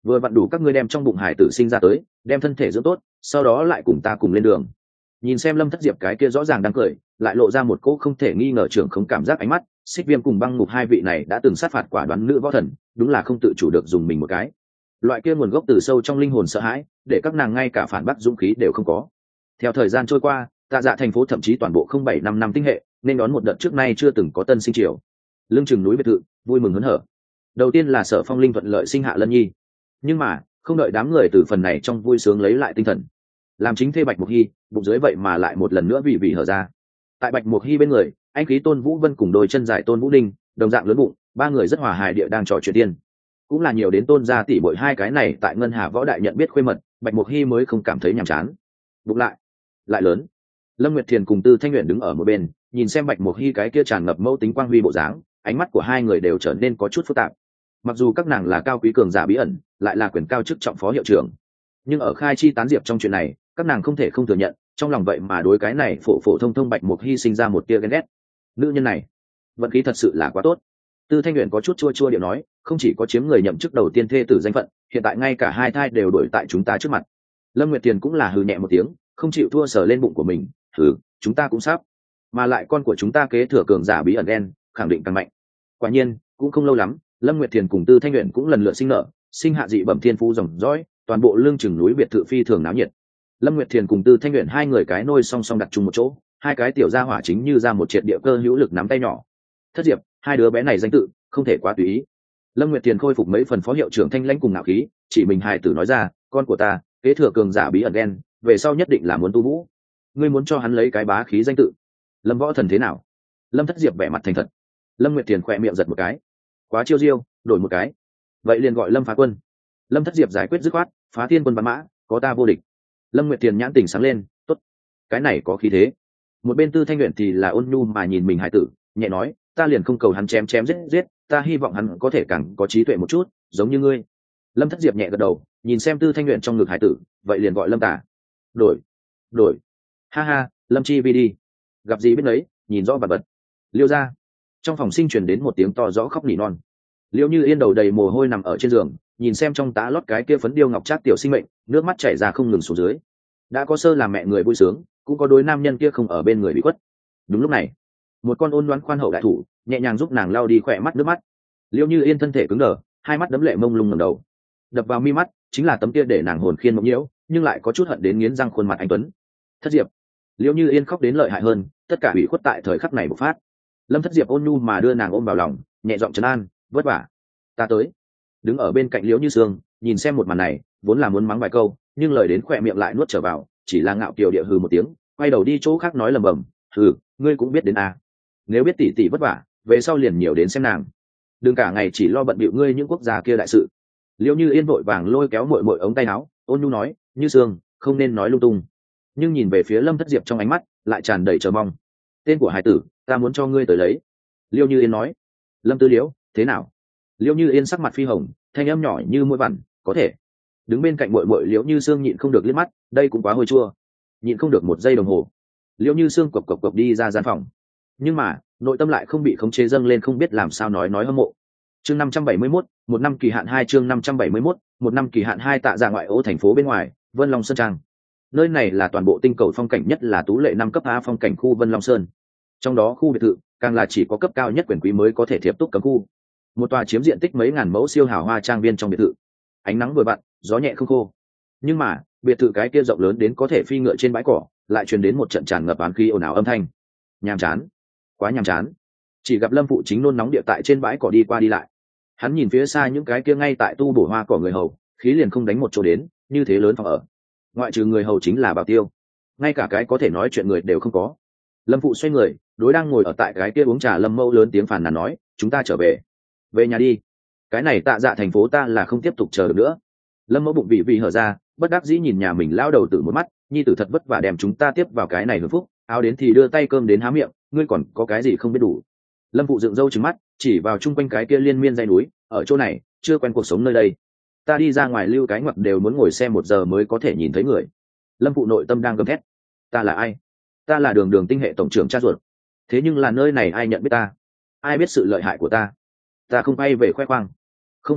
vừa vặn đủ các ngươi đem trong bụng hải tử sinh ra tới, đem thân thể dưỡng tốt, sau đó lại cùng ta cùng lên đường. Nhìn xem Lâm Thất Diệp cái kia rõ ràng đang cười, lại lộ ra một cỗ không thể nghi ngờ trưởng không cảm giác ánh mắt. Xích Viêm cùng Băng Ngục hai vị này đã từng sát phạt quả đoán nữ võ thần, đúng là không tự chủ được dùng mình một cái. Loại kia nguồn gốc từ sâu trong linh hồn sợ hãi, để các nàng ngay cả phản bác dũng khí đều không có. Theo thời gian trôi qua, Tạ Dạ thành phố thậm chí toàn bộ không bảy năm năm tinh hệ, nên đón một đợt trước nay chưa từng có tân sinh triều. Lưng chừng núi biệt thự, vui mừng hớn hở. Đầu tiên là Sở Phong Linh thuận lợi sinh hạ Lân Nhi, nhưng mà không đợi đám người từ phần này trong vui sướng lấy lại tinh thần, làm chính thê Bạch Mục Hy bụng dưới vậy mà lại một lần nữa vì vì hở ra. Tại Bạch Mục Hy bên người, anh khí Tôn Vũ Vân cùng đôi chân dài Tôn Vũ Ninh đồng dạng lớn bụng, ba người rất hòa hài địa đang trò chuyện tiên. Cũng là nhiều đến Tôn gia tỷ bội hai cái này tại ngân hà võ đại nhận biết khuê mật, Bạch Mục Hy mới không cảm thấy nhàm chán. Bụng lại lại lớn. Lâm Nguyệt Thiền cùng Tư Thanh Uyển đứng ở một bên, nhìn xem Bạch Mục Hy cái kia tràn ngập mẫu tính quang huy bộ dáng, ánh mắt của hai người đều trở nên có chút phức tạp. Mặc dù các nàng là cao quý cường giả bí ẩn, lại là quyền cao chức trọng phó hiệu trưởng, nhưng ở khai chi tán diệp trong chuyện này, các nàng không thể không thừa nhận, trong lòng vậy mà đối cái này phổ phổ thông thông Bạch Mục Hy sinh ra một tia ghen ghét. Nữ nhân này, vận khí thật sự là quá tốt. Tư Thanh Uyển có chút chua chua điệu nói, không chỉ có chiếm người nhậm chức đầu tiên thê tử danh phận, hiện tại ngay cả hai thai đều đổi tại chúng ta trước mặt. Lâm Nguyệt Tiền cũng là hừ nhẹ một tiếng, không chịu thua sờ lên bụng của mình, hừ, chúng ta cũng sắp, mà lại con của chúng ta kế thừa cường giả bí ẩn đen, khẳng định càng mạnh. Quả nhiên, cũng không lâu lắm, Lâm Nguyệt Thiền cùng Tư Thanh Uyển cũng lần lượt sinh nở, sinh hạ dị bẩm thiên phú dòng dõi, toàn bộ lương chừng núi biệt thự phi thường náo nhiệt. Lâm Nguyệt Thiền cùng Tư Thanh Uyển hai người cái nôi song song đặt chung một chỗ, hai cái tiểu gia hỏa chính như ra một triệt địa cơ hữu lực nắm tay nhỏ. Thất Diệp, hai đứa bé này danh tự không thể quá tùy ý. Lâm Nguyệt Thiền khôi phục mấy phần phó hiệu trưởng thanh lãnh cùng ngạo khí, chỉ mình hài tử nói ra, con của ta kế thừa cường giả bí ẩn đen, về sau nhất định là muốn tu vũ. Ngươi muốn cho hắn lấy cái bá khí danh tự. Lâm Võ Thần thế nào? Lâm Thất Diệp vẻ mặt thành thật. Lâm Nguyệt Thiền khỏe miệng giật một cái, quá chiêu diêu, đổi một cái, vậy liền gọi Lâm Phá Quân. Lâm Thất Diệp giải quyết dứt khoát, phá thiên quân bắn mã, có ta vô địch. Lâm Nguyệt Thiền nhãn tình sáng lên, tốt, cái này có khí thế. Một bên Tư Thanh Uyển thì là ôn nhu mà nhìn mình hải tử, nhẹ nói, ta liền không cầu hắn chém chém giết giết, ta hy vọng hắn có thể càng có trí tuệ một chút, giống như ngươi. Lâm Thất Diệp nhẹ gật đầu, nhìn xem Tư Thanh Uyển trong ngực hải tử, vậy liền gọi Lâm Tả. Đổi, đổi, ha ha, Lâm Chi Vi đi, gặp gì biết lấy, nhìn rõ vật vật. Liêu ra, trong phòng sinh truyền đến một tiếng to rõ khóc nỉ non. Liêu Như Yên đầu đầy mồ hôi nằm ở trên giường, nhìn xem trong tá lót cái kia phấn điêu ngọc trác tiểu sinh mệnh, nước mắt chảy ra không ngừng xuống dưới. Đã có sơ làm mẹ người vui sướng, cũng có đối nam nhân kia không ở bên người bị khuất. Đúng lúc này, một con ôn đoán khoan hậu đại thủ nhẹ nhàng giúp nàng lau đi khỏe mắt nước mắt. Liêu Như Yên thân thể cứng đờ, hai mắt đấm lệ mông lung ngẩng đầu, đập vào mi mắt chính là tấm kia để nàng hồn khiên mộng nhiễu, nhưng lại có chút hận đến nghiến răng khuôn mặt anh tuấn. Thất Diệp. Liêu Như Yên khóc đến lợi hại hơn, tất cả bị khuất tại thời khắc này bộc phát. Lâm Thất Diệp ôn nhu mà đưa nàng ôm vào lòng, nhẹ giọng trấn an, vất vả, ta tới. Đứng ở bên cạnh Liễu Như Sương, nhìn xem một màn này, vốn là muốn mắng vài câu, nhưng lời đến khỏe miệng lại nuốt trở vào, chỉ là ngạo kiều địa hừ một tiếng, quay đầu đi chỗ khác nói lầm bầm, hừ, ngươi cũng biết đến à. Nếu biết tỷ tỷ vất vả, về sau liền nhiều đến xem nàng, đừng cả ngày chỉ lo bận bịu ngươi những quốc gia kia đại sự. Liễu Như Yên vội vàng lôi kéo muội muội ống tay áo, ôn nhu nói, Như Sương, không nên nói lung tung. Nhưng nhìn về phía Lâm Thất Diệp trong ánh mắt lại tràn đầy chờ mong. Tên của hải tử, ta muốn cho ngươi tới lấy. Liêu Như Yên nói. Lâm Tư Liễu, thế nào? Liêu Như Yên sắc mặt phi hồng, thanh âm nhỏ như mũi vằn, có thể. Đứng bên cạnh muội muội Liễu Như Sương nhịn không được liếc mắt, đây cũng quá hôi chua. Nhịn không được một giây đồng hồ, Liễu Như Sương cộc cộc cộc đi ra gian phòng. Nhưng mà nội tâm lại không bị khống chế dâng lên, không biết làm sao nói nói hâm mộ. Chương năm trăm bảy mươi mốt, một năm kỳ hạn hai chương năm trăm bảy mươi mốt, một năm kỳ hạn hai Tạ Dạ ngoại ô thành phố bên ngoài, Vân Long Sơn Trang. Nơi này là toàn bộ tinh cầu phong cảnh nhất là tú lệ năm cấp A phong cảnh khu Vân Long Sơn. Trong đó khu biệt thự càng là chỉ có cấp cao nhất quyền quý mới có thể thiệp túc cấm khu. Một tòa chiếm diện tích mấy ngàn mẫu siêu hào hoa trang viên trong biệt thự. Ánh nắng vừa vặn, gió nhẹ không khô. Nhưng mà, biệt thự cái kia rộng lớn đến có thể phi ngựa trên bãi cỏ, lại truyền đến một trận tràn ngập oán khí ồn ào âm thanh. Nhàm chán, quá nhàm chán. Chỉ gặp Lâm Phụ chính nôn nóng địa tại trên bãi cỏ đi qua đi lại. Hắn nhìn phía xa những cái kia ngay tại tu bổ hoa cỏ người hầu, khí liền không đánh một chỗ đến, như thế lớn phòng ở. Ngoại trừ người hầu chính là Bảo Tiêu, ngay cả cái có thể nói chuyện người đều không có. Lâm Phụ xoay người, đối đang ngồi ở tại cái kia uống trà Lâm Mẫu lớn tiếng phàn nàn nói, chúng ta trở về, về nhà đi. Cái này Tạ Dạ thành phố ta là không tiếp tục chờ được nữa. Lâm Mẫu bụng vị vị hở ra, bất đắc dĩ nhìn nhà mình lao đầu tử một mắt, nhi tử thật vất vả đem chúng ta tiếp vào cái này hưởng phúc, áo đến thì đưa tay cơm đến há miệng, ngươi còn có cái gì không biết đủ. Lâm Phụ dựng râu trừng mắt, chỉ vào chung quanh cái kia liên miên dãy núi, ở chỗ này chưa quen cuộc sống nơi đây, ta đi ra ngoài lưu cái ngoặc đều muốn ngồi xe một giờ mới có thể nhìn thấy người. Lâm Phụ nội tâm đang gầm thét, ta là ai? Ta là Đường Đường tinh hệ tổng trưởng cha ruột, thế nhưng là nơi này ai nhận biết ta, ai biết sự lợi hại của ta? Ta không bay về khoe khoang, không phải,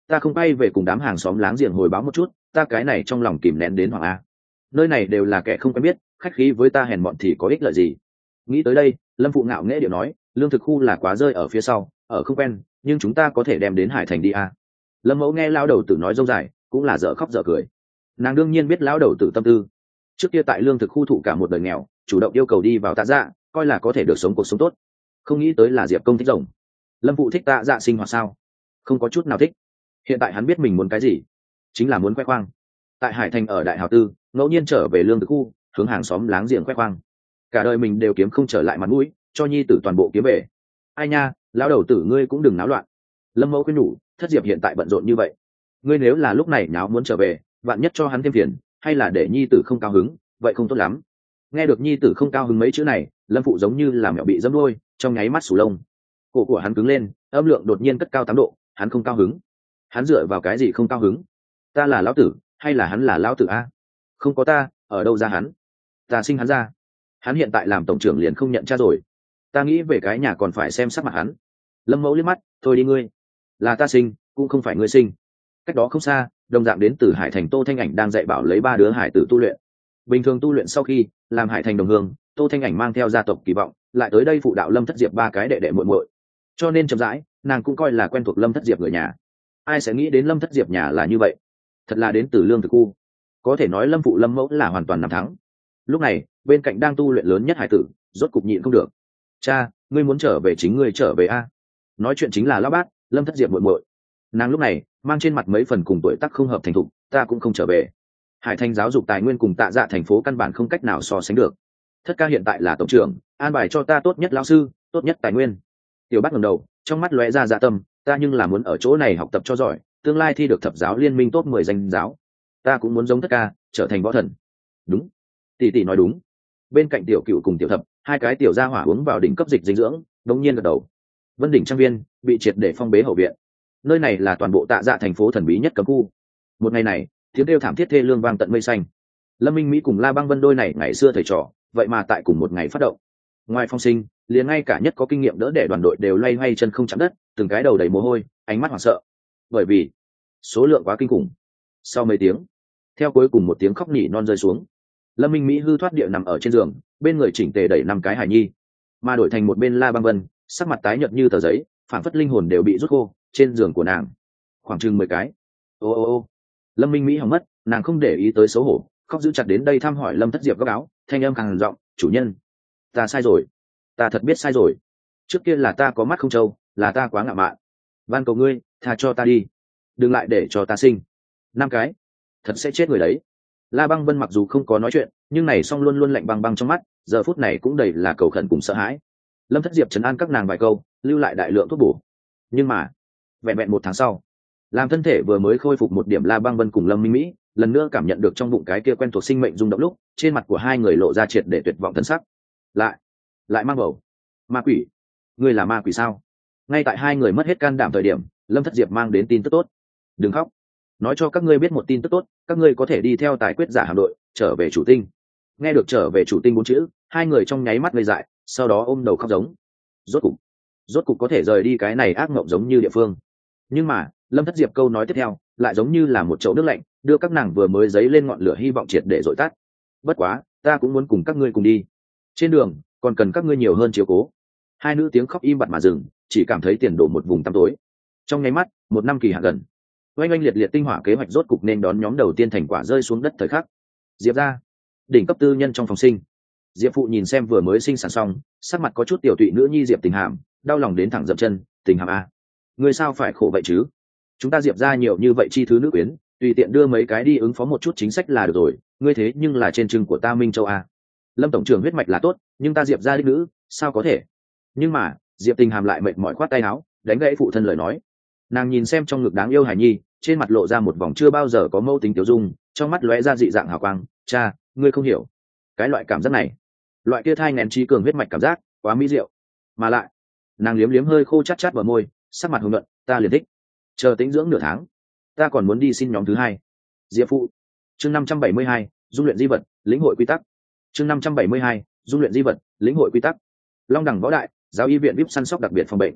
ta không bay về cùng đám hàng xóm láng giềng hồi báo một chút, ta cái này trong lòng kìm nén đến hoàng a. Nơi này đều là kẻ không quen biết, khách khí với ta hèn mọn thì có ích lợi gì. Nghĩ tới đây, Lâm Phụ ngạo nghễ điệu nói, lương thực khu là quá rơi ở phía sau, ở không quen, nhưng chúng ta có thể đem đến Hải Thành đi a. Lâm Mẫu nghe lão đầu tử nói rông dài, cũng là dở khóc dở cười. Nàng đương nhiên biết lão đầu tử tâm tư. Trước kia tại lương thực khu thụ cả một đời nghèo, chủ động yêu cầu đi vào Tạ Dạ, coi là có thể được sống cuộc sống tốt. Không nghĩ tới là Diệp Công thích rồng. Lâm Phụ thích Tạ Dạ sinh hoạt sao? Không có chút nào thích. Hiện tại hắn biết mình muốn cái gì, chính là muốn khoe khoang. Tại Hải Thành ở Đại Hào Tư, ngẫu nhiên trở về lương thực khu, hướng hàng xóm láng giềng khoe khoang. Cả đời mình đều kiếm không trở lại mặt mũi, cho nhi tử toàn bộ kiếm về. Ai nha, lão đầu tử ngươi cũng đừng náo loạn. Lâm Mẫu khuyên nhủ, Thất Diệp hiện tại bận rộn như vậy, ngươi nếu là lúc này nháo muốn trở về, vạn nhất cho hắn thêm phiền, hay là để nhi tử không cao hứng, vậy không tốt lắm. Nghe được nhi tử không cao hứng mấy chữ này, Lâm Phụ giống như là mèo bị dẫm đuôi, trong nháy mắt sù lông. Cổ của hắn cứng lên, âm lượng đột nhiên cất cao tám độ, hắn không cao hứng. Hắn dựa vào cái gì không cao hứng? Ta là lão tử, hay là hắn là lão tử a? Không có ta, ở đâu ra hắn? Ta sinh hắn ra. Hắn hiện tại làm tổng trưởng liền không nhận cha rồi. Ta nghĩ về cái nhà còn phải xem sắc mặt hắn. Lâm Mẫu liếc mắt, thôi đi ngươi. Là ta sinh, cũng không phải ngươi sinh. Cách đó không xa, đồng dạng đến từ Hải Thành Tô Thanh Ảnh đang dạy bảo lấy ba đứa hải tử tu luyện. Bình thường tu luyện sau khi làm Hải Thành đồng hương, Tô Thanh Ảnh mang theo gia tộc kỳ vọng, lại tới đây phụ đạo Lâm Thất Diệp ba cái đệ đệ muội muội. Cho nên chậm rãi, nàng cũng coi là quen thuộc Lâm Thất Diệp người nhà. Ai sẽ nghĩ đến Lâm Thất Diệp nhà là như vậy, thật là đến từ lương thực khu. Có thể nói Lâm Phụ Lâm Mẫu là hoàn toàn nắm thắng. Lúc này, bên cạnh đang tu luyện lớn nhất hải tử, rốt cục nhịn không được. Cha, ngươi muốn trở về chính ngươi trở về a. Nói chuyện chính là lão bát, Lâm Thất Diệp muội muội. Nàng lúc này mang trên mặt mấy phần cùng tuổi tác không hợp thành thục, ta cũng không trở về. Hải Thành giáo dục tài nguyên cùng Tạ Dạ thành phố căn bản không cách nào so sánh được. Thất ca hiện tại là tổng trưởng, an bài cho ta tốt nhất lão sư, tốt nhất tài nguyên. Tiểu Bát ngẩng đầu, trong mắt lóe ra dạ tâm, ta nhưng là muốn ở chỗ này học tập cho giỏi, tương lai thi được thập giáo liên minh top mười danh giáo. Ta cũng muốn giống Thất ca, trở thành võ thần. Đúng, tỷ tỷ nói đúng. Bên cạnh tiểu cựu cùng tiểu thập, hai cái tiểu gia hỏa uống vào đỉnh cấp dịch dinh dưỡng, đống nhiên gật đầu. Vân đỉnh trang viên bị triệt để phong bế hậu viện. Nơi này là toàn bộ Tạ Dạ thành phố thần bí nhất cấm khu. Một ngày này, tiếng kêu thảm thiết thê lương vang tận mây xanh. Lâm Minh Mỹ cùng La Băng Vân đôi này ngày xưa thầy trò, vậy mà tại cùng một ngày phát động. Ngoài Phong Sinh, liền ngay cả nhất có kinh nghiệm đỡ đẻ đoàn đội đều loay hoay chân không chạm đất, từng cái đầu đầy mồ hôi, ánh mắt hoảng sợ. Bởi vì số lượng quá kinh khủng. Sau mấy tiếng, theo cuối cùng một tiếng khóc nỉ non rơi xuống, Lâm Minh Mỹ hư thoát địa nằm ở trên giường, bên người chỉnh tề đẩy năm cái hài nhi, mà đổi thành một bên La Băng Vân, sắc mặt tái nhợt như tờ giấy, phản phất linh hồn đều bị rút khô trên giường của nàng. Khoảng chừng mười cái. Ô ô ô. Lâm Minh Mỹ hỏng mất, nàng không để ý tới xấu hổ, khóc giữ chặt đến đây thăm hỏi Lâm Thất Diệp góc áo, thanh âm càng giọng, chủ nhân, ta sai rồi, ta thật biết sai rồi. Trước kia là ta có mắt không trâu, là ta quá ngạo mạn. Van cầu ngươi, tha cho ta đi, đừng lại để cho ta sinh năm cái, thật sẽ chết người đấy. La Băng Vân mặc dù không có nói chuyện, nhưng này song luôn luôn lạnh băng băng trong mắt, giờ phút này cũng đầy là cầu khẩn cùng sợ hãi. Lâm Thất Diệp trấn an các nàng vài câu, lưu lại đại lượng thuốc bổ. Nhưng mà, vẹn vẹn một tháng sau, làm thân thể vừa mới khôi phục một điểm, La Băng Vân cùng Lâm Minh Mỹ lần nữa cảm nhận được trong bụng cái kia quen thuộc sinh mệnh rung động lúc, trên mặt của hai người lộ ra triệt để tuyệt vọng thân sắc. Lại, lại mang bầu. Ma quỷ, ngươi là ma quỷ sao? Ngay tại hai người mất hết can đảm thời điểm, Lâm Thất Diệp mang đến tin tức tốt. Đừng khóc, nói cho các ngươi biết một tin tức tốt, các ngươi có thể đi theo tài quyết giả hạm đội trở về chủ tinh. Nghe được trở về chủ tinh bốn chữ, hai người trong nháy mắt ngây dại, sau đó ôm đầu khóc giống. Rốt cục, rốt cục có thể rời đi cái này ác mộng giống như địa phương. Nhưng mà Lâm Thất Diệp câu nói tiếp theo lại giống như là một chậu nước lạnh, đưa các nàng vừa mới dấy lên ngọn lửa hy vọng triệt để dội tắt. Bất quá, ta cũng muốn cùng các ngươi cùng đi. Trên đường còn cần các ngươi nhiều hơn chiếu cố. Hai nữ tiếng khóc im bặt mà dừng, chỉ cảm thấy tiền đổ một vùng tăm tối. Trong nháy mắt, một năm kỳ hạn gần. Oanh oanh liệt liệt tinh hỏa kế hoạch rốt cục nên đón nhóm đầu tiên thành quả rơi xuống đất thời khắc. Diệp ra, đỉnh cấp tư nhân trong phòng sinh. Diệp phụ nhìn xem vừa mới sinh sản xong, sắc mặt có chút tiểu tụy nữ nhi Diệp Tình Hàm, đau lòng đến thẳng dậm chân. Tình Hàm a, ngươi sao phải khổ vậy chứ? Chúng ta Diệp ra nhiều như vậy chi thứ nữ quyến, tùy tiện đưa mấy cái đi ứng phó một chút chính sách là được rồi, ngươi thế nhưng là trên trưng của ta Minh Châu a. Lâm tổng trưởng huyết mạch là tốt, nhưng ta Diệp ra đích nữ, sao có thể? Nhưng mà Diệp Tình Hàm lại mệt mỏi khoát tay áo, đánh gãy phụ thân lời nói. Nàng nhìn xem trong ngực đáng yêu hải nhi, trên mặt lộ ra một vòng chưa bao giờ có mâu tính tiểu dung, trong mắt lóe ra dị dạng hào quang. Cha, ngươi không hiểu cái loại cảm giác này, loại kia thai nghén trí cường huyết mạch cảm giác quá mỹ diệu. Mà lại, nàng liếm liếm hơi khô chát chát vào môi, sắc mặt hồng nhuận, ta liền thích. Chờ tĩnh dưỡng nửa tháng, ta còn muốn đi xin nhóm thứ hai. Diệp phụ. Chương năm trăm bảy mươi hai, dung luyện di vật, lĩnh hội quy tắc. Chương năm trăm bảy mươi hai, dung luyện di vật, lĩnh hội quy tắc. Long Đẳng võ đại, giáo y viện vip săn sóc đặc biệt phòng bệnh.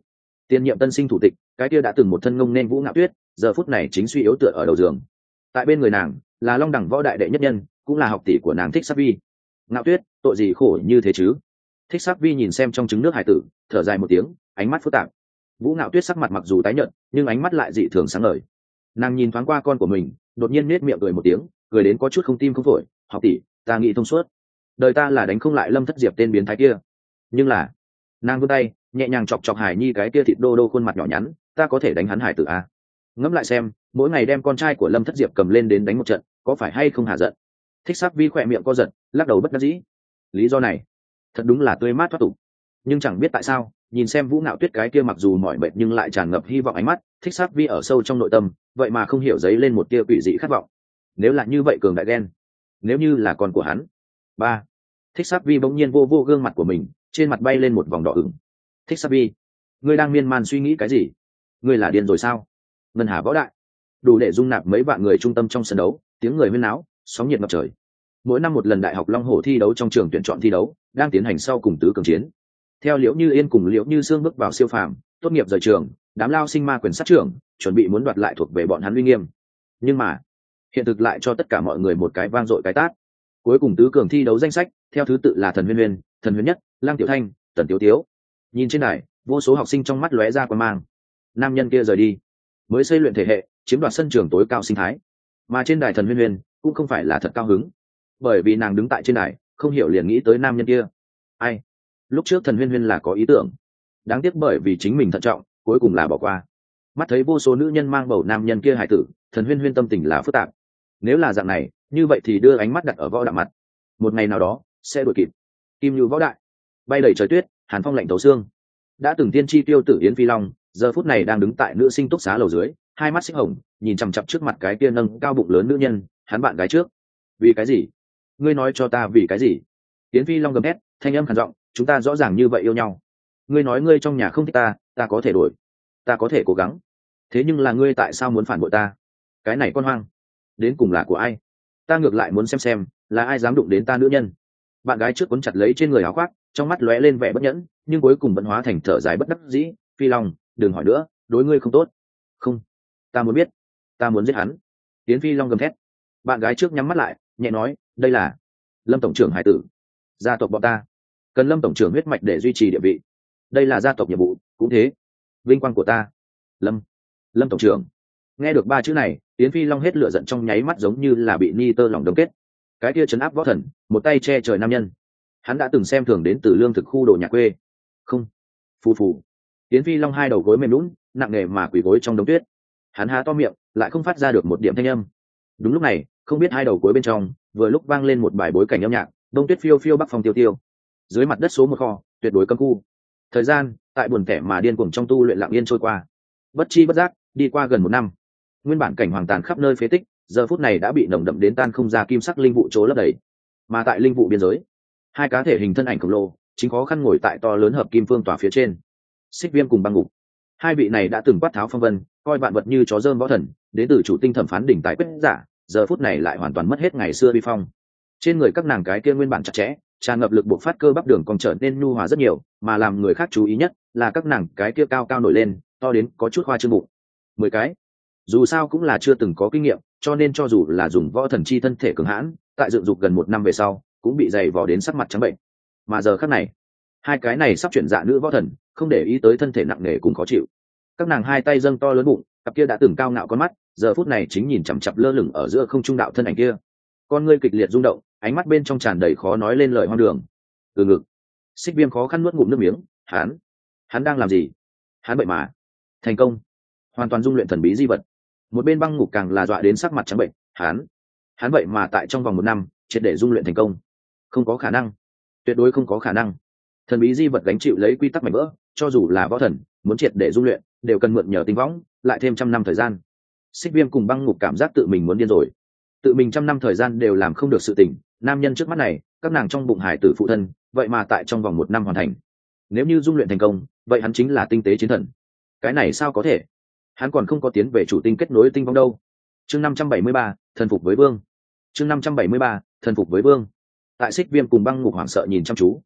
Tiền nhiệm tân sinh thủ tịch, cái kia đã từng một thân ngông nên Vũ Ngạo Tuyết, giờ phút này chính suy yếu tựa ở đầu giường. Tại bên người nàng là Long Đẳng võ đại đệ nhất nhân, cũng là học tỷ của nàng Thích Sắc Vi. Ngạo Tuyết, tội gì khổ như thế chứ? Thích Sắc Vi nhìn xem trong trứng nước hải tử, thở dài một tiếng, ánh mắt phức tạp. Vũ Ngạo Tuyết sắc mặt mặc dù tái nhợt, nhưng ánh mắt lại dị thường sáng ngời. Nàng nhìn thoáng qua con của mình, đột nhiên nết miệng cười một tiếng, cười đến có chút không tim không phổi. Học tỷ, ta nghĩ thông suốt. Đời ta là đánh không lại Lâm Thất Diệp tên biến thái kia, nhưng là nàng vươn tay nhẹ nhàng chọc chọc Hải Nhi cái kia thịt đô đô khuôn mặt nhỏ nhắn, ta có thể đánh hắn hải tử à? Ngẫm lại xem, mỗi ngày đem con trai của Lâm Thất Diệp cầm lên đến đánh một trận, có phải hay không hạ giận? Thích Sắc Vi khỏe miệng co giật, lắc đầu bất đắc dĩ. Lý do này thật đúng là tươi mát thoát tục, nhưng chẳng biết tại sao, nhìn xem Vũ Ngạo Tuyết cái kia mặc dù mỏi mệt nhưng lại tràn ngập hy vọng ánh mắt, Thích Sắc Vi ở sâu trong nội tâm vậy mà không hiểu dấy lên một tia quỷ dị khát vọng. Nếu là như vậy cường đại ghen, nếu như là con của hắn. Ba. Thích Sắc Vi bỗng nhiên vô vô gương mặt của mình, trên mặt bay lên một vòng đỏ ửng. Thích Sắc Vi, ngươi đang miên man suy nghĩ cái gì? Ngươi là điên rồi sao? Ngân Hà võ đại đủ để dung nạp mấy vạn người trung tâm trong sân đấu, tiếng người huyên náo, sóng nhiệt ngập trời. Mỗi năm một lần đại học Long Hổ thi đấu trong trường tuyển chọn thi đấu đang tiến hành sau cùng tứ cường chiến. Theo Liễu Như Yên cùng Liễu Như Sương bước vào siêu phàm, tốt nghiệp rời trường, đám lao sinh ma quyền sát trưởng, chuẩn bị muốn đoạt lại thuộc về bọn hắn uy nghiêm. Nhưng mà, hiện thực lại cho tất cả mọi người một cái vang dội cái tát. Cuối cùng tứ cường thi đấu danh sách, theo thứ tự là Thần Huyên Huyên, Thần Huyên Nhất, Lang Tiểu Thanh, Tần Tiểu Tiếu. Nhìn trên đài, vô số học sinh trong mắt lóe ra quan mang. Nam nhân kia rời đi, mới xây luyện thể hệ, chiếm đoạt sân trường tối cao sinh thái. Mà trên đài Thần Huyên Huyên cũng không phải là thật cao hứng, bởi vì nàng đứng tại trên đài, không hiểu liền nghĩ tới nam nhân kia. Ai? Lúc trước Thần Huyên Huyên là có ý tưởng, đáng tiếc bởi vì chính mình thận trọng, cuối cùng là bỏ qua. Mắt thấy vô số nữ nhân mang bầu nam nhân kia hài tử, Thần Huyên Huyên tâm tình là phức tạp. Nếu là dạng này, như vậy thì đưa ánh mắt đặt ở võ đạo mặt. Một ngày nào đó sẽ đuổi kịp. Kim Như võ đại, bay đầy trời tuyết, hàn phong lạnh thấu xương. Đã từng tiên tri tiêu tử Yến Phi Long, giờ phút này đang đứng tại nữ sinh túc xá lầu dưới, hai mắt xích hồng, nhìn chằm chằm trước mặt cái kia nâng cao bụng lớn nữ nhân, hắn bạn gái trước. Vì cái gì? Ngươi nói cho ta vì cái gì? Yến Phi Long gầm hét, thanh âm khàn giọng, chúng ta rõ ràng như vậy yêu nhau. Ngươi nói ngươi trong nhà không thích ta, ta có thể đổi, ta có thể cố gắng. Thế nhưng là ngươi tại sao muốn phản bội ta? Cái này con hoang, đến cùng là của ai? Ta ngược lại muốn xem xem, là ai dám đụng đến ta nữ nhân. Bạn gái trước cuốn chặt lấy trên người áo khoác, trong mắt lóe lên vẻ bất nhẫn, nhưng cuối cùng vẫn hóa thành thở dài bất đắc dĩ. Phi Long, đừng hỏi nữa, đối ngươi không tốt. Không, ta muốn biết, ta muốn giết hắn. Yến Phi Long gầm thét. Bạn gái trước nhắm mắt lại, nhẹ nói, đây là Lâm tổng trưởng hải tử, gia tộc bọn ta cần Lâm tổng trưởng huyết mạch để duy trì địa vị, đây là gia tộc nhiệm vụ, cũng thế, vinh quang của ta. Lâm, Lâm tổng trưởng. Nghe được ba chữ này, Yến Phi Long hết lửa giận trong nháy mắt giống như là bị ni tơ lòng đông kết. Cái kia trấn áp võ thần, một tay che trời nam nhân, hắn đã từng xem thường đến từ lương thực khu đồ nhà quê. Không, phù phù. Yến Phi Long hai đầu gối mềm lún, nặng nề mà quỳ gối trong đống tuyết. Hắn há to miệng, lại không phát ra được một điểm thanh âm. Đúng lúc này, không biết hai đầu gối bên trong, vừa lúc vang lên một bài bối cảnh âm nhạc, đông tuyết phiêu phiêu bắc phong tiêu tiêu. Dưới mặt đất số một kho, tuyệt đối cấm khu. Thời gian, tại buồn tẻ mà điên cuồng trong tu luyện lặng yên trôi qua. Bất chi bất giác, đi qua gần một năm. Nguyên bản cảnh hoàng tàn khắp nơi phế tích, giờ phút này đã bị nồng đậm đến tan không ra kim sắc linh vụ chỗ lấp đầy. Mà tại linh vụ biên giới, hai cá thể hình thân ảnh khổng lồ chính khó khăn ngồi tại to lớn hợp kim phương tòa phía trên. Xích Viêm cùng Băng Ngục, hai vị này đã từng quát tháo phong vân, coi vạn vật như chó dơm võ thần, đến từ chủ tinh thẩm phán đỉnh tài quyết giả, giờ phút này lại hoàn toàn mất hết ngày xưa vi phong. Trên người các nàng cái kia nguyên bản chặt chẽ, tràn ngập lực buộc phát cơ bắp đường còn trở nên nhu hòa rất nhiều, mà làm người khác chú ý nhất là các nàng cái kia cao cao nổi lên, to đến có chút khoa trương bụng. Mười cái. Dù sao cũng là chưa từng có kinh nghiệm, cho nên cho dù là dùng võ thần chi thân thể cường hãn, tại dựng dục gần một năm về sau, cũng bị dày vò đến sắc mặt trắng bệnh. Mà giờ khắc này, hai cái này sắp chuyển dạ nữ võ thần, không để ý tới thân thể nặng nề cùng khó chịu. Các nàng hai tay dâng to lớn bụng, cặp kia đã từng cao ngạo con mắt, giờ phút này chính nhìn chằm chằm lơ lửng ở giữa không trung đạo thân ảnh kia. Con ngươi kịch liệt rung động, ánh mắt bên trong tràn đầy khó nói lên lời hoang đường. Từ ngực, Xích Viêm khó khăn nuốt ngụm nước miếng, hắn, hắn đang làm gì? Hắn vậy mà thành công, hoàn toàn dung luyện thần bí di vật. Một bên Băng Ngục càng là dọa đến sắc mặt trắng bệnh, hắn, hắn vậy mà tại trong vòng một năm triệt để dung luyện thành công. Không có khả năng, tuyệt đối không có khả năng. Thần bí di vật gánh chịu lấy quy tắc mảnh vỡ, cho dù là võ thần muốn triệt để dung luyện đều cần mượn nhờ tinh võng, lại thêm trăm năm thời gian. Xích Viêm cùng Băng Ngục cảm giác tự mình muốn điên rồi, tự mình trăm năm thời gian đều làm không được sự tình, nam nhân trước mắt này, các nàng trong bụng hải tử phụ thân, vậy mà tại trong vòng một năm hoàn thành. Nếu như dung luyện thành công, vậy hắn chính là tinh tế chiến thần. Cái này sao có thể? Hắn còn không có tiến về chủ tinh kết nối tinh vong đâu. Chương năm trăm bảy mươi ba, thần phục với vương. Chương năm trăm bảy mươi ba, thần phục với vương. Tại Xích Viêm cùng Băng Ngục hoảng sợ nhìn chăm chú,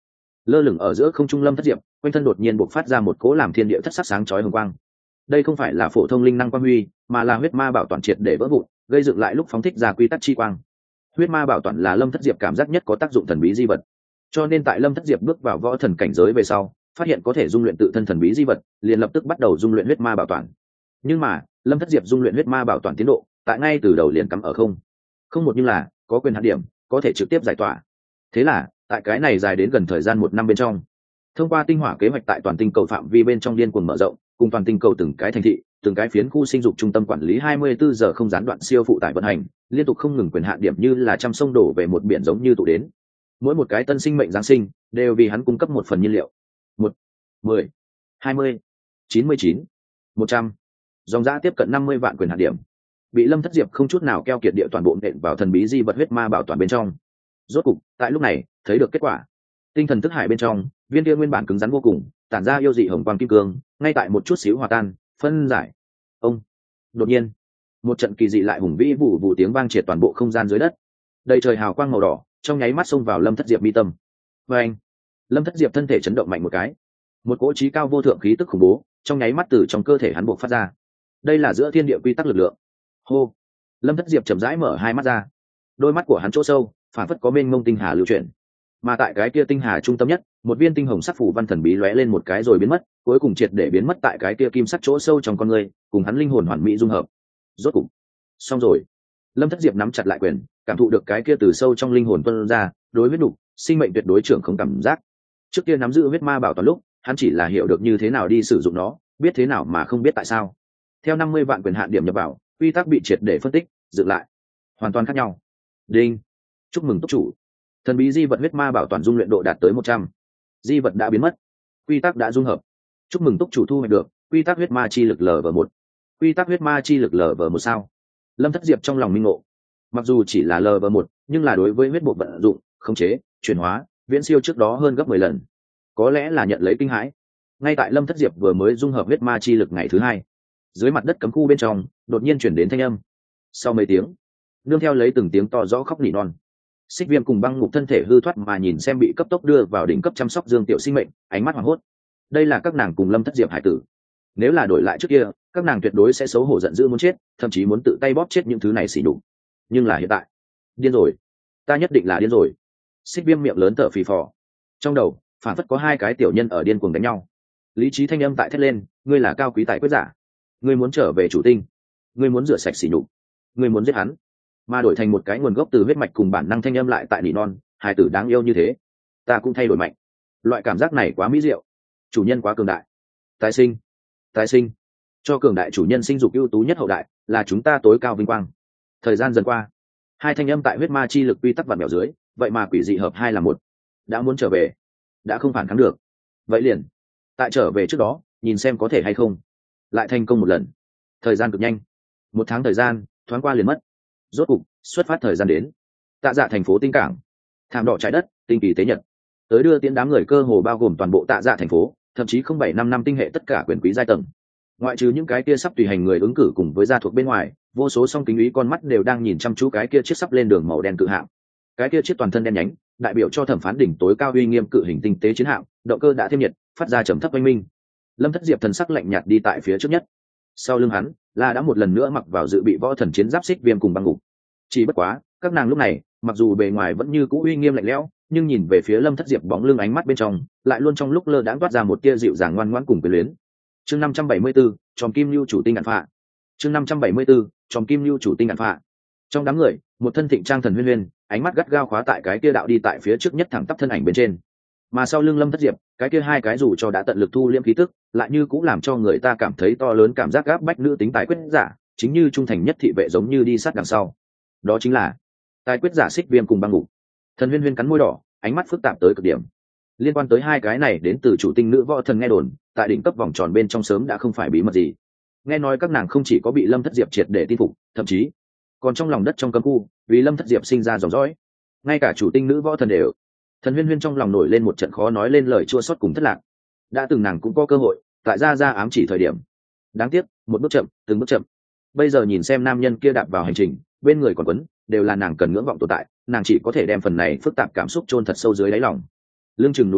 lơ lửng ở giữa không trung lâm thất diệp quanh thân đột nhiên bộc phát ra một cỗ làm thiên địa thất sắc sáng chói hồng quang. Đây không phải là phổ thông linh năng quang huy, mà là huyết ma bảo toàn triệt để vỡ vụn, gây dựng lại lúc phóng thích ra quy tắc chi quang. Huyết ma bảo toàn là lâm thất diệp cảm giác nhất có tác dụng thần bí di vật, cho nên tại lâm thất diệp bước vào võ thần cảnh giới về sau, phát hiện có thể dung luyện tự thân thần bí di vật, liền lập tức bắt đầu dung luyện huyết ma bảo toàn. Nhưng mà lâm thất diệp dung luyện huyết ma bảo toàn tiến độ tại ngay từ đầu liền cắm ở không không một, như là có quyền hạn điểm có thể trực tiếp giải tỏa. Thế là tại cái này dài đến gần thời gian một năm bên trong, thông qua tinh hỏa kế hoạch tại toàn tinh cầu phạm vi bên trong điên cuồng mở rộng, cùng toàn tinh cầu từng cái thành thị, từng cái phiến khu sinh dục trung tâm quản lý hai mươi bốn giờ không gián đoạn siêu phụ tải vận hành, liên tục không ngừng quyền hạn điểm như là trăm sông đổ về một biển giống như tụ đến. Mỗi một cái tân sinh mệnh giáng sinh đều vì hắn cung cấp một phần nhiên liệu. Một, mười, hai mươi, chín mươi chín, một trăm, dòng giã tiếp cận năm mươi vạn quyền hạn điểm bị lâm thất diệp không chút nào keo kiệt địa toàn bộ nện vào thần bí di vật huyết ma bảo toàn bên trong. Rốt cục tại lúc này thấy được kết quả. Tinh thần thức hải bên trong viên kia nguyên bản cứng rắn vô cùng, tản ra yêu dị hồng quang kim cương, ngay tại một chút xíu hòa tan phân giải. Ông đột nhiên một trận kỳ dị lại hùng vĩ vụ vụ tiếng vang triệt toàn bộ không gian dưới đất, đầy trời hào quang màu đỏ trong nháy mắt xông vào lâm thất diệp mi tâm. Và anh lâm thất diệp thân thể chấn động mạnh một cái, một cỗ trí cao vô thượng khí tức khủng bố trong nháy mắt từ trong cơ thể hắn buộc phát ra. Đây là giữa thiên địa quy tắc lực lượng. Hô, lâm thất diệp chậm rãi mở hai mắt ra, đôi mắt của hắn chỗ sâu phản phất có mênh mông tinh hà lưu chuyển, mà tại cái kia tinh hà trung tâm nhất, một viên tinh hồng sắc phủ văn thần bí lóe lên một cái rồi biến mất, cuối cùng triệt để biến mất tại cái kia kim sắc chỗ sâu trong con người, cùng hắn linh hồn hoàn mỹ dung hợp. Rốt cục xong rồi. Lâm thất diệp nắm chặt lại quyền, cảm thụ được cái kia từ sâu trong linh hồn tuôn ra đối huyết đục sinh mệnh tuyệt đối trưởng không cảm giác. Trước kia nắm giữ huyết ma bảo toàn lúc, hắn chỉ là hiểu được như thế nào đi sử dụng nó, biết thế nào mà không biết tại sao. Theo năm mươi vạn quyền hạn điểm nhập vào, quy tắc bị triệt để phân tích dựng lại, hoàn toàn khác nhau. Đinh, chúc mừng túc chủ, thần bí di vật huyết ma bảo toàn dung luyện độ đạt tới một trăm. Di vật đã biến mất, quy tắc đã dung hợp. Chúc mừng túc chủ thu hoạch được quy tắc huyết ma chi lực lv một. Quy tắc huyết ma chi lực lv một sao? Lâm thất diệp trong lòng minh ngộ. Mặc dù chỉ là lv một, nhưng là đối với huyết bộ vận dụng, khống chế, chuyển hóa, viễn siêu trước đó hơn gấp mười lần. Có lẽ là nhận lấy kinh hãi. Ngay tại lâm thất diệp vừa mới dung hợp huyết ma chi lực ngày thứ hai, dưới mặt đất cấm khu bên trong đột nhiên chuyển đến thanh âm. Sau mấy tiếng, nương theo lấy từng tiếng to rõ khóc nỉ non, Xích Viêm cùng Băng Ngục thân thể hư thoát mà nhìn xem bị cấp tốc đưa vào đỉnh cấp chăm sóc Dương Tiểu sinh mệnh, ánh mắt hoảng hốt. Đây là các nàng cùng lâm thất diệp hải tử. Nếu là đổi lại trước kia, các nàng tuyệt đối sẽ xấu hổ giận dữ muốn chết, thậm chí muốn tự tay bóp chết những thứ này xỉ nhục. Nhưng là hiện tại, điên rồi, ta nhất định là điên rồi. Xích Viêm miệng lớn thở phì phò, trong đầu phản phất có hai cái tiểu nhân ở điên cuồng đánh nhau. Lý trí thanh âm tại thét lên, ngươi là cao quý tài quyết giả, ngươi muốn trở về chủ tinh, ngươi muốn rửa sạch sỉ nhục, ngươi muốn giết hắn. Mà đổi thành một cái nguồn gốc từ huyết mạch cùng bản năng thanh âm lại tại nỉ non, hài tử đáng yêu như thế, ta cũng thay đổi mạnh. Loại cảm giác này quá mỹ diệu, chủ nhân quá cường đại. Tái sinh, tái sinh, cho cường đại chủ nhân sinh dục ưu tú nhất hậu đại, là chúng ta tối cao vinh quang. Thời gian dần qua, hai thanh âm tại huyết ma chi lực quy tắc vặn mèo dưới, vậy mà quỷ dị hợp hai là một. Đã muốn trở về, đã không phản kháng được, vậy liền tại trở về trước đó nhìn xem có thể hay không lại thành công một lần. Thời gian cực nhanh, một tháng thời gian thoáng qua liền mất. Rốt cục xuất phát thời gian đến. Tạ Dạ thành phố tinh cảng, thảm đỏ trái đất, tinh kỳ tế nhật, tới đưa tiễn đám người cơ hồ bao gồm toàn bộ Tạ Dạ thành phố, thậm chí không bảy năm năm tinh hệ tất cả quyền quý giai tầng. Ngoại trừ những cái kia sắp tùy hành người ứng cử cùng với gia thuộc bên ngoài, vô số song kính úy con mắt đều đang nhìn chăm chú cái kia chiếc sắp lên đường màu đen cự hạm. Cái kia chiếc toàn thân đen nhánh, đại biểu cho thẩm phán đỉnh tối cao uy nghiêm cự hình tinh tế chiến hạm, động cơ đã thêm nhiệt, phát ra trầm thấp oanh minh. Lâm Thất Diệp thần sắc lạnh nhạt đi tại phía trước nhất. Sau lưng hắn là đã một lần nữa mặc vào dự bị võ thần chiến giáp Xích Viêm cùng Băng Ngục. Chỉ bất quá, các nàng lúc này, mặc dù bề ngoài vẫn như cũ uy nghiêm lạnh lẽo, nhưng nhìn về phía Lâm Thất Diệp bóng lưng ánh mắt bên trong, lại luôn trong lúc lơ đãng toát ra một tia dịu dàng ngoan ngoãn cùng quyền luyến. Chương năm trăm bảy mươi 74, Tròm Kim Lưu chủ tinh ngạn phạ. Chương năm trăm bảy mươi 74, Tròm Kim Lưu chủ tinh ngạn phạ. Trong đám người, một thân thịnh trang thần Huyên Huyên, ánh mắt gắt gao khóa tại cái kia đạo đi tại phía trước nhất thẳng tắp thân ảnh bên trên. Mà sau lưng Lâm Thất Diệp, cái kia hai cái dù cho đã tận lực thu liễm khí tức, lại như cũng làm cho người ta cảm thấy to lớn cảm giác gáp bách nữ tính tài quyết giả, chính như trung thành nhất thị vệ giống như đi sát đằng sau. Đó chính là tài quyết giả Xích Viêm cùng Băng Ngục. Thần Huyên Huyên cắn môi đỏ, ánh mắt phức tạp tới cực điểm. Liên quan tới hai cái này đến từ chủ tinh nữ võ thần nghe đồn, tại đỉnh cấp vòng tròn bên trong sớm đã không phải bí mật gì. Nghe nói các nàng không chỉ có bị Lâm Thất Diệp triệt để tin phục, thậm chí còn trong lòng đất trong cấm khu, vì Lâm Thất Diệp sinh ra dòng dõi, ngay cả chủ tinh nữ võ thần đều. Thần Huyên Huyên trong lòng nổi lên một trận khó nói lên lời chua xót cùng thất lạc. Đã từng nàng cũng có cơ hội tại ra ra ám chỉ thời điểm, đáng tiếc một bước chậm, từng bước chậm. Bây giờ nhìn xem nam nhân kia đạp vào hành trình, bên người còn quấn đều là nàng cần ngưỡng vọng tồn tại, nàng chỉ có thể đem phần này phức tạp cảm xúc chôn thật sâu dưới đáy lòng. Lưng chừng núi biệt thự,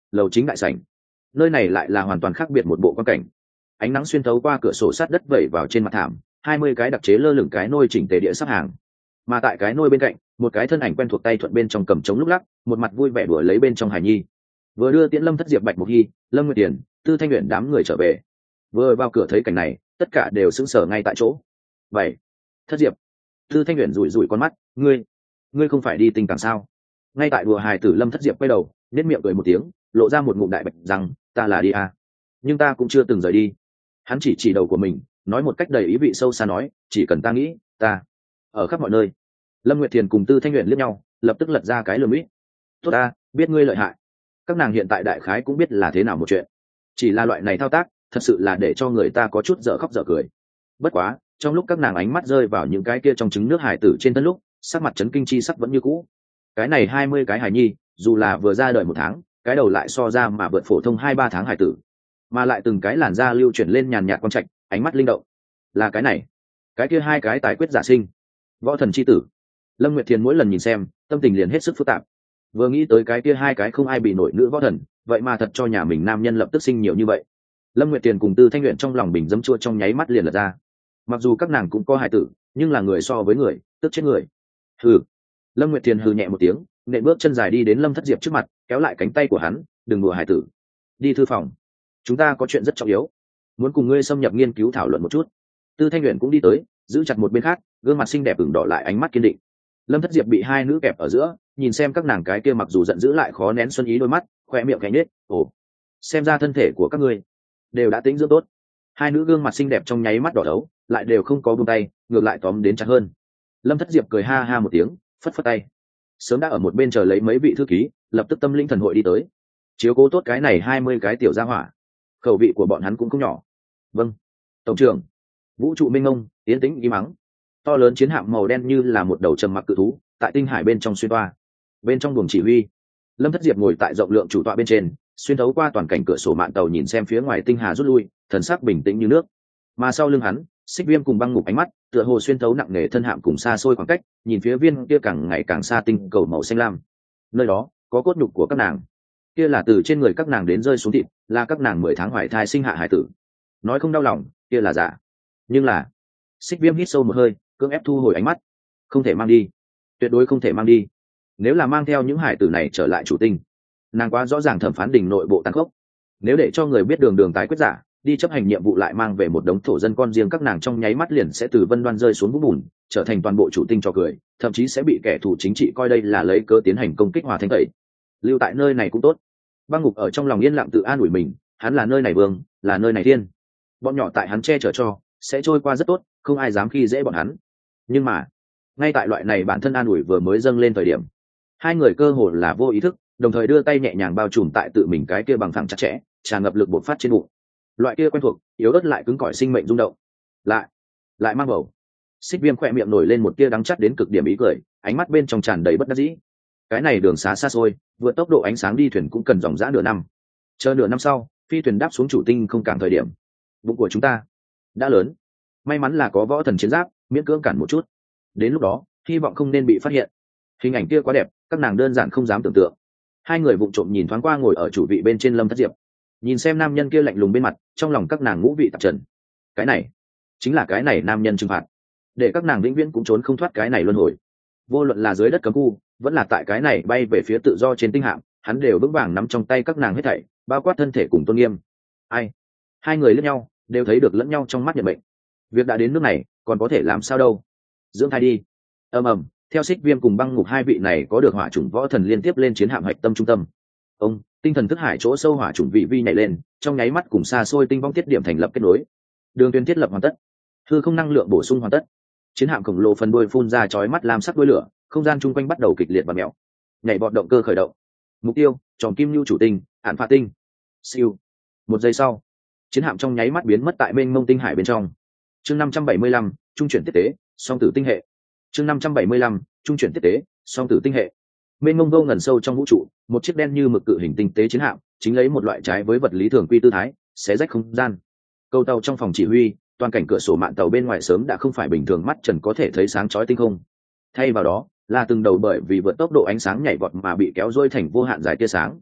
lầu chính đại sảnh. Nơi này lại là hoàn toàn khác biệt một bộ quan cảnh. Ánh nắng xuyên thấu qua cửa sổ sát đất vẩy vào trên mặt thảm, hai mươi cái đặc chế lơ lửng cái nôi chỉnh tề địa sắp hàng. Mà tại cái nôi bên cạnh, một cái thân ảnh quen thuộc tay thuận bên trong cầm trống lúc lắc, một mặt vui vẻ đùa lấy bên trong Hải Nhi. Vừa đưa tiễn Lâm Thất Diệp, Bạch Mục Hy, Lâm Nguyệt Tiền, Tư Thanh Uyển đám người trở về. Vừa vào cửa thấy cảnh này, tất cả đều sững sờ ngay tại chỗ. Vậy, Thất Diệp. Tư Thanh Uyển rủi rủi con mắt, ngươi, ngươi không phải đi tình cảm sao? Ngay tại đùa hài tử, Lâm Thất Diệp quay đầu, nhếch miệng cười một tiếng, lộ ra một ngụm đại bạch rằng, ta là đi à, nhưng ta cũng chưa từng rời đi. Hắn chỉ chỉ đầu của mình, nói một cách đầy ý vị sâu xa nói, chỉ cần ta nghĩ, ta ở khắp mọi nơi. Lâm Nguyệt Thiền cùng Tư Thanh Uyển liếc nhau, lập tức lật ra cái lườm ít. Tốt ta, biết ngươi lợi hại. Các nàng hiện tại đại khái cũng biết là thế nào một chuyện. Chỉ là loại này thao tác, thật sự là để cho người ta có chút dở khóc dở cười. Bất quá, trong lúc các nàng ánh mắt rơi vào những cái kia trong trứng nước hải tử trên thân lúc, sắc mặt chấn kinh chi sắc vẫn như cũ. Cái này hai mươi cái hải nhi, dù là vừa ra đời một tháng, cái đầu lại so ra mà vượt phổ thông hai ba tháng hải tử, mà lại từng cái làn da lưu chuyển lên nhàn nhạt quang trạch, ánh mắt linh động. Là cái này, cái kia hai cái tài quyết giả sinh, võ thần chi tử. Lâm Nguyệt Thiền mỗi lần nhìn xem, tâm tình liền hết sức phức tạp. Vừa nghĩ tới cái kia hai cái không ai bị nổi nữ võ thần, vậy mà thật cho nhà mình nam nhân lập tức sinh nhiều như vậy. Lâm Nguyệt Thiền cùng Tư Thanh Uyển trong lòng bình dấm chua trong nháy mắt liền lật ra. Mặc dù các nàng cũng có hài tử, nhưng là người so với người, tức chết người. Hừ. Lâm Nguyệt Thiền hừ nhẹ một tiếng, nện bước chân dài đi đến Lâm Thất Diệp trước mặt, kéo lại cánh tay của hắn, đừng đùa hài tử. Đi thư phòng, chúng ta có chuyện rất trọng yếu, muốn cùng ngươi xâm nhập nghiên cứu thảo luận một chút. Tư Thanh Uyển cũng đi tới, giữ chặt một bên khác, gương mặt xinh đẹp ửng đỏ lại, ánh mắt kiên định. Lâm Thất Diệp bị hai nữ kẹp ở giữa, nhìn xem các nàng cái kia mặc dù giận dữ lại khó nén xuân ý đôi mắt, khoe miệng khẽ nhếch, ồ, xem ra thân thể của các ngươi đều đã tĩnh dưỡng tốt. Hai nữ gương mặt xinh đẹp trong nháy mắt đỏ đấu, lại đều không có buông tay, ngược lại tóm đến chặt hơn. Lâm Thất Diệp cười ha ha một tiếng, phất phất tay. Sớm đã ở một bên chờ lấy mấy vị thư ký, lập tức tâm linh thần hội đi tới, chiếu cố tốt cái này hai mươi cái tiểu gia hỏa. Khẩu vị của bọn hắn cũng không nhỏ. Vâng, tổng trưởng. Vũ trụ minh ngông, tiến tĩnh im mắng. To lớn chiến hạm màu đen như là một đầu trầm mặc cự thú, tại tinh hải bên trong xuyên toa. Bên trong buồng chỉ huy, Lâm Thất Diệp ngồi tại rộng lượng chủ tọa bên trên, xuyên thấu qua toàn cảnh cửa sổ mạn tàu nhìn xem phía ngoài tinh hà rút lui, thần sắc bình tĩnh như nước. Mà sau lưng hắn, Xích Viêm cùng Băng Ngục ánh mắt tựa hồ xuyên thấu nặng nề thân hạm cùng xa xôi khoảng cách, nhìn phía viên kia càng ngày càng xa tinh cầu màu xanh lam. Nơi đó có cốt nhục của các nàng, kia là từ trên người các nàng đến rơi xuống thịt, là các nàng mười tháng hoài thai sinh hạ hải tử. Nói không đau lòng, kia là giả. Nhưng là, Xích Viêm hít sâu một hơi, cưỡng ép thu hồi ánh mắt. Không thể mang đi, tuyệt đối không thể mang đi. Nếu là mang theo những hải tử này trở lại chủ tinh, nàng quá rõ ràng thẩm phán đình nội bộ tàn khốc. Nếu để cho người biết đường đường tái quyết giả đi chấp hành nhiệm vụ lại mang về một đống thổ dân con riêng, các nàng trong nháy mắt liền sẽ từ vân đoan rơi xuống vũng bùn, trở thành toàn bộ chủ tinh trò cười, thậm chí sẽ bị kẻ thù chính trị coi đây là lấy cớ tiến hành công kích hòa thanh tẩy. Lưu tại nơi này cũng tốt. Băng Ngục ở trong lòng yên lặng tự an ủi mình, hắn là nơi này vương, là nơi này thiên. Bọn nhỏ tại hắn che chở cho, sẽ trôi qua rất tốt, không ai dám khi dễ bọn hắn. Nhưng mà, ngay tại loại này bản thân an ủi vừa mới dâng lên thời điểm, hai người cơ hồ là vô ý thức, đồng thời đưa tay nhẹ nhàng bao trùm tại tự mình cái kia bằng phẳng chặt chẽ, tràn ngập lực bộc phát trên bụng. Loại kia quen thuộc, yếu ớt lại cứng cỏi sinh mệnh rung động. Lại, lại mang bầu. Xích Viêm khỏe miệng nổi lên một tia đắng chát đến cực điểm ý cười, ánh mắt bên trong tràn đầy bất đắc dĩ. Cái này đường xá xa xôi, vượt tốc độ ánh sáng đi thuyền cũng cần dòng dã nửa năm. Chờ nửa năm sau, phi thuyền đáp xuống chủ tinh không càng thời điểm. Bụng của chúng ta đã lớn, may mắn là có võ thần chiến giáp, miễn cưỡng cản một chút. Đến lúc đó, hy vọng không nên bị phát hiện. Hình ảnh kia quá đẹp, các nàng đơn giản không dám tưởng tượng. Hai người vụng trộm nhìn thoáng qua ngồi ở chủ vị bên trên Lâm Thất Diệp, nhìn xem nam nhân kia lạnh lùng bên mặt, trong lòng các nàng ngũ vị tạp trần. Cái này chính là cái này nam nhân trừng phạt, để các nàng vĩnh viễn cũng trốn không thoát cái này luân hồi. Vô luận là dưới đất cấm khu, vẫn là tại cái này bay về phía tự do trên tinh hạm, hắn đều vững vàng nắm trong tay các nàng hết thảy, bao quát thân thể cùng tôn nghiêm. Ai? Hai người lẫn nhau, đều thấy được lẫn nhau trong mắt nhận bệnh. Việc đã đến nước này, còn có thể làm sao đâu? Dưỡng thai đi. Ầm ầm, theo Xích Viêm cùng Băng Ngục hai vị này có được hỏa chủng võ thần liên tiếp lên chiến hạm hạch tâm trung tâm. Ông, tinh thần thức hải chỗ sâu hỏa chủng vị vi nhảy lên, trong nháy mắt cùng xa xôi tinh vong tiết điểm thành lập kết nối. Đường tuyến thiết lập hoàn tất, hư không năng lượng bổ sung hoàn tất. Chiến hạm khổng lồ phần đuôi phun ra chói mắt lam sắc đuôi lửa, không gian chung quanh bắt đầu kịch liệt và mèo. Nhảy vọt động cơ khởi động. Mục tiêu, tròn kim lưu chủ tinh, Ản Phạ tinh. Siêu. Một giây sau, chiến hạm trong nháy mắt biến mất tại mênh mông tinh hải bên trong. Chương năm trăm bảy mươi lăm, trung chuyển tiếp tế, song tử tinh hệ. Chương năm trăm bảy mươi lăm, trung chuyển tiếp tế, song tử tinh hệ. Mênh mông vô ngần sâu trong vũ trụ, một chiếc đen như mực cự hình tinh tế chiến hạm, chính lấy một loại trái với vật lý thường quy tư thái, xé rách không gian. Cầu tàu trong phòng chỉ huy, toàn cảnh cửa sổ mạn tàu bên ngoài sớm đã không phải bình thường mắt trần có thể thấy sáng chói tinh không. Thay vào đó, là từng đầu bởi vì vượt tốc độ ánh sáng nhảy vọt mà bị kéo dôi thành vô hạn dài tia sáng.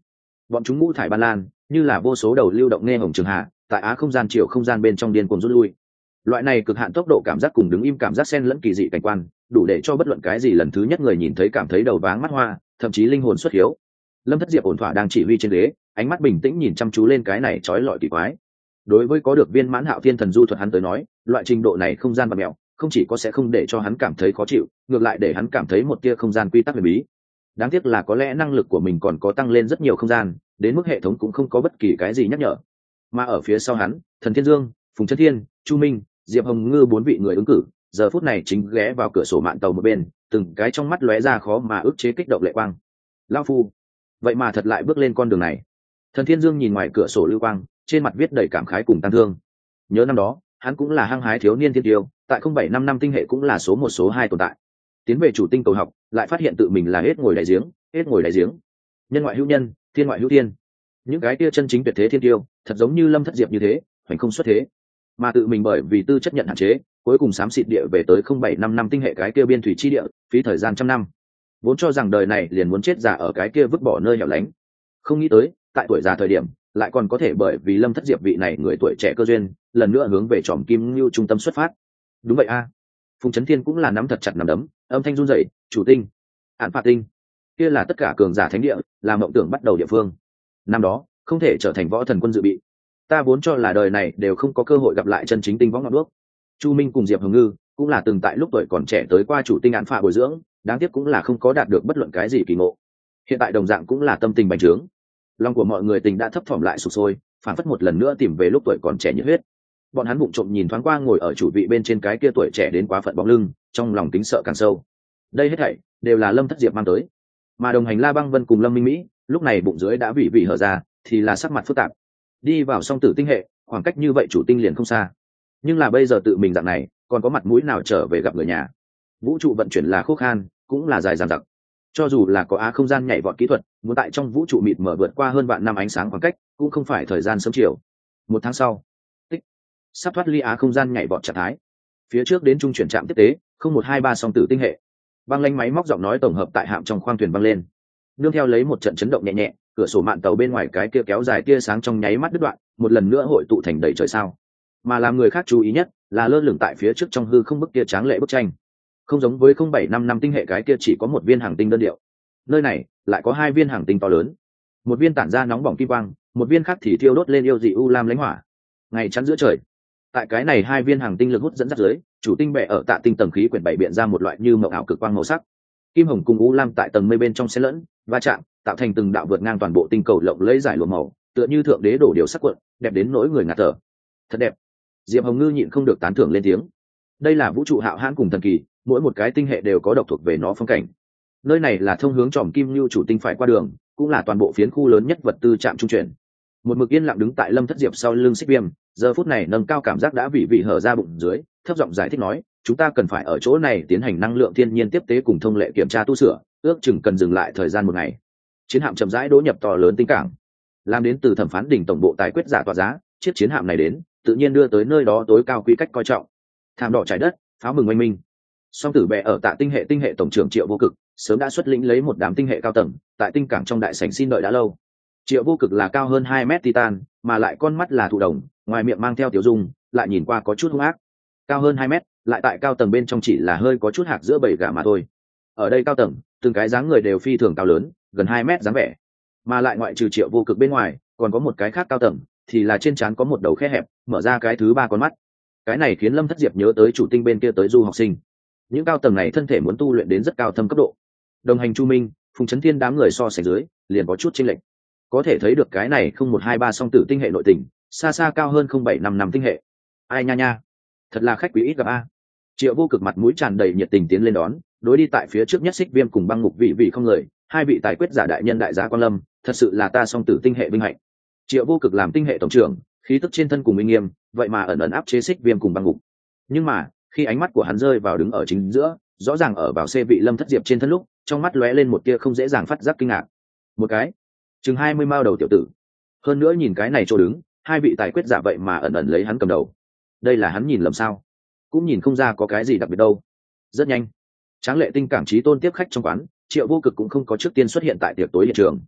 bọn chúng ngũ thải ban lan như là vô số đầu lưu động nghe hồng trường hạ tại á không gian chiều không gian bên trong điên cuồng rút lui. Loại này cực hạn tốc độ cảm giác cùng đứng im cảm giác xen lẫn kỳ dị cảnh quan, đủ để cho bất luận cái gì lần thứ nhất người nhìn thấy cảm thấy đầu váng mắt hoa, thậm chí linh hồn xuất hiếu. Lâm Thất Diệp ổn thỏa đang chỉ huy trên ghế, ánh mắt bình tĩnh nhìn chăm chú lên cái này trói lọi kỳ quái. Đối với có được viên mãn hạo thiên thần du thuật hắn tới nói, loại trình độ này không gian và mèo, không chỉ có sẽ không để cho hắn cảm thấy khó chịu, ngược lại để hắn cảm thấy một tia không gian quy tắc huyền bí. Đáng tiếc là có lẽ năng lực của mình còn có tăng lên rất nhiều không gian, đến mức hệ thống cũng không có bất kỳ cái gì nhắc nhở. Mà ở phía sau hắn, Thần Thiên Dương, Phùng Chân Thiên, Chu Minh, Diệp Hồng Ngư bốn vị người ứng cử, giờ phút này chính ghé vào cửa sổ mạn tàu một bên, từng cái trong mắt lóe ra khó mà ức chế kích động lệ quang. Lão phu, vậy mà thật lại bước lên con đường này. Thần Thiên Dương nhìn ngoài cửa sổ lưu quang, trên mặt viết đầy cảm khái cùng tăng thương. Nhớ năm đó, hắn cũng là hăng hái thiếu niên thiên tiêu, tại không bảy năm năm tinh hệ cũng là số một số hai tồn tại. Tiến về chủ tinh cầu học, lại phát hiện tự mình là hết ngồi đại giếng, hết ngồi đại giếng. Nhân ngoại hữu nhân, thiên ngoại hữu thiên. Những cái kia chân chính tuyệt thế thiên tiêu, thật giống như Lâm Thất Diệp như thế, hoành không xuất thế. Mà tự mình bởi vì tư chất nhận hạn chế, cuối cùng xám xịt địa về tới không bảy năm năm tinh hệ cái kia biên thủy chi địa, phí thời gian trăm năm. Vốn cho rằng đời này liền muốn chết già ở cái kia vứt bỏ nơi hẻo lánh. Không nghĩ tới, tại tuổi già thời điểm, lại còn có thể bởi vì Lâm Thất Diệp vị này người tuổi trẻ cơ duyên, lần nữa hướng về Trỏm Kim Ngưu trung tâm xuất phát. Đúng vậy a. Phùng Chấn Thiên cũng là nắm thật chặt nắm đấm, âm thanh run rẩy, "Chủ tinh, Án Phạt tinh, kia là tất cả cường giả thánh địa, là mộng tưởng bắt đầu địa phương. Năm đó, không thể trở thành võ thần quân dự bị. Ta vốn cho là đời này đều không có cơ hội gặp lại chân chính tinh võ ngọn đuốc." Chu Minh cùng Diệp Hồng Ngư cũng là từng tại lúc tuổi còn trẻ tới qua chủ tinh Án Phạt bồi dưỡng, đáng tiếc cũng là không có đạt được bất luận cái gì kỳ ngộ. Hiện tại đồng dạng cũng là tâm tình bành trướng. Lòng của mọi người tình đã thấp thỏm lại sụp sôi, phản phất một lần nữa tìm về lúc tuổi còn trẻ nhiệt huyết. Bọn hắn vụng trộm nhìn thoáng qua ngồi ở chủ vị bên trên cái kia tuổi trẻ đến quá phận bóng lưng, trong lòng kính sợ càng sâu. Đây hết thảy đều là Lâm Thất Diệp mang tới. Mà đồng hành La Băng Vân cùng Lâm Minh Mỹ, lúc này bụng dưới đã vị vị hở ra, thì là sắc mặt phức tạp. Đi vào song tử tinh hệ, khoảng cách như vậy chủ tinh liền không xa. Nhưng là bây giờ tự mình dạng này, còn có mặt mũi nào trở về gặp người nhà. Vũ trụ vận chuyển là khô khan, cũng là dài dằng dặc. Cho dù là có á không gian nhảy vọt kỹ thuật, muốn tại trong vũ trụ mịt mở vượt qua hơn vạn năm ánh sáng khoảng cách, cũng không phải thời gian sớm chiều. Một tháng sau, tích, sắp thoát ly á không gian nhảy vọt trạng thái. Phía trước đến trung chuyển trạm tiếp tế, không một hai ba song tử tinh hệ. Băng lanh máy móc giọng nói tổng hợp tại hạm trong khoang thuyền băng lên. Nương theo lấy một trận chấn động nhẹ nhẹ, cửa sổ mạn tàu bên ngoài cái kia kéo dài tia sáng trong nháy mắt đứt đoạn, một lần nữa hội tụ thành đầy trời sao. Mà làm người khác chú ý nhất là lơ lửng tại phía trước trong hư không bức kia tráng lệ bức tranh. Không giống với không bảy năm năm tinh hệ cái kia chỉ có một viên hàng tinh đơn điệu. Nơi này lại có hai viên hàng tinh to lớn, một viên tản ra nóng bỏng kim quang, một viên khác thì thiêu đốt lên yêu dị u lam lãnh hỏa. Ngày chắn giữa trời, tại cái này hai viên hàng tinh lực hút dẫn dắt dưới, chủ tinh bệ ở tạ tinh tầng khí quyển bảy biện ra một loại như mộng ảo cực quang màu sắc. Kim hồng cùng u lam tại tầng mây bên trong xen lẫn va chạm, tạo thành từng đạo vượt ngang toàn bộ tinh cầu lộng lẫy giải lụa màu, tựa như thượng đế đổ điều sắc cuộn, đẹp đến nỗi người ngạt thở. Thật đẹp. Diệp Hồng Ngư nhịn không được tán thưởng lên tiếng. Đây là vũ trụ hạo hãn cùng thần kỳ, mỗi một cái tinh hệ đều có độc thuộc về nó phong cảnh. Nơi này là thông hướng Trỏm Kim Ngưu chủ tinh phải qua đường, cũng là toàn bộ phiến khu lớn nhất vật tư trạm trung chuyển. Một mực yên lặng đứng tại Lâm Thất Diệp sau lưng Xích Viêm, giờ phút này nâng cao cảm giác đã vị vị hở ra bụng dưới, thấp giọng giải thích nói, chúng ta cần phải ở chỗ này tiến hành năng lượng thiên nhiên tiếp tế cùng thông lệ kiểm tra tu sửa, ước chừng cần dừng lại thời gian một ngày. Chiến hạm chậm rãi đỗ nhập to lớn tinh cảng, làm đến từ thẩm phán đỉnh tổng bộ tài quyết giả tọa giá, chiếc chiến hạm này đến, tự nhiên đưa tới nơi đó tối cao quy cách coi trọng. Thảm đỏ trải đất, pháo mừng oanh minh. Song tử bè ở tạ tinh hệ tinh hệ tổng trưởng Triệu Vô Cực sớm đã xuất lĩnh lấy một đám tinh hệ cao tầng tại tinh cảng trong đại sảnh xin đợi đã lâu. Triệu Vô Cực là cao hơn hai mét titan, mà lại con mắt là thụ đồng, ngoài miệng mang theo tiểu dung, lại nhìn qua có chút hung ác. Cao hơn hai mét, lại tại cao tầng bên trong chỉ là hơi có chút hạc giữa bầy gà mà thôi. Ở đây cao tầng, từng cái dáng người đều phi thường cao lớn, gần hai mét dáng vẻ. Mà lại ngoại trừ Triệu Vô Cực bên ngoài, còn có một cái khác cao tầng, thì là trên trán có một đầu khe hẹp, mở ra cái thứ ba con mắt. Cái này khiến Lâm Thất Diệp nhớ tới chủ tinh bên kia tới du học sinh. Những cao tầng này thân thể muốn tu luyện đến rất cao thâm cấp độ. Đồng hành Chu Minh, Phùng Chấn Thiên đám người so sánh dưới, liền có chút chênh lệch. Có thể thấy được cái này không một hai ba song tử tinh hệ nội tình, xa xa cao hơn không bảy năm năm tinh hệ. Ai nha nha, thật là khách quý ít gặp a. Triệu Vô Cực mặt mũi tràn đầy nhiệt tình tiến lên đón, đối đi tại phía trước nhất Xích Viêm cùng Băng Ngục vị vị không lời, hai vị tài quyết giả đại nhân đại giá quan lâm, thật sự là ta song tử tinh hệ vinh hạnh. Triệu Vô Cực làm tinh hệ tổng trưởng, khí tức trên thân cùng uy nghiêm, vậy mà ẩn ẩn áp chế Xích Viêm cùng Băng Ngục. Nhưng mà, khi ánh mắt của hắn rơi vào đứng ở chính giữa, rõ ràng ở vào xe vị Lâm Thất Diệp trên thân lúc, trong mắt lóe lên một tia không dễ dàng phát giác kinh ngạc. Một cái, chừng hai mươi mao đầu tiểu tử. Hơn nữa nhìn cái này chỗ đứng, hai vị tài quyết giả vậy mà ẩn ẩn lấy hắn cầm đầu. Đây là hắn nhìn lầm sao? Cũng nhìn không ra có cái gì đặc biệt đâu. Rất nhanh, Tráng Lệ tinh cảng trí tôn tiếp khách trong quán, Triệu Vô Cực cũng không có trước tiên xuất hiện tại tiệc tối hiện trường.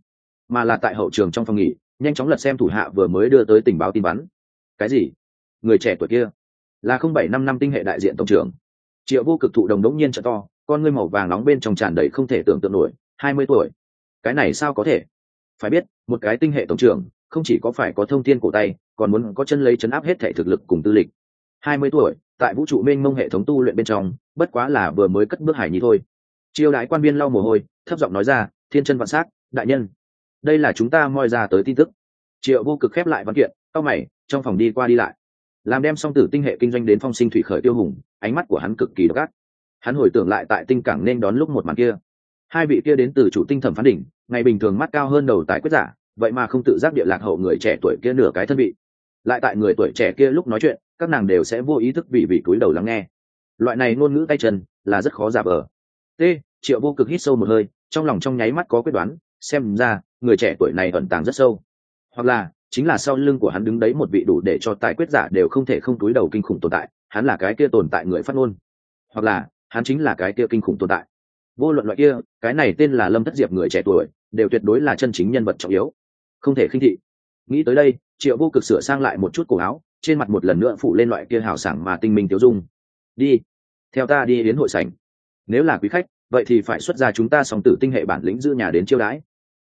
mà là tại hậu trường trong phòng nghỉ nhanh chóng lật xem thủ hạ vừa mới đưa tới tình báo tin bắn. Cái gì? Người trẻ tuổi kia là không bảy năm năm tinh hệ đại diện tổng trưởng. Triệu Vô Cực thụ đồng đống nhiên trợ to, con ngươi màu vàng nóng bên trong tràn đầy không thể tưởng tượng nổi. Hai mươi tuổi, cái này sao có thể? Phải biết, một cái tinh hệ tổng trưởng không chỉ có phải có thông thiên cổ tay, còn muốn có chân lấy chấn áp hết thể thực lực cùng tư lịch. Hai mươi tuổi, tại vũ trụ mênh mông hệ thống tu luyện bên trong, bất quá là vừa mới cất bước hải nhi thôi. Chiêu đái quan viên lau mồ hôi, thấp giọng nói ra, thiên chân vạn sắc, đại nhân, đây là chúng ta moi ra tới tin tức. Triệu Vô Cực khép lại văn kiện, cau mày, trong phòng đi qua đi lại, làm đem song tử tinh hệ kinh doanh đến phong sinh thủy khởi tiêu hùng, ánh mắt của hắn cực kỳ độc ác. Hắn hồi tưởng lại tại tinh cảng nên đón lúc một màn kia, hai vị kia đến từ chủ tinh thẩm phán đỉnh, ngày bình thường mắt cao hơn đầu tài quyết giả, vậy mà không tự giác địa lạc hậu người trẻ tuổi kia nửa cái thân vị. Lại tại người tuổi trẻ kia lúc nói chuyện, các nàng đều sẽ vô ý thức vì vì cúi đầu lắng nghe. Loại này ngôn ngữ tay chân là rất khó giả vờ. T. Triệu Vô Cực hít sâu một hơi, trong lòng trong nháy mắt có quyết đoán, xem ra người trẻ tuổi này ẩn tàng rất sâu, hoặc là chính là sau lưng của hắn đứng đấy một vị đủ để cho tài quyết giả đều không thể không túi đầu kinh khủng tồn tại, hắn là cái kia tồn tại người phát ngôn, hoặc là hắn chính là cái kia kinh khủng tồn tại. Vô luận loại kia, cái này tên là Lâm Thất Diệp người trẻ tuổi, đều tuyệt đối là chân chính nhân vật trọng yếu, không thể khinh thị. Nghĩ tới đây, Triệu Vô Cực sửa sang lại một chút cổ áo, trên mặt một lần nữa phụ lên loại kia hào sảng mà tinh minh tiêu dung. Đi, theo ta đi đến hội sảnh. Nếu là quý khách, vậy thì phải xuất ra chúng ta song tử tinh hệ bản lĩnh giữ nhà đến chiêu đãi.